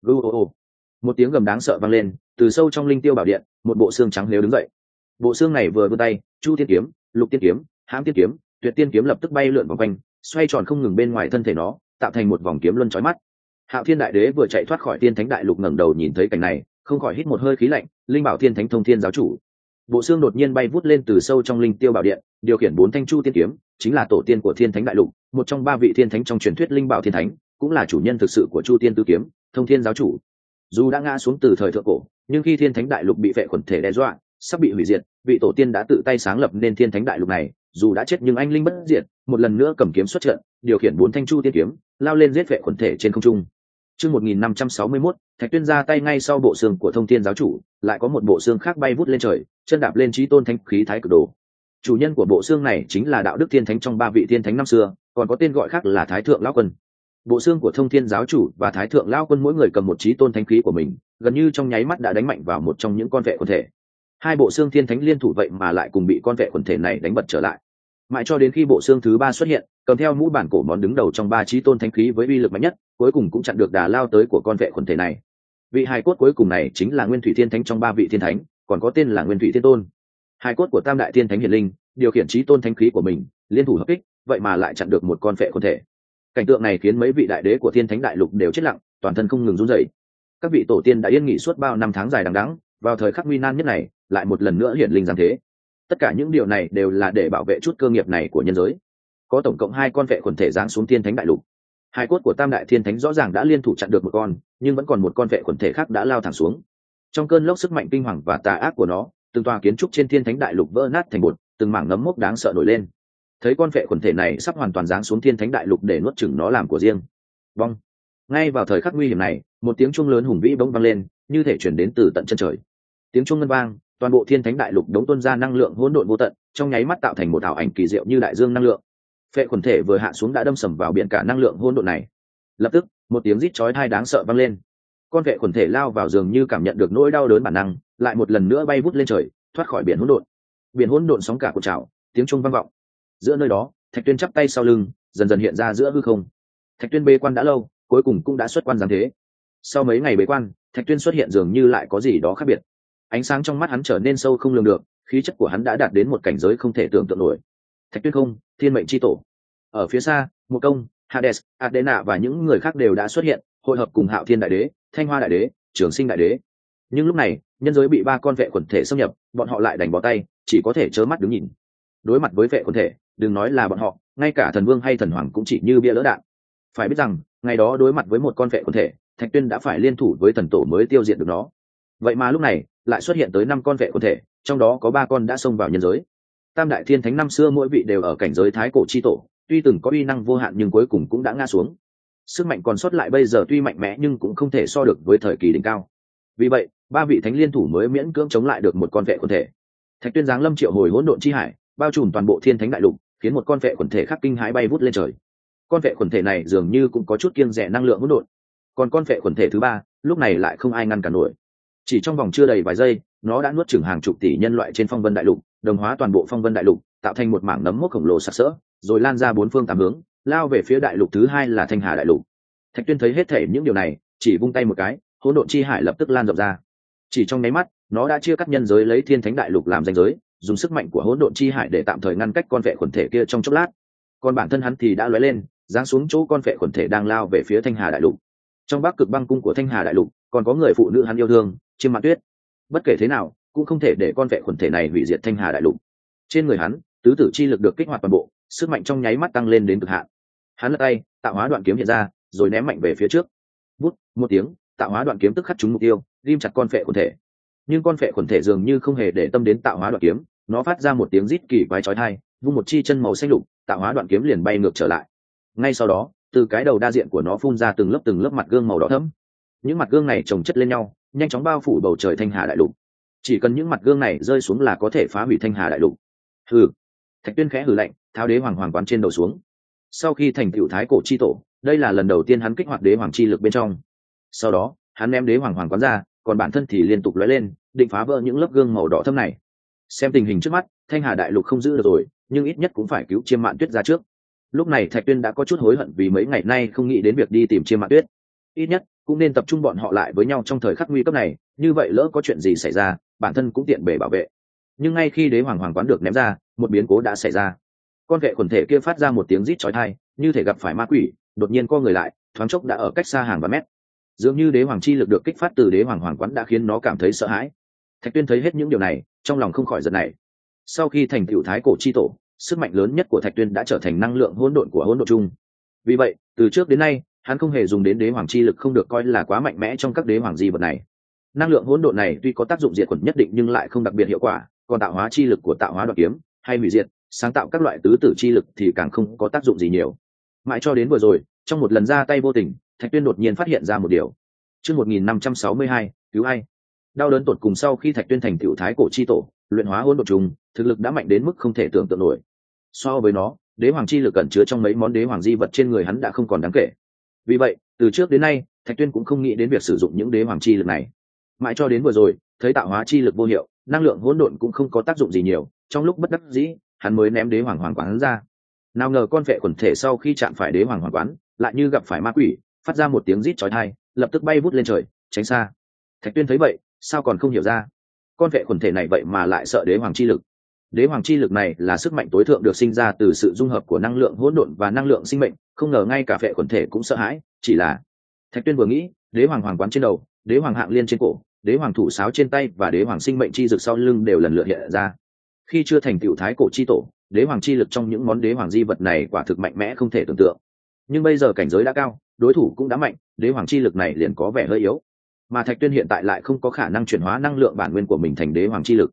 Gu một tiếng gầm đáng sợ vang lên, từ sâu trong linh tiêu bảo điện, một bộ xương trắng liếu đứng dậy. Bộ xương này vừa vươn tay, Chu Tiên kiếm, Lục Tiên kiếm, Hãm Tiên kiếm, Tuyệt Tiên kiếm lập tức bay lượn vòng quanh, xoay tròn không ngừng bên ngoài thân thể nó, tạo thành một vòng kiếm luân chói mắt. Hạo Thiên đại đế vừa chạy thoát khỏi Thiên Thánh đại lục ngẩng đầu nhìn thấy cảnh này, không khỏi hít một hơi khí lạnh, linh bảo Thiên Thánh Thông Thiên giáo chủ. Bộ xương đột nhiên bay vút lên từ sâu trong linh tiêu bảo điện, điều khiển bốn thanh Chu Tiên kiếm, chính là tổ tiên của Thiên Thánh đại lục, một trong ba vị thiên thánh trong truyền thuyết linh bảo thiên thánh, cũng là chủ nhân thực sự của Chu Tiên tứ kiếm, Thông Thiên giáo chủ. Dù đã ngã xuống từ thời thượng cổ, nhưng khi Thiên Thánh đại lục bị vệ khuẩn thể đe dọa, sắp bị hủy diệt, vị tổ tiên đã tự tay sáng lập nên Thiên Thánh đại lục này, dù đã chết nhưng anh linh bất diệt, một lần nữa cầm kiếm xuất trận, điều khiển bốn thanh Chu Tiên kiếm, lao lên giết vệ khuẩn thể trên không trung. Chương một nghìn năm trăm sáu mươi mốt, Thạch Tuyên ra tay ngay sau bộ xương của Thông Thiên giáo chủ, lại có một bộ xương khác bay vút lên trời, chân đạp lên chí tôn thánh khí Thái Cực Đồ. Chủ nhân của bộ xương này chính là đạo đức thiên thánh trong ba vị thiên thánh năm xưa, còn có tên gọi khác là Thái Thượng Lão Quân. Bộ xương của Thông Thiên giáo chủ và Thái Thượng Lão Quân mỗi người cầm một chí tôn thánh khí của mình, gần như trong nháy mắt đã đánh mạnh vào một trong những con vệ quần thể. Hai bộ xương thiên thánh liên thủ vậy mà lại cùng bị con vệ quần thể này đánh bật trở lại. Mãi cho đến khi bộ xương thứ ba xuất hiện, cầm theo mũ bản cổ món đứng đầu trong ba chí tôn thánh khí với uy lực mạnh nhất, cuối cùng cũng chặn được đà lao tới của con vệ quần thể này. Vị hài cốt cuối cùng này chính là Nguyên Thủy Thiên Thánh trong ba vị thiên thánh, còn có tên là Nguyên Thủy Thiên Tôn. Hài cốt của Tam đại thiên thánh hiển linh, điều khiển chí tôn thánh khí của mình, liên thủ hợp kích, vậy mà lại chặn được một con vệ quần thể. Cảnh tượng này khiến mấy vị đại đế của thiên thánh đại lục đều chết lặng, toàn thân không ngừng run rẩy. Các vị tổ tiên đã yên nghỉ suốt bao năm tháng dài đằng đẵng, vào thời khắc nguy nan nhất này, lại một lần nữa hiển linh giáng thế. Tất cả những điều này đều là để bảo vệ chút cơ nghiệp này của nhân giới. Có tổng cộng hai con vệ quần thể giáng xuống thiên thánh đại lục. Hai cốt của Tam đại thiên thánh rõ ràng đã liên thủ chặn được một con, nhưng vẫn còn một con vệ quần thể khác đã lao thẳng xuống. Trong cơn lốc sức mạnh kinh hoàng và tà ác của nó, từng tòa kiến trúc trên thiên thánh đại lục vỡ nát thành bột, từng mảng nấm mốc đáng sợ nổi lên. thấy con vệ quần thể này sắp hoàn toàn giáng xuống thiên thánh đại lục để nuốt chửng nó làm của riêng. Vong. Ngay vào thời khắc nguy hiểm này, một tiếng chuông lớn hùng vĩ bỗng vang lên, như thể chuyển đến từ tận chân trời. Tiếng chuông ngân vang, toàn bộ thiên thánh đại lục đống tuôn ra năng lượng hỗn độn vô tận, trong nháy mắt tạo thành một ảo ảnh kỳ diệu như đại dương năng lượng. Phệ quần thể vừa hạ xuống đã đâm sầm vào biển cả năng lượng hỗn độn này. Lập tức, một tiếng rít chói tai đáng sợ vang lên. Con vệ quần thể lao vào dường như cảm nhận được nỗi đau đớn bản năng, lại một lần nữa bay vút lên trời, thoát khỏi biển hỗn độn. Biển hỗn độn sóng cả cuộn trào, tiếng chuông vang vọng. Giữa nơi đó, Thạch Tuyên chắp tay sau lưng, dần dần hiện ra giữa hư không. Thạch Tuyên bế quan đã lâu, cuối cùng cũng đã xuất quan giáng thế. Sau mấy ngày bế quan, Thạch Tuyên xuất hiện dường như lại có gì đó khác biệt. Ánh sáng trong mắt hắn trở nên sâu không lường được, khí chất của hắn đã đạt đến một cảnh giới không thể tưởng tượng nổi. Thạch Tuyên không, thiên mệnh chi tổ. Ở phía xa, Một Công, Hades, Adena và những người khác đều đã xuất hiện, hội hợp cùng Hạo Thiên Đại Đế, Thanh Hoa Đại Đế, Trường Sinh Đại Đế. Nhưng lúc này, nhân giới bị ba con vệ quần thể xâm nhập, bọn họ lại đành bỏ tay, chỉ có thể trơ mắt đứng nhìn. Đối mặt với vệ quần thể, đừng nói là bọn họ, ngay cả thần vương hay thần hoàng cũng chỉ như bia lỡ đạn. Phải biết rằng, ngày đó đối mặt với một con vệ quần thể, Thạch Tuyên đã phải liên thủ với thần tổ mới tiêu diệt được nó. Vậy mà lúc này, lại xuất hiện tới năm con vệ quần thể, trong đó có ba con đã xông vào nhân giới. Tam đại thiên thánh năm xưa mỗi vị đều ở cảnh giới thái cổ chi tổ, tuy từng có uy năng vô hạn nhưng cuối cùng cũng đã ngã xuống. Sức mạnh còn sót lại bây giờ tuy mạnh mẽ nhưng cũng không thể so được với thời kỳ đỉnh cao. Vì vậy, ba vị thánh liên thủ mới miễn cưỡng chống lại được một con vệ quần thể. Thạch Tuyên giáng lâm triệu hồi hỗn độn chi hải, bao trùm toàn bộ thiên thánh đại lục, khiến một con vệ quần thể khác kinh hãi bay vút lên trời. Con vệ quần thể này dường như cũng có chút kiêng dè năng lượng hỗn độn. Còn con vệ quần thể thứ ba, lúc này lại không ai ngăn cản nổi. Chỉ trong vòng chưa đầy vài giây, nó đã nuốt chửng hàng chục tỷ nhân loại trên phong vân đại lục, đồng hóa toàn bộ phong vân đại lục, tạo thành một mảng nấm mốc khổng lồ sặc sỡ, rồi lan ra bốn phương tám hướng, lao về phía đại lục thứ hai là Thanh Hà đại lục. Thạch Tuyên thấy hết thể những điều này, chỉ vung tay một cái, hỗn độn chi hải lập tức lan rộng ra. Chỉ trong nháy mắt, nó đã chia cắt nhân giới lấy thiên thánh đại lục làm ranh giới, dùng sức mạnh của hỗn độn chi hải để tạm thời ngăn cách con vệ quần thể kia trong chốc lát. Còn bản thân hắn thì đã lóe lên, giáng xuống chỗ con vệ quần thể đang lao về phía Thanh Hà đại lục. Trong Bắc Cực băng cung của Thanh Hà đại lục, còn có người phụ nữ hắn yêu thương, Chiêm Mạn Tuyết. Bất kể thế nào, cũng không thể để con vệ quần thể này hủy diệt Thanh Hà đại lục. Trên người hắn, tứ tử chi lực được kích hoạt toàn bộ, sức mạnh trong nháy mắt tăng lên đến cực hạn. Hắn lật tay, tạo hóa đoạn kiếm hiện ra, rồi ném mạnh về phía trước. Bút, một tiếng, tạo hóa đoạn kiếm tức khắc trúng mục tiêu, ghim chặt con vệ quần thể. Nhưng con vệ quần thể dường như không hề để tâm đến tạo hóa đoạn kiếm, nó phát ra một tiếng rít kỳ quái chói tai, vung một chi chân màu xanh lục, tạo hóa đoạn kiếm liền bay ngược trở lại. Ngay sau đó, từ cái đầu đa diện của nó phun ra từng lớp từng lớp mặt gương màu đỏ thẫm. Những mặt gương này chồng chất lên nhau, nhanh chóng bao phủ bầu trời Thanh Hà đại lục. Chỉ cần những mặt gương này rơi xuống là có thể phá hủy Thanh Hà đại lục. Hừ. Thạch Tuyên khẽ hừ lạnh, tháo đế hoàng hoàng quán trên đầu xuống. Sau khi thành tựu thái cổ chi tổ, đây là lần đầu tiên hắn kích hoạt đế hoàng chi lực bên trong. Sau đó, hắn ném đế hoàng hoàng quán ra, còn bản thân thì liên tục lóe lên, định phá vỡ những lớp gương màu đỏ thẫm này. Xem tình hình trước mắt, Thanh Hà đại lục không giữ được rồi, nhưng ít nhất cũng phải cứu Chiêm Mạn Tuyết ra trước. Lúc này Thạch Tuyên đã có chút hối hận vì mấy ngày nay không nghĩ đến việc đi tìm Chiêm Mạn Tuyết. Ít nhất cũng nên tập trung bọn họ lại với nhau trong thời khắc nguy cấp này, như vậy lỡ có chuyện gì xảy ra, bản thân cũng tiện bề bảo vệ. Nhưng ngay khi đế hoàng hoàng quán được ném ra, một biến cố đã xảy ra. Con vệ quần thể kia phát ra một tiếng rít chói tai, như thể gặp phải ma quỷ, đột nhiên co người lại, thoáng chốc đã ở cách xa hàng vạn mét. Dường như đế hoàng chi lực được kích phát từ đế hoàng hoàng quán đã khiến nó cảm thấy sợ hãi. Thạch Tuyên thấy hết những điều này, trong lòng không khỏi giận này. Sau khi thành tựu thái cổ chi tổ, sức mạnh lớn nhất của Thạch Tuyên đã trở thành năng lượng hỗn độn của hỗn độn chung. Vì vậy, từ trước đến nay, hắn không hề dùng đến đế hoàng chi lực không được coi là quá mạnh mẽ trong các đế hoàng di vật này. Năng lượng hỗn độn này tuy có tác dụng diệt khuẩn nhất định nhưng lại không đặc biệt hiệu quả, còn tạo hóa chi lực của tạo hóa đoạn kiếm hay hủy diệt, sáng tạo các loại tứ tử chi lực thì càng không có tác dụng gì nhiều. Mãi cho đến vừa rồi, trong một lần ra tay vô tình, Thạch Tuyên đột nhiên phát hiện ra một điều. Chương một nghìn năm trăm sáu mươi hai, cứu ai? Đau đớn tột cùng sau khi Thạch Tuyên thành tựu thái cổ chi tổ, luyện hóa hỗn độn trùng, thực lực đã mạnh đến mức không thể tưởng tượng nổi. So với nó, đế hoàng chi lực cẩn chứa trong mấy món đế hoàng di vật trên người hắn đã không còn đáng kể. Vì vậy, từ trước đến nay, Thạch Tuyên cũng không nghĩ đến việc sử dụng những đế hoàng chi lực này. Mãi cho đến vừa rồi, thấy tạo hóa chi lực vô hiệu, năng lượng hỗn độn cũng không có tác dụng gì nhiều, trong lúc bất đắc dĩ, hắn mới ném đế hoàng hoàng quán ra. Nào ngờ con vệ quần thể sau khi chạm phải đế hoàng hoàng quán, lại như gặp phải ma quỷ, phát ra một tiếng rít chói tai, lập tức bay vút lên trời, tránh xa. Thạch Tuyên thấy vậy, sao còn không hiểu ra? Con vệ quần thể này vậy mà lại sợ đế hoàng chi lực. Đế hoàng chi lực này là sức mạnh tối thượng được sinh ra từ sự dung hợp của năng lượng hỗn độn và năng lượng sinh mệnh, không ngờ ngay cả vệ quần thể cũng sợ hãi, chỉ là Thạch Tuyên vừa nghĩ, đế hoàng hoàng quán trên đầu, đế hoàng hạng liên trên cổ, đế hoàng thủ sáo trên tay và đế hoàng sinh mệnh chi dực sau lưng đều lần lượt hiện ra. Khi chưa thành tựu thái cổ chi tổ, đế hoàng chi lực trong những món đế hoàng di vật này quả thực mạnh mẽ không thể tưởng tượng. Nhưng bây giờ cảnh giới đã cao, đối thủ cũng đã mạnh, đế hoàng chi lực này liền có vẻ hơi yếu. Mà Thạch Tuyên hiện tại lại không có khả năng chuyển hóa năng lượng bản nguyên của mình thành đế hoàng chi lực.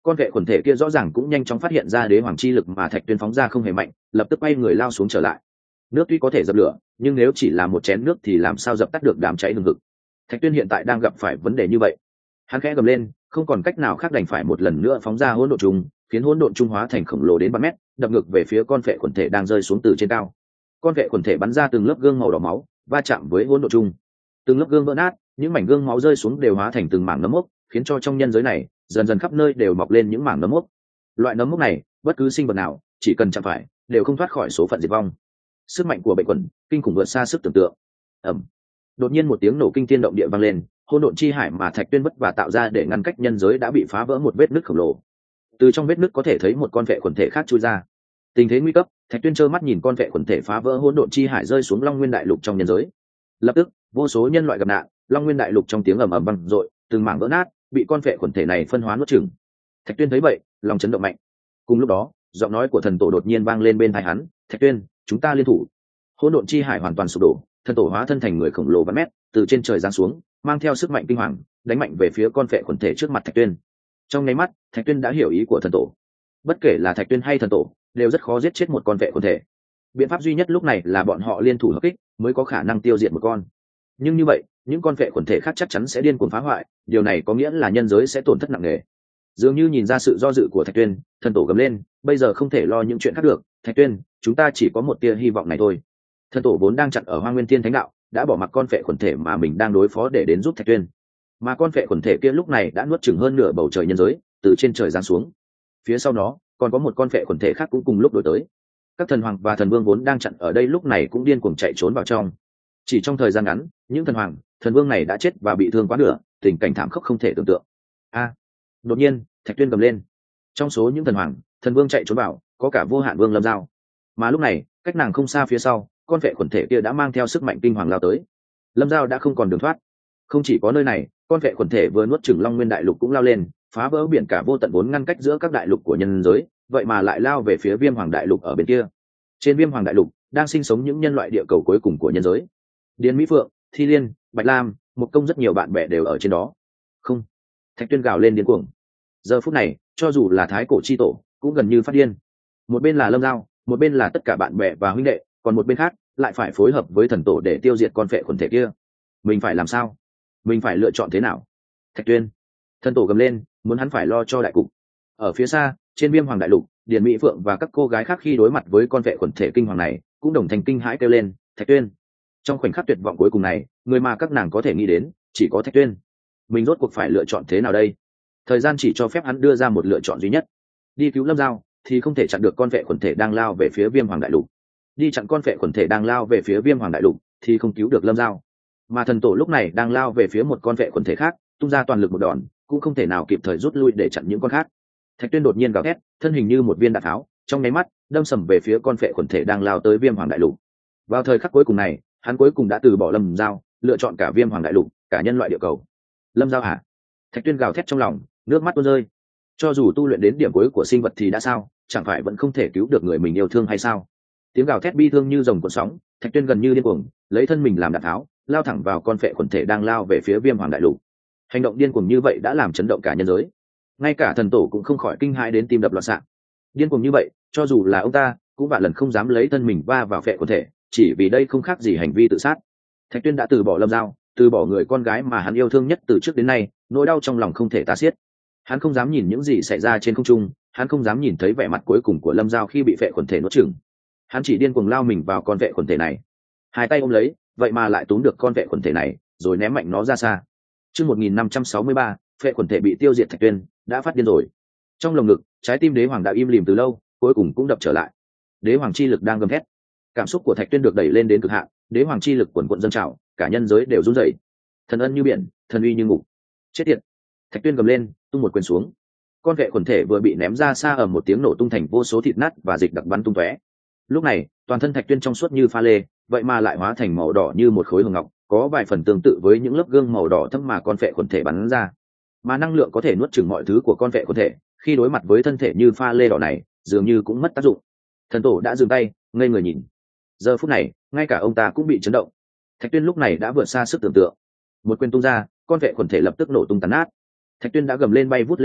Con vệ quần thể kia rõ ràng cũng nhanh chóng phát hiện ra đế hoàng chi lực mà Thạch Tuyên phóng ra không hề mạnh, lập tức quay người lao xuống trở lại. Nước tuy có thể dập lửa, nhưng nếu chỉ là một chén nước thì làm sao dập tắt được đám cháy hừng hực. Thạch Tuyên hiện tại đang gặp phải vấn đề như vậy. Hắn khẽ gầm lên, không còn cách nào khác đành phải một lần nữa phóng ra hỗn độn trùng, khiến hỗn độn trung hóa thành khổng lồ đến ba mét, đập ngược về phía con vệ quần thể đang rơi xuống từ trên cao. Con vệ quần thể bắn ra từng lớp gương màu đỏ máu, va chạm với hỗn độn trung. Từng lớp gương vỡ nát, những mảnh gương máu rơi xuống đều hóa thành từng mảng nấm mốc, khiến cho trong nhân giới này dần dần khắp nơi đều mọc lên những mảng nấm mốc. Loại nấm mốc này, bất cứ sinh vật nào chỉ cần chạm phải, đều không thoát khỏi số phận diệt vong. Sức mạnh của bệnh quần kinh khủng vượt xa sức tưởng tượng. Ầm. Đột nhiên một tiếng nổ kinh thiên động địa vang lên, hỗn độn chi hải mà Thạch Tuyên vất vả tạo ra để ngăn cách nhân giới đã bị phá vỡ một vết nứt khổng lồ. Từ trong vết nứt có thể thấy một con vệ quần thể khác chui ra. Tình thế nguy cấp, Thạch Tuyên trơ mắt nhìn con vệ quần thể phá vỡ hỗn độn chi hải rơi xuống Long Nguyên đại lục trong nhân giới. Lập tức, vô số nhân loại gặp nạn, Long Nguyên đại lục trong tiếng ầm ầm vang dội, từng mảng vỡ nát, bị con vệ quần thể này phân hóa nuốt chửng. Thạch Tuyên thấy vậy, lòng chấn động mạnh. Cùng lúc đó, giọng nói của thần tổ đột nhiên vang lên bên tai hắn, "Thạch Tuyên, chúng ta liên thủ." Hỗn độn chi hải hoàn toàn sụp đổ, thần tổ hóa thân thành người khổng lồ vạn mét, từ trên trời giáng xuống, mang theo sức mạnh kinh hoàng, đánh mạnh về phía con vệ quần thể trước mặt Thạch Tuyên. Trong nháy mắt, Thạch Tuyên đã hiểu ý của thần tổ. Bất kể là Thạch Tuyên hay thần tổ, đều rất khó giết chết một con vệ quần thể. Biện pháp duy nhất lúc này là bọn họ liên thủ hợp kích, mới có khả năng tiêu diệt một con. Nhưng như vậy, những con vệ quần thể khác chắc chắn sẽ điên cuồng phá hoại, điều này có nghĩa là nhân giới sẽ tổn thất nặng nề. Dường như nhìn ra sự do dự của Thạch Tuyên, thần tổ gầm lên, "Bây giờ không thể lo những chuyện khác được, Thạch Tuyên, chúng ta chỉ có một tia hy vọng này thôi." Thần tổ vốn đang chặn ở Hoa Nguyên Thiên Thánh Đạo, đã bỏ mặc con vệ quần thể mà mình đang đối phó để đến giúp Thạch Tuyên. Mà con vệ quần thể kia lúc này đã nuốt chửng hơn nửa bầu trời nhân giới, từ trên trời giáng xuống. Phía sau nó, còn có một con vệ quần thể khác cũng cùng lúc đuổi tới. Các thần hoàng và thần vương vốn đang chặn ở đây lúc này cũng điên cuồng chạy trốn vào trong. Chỉ trong thời gian ngắn, những thần hoàng, thần vương này đã chết và bị thương quá nửa, tình cảnh thảm khốc không thể tưởng tượng. A! Đột nhiên, Thạch Tuyên gầm lên. Trong số những thần hoàng, thần vương chạy trốn vào, có cả Vô Hạn Vương Lâm Giao. Mà lúc này, cách nàng không xa phía sau, con vệ quần thể kia đã mang theo sức mạnh kinh hoàng lao tới. Lâm Giao đã không còn đường thoát. Không chỉ có nơi này, con vệ quần thể vừa nuốt chửng Long Nguyên đại lục cũng lao lên, phá vỡ biển cả vô tận vốn ngăn cách giữa các đại lục của nhân giới, vậy mà lại lao về phía Viêm Hoàng đại lục ở bên kia. Trên Viêm Hoàng đại lục đang sinh sống những nhân loại địa cầu cuối cùng của nhân giới. Điền Mỹ Phượng, Thi Liên, Bạch Lam, một công rất nhiều bạn bè đều ở trên đó. Không! Thạch Tuyên gào lên điên cuồng. Giờ phút này, cho dù là Thái Cổ chi tổ, cũng gần như phát điên. Một bên là Lâm Giao, một bên là tất cả bạn bè và huynh đệ, còn một bên khác lại phải phối hợp với thần tổ để tiêu diệt con vệ quần thể kia. Mình phải làm sao? Mình phải lựa chọn thế nào? Thạch Tuyên! Thần tổ gầm lên, muốn hắn phải lo cho đại cục. Ở phía xa, trên Viêm Hoàng đại lục, Điền Mỹ Phượng và các cô gái khác khi đối mặt với con vệ quần thể kinh hoàng này, cũng đồng thanh kinh hãi kêu lên, "Thạch Tuyên!" Trong khoảnh khắc tuyệt vọng cuối cùng này, người mà các nàng có thể nghĩ đến chỉ có Thạch Tuyên. Mình rốt cuộc phải lựa chọn thế nào đây? Thời gian chỉ cho phép hắn đưa ra một lựa chọn duy nhất. Đi cứu Lâm Giao thì không thể chặn được con vệ quần thể đang lao về phía Viêm Hoàng đại lục. Đi chặn con vệ quần thể đang lao về phía Viêm Hoàng đại lục thì không cứu được Lâm Giao. Mà thần tổ lúc này đang lao về phía một con vệ quần thể khác, tung ra toàn lực một đòn, cũng không thể nào kịp thời rút lui để chặn những con khác. Thạch Tuyên đột nhiên gào thét, thân hình như một viên đạn tháo, trong nháy mắt đâm sầm về phía con vệ quần thể đang lao tới Viêm Hoàng đại lục. Vào thời khắc cuối cùng này, hắn cuối cùng đã từ bỏ Lâm Giao, lựa chọn cả Viêm Hoàng đại lục, cả nhân loại địa cầu. Lâm Giao hả? Thạch Tuyên gào thét trong lòng, nước mắt tuôn rơi. Cho dù tu luyện đến điểm cuối của sinh vật thì đã sao, chẳng phải vẫn không thể cứu được người mình yêu thương hay sao? Tiếng gào thét bi thương như dòng cuộn sóng, Thạch Tuyên gần như điên cuồng, lấy thân mình làm đạn tháo, lao thẳng vào con vệ quần thể đang lao về phía Viêm Hoàng đại lục. Hành động điên cuồng như vậy đã làm chấn động cả nhân giới. Ngay cả thần tổ cũng không khỏi kinh hãi đến tim đập loạn xạ. Điên cuồng như vậy, cho dù là ông ta, cũng vạn lần không dám lấy thân mình va vào vệ quần thể, chỉ vì đây không khác gì hành vi tự sát. Thạch Tuyên đã từ bỏ Lâm Giao, từ bỏ người con gái mà hắn yêu thương nhất từ trước đến nay, nỗi đau trong lòng không thể tả xiết. Hắn không dám nhìn những gì xảy ra trên không trung, hắn không dám nhìn thấy vẻ mặt cuối cùng của Lâm Giao khi bị vệ quần thể nuốt chửng. Hắn chỉ điên cuồng lao mình vào con vệ quần thể này, hai tay ôm lấy, vậy mà lại túm được con vệ quần thể này, rồi ném mạnh nó ra xa. Chương một nghìn năm trăm sáu mươi ba, vệ quần thể bị tiêu diệt. Thạch Tuyên đã phát điên rồi. Trong lồng ngực, trái tim đế hoàng đã im lìm từ lâu, cuối cùng cũng đập trở lại. Đế hoàng chi lực đang gầm thét. Cảm xúc của Thạch Tuyên được đẩy lên đến cực hạn, đế hoàng chi lực quần quận dâng trào, cả nhân giới đều run rẩy. Thần ân như biển, thần uy như ngục. Chết tiệt! Thạch Tuyên gầm lên, tung một quyền xuống. Con vệ quần thể vừa bị ném ra xa, ở một tiếng nổ tung thành vô số thịt nát và dịch đặc bắn tung tóe. Lúc này, toàn thân Thạch Tuyên trong suốt như pha lê, vậy mà lại hóa thành màu đỏ như một khối hồng ngọc, có vài phần tương tự với những lớp gương màu đỏ thẫm mà con vệ quần thể bắn ra. Mà năng lượng có thể nuốt chửng mọi thứ của con vệ quần thể, khi đối mặt với thân thể như pha lê đỏ này, dường như cũng mất tác dụng. Thần tổ đã dừng tay, ngây người nhìn. Giờ phút này, ngay cả ông ta cũng bị chấn động. Thạch Tuyên lúc này đã vượt xa sức tưởng tượng. Một quyền tung ra, con vệ quần thể lập tức nổ tung tàn nát. Thạch Tuyên đã gầm lên bay vút lên trời,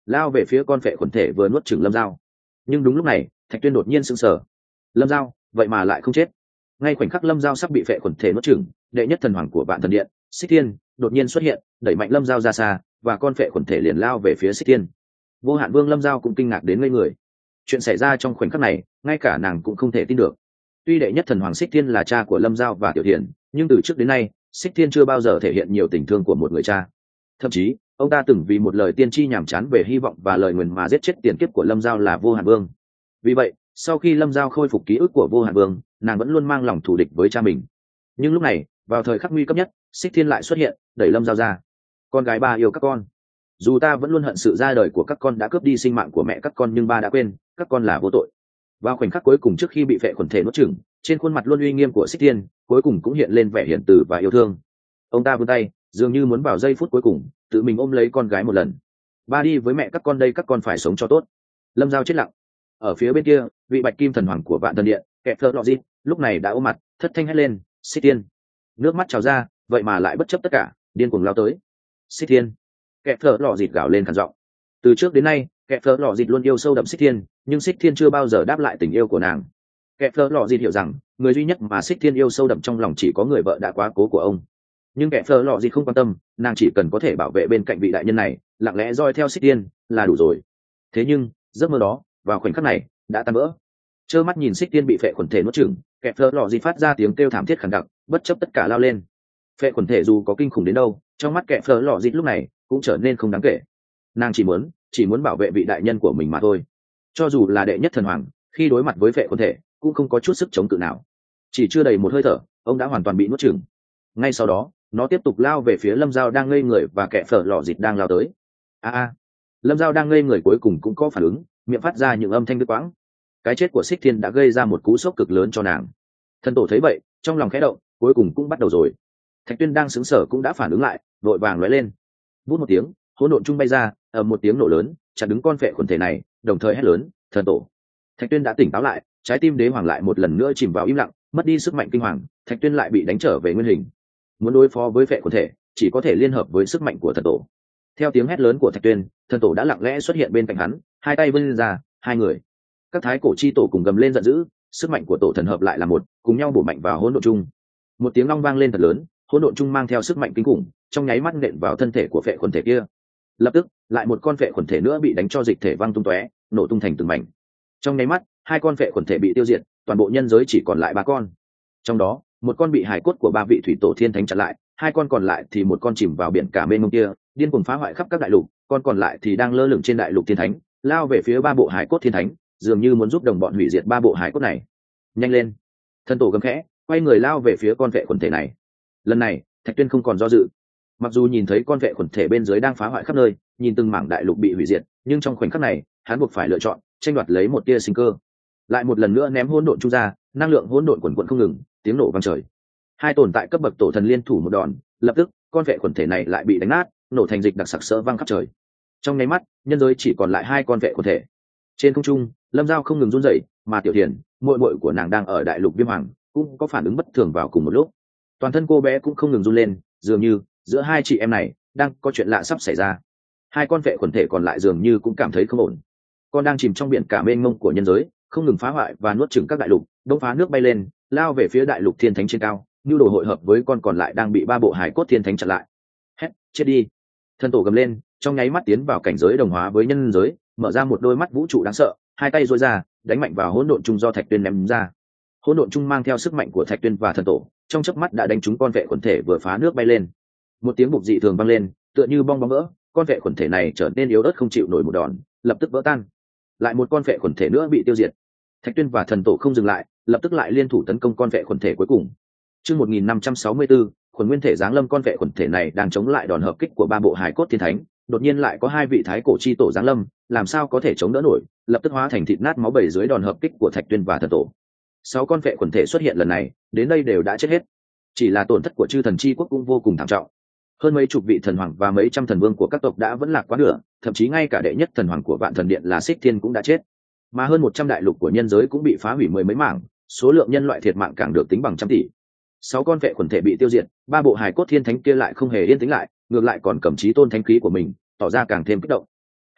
lao về phía con phệ khuẩn thể vừa nuốt chửng lâm dao. Nhưng đúng lúc này Thạch Tuyên đột nhiên sững sờ. Lâm dao vậy mà lại không chết. Ngay khoảnh khắc lâm dao sắp bị phệ khuẩn thể nuốt chửng, đệ nhất thần hoàng của vạn thần điện Xích Thiên đột nhiên xuất hiện, đẩy mạnh lâm dao ra xa, và con phệ khuẩn thể liền lao về phía Xích Thiên. Vô Hạn Vương lâm dao cũng kinh ngạc đến ngây người. Chuyện xảy ra trong khoảnh khắc này ngay cả nàng cũng không thể tin được. Tuy đệ nhất thần hoàng Xích Thiên là cha của lâm dao và tiểu thiền, nhưng từ trước đến nay Xích Thiên chưa bao giờ thể hiện nhiều tình thương của một người cha. Thậm chí ông ta từng vì một lời tiên tri nhàm chán về hy vọng và lời nguyền mà giết chết tiền kiếp của lâm dao là Vô Hạn Vương. Vì vậy sau khi lâm dao khôi phục ký ức của Vô Hạn Vương, nàng vẫn luôn mang lòng thù địch với cha mình. Nhưng lúc này vào thời khắc nguy cấp nhất, Xích Thiên lại xuất hiện, đẩy lâm dao ra. Con gái ba yêu các con. Dù ta vẫn luôn hận sự ra đời của các con đã cướp đi sinh mạng của mẹ các con, nhưng ba đã quên các con là vô tội. Vào khoảnh khắc cuối cùng trước khi bị phệ khuẩn thể nuốt chửng, trên khuôn mặt luôn uy nghiêm của Xích Thiên cuối cùng cũng hiện lên vẻ hiền từ và yêu thương. Ông ta vươn tay, dường như muốn vào giây phút cuối cùng tự mình ôm lấy con gái một lần. Ba đi với mẹ các con đây, các con phải sống cho tốt. Lâm dao chết lặng. Ở phía bên kia, vị bạch kim thần hoàng của vạn thần điện kẹp thơ lọ dịp lúc này đã ôm mặt thất thanh hét lên: Xích Thiên! Nước mắt trào ra, vậy mà lại bất chấp tất cả, điên cuồng lao tới. Xích Thiên! Kẹp thơ lọ dịp gào lên khàn giọng. Từ trước đến nay kẹp thơ lọ dịp luôn yêu sâu đậm Xích Thiên, nhưng Xích Thiên chưa bao giờ đáp lại tình yêu của nàng. Kẹp thơ lọ dịp hiểu rằng người duy nhất mà Xích Thiên yêu sâu đậm trong lòng chỉ có người vợ đã quá cố của ông. Nhưng kẹp thơ lọ dịp không quan tâm, nàng chỉ cần có thể bảo vệ bên cạnh vị đại nhân này, lặng lẽ dõi theo Xích Thiên là đủ rồi. Thế nhưng giấc mơ đó vào khoảnh khắc này đã tan vỡ. Trơ mắt nhìn Xích Thiên bị phệ khuẩn thể nuốt chửng, kẹp thơ lọ dịp phát ra tiếng kêu thảm thiết khàn đặc, bất chấp tất cả lao lên. Phệ khuẩn thể dù có kinh khủng đến đâu, trong mắt kẹp thơ lọ dịp lúc này cũng trở nên không đáng kể. Nàng chỉ muốn chỉ muốn bảo vệ vị đại nhân của mình mà thôi. Cho dù là đệ nhất thần hoàng, khi đối mặt với phệ khuẩn thể cũng không có chút sức chống cự nào. Chỉ chưa đầy một hơi thở, ông đã hoàn toàn bị nuốt chửng. Ngay sau đó nó tiếp tục lao về phía lâm dao đang ngây người và kẹp thơ lọ dịp đang lao tới. A a! Lâm dao đang ngây người cuối cùng cũng có phản ứng, miệng phát ra những âm thanh đứt quãng. Cái chết của Xích Thiên đã gây ra một cú sốc cực lớn cho nàng. Thần tổ thấy vậy trong lòng khẽ động, cuối cùng cũng bắt đầu rồi. Thạch Tuyên đang sững sờ cũng đã phản ứng lại, vội vàng lóe lên. Vút một tiếng, hỗn độn trung bay ra, ầm một tiếng nổ lớn, chặn đứng con phệ khuẩn thể này, đồng thời hét lớn: Thần tổ! Thạch Tuyên đã tỉnh táo lại, trái tim đế hoàng lại một lần nữa chìm vào im lặng, mất đi sức mạnh kinh hoàng. Thạch Tuyên lại bị đánh trở về nguyên hình. Muốn đối phó với phệ khuẩn thể, chỉ có thể liên hợp với sức mạnh của thần tổ. Theo tiếng hét lớn của Thạch Tuyên, thần tổ đã lặng lẽ xuất hiện bên cạnh hắn, hai tay vươn ra, hai người. Các thái cổ chi tổ cùng gầm lên giận dữ, sức mạnh của tổ thần hợp lại là một, cùng nhau bổ mạnh vào hỗn độn chung. Một tiếng long vang lên thật lớn, hỗn độn chung mang theo sức mạnh kinh khủng, trong nháy mắt nện vào thân thể của phệ khuẩn thể kia. Lập tức, lại một con phệ khuẩn thể nữa bị đánh cho dịch thể văng tung tóe, nổ tung thành từng mảnh. Trong nháy mắt, hai con phệ khuẩn thể bị tiêu diệt, toàn bộ nhân giới chỉ còn lại ba con. Trong đó, một con bị hải cốt của ba vị thủy tổ thiên thánh chặn lại, hai con còn lại thì một con chìm vào biển cả mênh mông kia, điên cuồng phá hoại khắp các đại lục, con còn lại thì đang lơ lửng trên đại lục thiên thánh, lao về phía ba bộ hải cốt thiên thánh, dường như muốn giúp đồng bọn hủy diệt ba bộ hải cốt này. Nhanh lên! Thần tổ gầm khẽ, quay người lao về phía con vệ khuẩn thể này. Lần này Thạch Tuyên không còn do dự. Mặc dù nhìn thấy con vệ khuẩn thể bên dưới đang phá hoại khắp nơi, nhìn từng mảng đại lục bị hủy diệt, nhưng trong khoảnh khắc này hắn buộc phải lựa chọn, tranh đoạt lấy một tia sinh cơ. Lại một lần nữa ném hỗn độn chu ra, năng lượng hỗn độn quần quần không ngừng, tiếng nổ vang trời. Hai tồn tại cấp bậc tổ thần liên thủ một đòn, lập tức con vệ khuẩn thể này lại bị đánh nát, nổ thành dịch đặc sặc sỡ văng khắp trời. Trong nháy mắt, nhân giới chỉ còn lại hai con vệ khuẩn thể. Trên không trung, Lâm Dao không ngừng run rẩy, mà Tiểu Thiền, muội muội của nàng đang ở đại lục Viêm Hoàng, cũng có phản ứng bất thường vào cùng một lúc. Toàn thân cô bé cũng không ngừng run lên, dường như giữa hai chị em này đang có chuyện lạ sắp xảy ra. Hai con vệ khuẩn thể còn lại dường như cũng cảm thấy không ổn. Con đang chìm trong biển cả mênh mông của nhân giới, không ngừng phá hoại và nuốt chửng các đại lục, đông phá nước bay lên, lao về phía đại lục thiên thánh trên cao, như đồ hội hợp với con còn lại đang bị ba bộ hải cốt thiên thánh chặn lại. Hét, chết đi! Thân tổ gầm lên, trong nháy mắt tiến vào cảnh giới đồng hóa với nhân giới, mở ra một đôi mắt vũ trụ đáng sợ, hai tay duỗi ra, đánh mạnh vào hỗn độn chung do Thạch Tuyên ném ra. Hỗn độn chung mang theo sức mạnh của Thạch Tuyên và thần tổ, trong chớp mắt đã đánh trúng con vệ khuẩn thể vừa phá nước bay lên. Một tiếng bục dị thường vang lên, tựa như bong bóng vỡ, con vệ khuẩn thể này trở nên yếu ớt không chịu nổi một đòn, lập tức vỡ tan. Lại một con vệ khuẩn thể nữa bị tiêu diệt. Thạch Tuyên và thần tổ không dừng lại, lập tức lại liên thủ tấn công con vệ khuẩn thể cuối cùng. Chương một nghìn năm trăm sáu mươi tư, khuẩn nguyên thể giáng lâm. Con vệ khuẩn thể này đang chống lại đòn hợp kích của ba bộ hải cốt thiên thánh, đột nhiên lại có hai vị thái cổ chi tổ giáng lâm, làm sao có thể chống đỡ nổi, lập tức hóa thành thịt nát máu bầy dưới đòn hợp kích của Thạch Tuyên và thần tổ. Sáu con vệ khuẩn thể xuất hiện lần này, đến đây đều đã chết hết. Chỉ là tổn thất của chư thần chi quốc cũng vô cùng thảm trọng. Hơn mấy chục vị thần hoàng và mấy trăm thần vương của các tộc đã vẫn lạc quá nửa, thậm chí ngay cả đệ nhất thần hoàng của Vạn Thần Điện là Xích Thiên cũng đã chết. Mà hơn một trăm đại lục của nhân giới cũng bị phá hủy mười mấy mảng, số lượng nhân loại thiệt mạng càng được tính bằng trăm tỷ. Sáu con vệ khuẩn thể bị tiêu diệt, ba bộ hài cốt thiên thánh kia lại không hề yên tĩnh lại, ngược lại còn cầm chí tôn thánh khí của mình, tỏ ra càng thêm kích động.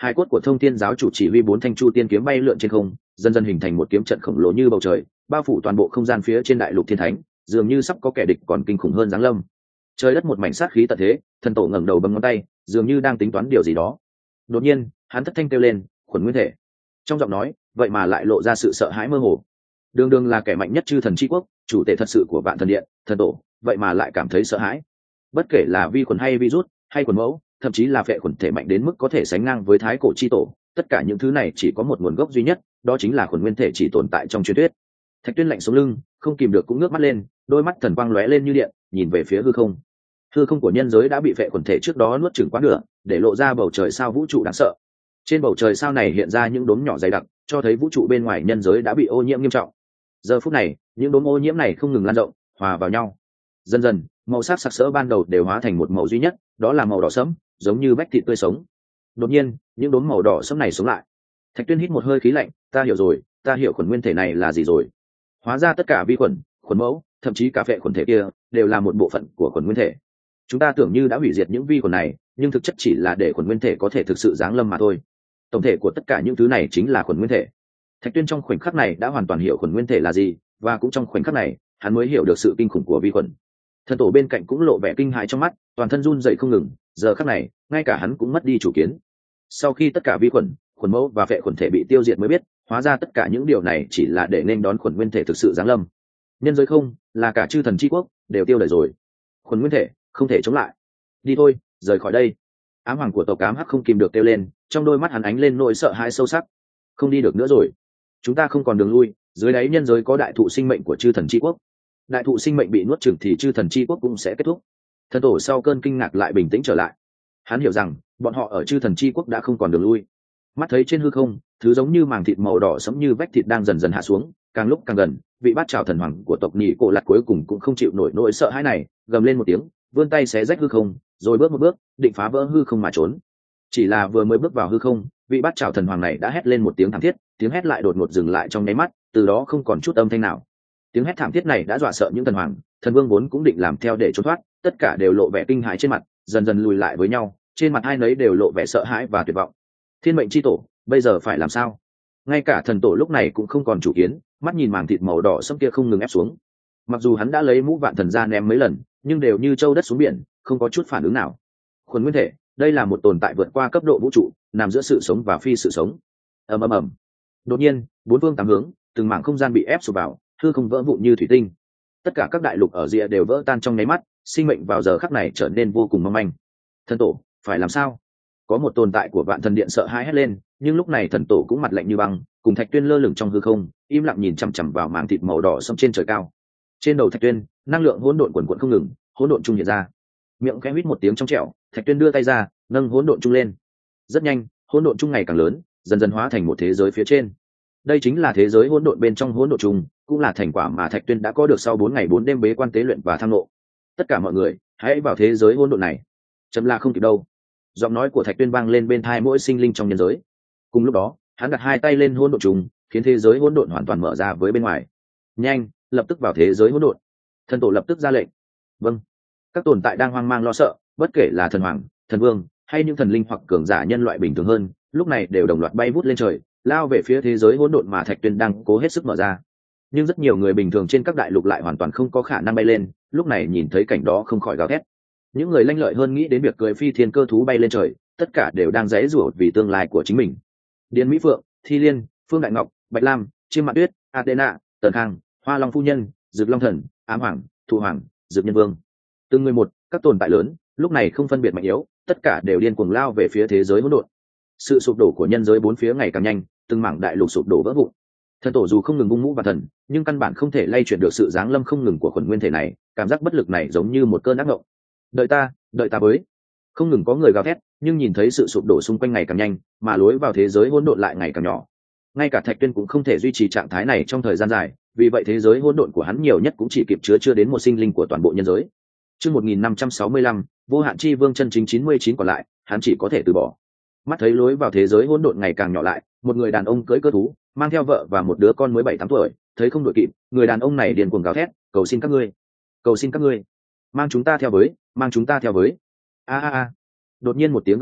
Hai cốt của Thông Thiên giáo chủ chỉ huy bốn thanh chu tiên kiếm bay lượn trên không, dần dần hình thành một kiếm trận khổng lồ như bầu trời, bao phủ toàn bộ không gian phía trên đại lục thiên thánh, dường như sắp có kẻ địch còn kinh khủng hơn giáng lâm. Trời đất một mảnh sát khí tận thế, thần tổ ngẩng đầu bấm ngón tay, dường như đang tính toán điều gì đó. Đột nhiên, hắn thất thanh kêu lên, "Khuẩn Nguyên Thể!" Trong giọng nói, vậy mà lại lộ ra sự sợ hãi mơ hồ. Đường đường là kẻ mạnh nhất chư thần chi quốc, chủ tể thật sự của Vạn Thần Điện, thần tổ, vậy mà lại cảm thấy sợ hãi. Bất kể là vi khuẩn hay virus, hay khuẩn mẫu, thậm chí là phệ khuẩn thể mạnh đến mức có thể sánh ngang với thái cổ chi tổ, tất cả những thứ này chỉ có một nguồn gốc duy nhất, đó chính là Khuẩn Nguyên Thể chỉ tồn tại trong truyền thuyết. Thạch Tuyên lạnh sống lưng, không kìm được cũng ngước mắt lên, đôi mắt thần quang lóe lên như điện, nhìn về phía hư không. Hư không của nhân giới đã bị phệ khuẩn thể trước đó nuốt chửng quá nửa, để lộ ra bầu trời sao vũ trụ đáng sợ. Trên bầu trời sao này hiện ra những đốm nhỏ dày đặc, cho thấy vũ trụ bên ngoài nhân giới đã bị ô nhiễm nghiêm trọng. Giờ phút này, những đốm ô nhiễm này không ngừng lan rộng, hòa vào nhau. Dần dần, màu sắc sặc sỡ ban đầu đều hóa thành một màu duy nhất, đó là màu đỏ sẫm, giống như vách thịt tươi sống. Đột nhiên, những đốm màu đỏ sẫm này sống lại. Thạch Tuyên hít một hơi khí lạnh, ta hiểu rồi, ta hiểu Khuẩn Nguyên Thể này là gì rồi. Hóa ra tất cả vi khuẩn, khuẩn mẫu, thậm chí cả phệ khuẩn thể kia, đều là một bộ phận của Khuẩn Nguyên Thể. Chúng ta tưởng như đã hủy diệt những vi khuẩn này, nhưng thực chất chỉ là để Khuẩn Nguyên Thể có thể thực sự giáng lâm mà thôi. Tổng thể của tất cả những thứ này chính là Khuẩn Nguyên Thể. Thạch Tuyên trong khoảnh khắc này đã hoàn toàn hiểu Khuẩn Nguyên Thể là gì, và cũng trong khoảnh khắc này, hắn mới hiểu được sự kinh khủng của vi khuẩn. Thần tổ bên cạnh cũng lộ vẻ kinh hãi trong mắt, toàn thân run rẩy không ngừng, giờ khắc này, ngay cả hắn cũng mất đi chủ kiến. Sau khi tất cả vi khuẩn, khuẩn mẫu và phệ khuẩn thể bị tiêu diệt mới biết, hóa ra tất cả những điều này chỉ là để nên đón Khuẩn Nguyên Thể thực sự giáng lâm. Nhân giới không, là cả chư thần chi quốc, đều tiêu đời rồi. Khuẩn Nguyên Thể, không thể chống lại. Đi thôi, rời khỏi đây. Ám hoàng của tộc Ám Hắc không kìm được kêu lên, trong đôi mắt hắn ánh lên nỗi sợ hãi sâu sắc. Không đi được nữa rồi. Chúng ta không còn đường lui, dưới đáy nhân giới có đại thụ sinh mệnh của chư thần chi quốc. Đại thụ sinh mệnh bị nuốt chửng thì chư thần chi quốc cũng sẽ kết thúc. Thần tổ sau cơn kinh ngạc lại bình tĩnh trở lại. Hắn hiểu rằng, bọn họ ở chư thần chi quốc đã không còn đường lui. Mắt thấy trên hư không, thứ giống như màng thịt màu đỏ sẫm như vách thịt đang dần dần hạ xuống, càng lúc càng gần, vị bát trào thần hoàng của tộc Nhị Cổ Lạt cuối cùng cũng không chịu nổi nỗi sợ hãi này, gầm lên một tiếng, vươn tay xé rách hư không, rồi bước một bước, định phá vỡ hư không mà trốn. Chỉ là vừa mới bước vào hư không, vị bát trào thần hoàng này đã hét lên một tiếng thảm thiết, tiếng hét lại đột ngột dừng lại trong nháy mắt, từ đó không còn chút âm thanh nào. Tiếng hét thảm thiết này đã dọa sợ những thần hoàng, thần vương vốn cũng định làm theo để trốn thoát, tất cả đều lộ vẻ kinh hãi trên mặt, dần dần lùi lại với nhau, trên mặt hai nấy đều lộ vẻ sợ hãi và tuyệt vọng. Thiên mệnh chi tổ, bây giờ phải làm sao? Ngay cả thần tổ lúc này cũng không còn chủ kiến, mắt nhìn màng thịt màu đỏ sẫm kia không ngừng ép xuống. Mặc dù hắn đã lấy mũ vạn thần ra ném mấy lần, nhưng đều như châu đất xuống biển, không có chút phản ứng nào. Khuẩn Nguyên Thể, đây là một tồn tại vượt qua cấp độ vũ trụ, nằm giữa sự sống và phi sự sống. Ầm ầm ầm. Đột nhiên, bốn phương tám hướng, từng mảng không gian bị ép sụp vào, hư không vỡ vụn như thủy tinh. Tất cả các đại lục ở rìa đều vỡ tan trong nháy mắt, sinh mệnh vào giờ khắc này trở nên vô cùng mong manh. Thần tổ, phải làm sao? Có một tồn tại của Vạn Thần Điện sợ hãi hét lên, nhưng lúc này thần tổ cũng mặt lạnh như băng, cùng Thạch Tuyên lơ lửng trong hư không, im lặng nhìn chằm chằm vào mảng thịt màu đỏ sẫm trên trời cao. Trên đầu Thạch Tuyên, năng lượng hỗn độn quần quần không ngừng, hỗn độn trung hiện ra. Miệng khẽ huýt một tiếng trong trẻo, Thạch Tuyên đưa tay ra, nâng hỗn độn trung lên. Rất nhanh, hỗn độn trung ngày càng lớn, dần dần hóa thành một thế giới phía trên. Đây chính là thế giới hỗn độn bên trong hỗn độn trung, cũng là thành quả mà Thạch Tuyên đã có được sau bốn ngày bốn đêm bế quan tế luyện và tham ngộ. Tất cả mọi người, hãy vào thế giới hỗn độn này. Chấm là không kịp đâu. Giọng nói của Thạch Tuyên vang lên bên tai mỗi sinh linh trong nhân giới. Cùng lúc đó, hắn đặt hai tay lên hỗn độn trùng, khiến thế giới hỗn độn hoàn toàn mở ra với bên ngoài. Nhanh, lập tức vào thế giới hỗn độn. Thần tổ lập tức ra lệnh. Vâng. Các tồn tại đang hoang mang lo sợ, bất kể là thần hoàng, thần vương hay những thần linh hoặc cường giả nhân loại bình thường hơn, lúc này đều đồng loạt bay vút lên trời, lao về phía thế giới hỗn độn mà Thạch Tuyên đang cố hết sức mở ra. Nhưng rất nhiều người bình thường trên các đại lục lại hoàn toàn không có khả năng bay lên, lúc này nhìn thấy cảnh đó không khỏi gào thét. Những người lanh lợi hơn nghĩ đến việc cười phi thiên cơ thú bay lên trời, tất cả đều đang giãy giụa vì tương lai của chính mình. Điền Mỹ Phượng, Thi Liên, Phương Đại Ngọc, Bạch Lam, Chiêm Mạn Tuyết, Athena, Tần Khang, Hoa Long phu nhân, Dực Long thần, Ám Hoàng, Thụ Hoàng, Dực Nhân Vương, từng người một, các tồn tại lớn, lúc này không phân biệt mạnh yếu, tất cả đều điên cuồng lao về phía thế giới hỗn độn. Sự sụp đổ của nhân giới bốn phía ngày càng nhanh, từng mảng đại lục sụp đổ vỡ vụn. Thần tổ dù không ngừng vung mũ và thần, nhưng căn bản không thể lay chuyển được sự giáng lâm không ngừng của Khuẩn Nguyên Thể này, cảm giác bất lực này giống như một cơn ác mộng. Đợi ta, đợi ta với. Không ngừng có người gào thét, nhưng nhìn thấy sự sụp đổ xung quanh ngày càng nhanh, mà lối vào thế giới hỗn độn lại ngày càng nhỏ. Ngay cả Thạch Tuyên cũng không thể duy trì trạng thái này trong thời gian dài, vì vậy thế giới hỗn độn của hắn nhiều nhất cũng chỉ kịp chứa chưa đến một sinh linh của toàn bộ nhân giới. Chương một nghìn năm trăm sáu mươi lăm, vô hạn chi vương chân chính chín mươi chín còn lại, hắn chỉ có thể từ bỏ. Mắt thấy lối vào thế giới hỗn độn ngày càng nhỏ lại, một người đàn ông cưỡi cơ thú, mang theo vợ và một đứa con mới bảy tám tuổi, thấy không đội kịp, người đàn ông này điên cuồng gào thét, cầu xin các ngươi, cầu xin các ngươi, mang chúng ta theo với, mang chúng ta theo với. A a a. Đột nhiên một tiếng gào thét,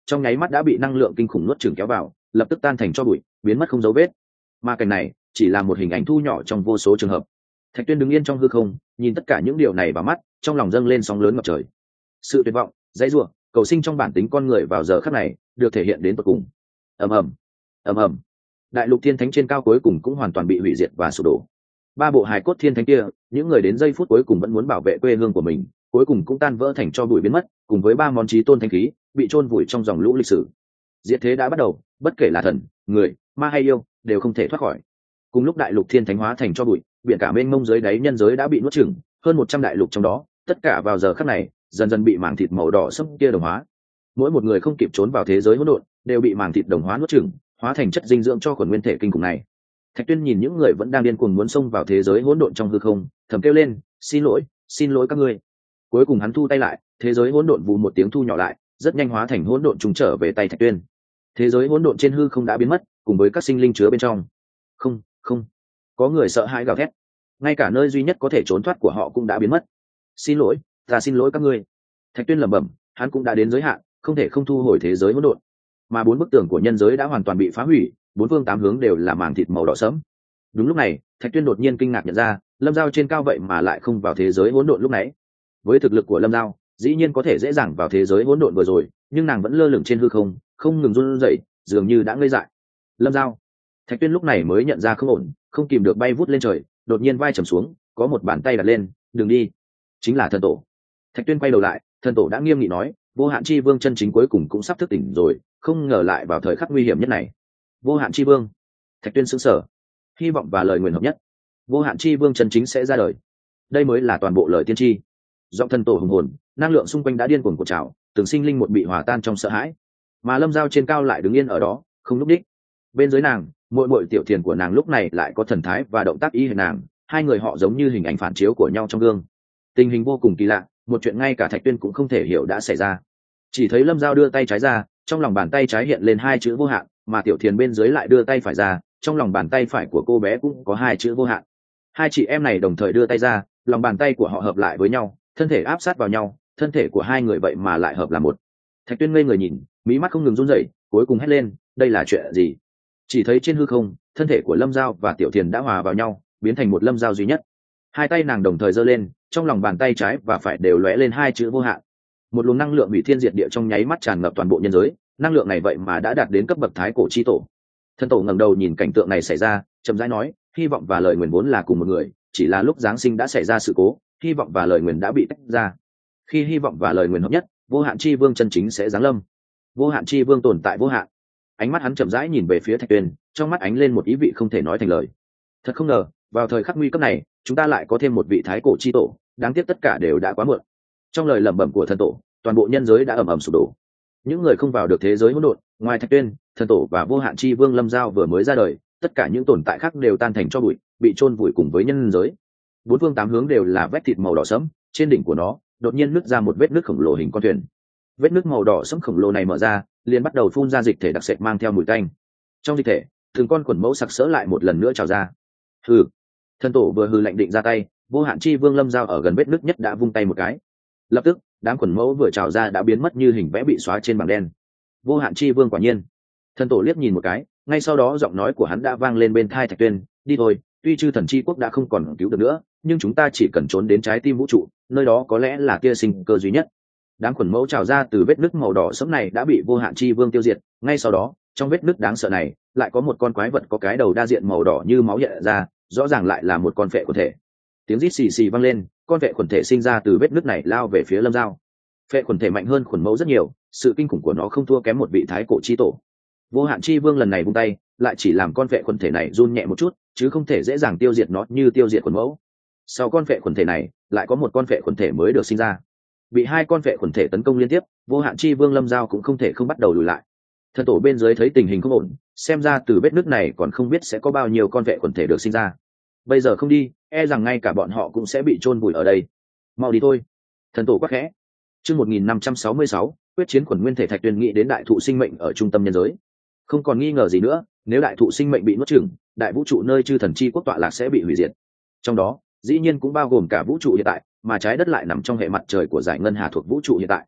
trong nháy mắt đã bị năng lượng kinh khủng nuốt chửng kéo vào, lập tức tan thành tro bụi, biến mất không dấu vết. Mà cảnh này chỉ là một hình ảnh thu nhỏ trong vô số trường hợp. Thạch Tuyên đứng yên trong hư không, nhìn tất cả những điều này vào mắt, trong lòng dâng lên sóng lớn ngập trời. Sự tuyệt vọng, dãy rủa, cầu sinh trong bản tính con người vào giờ khắc này được thể hiện đến tận cùng. Ầm ầm, ầm ầm. Đại lục thiên thánh trên cao cuối cùng cũng hoàn toàn bị hủy diệt và sụp đổ. Ba bộ hài cốt thiên thánh kia, những người đến giây phút cuối cùng vẫn muốn bảo vệ quê hương của mình, cuối cùng cũng tan vỡ thành tro bụi biến mất, cùng với ba món chí tôn thánh khí bị chôn vùi trong dòng lũ lịch sử. Diệt thế đã bắt đầu, bất kể là thần, người, ma hay yêu, đều không thể thoát khỏi. Cùng lúc đại lục thiên thánh hóa thành tro bụi, biển cả mênh mông dưới đáy nhân giới đã bị nuốt chửng, hơn một trăm đại lục trong đó, tất cả vào giờ khắc này dần dần bị màng thịt màu đỏ sẫm kia đồng hóa. Mỗi một người không kịp trốn vào thế giới hỗn độn, đều bị màng thịt đồng hóa nuốt chửng, hóa thành chất dinh dưỡng cho khuẩn nguyên thể kinh khủng này. Thạch Tuyên nhìn những người vẫn đang điên cuồng muốn xông vào thế giới hỗn độn trong hư không, thầm kêu lên, "Xin lỗi, xin lỗi các ngươi." Cuối cùng hắn thu tay lại, thế giới hỗn độn vù một tiếng thu nhỏ lại, rất nhanh hóa thành hỗn độn trùng trở về tay Thạch Tuyên. Thế giới hỗn độn trên hư không đã biến mất, cùng với các sinh linh chứa bên trong. Không, không. Có người sợ hãi gào thét. Ngay cả nơi duy nhất có thể trốn thoát của họ cũng đã biến mất. "Xin lỗi, ta xin lỗi các ngươi." Thạch Tuyên lẩm bẩm, hắn cũng đã đến giới hạn, không thể không thu hồi thế giới hỗn độn. Mà bốn bức tường của nhân giới đã hoàn toàn bị phá hủy, bốn phương tám hướng đều là màng thịt màu đỏ sẫm. Đúng lúc này, Thạch Tuyên đột nhiên kinh ngạc nhận ra, Lâm Giao trên cao vậy mà lại không vào thế giới hỗn độn lúc nãy. Với thực lực của Lâm Giao, dĩ nhiên có thể dễ dàng vào thế giới hỗn độn vừa rồi, nhưng nàng vẫn lơ lửng trên hư không, không ngừng run rẩy, dường như đã ngây dại. Lâm Giao. Thạch Tuyên lúc này mới nhận ra không ổn, không kìm được bay vút lên trời, đột nhiên vai trầm xuống, có một bàn tay đặt lên, "Đừng đi." Chính là thần tổ. Thạch Tuyên quay đầu lại, thần tổ đã nghiêm nghị nói, "Vô hạn chi vương chân chính cuối cùng cũng sắp thức tỉnh rồi, không ngờ lại vào thời khắc nguy hiểm nhất này." Vô hạn chi vương. Thạch Tuyên sững sờ. Hy vọng và lời nguyền hợp nhất, vô hạn chi vương chân chính sẽ ra đời. Đây mới là toàn bộ lời tiên tri. Giọng thần tổ hùng hồn, năng lượng xung quanh đã điên cuồng cuộn trào, từng sinh linh một bị hòa tan trong sợ hãi. Mà Lâm Giao trên cao lại đứng yên ở đó, không lúc đích. Bên dưới nàng, muội muội tiểu thiền của nàng lúc này lại có thần thái và động tác y hệt nàng, hai người họ giống như hình ảnh phản chiếu của nhau trong gương. Tình hình vô cùng kỳ lạ, một chuyện ngay cả Thạch Tuyên cũng không thể hiểu đã xảy ra. Chỉ thấy Lâm Giao đưa tay trái ra, trong lòng bàn tay trái hiện lên hai chữ vô hạn, mà tiểu thiền bên dưới lại đưa tay phải ra, trong lòng bàn tay phải của cô bé cũng có hai chữ vô hạn. Hai chị em này đồng thời đưa tay ra, lòng bàn tay của họ hợp lại với nhau, thân thể áp sát vào nhau, thân thể của hai người vậy mà lại hợp là một. Thạch Tuyên ngây người nhìn, mí mắt không ngừng run rẩy, cuối cùng hét lên, "Đây là chuyện gì?" Chỉ thấy trên hư không, thân thể của Lâm Giao và tiểu thiền đã hòa vào nhau, biến thành một Lâm Giao duy nhất. Hai tay nàng đồng thời giơ lên, trong lòng bàn tay trái và phải đều lóe lên hai chữ vô hạn. Một luồng năng lượng hủy thiên diệt địa trong nháy mắt tràn ngập toàn bộ nhân giới, năng lượng này vậy mà đã đạt đến cấp bậc thái cổ chi tổ. Thần tổ ngẩng đầu nhìn cảnh tượng này xảy ra, chậm rãi nói, "Hy vọng và lời nguyền vốn là cùng một người, chỉ là lúc giáng sinh đã xảy ra sự cố, hy vọng và lời nguyền đã bị tách ra. Khi hy vọng và lời nguyền hợp nhất, vô hạn chi vương chân chính sẽ giáng lâm." Vô hạn chi vương tồn tại vô hạn. Ánh mắt hắn chậm rãi nhìn về phía Thạch Tuyên, trong mắt ánh lên một ý vị không thể nói thành lời. Thật không ngờ, vào thời khắc nguy cấp này, chúng ta lại có thêm một vị thái cổ chi tổ, đáng tiếc tất cả đều đã quá muộn. Trong lời lẩm bẩm của thần tổ, toàn bộ nhân giới đã ầm ầm sụp đổ. Những người không vào được thế giới hỗn độn, ngoài Thạch Tuyên, thần tổ và vô hạn chi vương Lâm Giao vừa mới ra đời, tất cả những tồn tại khác đều tan thành tro bụi, bị chôn vùi cùng với nhân giới. Bốn phương tám hướng đều là vết thịt màu đỏ sẫm, trên đỉnh của nó đột nhiên nứt ra một vết nứt khổng lồ hình con thuyền. Vết nứt màu đỏ sẫm khổng lồ này mở ra, liền bắt đầu phun ra dịch thể đặc sệt mang theo mùi tanh. Trong dịch thể, từng con khuẩn mẫu sặc sỡ lại một lần nữa trào ra. Hừ. Thần tổ vừa hừ lạnh định ra tay, vô hạn chi vương Lâm Giao ở gần vết nứt nhất đã vung tay một cái. Lập tức, đám khuẩn mẫu vừa trào ra đã biến mất như hình vẽ bị xóa trên bảng đen. Vô hạn chi vương quả nhiên. Thần tổ liếc nhìn một cái, ngay sau đó giọng nói của hắn đã vang lên bên tai Thạch Tuyên, "Đi thôi, tuy chư thần chi quốc đã không còn cứu được nữa, nhưng chúng ta chỉ cần trốn đến trái tim vũ trụ, nơi đó có lẽ là tia sinh cơ duy nhất." Đám khuẩn mẫu trào ra từ vết nứt màu đỏ sẫm này đã bị vô hạn chi vương tiêu diệt, ngay sau đó, trong vết nứt đáng sợ này, lại có một con quái vật có cái đầu đa diện màu đỏ như máu hiện ra, rõ ràng lại là một con phệ quần thể. Tiếng rít xì xì vang lên, con phệ quần thể sinh ra từ vết nứt này lao về phía Lâm Giao. Phệ quần thể mạnh hơn khuẩn mẫu rất nhiều, sự kinh khủng của nó không thua kém một vị thái cổ chi tổ. Vô hạn chi vương lần này vung tay, lại chỉ làm con phệ quần thể này run nhẹ một chút, chứ không thể dễ dàng tiêu diệt nó như tiêu diệt khuẩn mẫu. Sau con phệ quần thể này, lại có một con phệ quần thể mới được sinh ra. Bị hai con phệ quần thể tấn công liên tiếp, vô hạn chi vương Lâm Giao cũng không thể không bắt đầu lùi lại. Thần tổ bên dưới thấy tình hình không ổn, xem ra từ vết nứt này còn không biết sẽ có bao nhiêu con phệ quần thể được sinh ra. Bây giờ không đi, e rằng ngay cả bọn họ cũng sẽ bị chôn vùi ở đây. Mau đi thôi. Thần tổ quát khẽ. Chương một nghìn năm trăm sáu mươi sáu, quyết chiến quần nguyên thể. Thạch Tuyên nghĩ đến đại thụ sinh mệnh ở trung tâm nhân giới. Không còn nghi ngờ gì nữa, nếu đại thụ sinh mệnh bị nuốt chửng, đại vũ trụ nơi chư thần chi quốc tọa lạc sẽ bị hủy diệt. Trong đó, dĩ nhiên cũng bao gồm cả vũ trụ hiện tại, mà trái đất lại nằm trong hệ mặt trời của giải ngân hà thuộc vũ trụ hiện tại.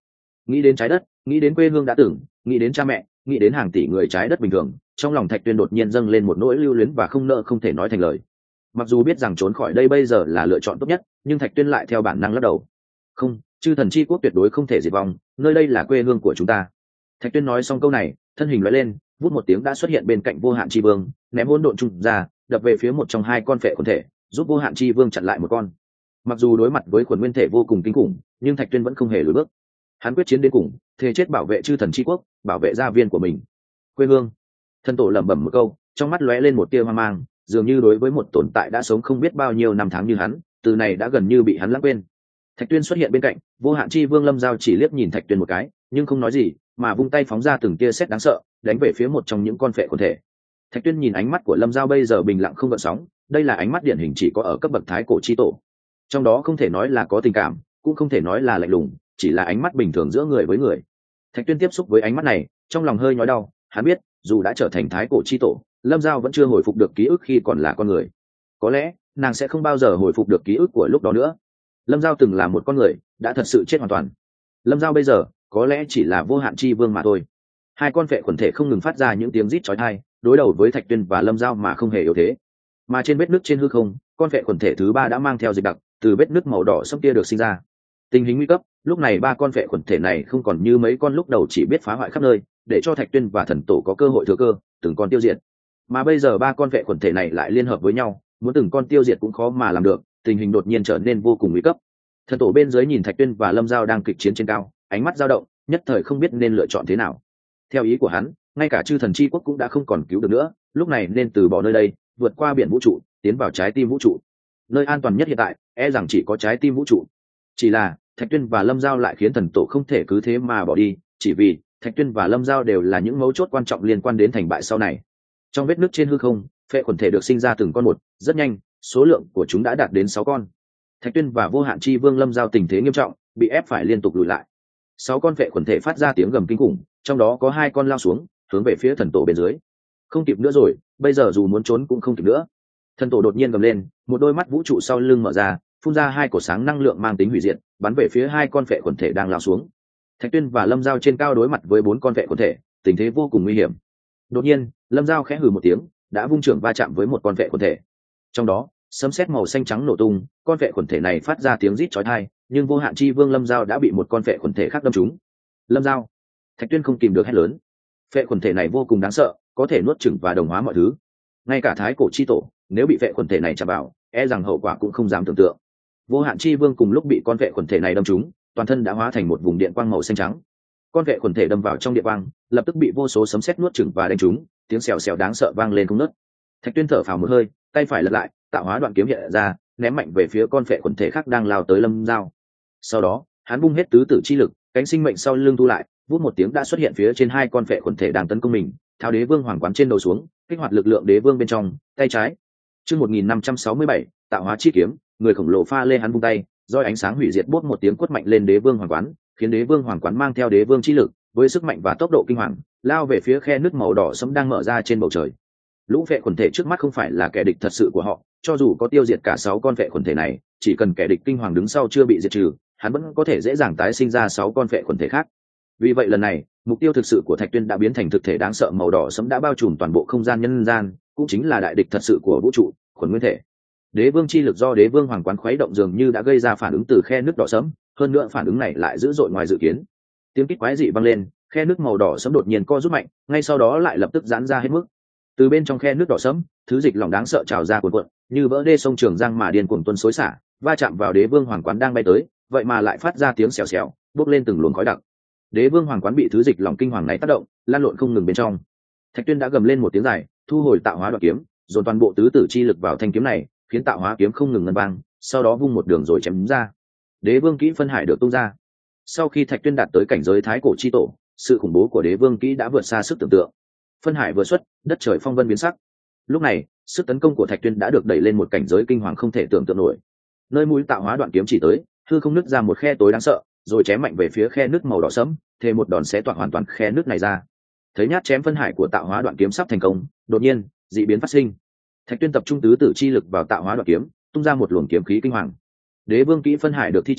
nghĩ đến trái đất, nghĩ đến quê hương đã từng, nghĩ đến cha mẹ, nghĩ đến hàng tỷ người trái đất bình thường, trong lòng Thạch Tuyên đột nhiên dâng lên một nỗi lưu luyến và không nỡ không thể nói thành lời. Mặc dù biết rằng trốn khỏi đây bây giờ là lựa chọn tốt nhất, nhưng Thạch Tuyên lại theo bản năng lắc đầu. Không, chư thần chi quốc tuyệt đối không thể diệt vong, nơi đây là quê hương của chúng ta. Thạch Tuyên nói xong câu này, thân hình lóe lên, vút một tiếng đã xuất hiện bên cạnh vô hạn chi vương, ném hỗn độn trùng ra, đập về phía một trong hai con phệ quần thể, giúp vô hạn chi vương chặn lại một con. Mặc dù đối mặt với quần nguyên thể vô cùng kinh khủng, nhưng Thạch Tuyên vẫn không hề lùi bước. Hắn quyết chiến đến cùng, thề chết bảo vệ chư thần chi quốc, bảo vệ gia viên của mình. Quê hương. Thần tổ lẩm bẩm một câu, trong mắt lóe lên một tia hoang mang, dường như đối với một tồn tại đã sống không biết bao nhiêu năm tháng như hắn, từ này đã gần như bị hắn lãng quên. Thạch Tuyên xuất hiện bên cạnh, vô hạn chi vương Lâm Giao chỉ liếc nhìn Thạch Tuyên một cái, nhưng không nói gì, mà vung tay phóng ra từng tia sét đáng sợ, đánh về phía một trong những con phệ quần thể. Thạch Tuyên nhìn ánh mắt của Lâm Giao bây giờ bình lặng không gợn sóng, đây là ánh mắt điển hình chỉ có ở cấp bậc thái cổ chi tổ. Trong đó không thể nói là có tình cảm, cũng không thể nói là lạnh lùng, chỉ là ánh mắt bình thường giữa người với người. Thạch Tuyên tiếp xúc với ánh mắt này, trong lòng hơi nhói đau, hắn biết, dù đã trở thành thái cổ chi tổ, Lâm Giao vẫn chưa hồi phục được ký ức khi còn là con người. Có lẽ, nàng sẽ không bao giờ hồi phục được ký ức của lúc đó nữa. Lâm Giao từng là một con người, đã thật sự chết hoàn toàn. Lâm Giao bây giờ, có lẽ chỉ là vô hạn chi vương mà thôi. Hai con phệ quần thể không ngừng phát ra những tiếng rít chói tai, đối đầu với Thạch Tuyên và Lâm Giao mà không hề yếu thế. Mà trên vết nứt trên hư không, con phệ quần thể thứ ba đã mang theo dịch đặc, từ vết nứt màu đỏ sẫm kia được sinh ra. Tình hình nguy cấp, lúc này ba con phệ quần thể này không còn như mấy con lúc đầu chỉ biết phá hoại khắp nơi, để cho Thạch Tuyên và thần tổ có cơ hội thừa cơ, từng con tiêu diệt. Mà bây giờ ba con phệ quần thể này lại liên hợp với nhau, muốn từng con tiêu diệt cũng khó mà làm được, tình hình đột nhiên trở nên vô cùng nguy cấp. Thần tổ bên dưới nhìn Thạch Tuyên và Lâm Giao đang kịch chiến trên cao, ánh mắt dao động, nhất thời không biết nên lựa chọn thế nào. Theo ý của hắn, ngay cả chư thần chi quốc cũng đã không còn cứu được nữa, lúc này nên từ bỏ nơi đây, vượt qua biển vũ trụ, tiến vào trái tim vũ trụ. Nơi an toàn nhất hiện tại, e rằng chỉ có trái tim vũ trụ. Chỉ là Thạch Tuyên và Lâm Giao lại khiến thần tổ không thể cứ thế mà bỏ đi, chỉ vì Thạch Tuyên và Lâm Giao đều là những mấu chốt quan trọng liên quan đến thành bại sau này. Trong vết nứt trên hư không, phệ quần thể được sinh ra từng con một, rất nhanh, số lượng của chúng đã đạt đến sáu con. Thạch Tuyên và vô hạn chi vương Lâm Giao tình thế nghiêm trọng, bị ép phải liên tục lùi lại. Sáu con phệ quần thể phát ra tiếng gầm kinh khủng, trong đó có hai con lao xuống, hướng về phía thần tổ bên dưới. Không kịp nữa rồi, bây giờ dù muốn trốn cũng không kịp nữa. Thần tổ đột nhiên gầm lên, một đôi mắt vũ trụ sau lưng mở ra, phun ra hai cổ sáng năng lượng mang tính hủy diệt, bắn về phía hai con phệ quần thể đang lao xuống. Thạch Tuyên và Lâm Giao trên cao đối mặt với bốn con phệ quần thể, tình thế vô cùng nguy hiểm. Đột nhiên, Lâm Giao khẽ hừ một tiếng, đã vung trưởng va chạm với một con phệ quần thể. Trong đó, sấm sét màu xanh trắng nổ tung, con phệ quần thể này phát ra tiếng rít chói tai, nhưng vô hạn chi vương Lâm Giao đã bị một con phệ quần thể khác đâm trúng. Lâm Giao, Thạch Tuyên không kìm được hét lớn. Phệ quần thể này vô cùng đáng sợ, có thể nuốt chửng và đồng hóa mọi thứ. Ngay cả thái cổ chi tổ, nếu bị phệ quần thể này chạm vào, e rằng hậu quả cũng không dám tưởng tượng. Vô hạn chi vương cùng lúc bị con phệ quần thể này đâm trúng, toàn thân đã hóa thành một vùng điện quang màu xanh trắng. Con phệ quần thể đâm vào trong điện quang, lập tức bị vô số sấm sét nuốt chửng và đánh trúng, tiếng xèo xèo đáng sợ vang lên không ngớt. Thạch Tuyên thở phào một hơi, tay phải lật lại, tạo hóa đoạn kiếm hiện ra, ném mạnh về phía con phệ quần thể khác đang lao tới Lâm Giao. Sau đó, hắn bung hết tứ tử chi lực, cánh sinh mệnh sau lưng thu lại, vút một tiếng đã xuất hiện phía trên hai con phệ quần thể đang tấn công mình, tháo đế vương hoàng quán trên đầu xuống, kích hoạt lực lượng đế vương bên trong tay trái. Chương một nghìn năm trăm sáu mươi bảy, tạo hóa chi kiếm, người khổng lồ pha lê hắn vung tay, roi ánh sáng hủy diệt bốt một tiếng quất mạnh lên đế vương hoàng quán, khiến đế vương hoàng quán mang theo đế vương chi lực, với sức mạnh và tốc độ kinh hoàng, lao về phía khe nước màu đỏ sẫm đang mở ra trên bầu trời. Lũ phệ quần thể trước mắt không phải là kẻ địch thật sự của họ, cho dù có tiêu diệt cả sáu con phệ quần thể này, chỉ cần kẻ địch kinh hoàng đứng sau chưa bị diệt trừ, hắn vẫn có thể dễ dàng tái sinh ra sáu con phệ quần thể khác. Vì vậy lần này, mục tiêu thực sự của Thạch Tuyên đã biến thành thực thể đáng sợ màu đỏ sẫm đã bao trùm toàn bộ không gian nhân gian, cũng chính là đại địch thật sự của vũ trụ, Khuẩn Nguyên Thể. Đế vương chi lực do đế vương hoàng quán khuấy động dường như đã gây ra phản ứng từ khe nước đỏ sẫm, hơn nữa phản ứng này lại dữ dội ngoài dự kiến. Tiếng kích quái dị vang lên, khe nước màu đỏ sẫm đột nhiên co rút mạnh, ngay sau đó lại lập tức giãn ra hết mức. Từ bên trong khe nước đỏ sẫm, thứ dịch lỏng đáng sợ trào ra cuồn cuộn, như vỡ đê sông Trường Giang mà điên cuồng tuôn xối xả, va chạm vào đế vương hoàng quán đang bay tới, vậy mà lại phát ra tiếng xèo xèo, bốc lên từng luồng khói đặc. Đế vương hoàng quán bị thứ dịch lỏng kinh hoàng này tác động, lan lộn không ngừng bên trong. Thạch Tuyên đã gầm lên một tiếng dài, thu hồi tạo hóa đoạn kiếm, dồn toàn bộ tứ tử chi lực vào thanh kiếm này, khiến tạo hóa kiếm không ngừng ngân vang, sau đó vung một đường rồi chém ra. Đế vương kỹ phân hải được tung ra. Sau khi Thạch Tuyên đạt tới cảnh giới thái cổ chi tổ, sự khủng bố của đế vương kỹ đã vượt xa sức tưởng tượng. Phân hải vừa xuất, đất trời phong vân biến sắc. Lúc này, sức tấn công của Thạch Tuyên đã được đẩy lên một cảnh giới kinh hoàng không thể tưởng tượng nổi. Nơi mũi tạo hóa đoạn kiếm chỉ tới, hư không nứt ra một khe tối đáng sợ, rồi chém mạnh về phía khe nước màu đỏ sẫm, thề một đòn xé toạc hoàn toàn khe nước này ra. Thấy nhát chém phân hải của tạo hóa đoạn kiếm sắp thành công, đột nhiên, dị biến phát sinh. Thạch Tuyên tập trung tứ tử chi lực vào tạo hóa đoạn kiếm, tung ra một luồng kiếm khí kinh hoàng. Đế vương kỹ phân hải được thi triển,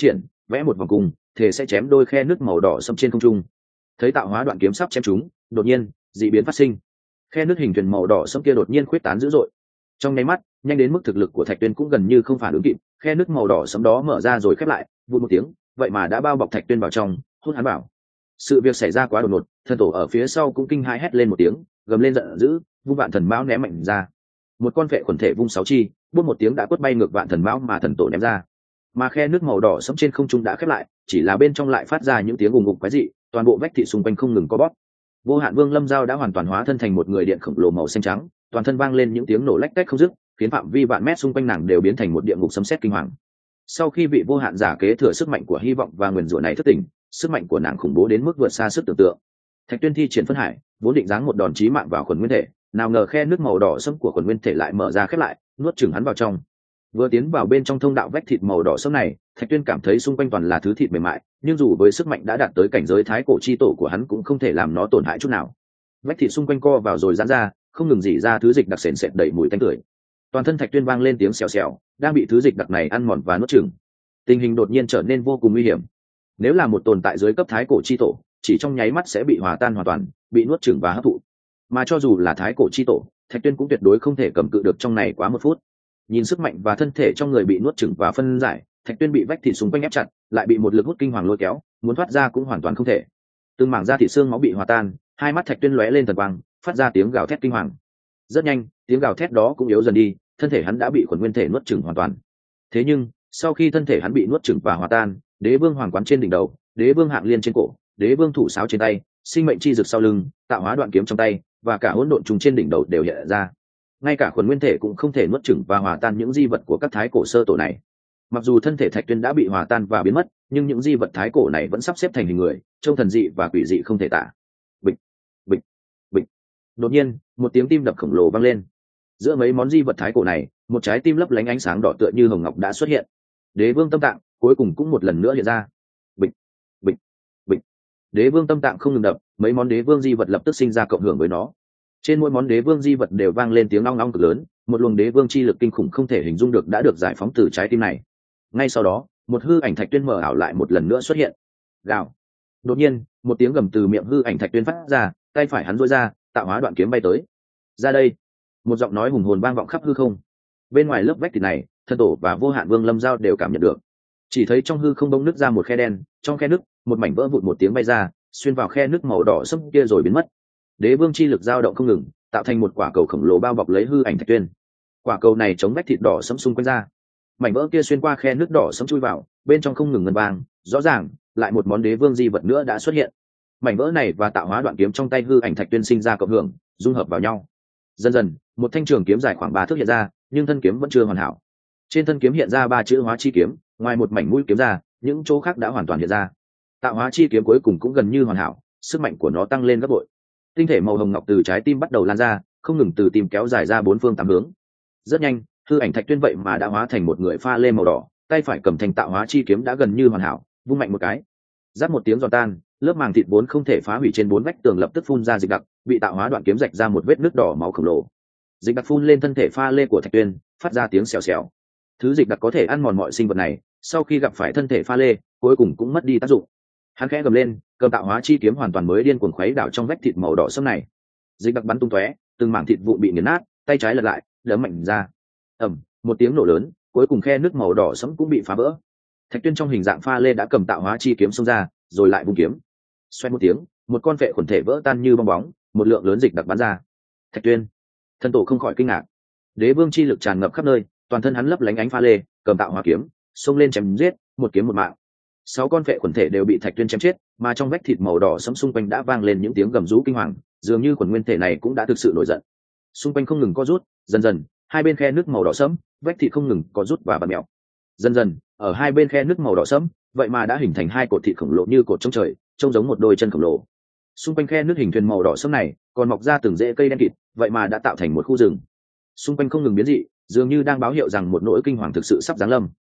vẽ một vòng cung, thể sẽ chém đôi khe nước màu đỏ sẫm trên không trung. Thấy tạo hóa đoạn kiếm sắp chém chúng, đột nhiên dị biến phát sinh. Khe nước hình thuyền màu đỏ sẫm kia đột nhiên khuyết tán dữ dội. Trong nháy mắt, nhanh đến mức thực lực của Thạch Tuyên cũng gần như không phản ứng kịp, khe nước màu đỏ sẫm đó mở ra rồi khép lại, vụt một tiếng, vậy mà đã bao bọc Thạch Tuyên vào trong, hút hắn vào. Sự việc xảy ra quá đột ngột, thần tổ ở phía sau cũng kinh hãi hét lên một tiếng, gầm lên giận dữ, vung vạn thần mão ném mạnh ra. Một con vệ quần thể vung sáu chi, buốt một tiếng đã quất bay ngược vạn thần mão mà thần tổ ném ra. Mà khe nước màu đỏ sẫm trên không trung đã khép lại, chỉ là bên trong lại phát ra những tiếng ùng ục quái dị, toàn bộ vách thị xung quanh không ngừng co bóp. Vô Hạn Vương Lâm Giao đã hoàn toàn hóa thân thành một người điện khổng lồ màu xanh trắng, toàn thân vang lên những tiếng nổ lách tách không dứt, khiến phạm vi vạn mét xung quanh nàng đều biến thành một địa ngục sấm sét kinh hoàng. Sau khi vị vô hạn giả kế thừa sức mạnh của hy vọng và nguyền rủa này thức tỉnh, sức mạnh của nàng khủng bố đến mức vượt xa sức tưởng tượng. Thạch Tuyên thi triển phân hải, vốn định giáng một đòn chí mạng vào khuẩn nguyên thể, nào ngờ khe nước màu đỏ sẫm của khuẩn nguyên thể lại mở ra khép lại, nuốt chửng hắn vào trong. Vừa tiến vào bên trong thông đạo vách thịt màu đỏ sẫm này, Thạch Tuyên cảm thấy xung quanh toàn là thứ thịt mềm mại, nhưng dù với sức mạnh đã đạt tới cảnh giới thái cổ chi tổ của hắn cũng không thể làm nó tổn hại chút nào. Vách thịt xung quanh co vào rồi giãn ra, không ngừng rỉ ra thứ dịch đặc sền sệt đầy mùi tanh tưởi. Toàn thân Thạch Tuyên vang lên tiếng xèo xèo, đang bị thứ dịch đặc này ăn mòn và nuốt chửng. Tình hình đột nhiên trở nên vô cùng nguy hiểm. Nếu là một tồn tại dưới cấp thái cổ chi tổ, chỉ trong nháy mắt sẽ bị hòa tan hoàn toàn, bị nuốt chửng và hấp thụ. Mà cho dù là thái cổ chi tổ, Thạch Tuyên cũng tuyệt đối không thể cầm cự được trong này quá một phút. Nhìn sức mạnh và thân thể trong người bị nuốt chửng và phân giải, Thạch Tuyên bị vách thịt xung quanh ép chặt, lại bị một lực hút kinh hoàng lôi kéo, muốn thoát ra cũng hoàn toàn không thể. Từng mảng da thịt xương máu bị hòa tan, hai mắt Thạch Tuyên lóe lên thần quang, phát ra tiếng gào thét kinh hoàng. Rất nhanh, tiếng gào thét đó cũng yếu dần đi, thân thể hắn đã bị khuẩn nguyên thể nuốt chửng hoàn toàn. Thế nhưng, sau khi thân thể hắn bị nuốt chửng và hòa tan, đế vương hoàng quán trên đỉnh đầu, đế vương hạng liên trên cổ, đế vương thủ sáo trên tay, sinh mệnh chi dược sau lưng, tạo hóa đoạn kiếm trong tay, và cả hỗn độn trùng trên đỉnh đầu đều hiện ra. Ngay cả khuẩn nguyên thể cũng không thể nuốt chửng và hòa tan những di vật của các thái cổ sơ tổ này. Mặc dù thân thể Thạch Tuyên đã bị hòa tan và biến mất, nhưng những di vật thái cổ này vẫn sắp xếp thành hình người, trông thần dị và quỷ dị không thể tả. Bịch, bịch, bịch. Đột nhiên, một tiếng tim đập khổng lồ vang lên. Giữa mấy món di vật thái cổ này, một trái tim lấp lánh ánh sáng đỏ tựa như hồng ngọc đã xuất hiện. Đế vương tâm tạng cuối cùng cũng một lần nữa hiện ra. Bịch, bịch, bịch. Đế vương tâm tạng không ngừng đập, mấy món đế vương di vật lập tức sinh ra cộng hưởng với nó. Trên mỗi món đế vương di vật đều vang lên tiếng long long cực lớn, một luồng đế vương chi lực kinh khủng không thể hình dung được đã được giải phóng từ trái tim này. Ngay sau đó, một hư ảnh Thạch Tuyên mở ảo lại một lần nữa xuất hiện. Gào. Đột nhiên, một tiếng gầm từ miệng hư ảnh Thạch Tuyên phát ra, tay phải hắn duỗi ra, tạo hóa đoạn kiếm bay tới. Ra đây. Một giọng nói hùng hồn vang vọng khắp hư không. Bên ngoài lớp vách thịt này, thần tổ và vô hạn vương Lâm Giao đều cảm nhận được. Chỉ thấy trong hư không bông nứt ra một khe đen, trong khe nứt, một mảnh vỡ vụn một tiếng bay ra, xuyên vào khe nứt màu đỏ sẫm kia rồi biến mất. Đế vương chi lực dao động không ngừng, tạo thành một quả cầu khổng lồ bao bọc lấy hư ảnh Thạch Tuyên. Quả cầu này chống vách thịt đỏ sẫm xung quanh ra. Mảnh vỡ kia xuyên qua khe nứt đỏ sẫm chui vào, bên trong không ngừng ngân vang, rõ ràng, lại một món đế vương di vật nữa đã xuất hiện. Mảnh vỡ này và tạo hóa đoạn kiếm trong tay hư ảnh Thạch Tuyên sinh ra cộng hưởng, dung hợp vào nhau. Dần dần, một thanh trường kiếm dài khoảng ba thước hiện ra, nhưng thân kiếm vẫn chưa hoàn hảo. Trên thân kiếm hiện ra ba chữ hóa chi kiếm, ngoài một mảnh mũi kiếm ra, những chỗ khác đã hoàn toàn hiện ra. Tạo hóa chi kiếm cuối cùng cũng gần như hoàn hảo, sức mạnh của nó tăng lên gấp bội. Tinh thể màu hồng ngọc từ trái tim bắt đầu lan ra, không ngừng từ tim kéo dài ra bốn phương tám hướng. Rất nhanh, hư ảnh Thạch Tuyên vậy mà đã hóa thành một người pha lê màu đỏ, tay phải cầm thành tạo hóa chi kiếm đã gần như hoàn hảo, vung mạnh một cái, giáp một tiếng giòn tan, lớp màng thịt vốn không thể phá hủy trên bốn vách tường lập tức phun ra dịch đặc, bị tạo hóa đoạn kiếm rạch ra một vết nước đỏ máu khổng lồ. Dịch đặc phun lên thân thể pha lê của Thạch Tuyên, phát ra tiếng xèo xèo. Thứ dịch đặc có thể ăn mòn mọi sinh vật này, sau khi gặp phải thân thể pha lê, cuối cùng cũng mất đi tác dụng. Hắn khẽ gầm lên, cầm tạo hóa chi kiếm hoàn toàn mới điên cuồng khuấy đảo trong vách thịt màu đỏ sẫm này. Dịch đặc bắn tung tóe, từng mảng thịt vụn bị nghiền nát, tay trái lật lại, đấm mạnh ra. Ầm, một tiếng nổ lớn, cuối cùng khe nước màu đỏ sẫm cũng bị phá vỡ. Thạch Tuyên trong hình dạng pha lê đã cầm tạo hóa chi kiếm xông ra, rồi lại vung kiếm. Xoay một tiếng, một con vệ khuẩn thể vỡ tan như bong bóng, một lượng lớn dịch đặc bắn ra. Thạch Tuyên, thần tổ không khỏi kinh ngạc. Đế vương chi lực tràn ngập khắp nơi, toàn thân hắn lấp lánh ánh pha lê, cầm tạo hóa kiếm, xông lên chém giết, một kiếm một mạng. Sáu con vệ khuẩn thể đều bị Thạch Tuyên chém chết, mà trong vách thịt màu đỏ sẫm xung quanh đã vang lên những tiếng gầm rú kinh hoàng, dường như khuẩn nguyên thể này cũng đã thực sự nổi giận. Xung quanh không ngừng co rút, dần dần, hai bên khe nước màu đỏ sẫm, vách thịt không ngừng co rút và bật mèo. Dần dần, ở hai bên khe nước màu đỏ sẫm, vậy mà đã hình thành hai cột thịt khổng lồ như cột trong trời, trông giống một đôi chân khổng lồ. Xung quanh khe nước hình thuyền màu đỏ sẫm này, còn mọc ra từng rễ cây đen kịt, vậy mà đã tạo thành một khu rừng. Xung quanh không ngừng biến dị, dường như đang báo hiệu rằng một nỗi kinh hoàng thực sự sắp giáng lâm.